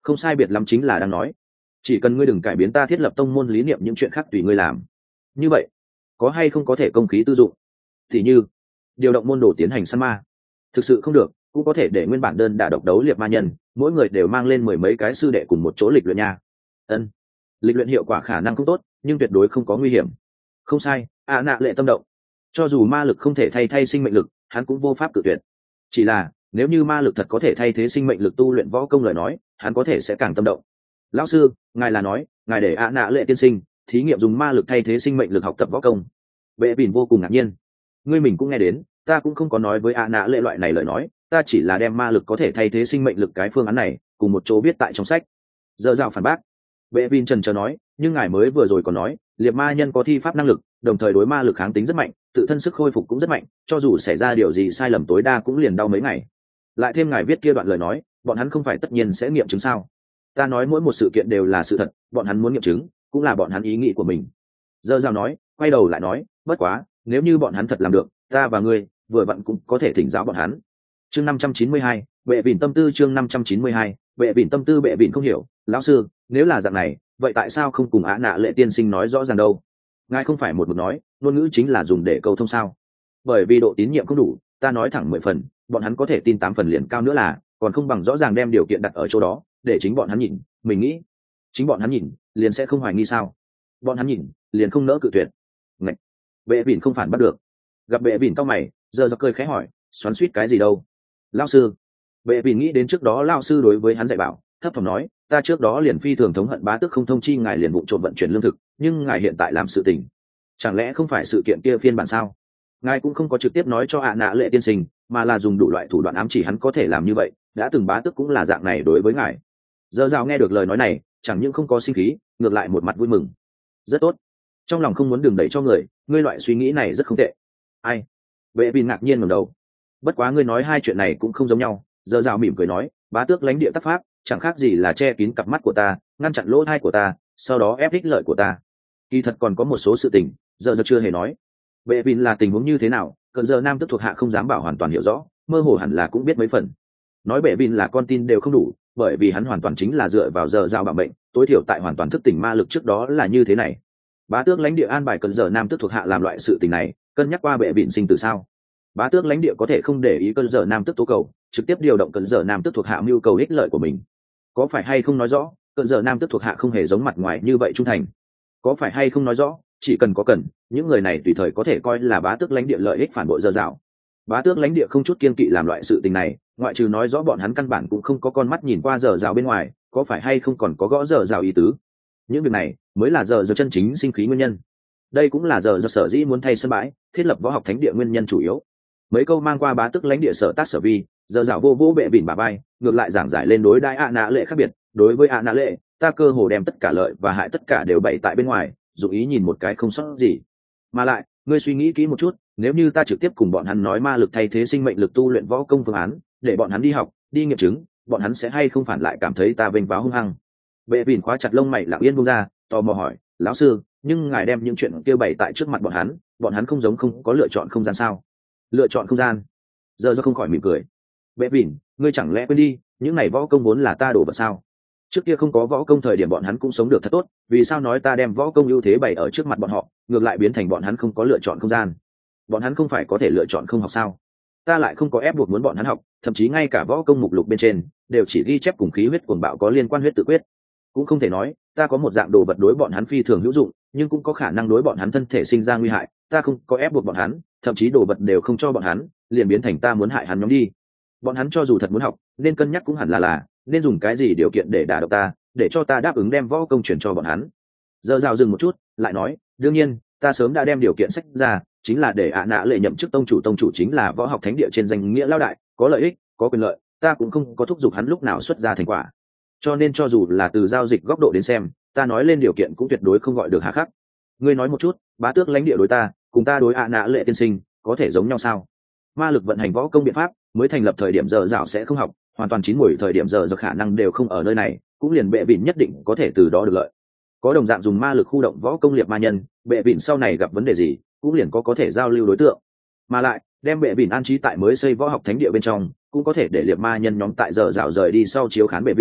không sai biệt lắm chính là đang nói chỉ cần ngươi đừng cải biến ta thiết lập tông môn lý niệm, những chuyện khác tùy ngươi làm. Như vậy có hay không có thể công khí tư dụng, thì như điều động môn đồ tiến hành săn ma? Thực sự không được cũng có thể để nguyên bản đơn đả độc đấu liệt ma nhân mỗi người đều mang lên mười mấy cái sư đệ cùng một chỗ lịch luyện nha. Ân, lịch luyện hiệu quả khả năng không tốt nhưng tuyệt đối không có nguy hiểm. Không sai, ạ nạ lệ tâm động. Cho dù ma lực không thể thay thay sinh mệnh lực, hắn cũng vô pháp cự tuyệt. Chỉ là nếu như ma lực thật có thể thay thế sinh mệnh lực tu luyện võ công lời nói, hắn có thể sẽ càng tâm động. Lão sư, ngài là nói ngài để ạ nạ lệ tiên sinh thí nghiệm dùng ma lực thay thế sinh mệnh lực học tập võ công? Vệ bỉn vô cùng ngạc nhiên. Ngươi mình cũng nghe đến, ta cũng không có nói với ạ nạ lệ loại này lời nói, ta chỉ là đem ma lực có thể thay thế sinh mệnh lực cái phương án này cùng một chỗ viết tại trong sách. Giờ rào phản bác. Vệ bỉn trần trờ nói, nhưng ngài mới vừa rồi còn nói liệt ma nhân có thi pháp năng lực, đồng thời đối ma lực kháng tính rất mạnh, tự thân sức khôi phục cũng rất mạnh, cho dù xảy ra điều gì sai lầm tối đa cũng liền đau mấy ngày. Lại thêm ngài viết kia đoạn lời nói, bọn hắn không phải tất nhiên sẽ nghiệm chứng sao? Ta nói mỗi một sự kiện đều là sự thật, bọn hắn muốn nghiệm chứng cũng là bọn hắn ý nghĩ của mình. Dơ dao nói, quay đầu lại nói, bất quá nếu như bọn hắn thật làm được, ta và ngươi vừa vặn cũng có thể thỉnh giáo bọn hắn. Chương năm trăm chín mươi hai, Bệ Bỉn tâm tư. Chương năm trăm chín mươi hai, Bệ Bỉn tâm tư. Bệ Bỉn không hiểu, lão sư, nếu là dạng này, vậy tại sao không cùng Á Nạ Lệ tiên sinh nói rõ ràng đâu? Ngài không phải một mực nói ngôn ngữ chính là dùng để câu thông sao? Bởi vì độ tín nhiệm không đủ, ta nói thẳng mười phần, bọn hắn có thể tin tám phần liền cao nữa là, còn không bằng rõ ràng đem điều kiện đặt ở chỗ đó, để chính bọn hắn nhìn, mình nghĩ, chính bọn hắn nhìn, liền sẽ không hoài nghi sao? Bọn hắn nhìn, liền không nỡ cự tuyệt. Ngạch, Bệ Bỉn không phản bắt được. Gặp Bệ Bỉn cau mày, giờ giật cười khẽ hỏi, xoắn xuýt cái gì đâu? Lão sư. Bệ Bỉn nghĩ đến trước đó lão sư đối với hắn dạy bảo, thấp thỏm nói, ta trước đó liền phi thường thống hận bá tước không thông chi ngài liền vụng trộm vận chuyển lương thực, nhưng ngài hiện tại làm sự tình, chẳng lẽ không phải sự kiện kia phiên bản sao? Ngài cũng không có trực tiếp nói cho ạ nạ lệ tiên sinh, mà là dùng đủ loại thủ đoạn ám chỉ hắn có thể làm như vậy, đã từng bá tước cũng là dạng này đối với ngài. Giờ rào nghe được lời nói này, chẳng những không có sinh khí, ngược lại một mặt vui mừng. Rất tốt, trong lòng không muốn đường đẩy cho người, ngươi loại suy nghĩ này rất không tệ. Ai? Vệ Bỉn ngạc nhiên ngẩng đầu. Bất quá ngươi nói hai chuyện này cũng không giống nhau. Giờ rào mỉm cười nói, bá tước lãnh địa tác pháp chẳng khác gì là che kín cặp mắt của ta, ngăn chặn lỗ tai của ta, sau đó ép ích lợi của ta. Kỳ thật còn có một số sự tình giờ giờ chưa hề nói. Vệ Bỉn là tình huống như thế nào, cận giờ nam tức thuộc hạ không dám bảo hoàn toàn hiểu rõ, mơ hồ hẳn là cũng biết mấy phần. Nói Vệ Bỉn là con tin đều không đủ, bởi vì hắn hoàn toàn chính là dựa vào giờ giao bảo mệnh, tối thiểu tại hoàn toàn thức tỉnh ma lực trước đó là như thế này. Bá tước lãnh địa an bài cận giờ nam tức thuộc hạ làm loại sự tình này, cân nhắc qua Vệ Bỉn sinh từ sao? Bá tước lãnh địa có thể không để ý cận giờ nam tức tố cầu, trực tiếp điều động cận giờ nam tức thuộc hạ mưu cầu ích lợi của mình. Có phải hay không nói rõ cận giờ nam tức thuộc hạ không hề giống mặt ngoài như vậy trung thành? Có phải hay không nói rõ chỉ cần có cần, những người này tùy thời có thể coi là bá tước lãnh địa lợi ích phản bội giờ dạo? Bá tước lãnh địa không chút kiên kỵ làm loại sự tình này, ngoại trừ nói rõ bọn hắn căn bản cũng không có con mắt nhìn qua giờ dạo bên ngoài, có phải hay không còn có gõ giờ dạo ý tứ? Những việc này mới là giờ giờ chân chính sinh khí nguyên nhân. Đây cũng là giờ giờ sở dĩ muốn thay sân bãi, thiết lập võ học thánh địa nguyên nhân chủ yếu. Mấy câu mang qua bá tước lãnh địa sở tác sở vi, giờ dạo vô vô Bệ Bỉn bà bay, ngược lại giảng giải lên đối đãi ạ nạ lệ khác biệt. Đối với ạ nạ lệ, ta cơ hồ đem tất cả lợi và hại tất cả đều bày tại bên ngoài, dụng ý nhìn một cái không sót gì. Mà lại, ngươi suy nghĩ kỹ một chút, nếu như ta trực tiếp cùng bọn hắn nói ma lực thay thế sinh mệnh lực tu luyện võ công phương án, để bọn hắn đi học, đi nghiệm chứng, bọn hắn sẽ hay không phản lại cảm thấy ta vênh váo hung hăng? Bệ Bỉn khóa chặt lông mày lặng yên buông ra, tò mò hỏi, lão sư, nhưng ngài đem những chuyện kia bày tại trước mặt bọn hắn, bọn hắn không giống không có lựa chọn không gian sao? Lựa chọn không gian? Giờ do không khỏi mỉm cười. Bệ Bỉn, ngươi chẳng lẽ quên đi, những này võ công vốn là ta đổ vật sao? Trước kia không có võ công thời điểm bọn hắn cũng sống được thật tốt, vì sao nói ta đem võ công ưu thế bày ở trước mặt bọn họ, ngược lại biến thành bọn hắn không có lựa chọn không gian? Bọn hắn không phải có thể lựa chọn không học sao? Ta lại không có ép buộc muốn bọn hắn học, thậm chí ngay cả võ công mục lục bên trên đều chỉ ghi chép cùng khí huyết cuồng bạo có liên quan huyết tự quyết. Cũng không thể nói ta có một dạng đồ vật đối bọn hắn phi thường hữu dụng, nhưng cũng có khả năng đối bọn hắn thân thể sinh ra nguy hại, ta không có ép buộc bọn hắn, thậm chí đồ vật đều không cho bọn hắn, liền biến thành ta muốn hại hắn nhóm đi. Bọn hắn cho dù thật muốn học, nên cân nhắc cũng hẳn là là nên dùng cái gì điều kiện để đả động ta, để cho ta đáp ứng đem võ công chuyển cho bọn hắn. Giờ rào dừng một chút, lại nói, đương nhiên, ta sớm đã đem điều kiện sách ra, chính là để ạ nạ lệ nhậm chức tông chủ. Tông chủ chính là võ học thánh địa trên danh nghĩa lao đại, có lợi ích, có quyền lợi, ta cũng không có thúc giục hắn lúc nào xuất ra thành quả. Cho nên cho dù là từ giao dịch góc độ đến xem, ta nói lên điều kiện cũng tuyệt đối không gọi được hà khắc. Ngươi nói một chút, bá tước lãnh địa đối ta, cùng ta đối ạ nạ lệ tiên sinh, có thể giống nhau sao? Ma lực vận hành võ công biện pháp, mới thành lập thời điểm giờ dạo sẽ không học, hoàn toàn chín mùi thời điểm giờ giờ khả năng đều không ở nơi này, cũng liền Bệ Bỉn nhất định có thể từ đó được lợi. Có đồng dạng dùng ma lực khu động võ công liệt ma nhân, Bệ Bỉn sau này gặp vấn đề gì, cũng liền có có thể giao lưu đối tượng. Mà lại, đem Bệ Bỉn an trí tại mới xây võ học thánh địa bên trong, cũng có thể để liệt ma nhân nhóm tại giờ dạo rời đi sau chiếu khán Bệ Bỉn,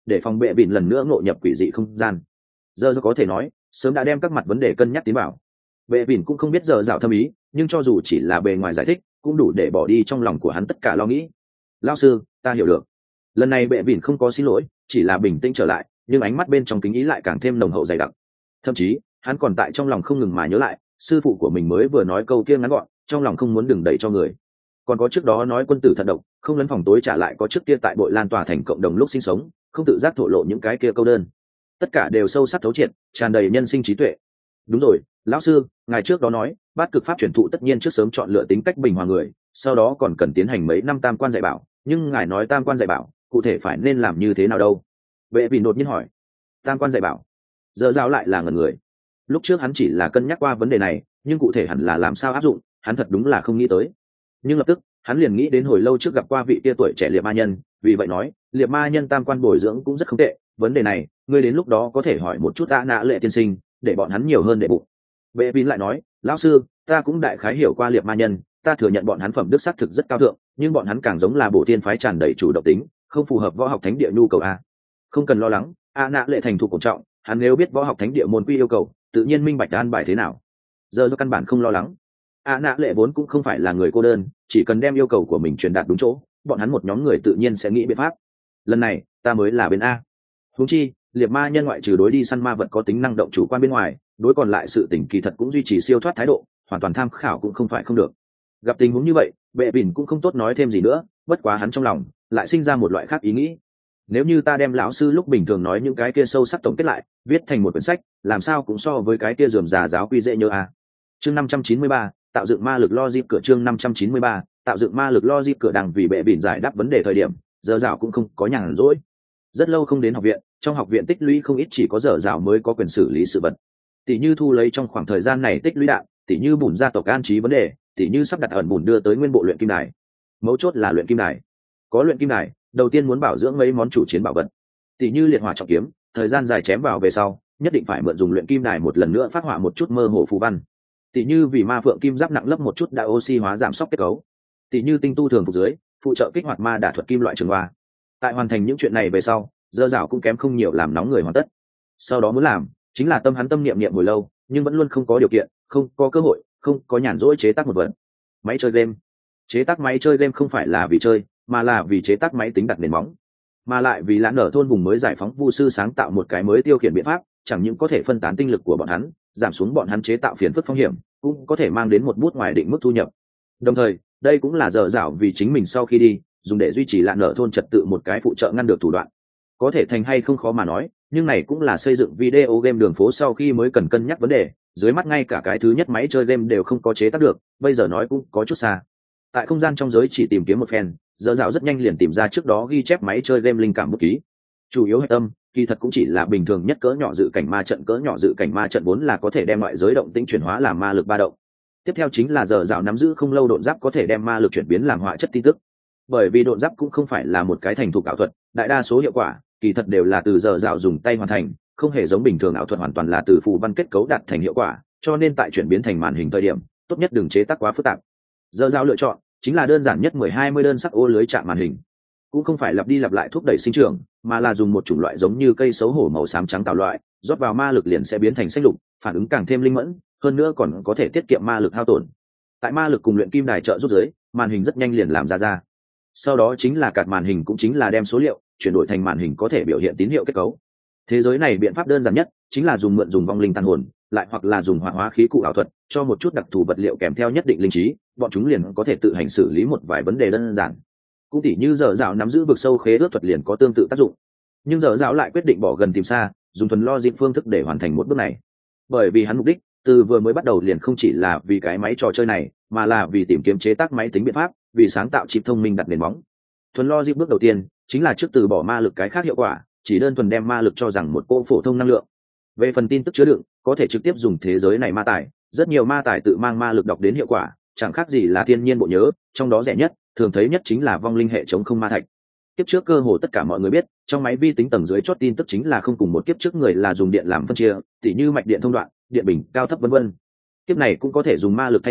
để phòng bệ bỉn lần nữa ngộ nhập quỷ dị không gian. Giờ có thể nói sớm đã đem các mặt vấn đề cân nhắc tiến vào. Bệ bỉn cũng không biết giờ dạo thâm ý, nhưng cho dù chỉ là bề ngoài giải thích cũng đủ để bỏ đi trong lòng của hắn tất cả lo nghĩ. Lão sư, ta hiểu được. Lần này bệ bỉn không có xin lỗi, chỉ là bình tĩnh trở lại, nhưng ánh mắt bên trong kính ý lại càng thêm nồng hậu dày đặc. Thậm chí hắn còn tại trong lòng không ngừng mà nhớ lại sư phụ của mình mới vừa nói câu kia ngắn gọn, trong lòng không muốn đừng đẩy cho người. Còn có trước đó nói quân tử thận độc, không lấn phòng tối trả lại có trước kia tại Bội Lan tòa thành cộng đồng lúc sinh sống, không tự giác thổ lộ những cái kia câu đơn. Tất cả đều sâu sắc thấu triệt, tràn đầy nhân sinh trí tuệ. Đúng rồi, lão sư, ngài trước đó nói bát cực pháp truyền thụ tất nhiên trước sớm chọn lựa tính cách bình hòa người, sau đó còn cần tiến hành mấy năm tam quan dạy bảo, nhưng ngài nói tam quan dạy bảo cụ thể phải nên làm như thế nào đâu? Vệ Vịn đột nhiên hỏi. Tam quan dạy bảo? Giờ giao lại là ngẩn người. Lúc trước hắn chỉ là cân nhắc qua vấn đề này, nhưng cụ thể hẳn là làm sao áp dụng, hắn thật đúng là không nghĩ tới. Nhưng lập tức hắn liền nghĩ đến hồi lâu trước gặp qua vị tia tuổi trẻ liệt ma nhân, vì vậy nói liệt ma nhân tam quan bồi dưỡng cũng rất không tệ, vấn đề này ngươi đến lúc đó có thể hỏi một chút tạ nạ lệ tiên sinh, để bọn hắn nhiều hơn để bụng. Vệ Vịn lại nói, lão sư, ta cũng đại khái hiểu qua liệt ma nhân, ta thừa nhận bọn hắn phẩm đức xác thực rất cao thượng, nhưng bọn hắn càng giống là bộ tiên phái tràn đầy chủ động tính, không phù hợp võ học thánh địa nhu cầu a. Không cần lo lắng, a nạ lệ thành thục cổ trọng, hắn nếu biết võ học thánh địa môn quy yêu cầu, tự nhiên minh bạch an bài thế nào. Giờ do căn bản không lo lắng. A nạ lệ vốn cũng không phải là người cô đơn, chỉ cần đem yêu cầu của mình truyền đạt đúng chỗ, bọn hắn một nhóm người tự nhiên sẽ nghĩ biện pháp. Lần này ta mới là bên a. Huống chi liệt ma nhân ngoại trừ đối đi săn ma vật có tính năng động chủ quan bên ngoài, đối còn lại sự tình kỳ thật cũng duy trì siêu thoát thái độ, hoàn toàn tham khảo cũng không phải không được. Gặp tình huống như vậy, Bệ Bỉn cũng không tốt nói thêm gì nữa, bất quá hắn trong lòng lại sinh ra một loại khác ý nghĩ. Nếu như ta đem lão sư lúc bình thường nói những cái kia sâu sắc tổng kết lại, viết thành một quyển sách, làm sao cũng so với cái kia rườm rà giáo quy dễ nhớ à. Chương năm trăm chín mươi ba, tạo dựng ma lực logic cửa chương năm trăm chín mươi ba, tạo dựng ma lực logic cửa đằng vì Bệ Bỉn giải đáp vấn đề thời điểm, giờ dạo cũng không có nhàn rỗi. Rất lâu không đến học viện, trong học viện tích lũy không ít chỉ có giờ dạo mới có quyền xử lý sự vật. Tỷ như thu lấy trong khoảng thời gian này tích lũy đạn, tỷ như bùn gia tộc an trí vấn đề, tỷ như sắp đặt ẩn bùn đưa tới nguyên bộ luyện kim đài. Mấu chốt là luyện kim đài. Có luyện kim đài, đầu tiên muốn bảo dưỡng mấy món chủ chiến bảo vật. Tỷ như liệt hỏa trọng kiếm, thời gian dài chém vào về sau, nhất định phải mượn dùng luyện kim đài một lần nữa phát họa một chút mơ hồ phù văn. Tỷ như vì ma phượng kim giáp nặng lấp một chút đã oxy hóa giảm sốc kết cấu. Tỷ như tinh tu thường phục dưới, phụ trợ kích hoạt ma đả thuật kim loại trường hoa. Tại hoàn thành những chuyện này về sau, dơ dảo cũng kém không nhiều làm nóng người hoàn tất. Sau đó muốn làm chính là tâm hắn tâm niệm niệm hồi lâu, nhưng vẫn luôn không có điều kiện, không có cơ hội, không có nhàn rỗi chế tác một vật. Máy chơi game. Chế tác máy chơi game không phải là vì chơi, mà là vì chế tác máy tính đặt nền móng, mà lại vì lãn ở thôn vùng mới giải phóng vu sư sáng tạo một cái mới tiêu khiển biện pháp, chẳng những có thể phân tán tinh lực của bọn hắn, giảm xuống bọn hắn chế tạo phiền phức phong hiểm, cũng có thể mang đến một bút ngoài định mức thu nhập. Đồng thời đây cũng là dở dảo vì chính mình sau khi đi dùng để duy trì lãn ở thôn trật tự một cái phụ trợ ngăn được thủ đoạn. Có thể thành hay không khó mà nói, nhưng này cũng là xây dựng video game đường phố sau khi mới cần cân nhắc vấn đề, dưới mắt ngay cả cái thứ nhất máy chơi game đều không có chế tác được, bây giờ nói cũng có chút xa. Tại không gian trong giới chỉ tìm kiếm một phen, dở dạo rất nhanh liền tìm ra trước đó ghi chép máy chơi game linh cảm bút ký. Chủ yếu hệ tâm kỳ thật cũng chỉ là bình thường nhất cỡ nhỏ dự cảnh ma trận, cỡ nhỏ dự cảnh ma trận vốn là có thể đem ngoại giới động tĩnh chuyển hóa làm ma lực ba động. Tiếp theo chính là dở dạo nắm giữ không lâu độn giáp có thể đem ma lực chuyển biến làm họa chất tin tức. Bởi vì độn giáp cũng không phải là một cái thành thục ảo thuật, đại đa số hiệu quả kỳ thật đều là từ dở dạo dùng tay hoàn thành, không hề giống bình thường ảo thuật hoàn toàn là từ phù văn kết cấu đạt thành hiệu quả, cho nên tại chuyển biến thành màn hình thời điểm, tốt nhất đừng chế tác quá phức tạp. Dở dạo lựa chọn chính là đơn giản nhất mười hai mươi đơn sắc ô lưới chạm màn hình, cũng không phải lặp đi lặp lại thúc đẩy sinh trưởng, mà là dùng một chủng loại giống như cây xấu hổ màu xám trắng tạo loại, rót vào ma lực liền sẽ biến thành xanh lục, phản ứng càng thêm linh mẫn, hơn nữa còn có thể tiết kiệm ma lực hao tổn. Tại ma lực cùng luyện kim đài trợ giúp dưới, màn hình rất nhanh liền làm ra ra. Sau đó chính là card màn hình, cũng chính là đem số liệu chuyển đổi thành màn hình có thể biểu hiện tín hiệu kết cấu. Thế giới này biện pháp đơn giản nhất chính là dùng mượn dùng vong linh tàn hồn, lại hoặc là dùng hoạt hóa khí cụ ảo thuật, cho một chút đặc thù vật liệu kèm theo nhất định linh trí, bọn chúng liền có thể tự hành xử lý một vài vấn đề đơn giản. Cũng tỉ như dở dạo nắm giữ vực sâu khế ước thuật liền có tương tự tác dụng, nhưng dở dạo lại quyết định bỏ gần tìm xa, dùng thuần logic phương thức để hoàn thành một bước này. Bởi vì hắn mục đích từ vừa mới bắt đầu liền không chỉ là vì cái máy trò chơi này, mà là vì tìm kiếm chế tác máy tính biện pháp, vì sáng tạo chip thông minh đặt nền móng. Thuần logic bước đầu tiên chính là trước từ bỏ ma lực cái khác hiệu quả, chỉ đơn thuần đem ma lực cho rằng một cô phổ thông năng lượng. Về phần tin tức chứa đựng, có thể trực tiếp dùng thế giới này ma tài, rất nhiều ma tài tự mang ma lực đọc đến hiệu quả, chẳng khác gì là thiên nhiên bộ nhớ, trong đó rẻ nhất, thường thấy nhất chính là vong linh hệ chống không ma thạch. Kiếp trước cơ hồ tất cả mọi người biết, trong máy vi tính tầng dưới chót tin tức chính là không cùng một kiếp trước người là dùng điện làm phân chia, tỉ như mạch điện thông đoạn, điện bình cao thấp vân vân. Kiếp này cũng có thể dùng ma lực thay thế,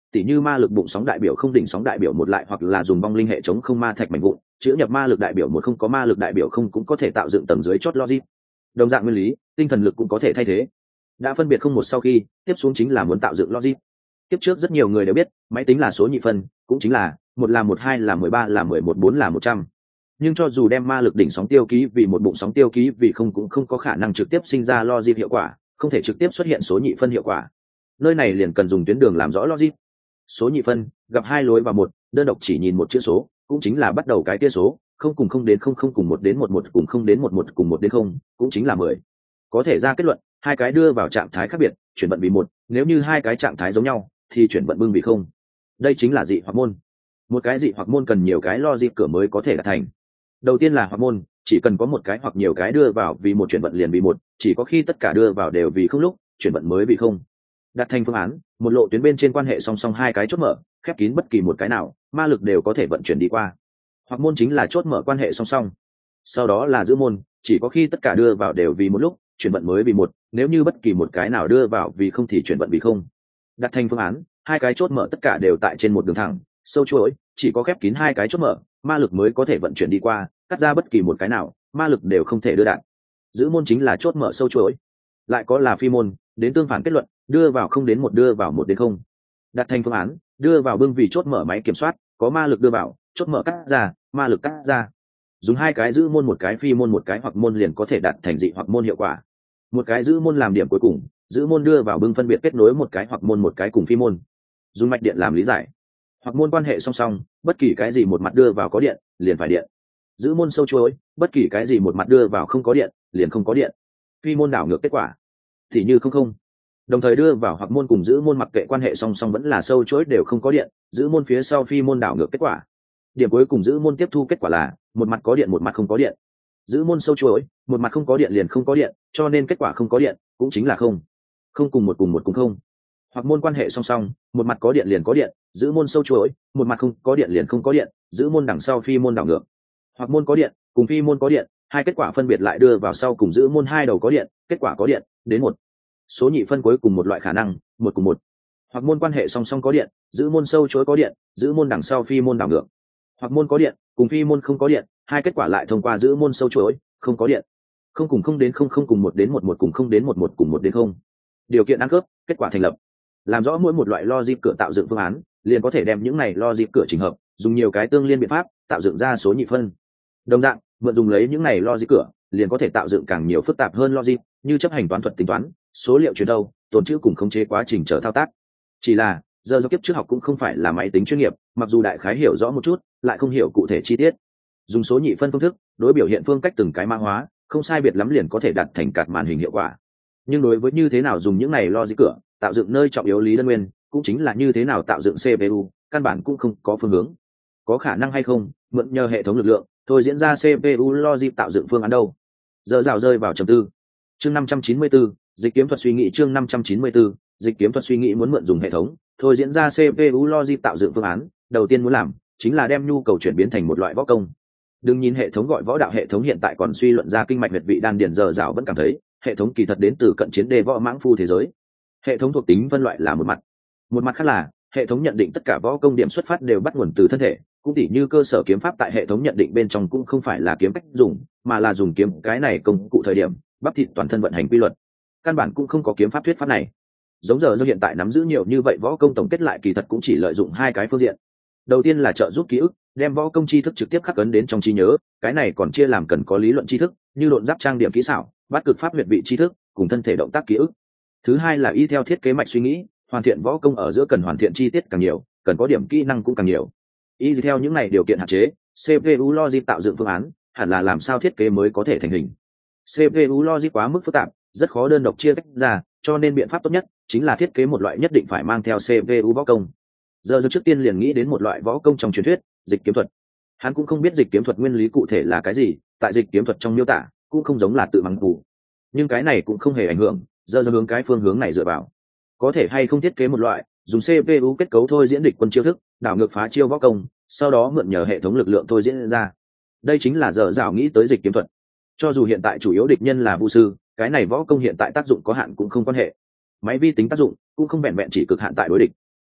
tỉ như ma lực bụng sóng đại biểu không đỉnh sóng đại biểu một lại, hoặc là dùng vong linh hệ chống không ma thạch mảnh vụn chữ nhập ma lực đại biểu một không có ma lực đại biểu không cũng có thể tạo dựng tầng dưới chót logic. Đồng dạng nguyên lý, tinh thần lực cũng có thể thay thế. Đã phân biệt không một sau khi, tiếp xuống chính là muốn tạo dựng logic. Tiếp trước rất nhiều người đều biết, máy tính là số nhị phân, cũng chính là một là một, hai là mười ba là mười một, bốn là một trăm. Nhưng cho dù đem ma lực đỉnh sóng tiêu ký vì một bụng sóng tiêu ký vì không cũng không có khả năng trực tiếp sinh ra logic hiệu quả, không thể trực tiếp xuất hiện số nhị phân hiệu quả. Nơi này liền cần dùng tuyến đường làm rõ logic. Số nhị phân gặp hai lối vào một, đơn độc chỉ nhìn một chữ số, cũng chính là bắt đầu cái kia số, không cùng không đến không, không cùng một đến một, một cùng không đến một, một cùng một đến không, cũng chính là mười. Có thể ra kết luận, hai cái đưa vào trạng thái khác biệt, chuyển vận vì một, nếu như hai cái trạng thái giống nhau thì chuyển vận bưng vì không. Đây chính là dị hoặc môn. Một cái dị hoặc môn cần nhiều cái logic cửa mới có thể đạt thành. Đầu tiên là hoặc môn, chỉ cần có một cái hoặc nhiều cái đưa vào vì một chuyển vận liền vì một, chỉ có khi tất cả đưa vào đều vì không lúc chuyển vận mới vì không. Đặt thành phương án, một lộ tuyến bên trên quan hệ song song hai cái chốt mở, khép kín bất kỳ một cái nào, ma lực đều có thể vận chuyển đi qua. Hoặc môn chính là chốt mở quan hệ song song. Sau đó là giữ môn, chỉ có khi tất cả đưa vào đều vì một lúc chuyển vận mới vì một, nếu như bất kỳ một cái nào đưa vào vì không thì chuyển vận vì không. Đặt thành phương án, hai cái chốt mở tất cả đều tại trên một đường thẳng sâu chuỗi, chỉ có khép kín hai cái chốt mở, ma lực mới có thể vận chuyển đi qua, cắt ra bất kỳ một cái nào, ma lực đều không thể đưa đạn. Giữ môn chính là chốt mở sâu chuỗi. Lại có là phi môn, đến tương phản kết luận, đưa vào không đến một đưa vào một đến không. Đặt thành phương án, đưa vào bưng vì chốt mở máy kiểm soát, có ma lực đưa vào, chốt mở cắt ra, ma lực cắt ra. Dùng hai cái giữ môn một cái phi môn một cái hoặc môn liền có thể đạt thành dị hoặc môn hiệu quả. Một cái giữ môn làm điểm cuối cùng, giữ môn đưa vào bưng phân biệt kết nối một cái hoặc môn một cái cùng phi môn. Dùng mạch điện làm lý giải. Hoặc môn quan hệ song song, bất kỳ cái gì một mặt đưa vào có điện, liền phải điện. Giữ môn sâu chuỗi, bất kỳ cái gì một mặt đưa vào không có điện, liền không có điện. Phi môn đảo ngược kết quả thì như không không. Đồng thời đưa vào hoặc môn cùng giữ môn mặc kệ quan hệ song song vẫn là sâu chuỗi đều không có điện, giữ môn phía sau phi môn đảo ngược kết quả. Điểm cuối cùng giữ môn tiếp thu kết quả là một mặt có điện một mặt không có điện. Giữ môn sâu chuỗi, một mặt không có điện liền không có điện, cho nên kết quả không có điện cũng chính là không. Không cùng một cùng một cùng không. Hoặc môn quan hệ song song, một mặt có điện liền có điện, giữ môn sâu chuỗi, một mặt không có điện liền không có điện, giữ môn đằng sau phi môn đảo ngược. Hoặc môn có điện cùng phi môn có điện, hai kết quả phân biệt lại đưa vào sau cùng giữ môn hai đầu có điện, kết quả có điện đến một. Số nhị phân cuối cùng một loại khả năng, một cùng một. Hoặc môn quan hệ song song có điện, giữ môn sâu chuỗi có điện, giữ môn đằng sau phi môn đảo ngược. Hoặc môn có điện cùng phi môn không có điện, hai kết quả lại thông qua giữ môn sâu chuỗi, không có điện. Không cùng không đến không, không cùng một đến một, một cùng không đến một, một cùng một đến không. Điều kiện ăn khớp, kết quả thành lập. Làm rõ mỗi một loại logic cửa tạo dựng phương án, liền có thể đem những này logic cửa chỉnh hợp, dùng nhiều cái tương liên biện pháp tạo dựng ra số nhị phân. Đồng dạng, mượn dùng lấy những này logic cửa, liền có thể tạo dựng càng nhiều phức tạp hơn logic, như chấp hành toán thuật tính toán, số liệu truyền đâu, tồn trữ cùng khống chế quá trình chờ thao tác. Chỉ là, giờ do kiếp trước học cũng không phải là máy tính chuyên nghiệp, mặc dù đại khái hiểu rõ một chút, lại không hiểu cụ thể chi tiết. Dùng số nhị phân phương thức, đối biểu hiện phương cách từng cái mã hóa, không sai biệt lắm liền có thể đạt thành cạt màn hình hiệu quả. Nhưng đối với như thế nào dùng những này logic cửa, tạo dựng nơi trọng yếu lý đơn nguyên, cũng chính là như thế nào tạo dựng xê pê u, căn bản cũng không có phương hướng. Có khả năng hay không, mượn nhờ hệ thống lực lượng, thôi diễn ra xê pê u logic tạo dựng phương án đâu. Giờ rào rơi vào trầm tư. Chương năm trăm chín mươi tư, dịch kiếm thuật suy nghĩ chương năm trăm chín mươi tư, dịch kiếm thuật suy nghĩ muốn mượn dùng hệ thống, thôi diễn ra xê pê u logic tạo dựng phương án, đầu tiên muốn làm chính là đem nhu cầu chuyển biến thành một loại võ công. Đừng nhìn hệ thống gọi võ đạo hệ thống hiện tại còn suy luận ra kinh mạch huyệt vị đan điền giờ rào vẫn cảm thấy, hệ thống kỳ thật đến từ cận chiến đề võ mãng phu thế giới. Hệ thống thuộc tính phân loại là một mặt. Một mặt khác là hệ thống nhận định tất cả võ công điểm xuất phát đều bắt nguồn từ thân thể, cũng tỉ như cơ sở kiếm pháp tại hệ thống nhận định bên trong cũng không phải là kiếm cách dùng, mà là dùng kiếm cái này công cụ thời điểm bắp thịt toàn thân vận hành quy luật. Căn bản cũng không có kiếm pháp thuyết pháp này. Giống giờ do hiện tại nắm giữ nhiều như vậy võ công tổng kết lại kỳ thật cũng chỉ lợi dụng hai cái phương diện. Đầu tiên là trợ giúp ký ức, đem võ công tri thức trực tiếp khắc ấn đến trong trí nhớ, cái này còn chia làm cần có lý luận tri thức, như độn giáp trang điểm kỹ xảo, bắt cực pháp huyệt vị tri thức, cùng thân thể động tác ký ức. Thứ hai là y theo thiết kế mạch suy nghĩ, hoàn thiện võ công ở giữa cần hoàn thiện chi tiết càng nhiều, cần có điểm kỹ năng cũng càng nhiều. Y theo những này điều kiện hạn chế, xê pê u logic tạo dựng phương án, hẳn là làm sao thiết kế mới có thể thành hình. xê pê u logic quá mức phức tạp, rất khó đơn độc chia tách ra, cho nên biện pháp tốt nhất chính là thiết kế một loại nhất định phải mang theo xê pê u võ công. Giờ trước tiên liền nghĩ đến một loại võ công trong truyền thuyết, dịch kiếm thuật. Hắn cũng không biết dịch kiếm thuật nguyên lý cụ thể là cái gì, tại dịch kiếm thuật trong miêu tả cũng không giống là tự mắng phủ. Nhưng cái này cũng không hề ảnh hưởng, giờ hướng cái phương hướng này dựa vào. Có thể hay không thiết kế một loại dùng xê pê u kết cấu thôi diễn địch quân chiêu thức, đảo ngược phá chiêu võ công, sau đó mượn nhờ hệ thống lực lượng thôi diễn ra. Đây chính là giờ dạo nghĩ tới dịch kiếm thuật. Cho dù hiện tại chủ yếu địch nhân là vu sư, cái này võ công hiện tại tác dụng có hạn cũng không quan hệ. Máy vi tính tác dụng cũng không vẹn vẹn chỉ cực hạn tại đối địch.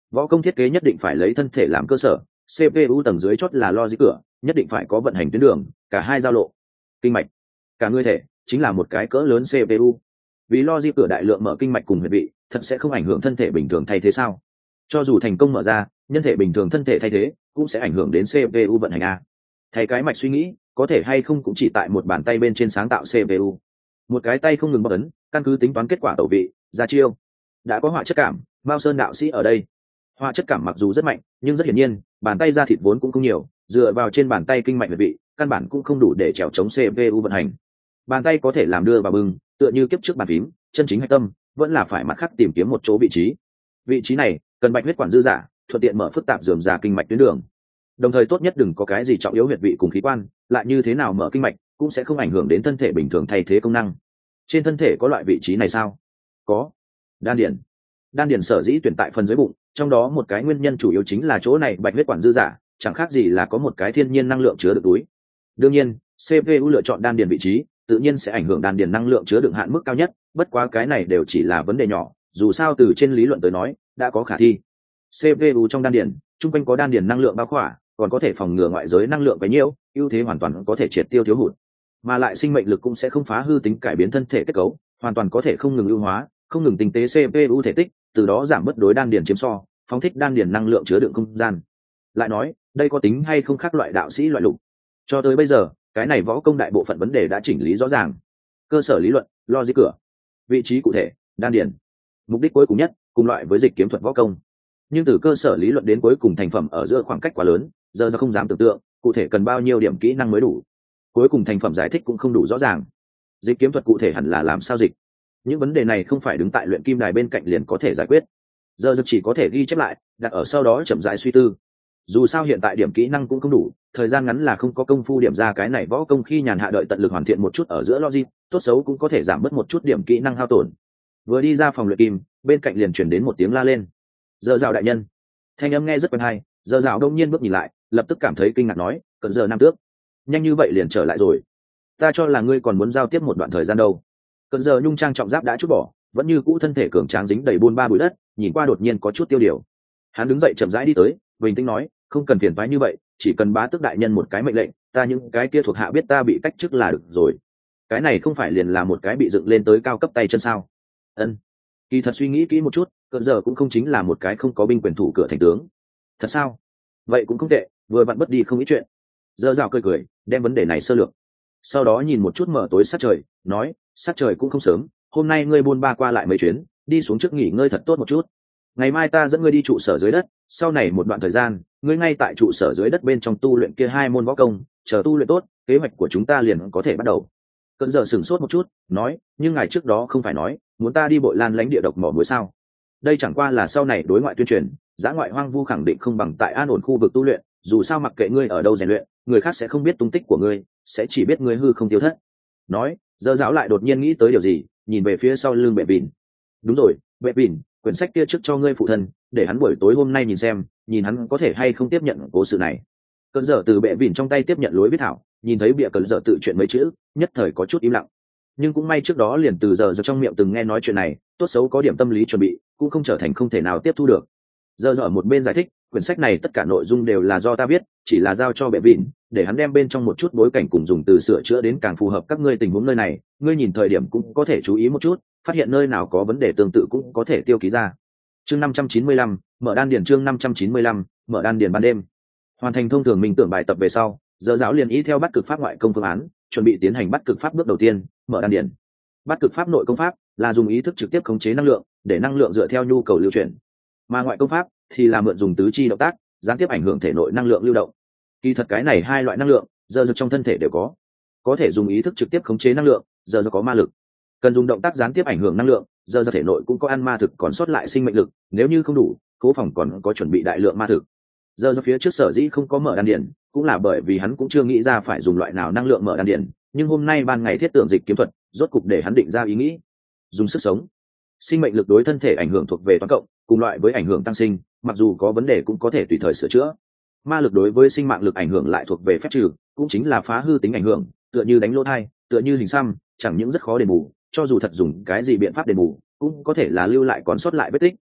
Võ công thiết kế nhất định phải lấy thân thể làm cơ sở, xê pê u tầng dưới chót là logic cửa, nhất định phải có vận hành tuyến đường, cả hai giao lộ, kinh mạch, cả người thể chính là một cái cỡ lớn xê pê u. Vì logic cửa đại lượng mở kinh mạch cùng huyệt vị, thật sẽ không ảnh hưởng thân thể bình thường thay thế sao? Cho dù thành công mở ra, nhân thể bình thường thân thể thay thế cũng sẽ ảnh hưởng đến xê pê u vận hành a. Thay cái mạch suy nghĩ, có thể hay không cũng chỉ tại một bàn tay bên trên sáng tạo xê pê u. Một cái tay không ngừng bóc ấn, căn cứ tính toán kết quả tẩu vị, ra chiêu. Đã có họa chất cảm, Mao Sơn đạo sĩ ở đây. Họa chất cảm mặc dù rất mạnh, nhưng rất hiển nhiên, bàn tay ra thịt vốn cũng không nhiều, dựa vào trên bàn tay kinh mạch huyệt vị, căn bản cũng không đủ để trèo chống xê pê u vận hành. Bàn tay có thể làm đưa vào bưng, tựa như kiếp trước bàn phím, chân chính hạch tâm vẫn là phải mặt khác tìm kiếm một chỗ vị trí. Vị trí này cần bạch huyết quản dư giả, thuận tiện mở phức tạp rườm rà kinh mạch tuyến đường. Đồng thời tốt nhất đừng có cái gì trọng yếu huyệt vị cùng khí quan, lại như thế nào mở kinh mạch cũng sẽ không ảnh hưởng đến thân thể bình thường thay thế công năng. Trên thân thể có loại vị trí này sao? Có. Đan điền. Đan điền sở dĩ tuyển tại phần dưới bụng, trong đó một cái nguyên nhân chủ yếu chính là chỗ này bạch huyết quản dư giả, chẳng khác gì là có một cái thiên nhiên năng lượng chứa đựng túi. Đương nhiên, xê pê u lựa chọn đan điền vị trí, tự nhiên sẽ ảnh hưởng đan điền năng lượng chứa đựng hạn mức cao nhất, bất quá cái này đều chỉ là vấn đề nhỏ, dù sao từ trên lý luận tới nói, đã có khả thi. xê pê u trong đan điền, trung quanh có đan điền năng lượng bao khỏa, còn có thể phòng ngừa ngoại giới năng lượng quá nhiều, ưu thế hoàn toàn có thể triệt tiêu thiếu hụt. Mà lại sinh mệnh lực cũng sẽ không phá hư tính cải biến thân thể kết cấu, hoàn toàn có thể không ngừng ưu hóa, không ngừng tinh tế xê pê u thể tích, từ đó giảm bớt đối đan điền chiếm so, phóng thích đan điền năng lượng chứa đựng không gian. Lại nói, đây có tính hay không khác loại đạo sĩ loại lục. Cho tới bây giờ, cái này võ công đại bộ phận vấn đề đã chỉnh lý rõ ràng. Cơ sở lý luận, logic cửa, vị trí cụ thể, đan điền. Mục đích cuối cùng nhất, cùng loại với dịch kiếm thuật võ công. Nhưng từ cơ sở lý luận đến cuối cùng thành phẩm ở giữa khoảng cách quá lớn, giờ ra không dám tưởng tượng, cụ thể cần bao nhiêu điểm kỹ năng mới đủ. Cuối cùng thành phẩm giải thích cũng không đủ rõ ràng. Dịch kiếm thuật cụ thể hẳn là làm sao dịch? Những vấn đề này không phải đứng tại luyện kim đài bên cạnh liền có thể giải quyết. Giờ giật chỉ có thể ghi chép lại, đặt ở sau đó chậm rãi suy tư. Dù sao hiện tại điểm kỹ năng cũng không đủ, thời gian ngắn là không có công phu điểm ra cái này võ công, khi nhàn hạ đợi tận lực hoàn thiện một chút ở giữa logic, tốt xấu cũng có thể giảm bớt một chút điểm kỹ năng hao tổn. Vừa đi ra phòng luyện kim, bên cạnh liền truyền đến một tiếng la lên. Giờ rào đại nhân. Thanh âm nghe rất quen hay, giờ rào đông nhiên bước nhìn lại, lập tức cảm thấy kinh ngạc nói, cận giờ nam tước, nhanh như vậy liền trở lại rồi. Ta cho là ngươi còn muốn giao tiếp một đoạn thời gian đâu. Cận giờ nhung trang trọng giáp đã chút bỏ, vẫn như cũ thân thể cường tráng dính đầy buôn ba bụi đất, nhìn qua đột nhiên có chút tiêu điều. Hắn đứng dậy chậm rãi đi tới, bình tĩnh nói, không cần phiền toái như vậy, chỉ cần bá tước đại nhân một cái mệnh lệnh, ta những cái kia thuộc hạ biết ta bị cách chức là được rồi. Cái này không phải liền là một cái bị dựng lên tới cao cấp tay chân sao? Ân. Kỳ thật suy nghĩ kỹ một chút, cận giờ cũng không chính là một cái không có binh quyền thủ cửa thành tướng. Thật sao? Vậy cũng không tệ, vừa vặn bất đi không ít chuyện. Giờ rào cười cười, đem vấn đề này sơ lược. Sau đó nhìn một chút mở tối sát trời, nói, sát trời cũng không sớm, hôm nay ngươi buôn ba qua lại mấy chuyến, đi xuống trước nghỉ ngơi thật tốt một chút. Ngày mai ta dẫn ngươi đi trụ sở dưới đất, sau này một đoạn thời gian, ngươi ngay tại trụ sở dưới đất bên trong tu luyện kia hai môn võ công, chờ tu luyện tốt, kế hoạch của chúng ta liền có thể bắt đầu. Cận giờ sửng sốt một chút, nói, nhưng ngày trước đó không phải nói, muốn ta đi Bội Lan lãnh địa độc mỏ muối sao? Đây chẳng qua là sau này đối ngoại tuyên truyền, giã ngoại hoang vu khẳng định không bằng tại an ổn khu vực tu luyện, dù sao mặc kệ ngươi ở đâu rèn luyện, người khác sẽ không biết tung tích của ngươi, sẽ chỉ biết ngươi hư không tiêu thất. Nói, giờ giáo lại đột nhiên nghĩ tới điều gì, nhìn về phía sau lưng Bệ Bỉn. Đúng rồi, Bệ Bỉn, quyển sách kia trước cho ngươi phụ thân, để hắn buổi tối hôm nay nhìn xem, nhìn hắn có thể hay không tiếp nhận cố sự này. Cơn giờ từ Bệ Bỉn trong tay tiếp nhận lối viết thảo, nhìn thấy bìa cơn giờ tự chuyện mấy chữ, nhất thời có chút im lặng. Nhưng cũng may trước đó liền từ giờ giờ trong miệng từng nghe nói chuyện này, tốt xấu có điểm tâm lý chuẩn bị, cũng không trở thành không thể nào tiếp thu được. Giờ giờ ở một bên giải thích, quyển sách này tất cả nội dung đều là do ta viết, chỉ là giao cho Bệ Bỉn, để hắn đem bên trong một chút bối cảnh cùng dùng từ sửa chữa đến càng phù hợp các ngươi tình huống nơi này, ngươi nhìn thời điểm cũng có thể chú ý một chút, phát hiện nơi nào có vấn đề tương tự cũng có thể tiêu ký ra. Chương năm trăm chín mươi lăm, mở đan điền. Chương năm trăm chín mươi lăm, mở đan điền ban đêm. Hoàn thành thông thường minh tưởng bài tập về sau, giờ giáo liền ý theo bắt cực pháp ngoại công phương án, chuẩn bị tiến hành bắt cực pháp bước đầu tiên, mở đan điền. Bắt cực pháp nội công pháp là dùng ý thức trực tiếp khống chế năng lượng, để năng lượng dựa theo nhu cầu lưu chuyển. Mà ngoại công pháp thì là mượn dùng tứ chi động tác, gián tiếp ảnh hưởng thể nội năng lượng lưu động. Kỳ thật cái này hai loại năng lượng, giờ giờ trong thân thể đều có. Có thể dùng ý thức trực tiếp khống chế năng lượng, giờ giờ có ma lực. Cần dùng động tác gián tiếp ảnh hưởng năng lượng, giờ giờ thể nội cũng có ăn ma thực còn sót lại sinh mệnh lực, nếu như không đủ, cố phòng còn có chuẩn bị đại lượng ma thực. Giờ giờ phía trước sở dĩ không có mở đan điền, cũng là bởi vì hắn cũng chưa nghĩ ra phải dùng loại nào năng lượng mở đan điền, nhưng hôm nay ban ngày thiết tưởng dịch kiếm thuật, rốt cục để hắn định ra ý nghĩ. Dùng sức sống. Sinh mệnh lực đối thân thể ảnh hưởng thuộc về toán cộng, cùng loại với ảnh hưởng tăng sinh, mặc dù có vấn đề cũng có thể tùy thời sửa chữa. Ma lực đối với sinh mạng lực ảnh hưởng lại thuộc về phép trừ, cũng chính là phá hư tính ảnh hưởng, tựa như đánh lỗ thai, tựa như hình xăm, chẳng những rất khó đền bù, cho dù thật dùng cái gì biện pháp đền bù, cũng có thể là lưu lại còn sót lại vết tích,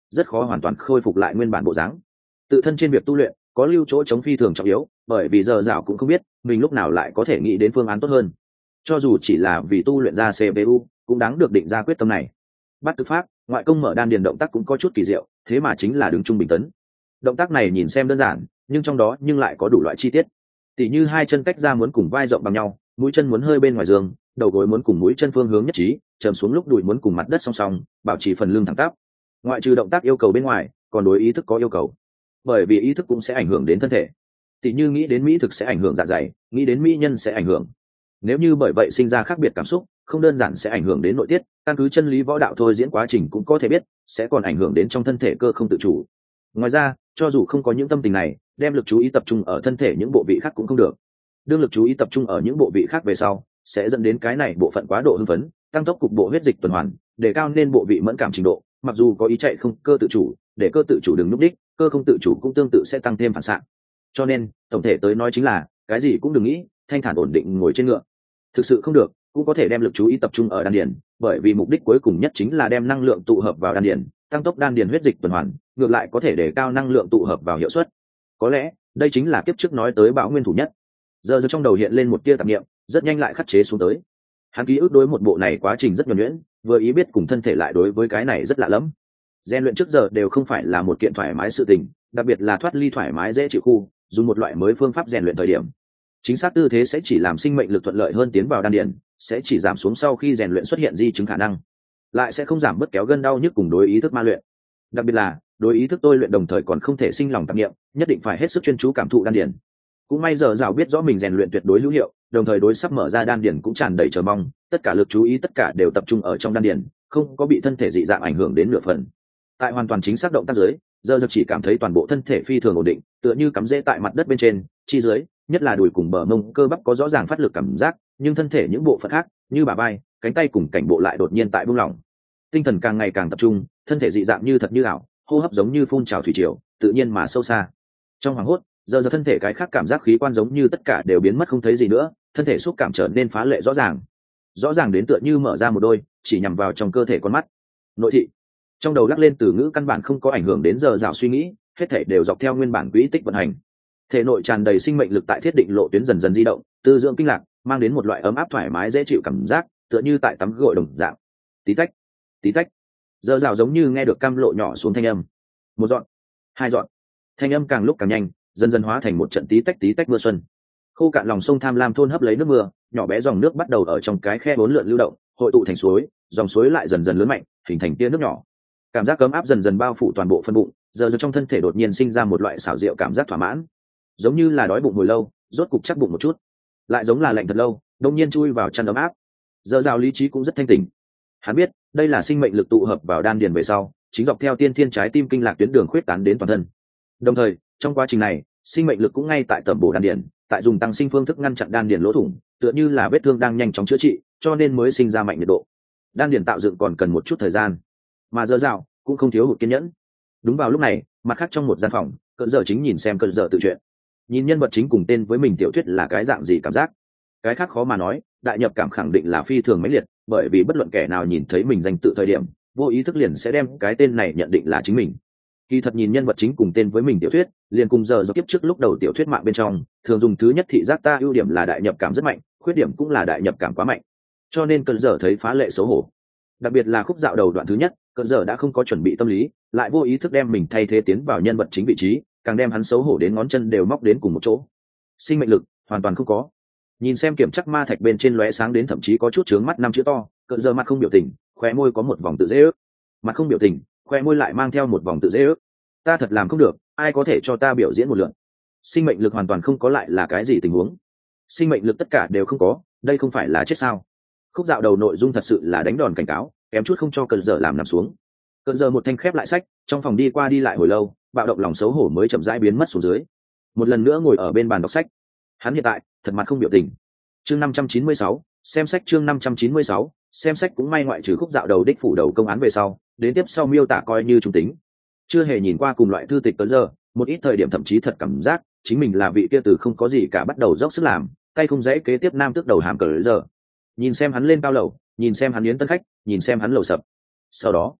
rất khó hoàn toàn khôi phục lại nguyên bản bộ dáng. Tự thân trên việc tu luyện có lưu chỗ chống phi thường trọng yếu, bởi vì giờ dạo cũng không biết mình lúc nào lại có thể nghĩ đến phương án tốt hơn. Cho dù chỉ là vì tu luyện ra xê pê u cũng đáng được định ra quyết tâm này. Bắt tự pháp ngoại công mở đan điền động tác cũng có chút kỳ diệu, thế mà chính là đứng trung bình tấn. Động tác này nhìn xem đơn giản, nhưng trong đó nhưng lại có đủ loại chi tiết. Tỉ như hai chân tách ra muốn cùng vai rộng bằng nhau, mũi chân muốn hơi bên ngoài giường, đầu gối muốn cùng mũi chân phương hướng nhất trí, trầm xuống lúc đùi muốn cùng mặt đất song song, bảo trì phần lưng thẳng tắp. Ngoại trừ động tác yêu cầu bên ngoài, còn đối ý thức có yêu cầu. Bởi vì ý thức cũng sẽ ảnh hưởng đến thân thể. Tỉ như nghĩ đến mỹ thực sẽ ảnh hưởng dạ dày, nghĩ đến mỹ nhân sẽ ảnh hưởng. Nếu như bởi vậy sinh ra khác biệt cảm xúc, không đơn giản sẽ ảnh hưởng đến nội tiết, căn cứ chân lý võ đạo thôi diễn quá trình cũng có thể biết, sẽ còn ảnh hưởng đến trong thân thể cơ không tự chủ. Ngoài ra, cho dù không có những tâm tình này, đem lực chú ý tập trung ở thân thể những bộ vị khác cũng không được. Đương lực chú ý tập trung ở những bộ vị khác về sau, sẽ dẫn đến cái này bộ phận quá độ hưng phấn, tăng tốc cục bộ huyết dịch tuần hoàn, để cao nên bộ vị mẫn cảm trình độ, mặc dù có ý chạy không cơ tự chủ, để cơ tự chủ đừng núp đích, cơ không tự chủ cũng tương tự sẽ tăng thêm phản xạ. Cho nên, tổng thể tới nói chính là, cái gì cũng đừng nghĩ, thanh thản ổn định ngồi trên ngựa. Thực sự không được, cũng có thể đem lực chú ý tập trung ở đan điền, bởi vì mục đích cuối cùng nhất chính là đem năng lượng tụ hợp vào đan điền, tăng tốc đan điền huyết dịch tuần hoàn, ngược lại có thể để cao năng lượng tụ hợp vào hiệu suất. Có lẽ, đây chính là kiếp trước nói tới bão nguyên thủ nhất. Giờ giờ trong đầu hiện lên một tia tạp niệm, rất nhanh lại khắc chế xuống tới. Hắn ký ức đối một bộ này quá trình rất nhuần nhuyễn, vừa ý biết cùng thân thể lại đối với cái này rất lạ lẫm. Rèn luyện trước giờ đều không phải là một kiện thoải mái sự tình, đặc biệt là thoát ly thoải mái dễ chịu khu, dùng một loại mới phương pháp rèn luyện thời điểm. Chính xác tư thế sẽ chỉ làm sinh mệnh lực thuận lợi hơn tiến vào đan điền, sẽ chỉ giảm xuống sau khi rèn luyện xuất hiện di chứng khả năng, lại sẽ không giảm bớt kéo gân đau nhức cùng đối ý thức ma luyện. Đặc biệt là đối ý thức tôi luyện đồng thời còn không thể sinh lòng tạp niệm, nhất định phải hết sức chuyên chú cảm thụ đan điền. Cũng may giờ rào biết rõ mình rèn luyện tuyệt đối hữu hiệu, đồng thời đối sắp mở ra đan điền cũng tràn đầy chờ mong, tất cả lực chú ý tất cả đều tập trung ở trong đan điền, không có bị thân thể dị dạng ảnh hưởng đến nửa phần. Tại hoàn toàn chính xác động tác dưới, giờ giờ chỉ cảm thấy toàn bộ thân thể phi thường ổn định, tựa như cắm rễ tại mặt đất bên trên, chi dưới, nhất là đùi cùng bờ mông cơ bắp có rõ ràng phát lực cảm giác, nhưng thân thể những bộ phận khác, như bả vai, cánh tay cùng cảnh bộ lại đột nhiên tại buông lỏng. Tinh thần càng ngày càng tập trung, thân thể dị dạng như thật như ảo, hô hấp giống như phun trào thủy triều, tự nhiên mà sâu xa. Trong hoàng hốt, giờ giờ thân thể cái khác cảm giác khí quan giống như tất cả đều biến mất không thấy gì nữa, thân thể xúc cảm trở nên phá lệ rõ ràng. Rõ ràng đến tựa như mở ra một đôi, chỉ nhằm vào trong cơ thể con mắt. Nội thị. Trong đầu lắc lên từ ngữ căn bản không có ảnh hưởng đến giờ dạo suy nghĩ, hết thể đều dọc theo nguyên bản quỹ tích vận hành. Thể nội tràn đầy sinh mệnh lực tại thiết định lộ tuyến dần dần di động, tư dưỡng kinh lạc, mang đến một loại ấm áp thoải mái dễ chịu cảm giác, tựa như tại tắm gội đồng dạng. Tí tách, tí tách. Giờ dạo giống như nghe được cam lộ nhỏ xuống thanh âm. Một dọn, hai dọn. Thanh âm càng lúc càng nhanh, dần dần hóa thành một trận tí tách tí tách mưa xuân. Khô cạn lòng sông Tham Lam thôn hấp lấy nước mưa, nhỏ bé dòng nước bắt đầu ở trong cái khe bốn lượn lưu động, hội tụ thành suối, dòng suối lại dần dần lớn mạnh, hình thành tia nước nhỏ. Cảm giác ấm áp dần dần bao phủ toàn bộ phân bụng, giờ giờ trong thân thể đột nhiên sinh ra một loại xảo diệu cảm giác thỏa mãn, giống như là đói bụng hồi lâu, rốt cục chắc bụng một chút, lại giống là lạnh thật lâu, đột nhiên chui vào chăn ấm áp. Giờ rào lý trí cũng rất thanh tỉnh, hắn biết đây là sinh mệnh lực tụ hợp vào đan điền về sau, chính dọc theo tiên thiên trái tim kinh lạc tuyến đường khuyết tán đến toàn thân. Đồng thời, trong quá trình này, sinh mệnh lực cũng ngay tại tẩm bổ đan điền, tại dùng tăng sinh phương thức ngăn chặn đan điền lỗ thủng, tựa như là vết thương đang nhanh chóng chữa trị, cho nên mới sinh ra mạnh nhiệt độ. Đan điền tạo dựng còn cần một chút thời gian, mà giờ rào cũng không thiếu hụt kiên nhẫn. Đúng vào lúc này, mặt khác trong một gian phòng, cơn giờ chính nhìn xem cơn giờ tự truyện, nhìn nhân vật chính cùng tên với mình tiểu thuyết là cái dạng gì cảm giác. Cái khác khó mà nói, đại nhập cảm khẳng định là phi thường mãnh liệt, bởi vì bất luận kẻ nào nhìn thấy mình danh tự thời điểm, vô ý thức liền sẽ đem cái tên này nhận định là chính mình. Kỳ thật nhìn nhân vật chính cùng tên với mình tiểu thuyết, liền cùng giờ do kiếp trước lúc đầu tiểu thuyết mạng bên trong, thường dùng thứ nhất thị giác ta ưu điểm là đại nhập cảm rất mạnh, khuyết điểm cũng là đại nhập cảm quá mạnh. Cho nên cơn giờ thấy phá lệ xấu hổ. Đặc biệt là khúc dạo đầu đoạn thứ nhất, cơn giờ đã không có chuẩn bị tâm lý, lại vô ý thức đem mình thay thế tiến vào nhân vật chính vị trí, càng đem hắn xấu hổ đến ngón chân đều móc đến cùng một chỗ. Sinh mệnh lực hoàn toàn không có. Nhìn xem kiểm chắc ma thạch bên trên lóe sáng đến thậm chí có chút trướng mắt năm chữ to, cơn giờ mặt không biểu tình, khóe môi có một vòng tự dễ ước. Mặt không biểu tình, khoe môi lại mang theo một vòng tự dễ ước. Ta thật làm không được, ai có thể cho ta biểu diễn một lượt? Sinh mệnh lực hoàn toàn không có lại là cái gì tình huống? Sinh mệnh lực tất cả đều không có, đây không phải là chết sao? Khúc dạo đầu nội dung thật sự là đánh đòn cảnh cáo, kém chút không cho cơn giờ làm nằm xuống. Cơn giờ một thanh khép lại sách, trong phòng đi qua đi lại hồi lâu, bạo động lòng xấu hổ mới chậm rãi biến mất xuống dưới. Một lần nữa ngồi ở bên bàn đọc sách. Hắn hiện tại thật mặt không biểu tình. Chương năm trăm chín mươi sáu, xem sách chương năm trăm chín mươi sáu, xem sách cũng may ngoại trừ khúc dạo đầu đích phủ đầu công án về sau, đến tiếp sau miêu tả coi như trung tính. Chưa hề nhìn qua cùng loại thư tịch tới giờ, một ít thời điểm thậm chí thật cảm giác chính mình là vị kia từ không có gì cả bắt đầu dốc sức làm, tay không dễ kế tiếp nam tước đầu hàm cờ giờ. Nhìn xem hắn lên cao lầu, nhìn xem hắn yến tân khách, nhìn xem hắn lầu sập. Sau đó,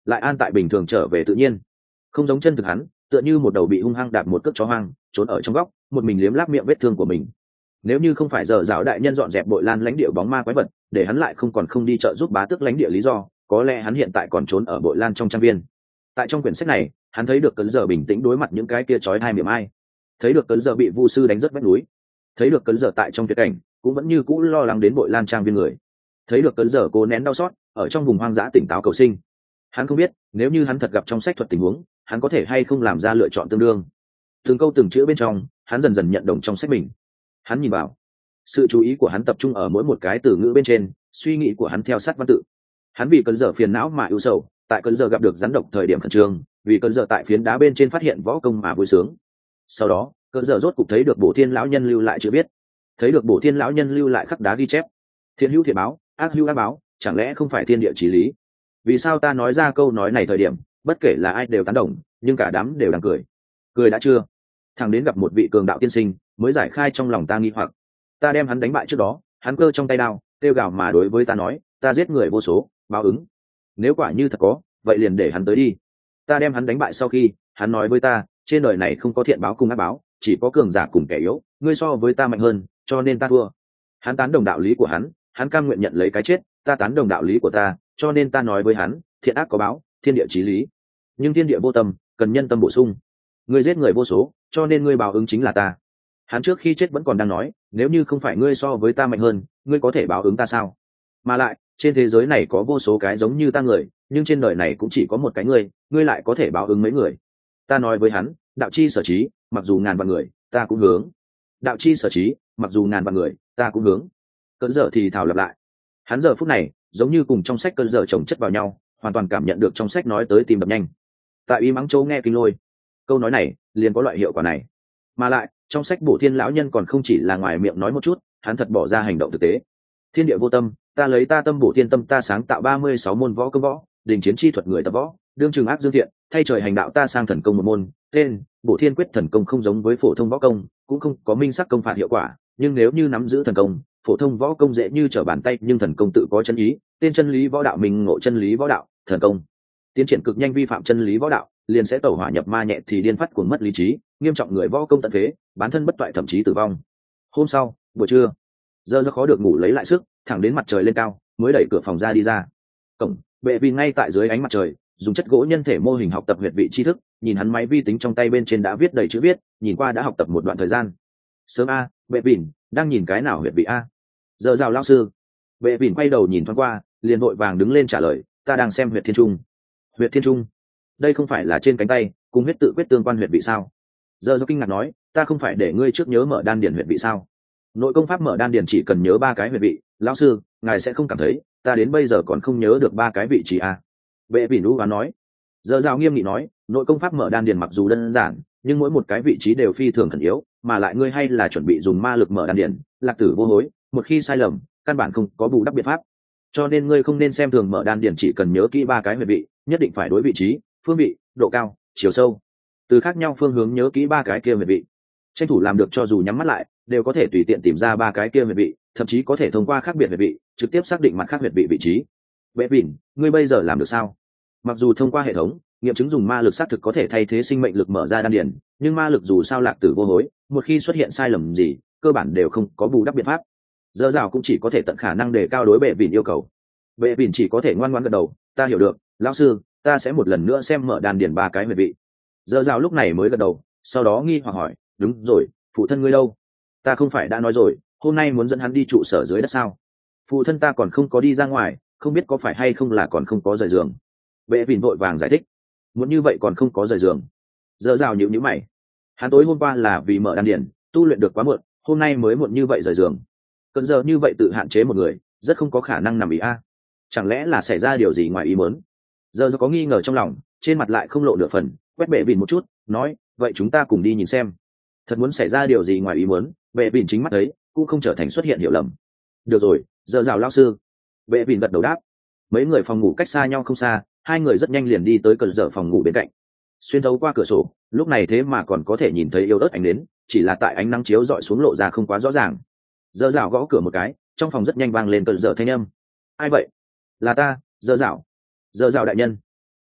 lại an tại bình thường trở về tự nhiên, không giống chân thực hắn tựa như một đầu bị hung hăng đạp một cước chó hoang trốn ở trong góc một mình liếm láp miệng vết thương của mình. Nếu như không phải giờ giáo đại nhân dọn dẹp bội lan lãnh địa bóng ma quái vật để hắn lại không còn không đi trợ giúp bá tước lãnh địa lý do, có lẽ hắn hiện tại còn trốn ở bội lan trong trang viên. Tại trong quyển sách này hắn thấy được cấn giờ bình tĩnh đối mặt những cái kia chói hai miệng ai, thấy được cấn giờ bị vu sư đánh rất vách núi, thấy được cấn giờ tại trong tuyệt cảnh cũng vẫn như cũ lo lắng đến bội lan trang viên người, thấy được cấn giờ cố nén đau xót ở trong vùng hoang dã tỉnh táo cầu sinh. Hắn không biết nếu như hắn thật gặp trong sách thuật tình huống hắn có thể hay không làm ra lựa chọn tương đương. Từng câu từng chữ bên trong hắn dần dần nhận đồng trong sách mình. Hắn nhìn vào, sự chú ý của hắn tập trung ở mỗi một cái từ ngữ bên trên, suy nghĩ của hắn theo sát văn tự. Hắn vì cơn giờ phiền não mà ưu sầu, tại cơn giờ gặp được rắn độc thời điểm khẩn trương, vì cơn giờ tại phiến đá bên trên phát hiện võ công mà vui sướng. Sau đó cơn giờ rốt cục thấy được bổ thiên lão nhân lưu lại chữ viết, thấy được bổ thiên lão nhân lưu lại khắc đá ghi chép, thiện hữu thiện báo, ác hữu ác báo, chẳng lẽ không phải thiên địa chí lý? Vì sao ta nói ra câu nói này thời điểm bất kể là ai đều tán đồng, nhưng cả đám đều đang cười? Cười đã chưa? Thằng đến gặp một vị cường đạo tiên sinh mới giải khai trong lòng ta nghi hoặc. Ta đem hắn đánh bại trước đó hắn cơ trong tay đao kêu gào mà đối với ta nói, ta giết người vô số, báo ứng. Nếu quả như thật có, vậy liền để hắn tới đi. Ta đem hắn đánh bại sau khi hắn nói với ta, trên đời này không có thiện báo cùng ác báo, chỉ có cường giả cùng kẻ yếu, ngươi so với ta mạnh hơn cho nên ta thua. Hắn tán đồng đạo lý của hắn, hắn cam nguyện nhận lấy cái chết, ta tán đồng đạo lý của ta, cho nên ta nói với hắn, thiện ác có báo, thiên địa chí lý. Nhưng thiên địa vô tâm, cần nhân tâm bổ sung. Ngươi giết người vô số, cho nên ngươi báo ứng chính là ta. Hắn trước khi chết vẫn còn đang nói, nếu như không phải ngươi so với ta mạnh hơn, ngươi có thể báo ứng ta sao? Mà lại trên thế giới này có vô số cái giống như ta người, nhưng trên đời này cũng chỉ có một cái ngươi, ngươi lại có thể báo ứng mấy người? Ta nói với hắn, đạo chi sở trí, mặc dù ngàn vạn người ta cũng hướng. Đạo chi sở trí, mặc dù ngàn vạn người ta cũng hướng. Cơn giờ thì thảo lặp lại. Hắn giờ phút này giống như cùng trong sách cơn giờ chồng chất vào nhau, hoàn toàn cảm nhận được trong sách nói tới tim đập nhanh. Tại uy mắng châu nghe kinh lôi, câu nói này liền có loại hiệu quả này. Mà lại trong sách bổ thiên lão nhân còn không chỉ là ngoài miệng nói một chút, hắn thật bỏ ra hành động thực tế. Thiên địa vô tâm, ta lấy ta tâm bổ thiên tâm, ta sáng tạo ba mươi sáu môn võ công võ, đình chiến chi thuật người tập võ, đương trường ác dương thiện, thay trời hành đạo, ta sang thần công một môn, tên bổ thiên quyết. Thần công không giống với phổ thông võ công, cũng không có minh sắc công phạt hiệu quả, nhưng nếu như nắm giữ thần công, phổ thông võ công dễ như trở bàn tay, nhưng thần công tự có chân ý, tên chân lý võ đạo, mình ngộ chân lý võ đạo, thần công tiến triển cực nhanh, vi phạm chân lý võ đạo liền sẽ tẩu hỏa nhập ma, nhẹ thì điên phát cuồng mất lý trí, nghiêm trọng người võ công tận phế, bản thân bất toại, thậm chí tử vong. Hôm sau buổi trưa, giờ ra khó được ngủ lấy lại sức, thẳng đến mặt trời lên cao mới đẩy cửa phòng ra đi ra. Cổng bệ vì ngay tại dưới ánh mặt trời dùng chất gỗ nhân thể mô hình học tập huyệt vị tri thức, nhìn hắn máy vi tính trong tay bên trên đã viết đầy chữ viết, nhìn qua đã học tập một đoạn thời gian. Sớm a, bệ vỉn đang nhìn cái nào huyệt vị a? Giờ rào lao sư. Bệ vỉn quay đầu nhìn thoáng qua liền vội vàng đứng lên trả lời, ta đang xem huyệt thiên trung. Huyệt thiên trung? Đây không phải là trên cánh tay cùng huyết tự quyết tương quan huyệt vị sao? Giờ do kinh ngạc nói, ta không phải để ngươi trước nhớ mở đan điền huyệt vị sao? Nội công pháp mở đan điền chỉ cần nhớ ba cái huyệt vị, lão sư ngài sẽ không cảm thấy ta đến bây giờ còn không nhớ được ba cái vị trí à? Bệ vỉn đu và nói. Giờ rào nghiêm nghị nói, nội công pháp mở đan điền mặc dù đơn giản, nhưng mỗi một cái vị trí đều phi thường khẩn yếu, mà lại ngươi hay là chuẩn bị dùng ma lực mở đan điền, lạc tử vô hối, một khi sai lầm căn bản không có bù đắp biện pháp. Cho nên ngươi không nên xem thường mở đan điền, chỉ cần nhớ kỹ ba cái huyệt vị, nhất định phải đối vị trí, phương vị, độ cao, chiều sâu, từ khác nhau phương hướng nhớ kỹ ba cái kia huyệt vị, tranh thủ làm được cho dù nhắm mắt lại đều có thể tùy tiện tìm ra ba cái kia huyệt vị, thậm chí có thể thông qua khác biệt huyệt vị trực tiếp xác định mặt khác huyệt vị vị trí. Bệ vỉn, ngươi bây giờ làm được sao? Mặc dù thông qua hệ thống nghiệm chứng dùng ma lực xác thực có thể thay thế sinh mệnh lực mở ra đan điền, nhưng ma lực dù sao lạc tử vô hối, một khi xuất hiện sai lầm gì cơ bản đều không có bù đắp biện pháp. Dơ dào cũng chỉ có thể tận khả năng đề cao đối bệ vỉn yêu cầu. Bệ vỉn chỉ có thể ngoan ngoãn gật đầu, ta hiểu được lão sư, ta sẽ một lần nữa xem mở đan điền ba cái huyệt vị. Dơ dào lúc này mới gật đầu, sau đó nghi hoặc hỏi, đúng rồi, phụ thân ngươi đâu? Ta không phải đã nói rồi hôm nay muốn dẫn hắn đi trụ sở dưới đất sao? Phụ thân ta còn không có đi ra ngoài, không biết có phải hay không là còn không có rời giường. Bệ vỉn vội vàng giải thích, muốn như vậy còn không có rời giường? Dơ dào nhíu nhíu mày, hắn tối hôm qua là vì mở đan điền tu luyện được quá muộn, hôm nay mới muộn như vậy rời giường. Cận giờ như vậy tự hạn chế một người rất không có khả năng nằm ý a. Chẳng lẽ là xảy ra điều gì ngoài ý muốn? Giờ có nghi ngờ trong lòng, trên mặt lại không lộ nửa phần, quét bệ vỉn một chút nói, vậy chúng ta cùng đi nhìn xem. Thật muốn xảy ra điều gì ngoài ý muốn, bệ vỉn chính mắt thấy cũng không trở thành xuất hiện hiểu lầm. Được rồi, giờ rào lao sư. Bệ vỉn gật đầu đáp. Mấy người phòng ngủ cách xa nhau không xa, hai người rất nhanh liền đi tới cận giờ phòng ngủ bên cạnh. Xuyên thấu qua cửa sổ, lúc này thế mà còn có thể nhìn thấy yếu ớt ánh nến, chỉ là tại ánh nắng chiếu dọi xuống lộ ra không quá rõ ràng. Giờ rào gõ cửa một cái, trong phòng rất nhanh vang lên cận giờ thanh âm. Ai vậy? Là ta, giờ rào. Giờ rào đại nhân.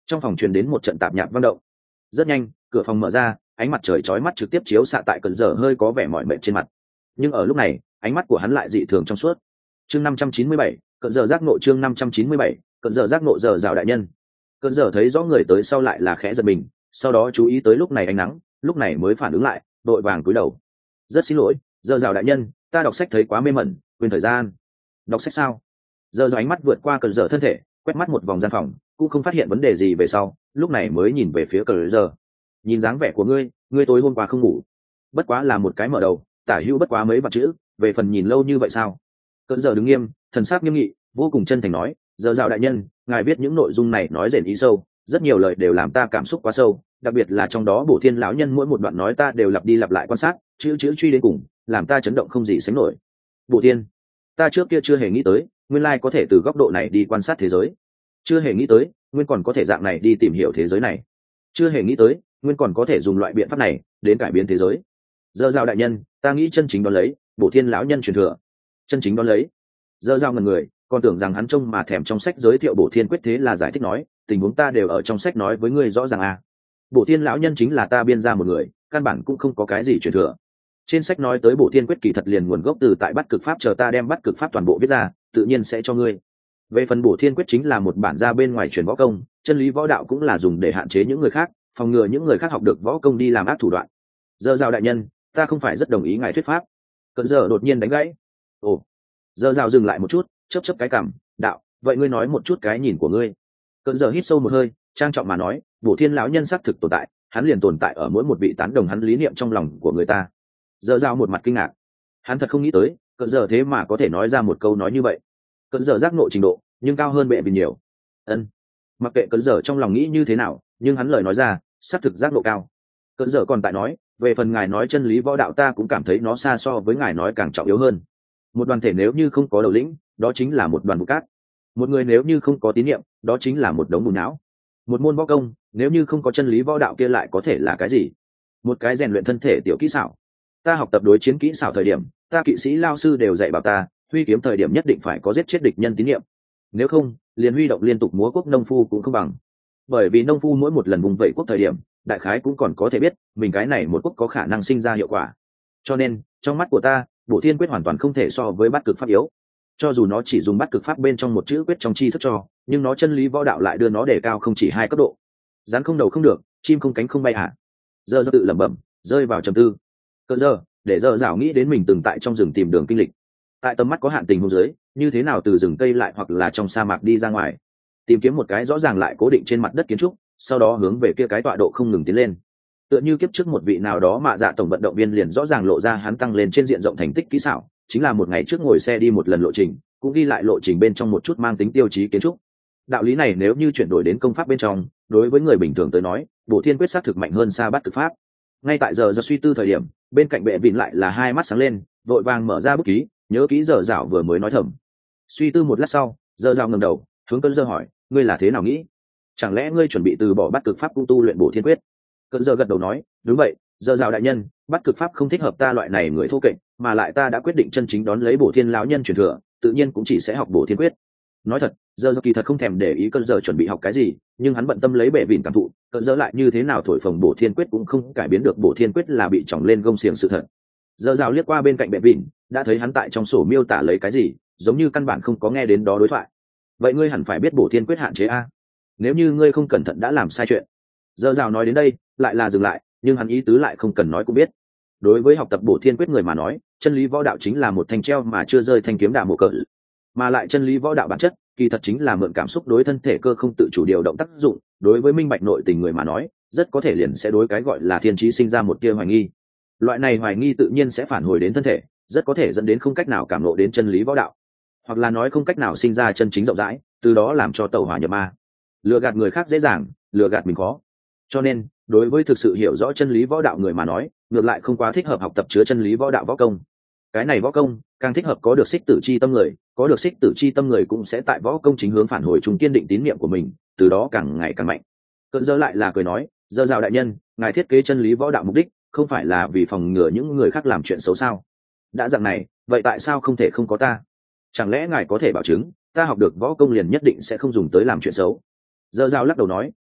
trong phòng truyền đến một trận tạp nhạc vang động. Rất nhanh cửa phòng mở ra, ánh mặt trời chói mắt trực tiếp chiếu xạ tại cận giờ hơi có vẻ mỏi mệt trên mặt, nhưng ở lúc này ánh mắt của hắn lại dị thường trong suốt. Chương năm trăm chín mươi bảy, cận giờ giác ngộ. Chương năm trăm chín mươi bảy, cận giờ giác ngộ. Giờ rào đại nhân. Cận giờ thấy rõ người tới sau lại là khẽ giật mình, sau đó chú ý tới lúc này ánh nắng, lúc này mới phản ứng lại, đội vàng cúi đầu. Rất xin lỗi, giờ rào đại nhân, ta đọc sách thấy quá mê mẩn, quên thời gian. Đọc sách sao? Giờ rào ánh mắt vượt qua cận giờ thân thể, quét mắt một vòng gian phòng, cũng không phát hiện vấn đề gì về sau, lúc này mới nhìn về phía cận giờ. Nhìn dáng vẻ của ngươi, ngươi tối hôm qua không ngủ. Bất quá là một cái mở đầu, tả hữu bất quá mấy vạn chữ, về phần nhìn lâu như vậy sao? Cận giờ đứng nghiêm, thần sắc nghiêm nghị, vô cùng chân thành nói, giờ rào đại nhân, ngài viết những nội dung này nói rền ý sâu, rất nhiều lời đều làm ta cảm xúc quá sâu, đặc biệt là trong đó Bổ Thiên lão nhân mỗi một đoạn nói ta đều lặp đi lặp lại quan sát, chữ chữ truy đến cùng, làm ta chấn động không gì sánh nổi. Bổ Thiên, ta trước kia chưa hề nghĩ tới, nguyên lai có thể từ góc độ này đi quan sát thế giới, chưa hề nghĩ tới, nguyên còn có thể dạng này đi tìm hiểu thế giới này, chưa hề nghĩ tới, nguyên còn có thể dùng loại biện pháp này đến cải biến thế giới. Giờ rào đại nhân, ta nghĩ chân chính đón lấy Bổ Thiên lão nhân truyền thừa. Chân chính đón lấy? Giờ rào ngần người, còn tưởng rằng hắn trông mà thèm trong sách giới thiệu Bổ Thiên quyết, thế là giải thích nói, tình huống ta đều ở trong sách nói với ngươi rõ ràng à. Bổ Thiên lão nhân chính là ta biên ra một người, căn bản cũng không có cái gì truyền thừa. Trên sách nói tới Bổ Thiên quyết kỳ thật liền nguồn gốc từ tại Bắt Cực Pháp, chờ ta đem Bắt Cực Pháp toàn bộ viết ra, tự nhiên sẽ cho ngươi. Về phần Bổ Thiên quyết chính là một bản ra bên ngoài truyền võ công, chân lý võ đạo cũng là dùng để hạn chế những người khác, phòng ngừa những người khác học được võ công đi làm ác thủ đoạn. Giờ rào đại nhân, ta không phải rất đồng ý ngài thuyết pháp. Cận giờ đột nhiên đánh gãy. Ồ. Giờ rào dừng lại một chút, chớp chớp cái cằm, đạo, vậy ngươi nói một chút cái nhìn của ngươi. Cận giờ hít sâu một hơi, trang trọng mà nói, Bổ Thiên lão nhân xác thực tồn tại, hắn liền tồn tại ở mỗi một vị tán đồng hắn lý niệm trong lòng của người ta. Giờ rào một mặt kinh ngạc, hắn thật không nghĩ tới, cận giờ thế mà có thể nói ra một câu nói như vậy. Cận giờ giác ngộ trình độ, nhưng cao hơn bệ vì nhiều. Ân. Mặc kệ cận giờ trong lòng nghĩ như thế nào, nhưng hắn lời nói ra, xác thực giác ngộ cao. Cận giờ còn tại nói, về phần ngài nói chân lý võ đạo, ta cũng cảm thấy nó xa so với ngài nói càng trọng yếu hơn. Một đoàn thể nếu như không có đầu lĩnh, đó chính là một đoàn bụi cát. Một người nếu như không có tín nhiệm, đó chính là một đống bùn não. Một môn võ công nếu như không có chân lý võ đạo kia lại có thể là cái gì? Một cái rèn luyện thân thể tiểu kỹ xảo. Ta học tập đối chiến kỹ xảo thời điểm, ta kỵ sĩ lao sư đều dạy bảo ta, huy kiếm thời điểm nhất định phải có giết chết địch nhân tín nhiệm, nếu không liền huy động liên tục múa quốc nông phu cũng không bằng. Bởi vì nông phu mỗi một lần vùng vẫy quốc thời điểm, đại khái cũng còn có thể biết mình cái này một quốc có khả năng sinh ra hiệu quả. Cho nên trong mắt của ta, Bổ Thiên quyết hoàn toàn không thể so với Bát Cực Pháp yếu. Cho dù nó chỉ dùng Bát Cực Pháp bên trong một chữ quyết trong tri thức cho, nhưng nó chân lý võ đạo lại đưa nó đề cao không chỉ hai cấp độ. Rắn không đầu không được, chim không cánh không bay hả? Giờ giờ tự lẩm bẩm, rơi vào trầm tư. Cơn giờ để giờ dảo nghĩ đến mình từng tại trong rừng tìm đường kinh lịch, tại tầm mắt có hạn tình huống dưới, như thế nào từ rừng cây lại hoặc là trong sa mạc đi ra ngoài, tìm kiếm một cái rõ ràng lại cố định trên mặt đất kiến trúc, sau đó hướng về kia cái tọa độ không ngừng tiến lên. Tựa như kiếp trước một vị nào đó mạ dạ tổng vận động viên liền rõ ràng lộ ra hắn tăng lên trên diện rộng thành tích kỹ xảo, chính là một ngày trước ngồi xe đi một lần lộ trình, cũng ghi lại lộ trình bên trong một chút mang tính tiêu chí kiến trúc. Đạo lý này nếu như chuyển đổi đến công pháp bên trong, đối với người bình thường tới nói, Bổ Thiên quyết sát thực mạnh hơn xa Bát Cực Pháp. Ngay tại giờ giờ suy tư thời điểm, bên cạnh bệ vịn lại là hai mắt sáng lên, vội vàng mở ra bút ký, nhớ kỹ giờ dạo vừa mới nói thầm. Suy tư một lát sau, giờ dạo ngẩng đầu, hướng Cơn giờ hỏi, ngươi là thế nào nghĩ? Chẳng lẽ ngươi chuẩn bị từ bỏ Bát Cực Pháp cũng tu luyện Bổ Thiên quyết? Cơn giờ gật đầu nói, đúng vậy, giờ dạo đại nhân, Bát Cực Pháp không thích hợp ta loại này người thô kệch, mà lại ta đã quyết định chân chính đón lấy Bổ Thiên lão nhân truyền thừa, tự nhiên cũng chỉ sẽ học Bổ Thiên quyết. Nói thật, giờ giờ kỳ thật không thèm để ý Cơn giờ chuẩn bị học cái gì, nhưng hắn bận tâm lấy bệ vịn cảm thụ, Cơn giờ lại như thế nào thổi phồng Bổ Thiên quyết cũng không cải biến được Bổ Thiên quyết là bị tròng lên gông xiềng sự thật. Giờ rào liếc qua bên cạnh bệ vịn, đã thấy hắn tại trong sổ miêu tả lấy cái gì, giống như căn bản không có nghe đến đó đối thoại. Vậy ngươi hẳn phải biết Bổ Thiên quyết hạn chế a, nếu như ngươi không cẩn thận đã làm sai chuyện. Giờ rào nói đến đây lại là dừng lại, nhưng hắn ý tứ lại không cần nói cũng biết. Đối với học tập Bổ Thiên quyết người mà nói, chân lý võ đạo chính là một thanh treo mà chưa rơi thanh kiếm đả mộ cỡ, mà lại chân lý võ đạo bản chất kỳ thật chính là mượn cảm xúc đối thân thể cơ không tự chủ điều động tác dụng. Đối với minh bạch nội tình người mà nói, rất có thể liền sẽ đối cái gọi là thiên trí sinh ra một tia hoài nghi. Loại này hoài nghi tự nhiên sẽ phản hồi đến thân thể, rất có thể dẫn đến không cách nào cảm ngộ đến chân lý võ đạo, hoặc là nói không cách nào sinh ra chân chính rộng rãi, từ đó làm cho tẩu hỏa nhập ma. Lừa gạt người khác dễ dàng, lừa gạt mình khó. Cho nên đối với thực sự hiểu rõ chân lý võ đạo người mà nói, ngược lại không quá thích hợp học tập chứa chân lý võ đạo võ công. Cái này võ công càng thích hợp có được xích tử chi tâm người, có được xích tử chi tâm người cũng sẽ tại võ công chính hướng phản hồi chúng kiên định tín niệm của mình, từ đó càng ngày càng mạnh. Cơn giờ lại là cười nói, giờ rào đại nhân, ngài thiết kế chân lý võ đạo mục đích không phải là vì phòng ngừa những người khác làm chuyện xấu sao? Đã dạng này, vậy tại sao không thể không có ta? Chẳng lẽ ngài có thể bảo chứng ta học được võ công liền nhất định sẽ không dùng tới làm chuyện xấu? Giờ rào lắc đầu nói,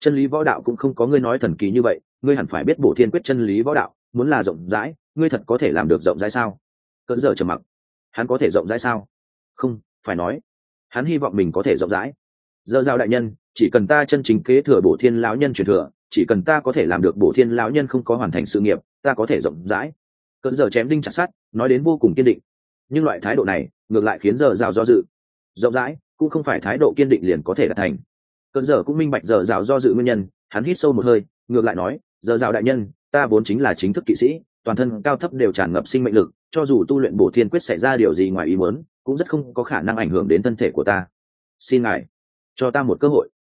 chân lý võ đạo cũng không có ngươi nói thần kỳ như vậy, ngươi hẳn phải biết bổ thiên quyết chân lý võ đạo muốn là rộng rãi, ngươi thật có thể làm được rộng rãi sao? Cơn giờ trầm mặc. Hắn có thể rộng rãi sao? Không, phải nói hắn hy vọng mình có thể rộng rãi. Dơ Dao đại nhân, chỉ cần ta chân chính kế thừa bổ thiên lão nhân truyền thừa, chỉ cần ta có thể làm được bổ thiên lão nhân không có hoàn thành sự nghiệp, ta có thể rộng rãi. Cơn giờ chém đinh chặt sắt, nói đến vô cùng kiên định. Nhưng loại thái độ này ngược lại khiến Dơ Dao do dự. Rộng rãi cũng không phải thái độ kiên định liền có thể đạt thành. Cơn giờ cũng minh bạch Dơ Dao do dự nguyên nhân, hắn hít sâu một hơi, ngược lại nói, Dơ Dao đại nhân, ta vốn chính là chính thức kỵ sĩ, toàn thân cao thấp đều tràn ngập sinh mệnh lực, cho dù tu luyện bổ thiên quyết xảy ra điều gì ngoài ý muốn, cũng rất không có khả năng ảnh hưởng đến thân thể của ta. Xin ngài cho ta một cơ hội.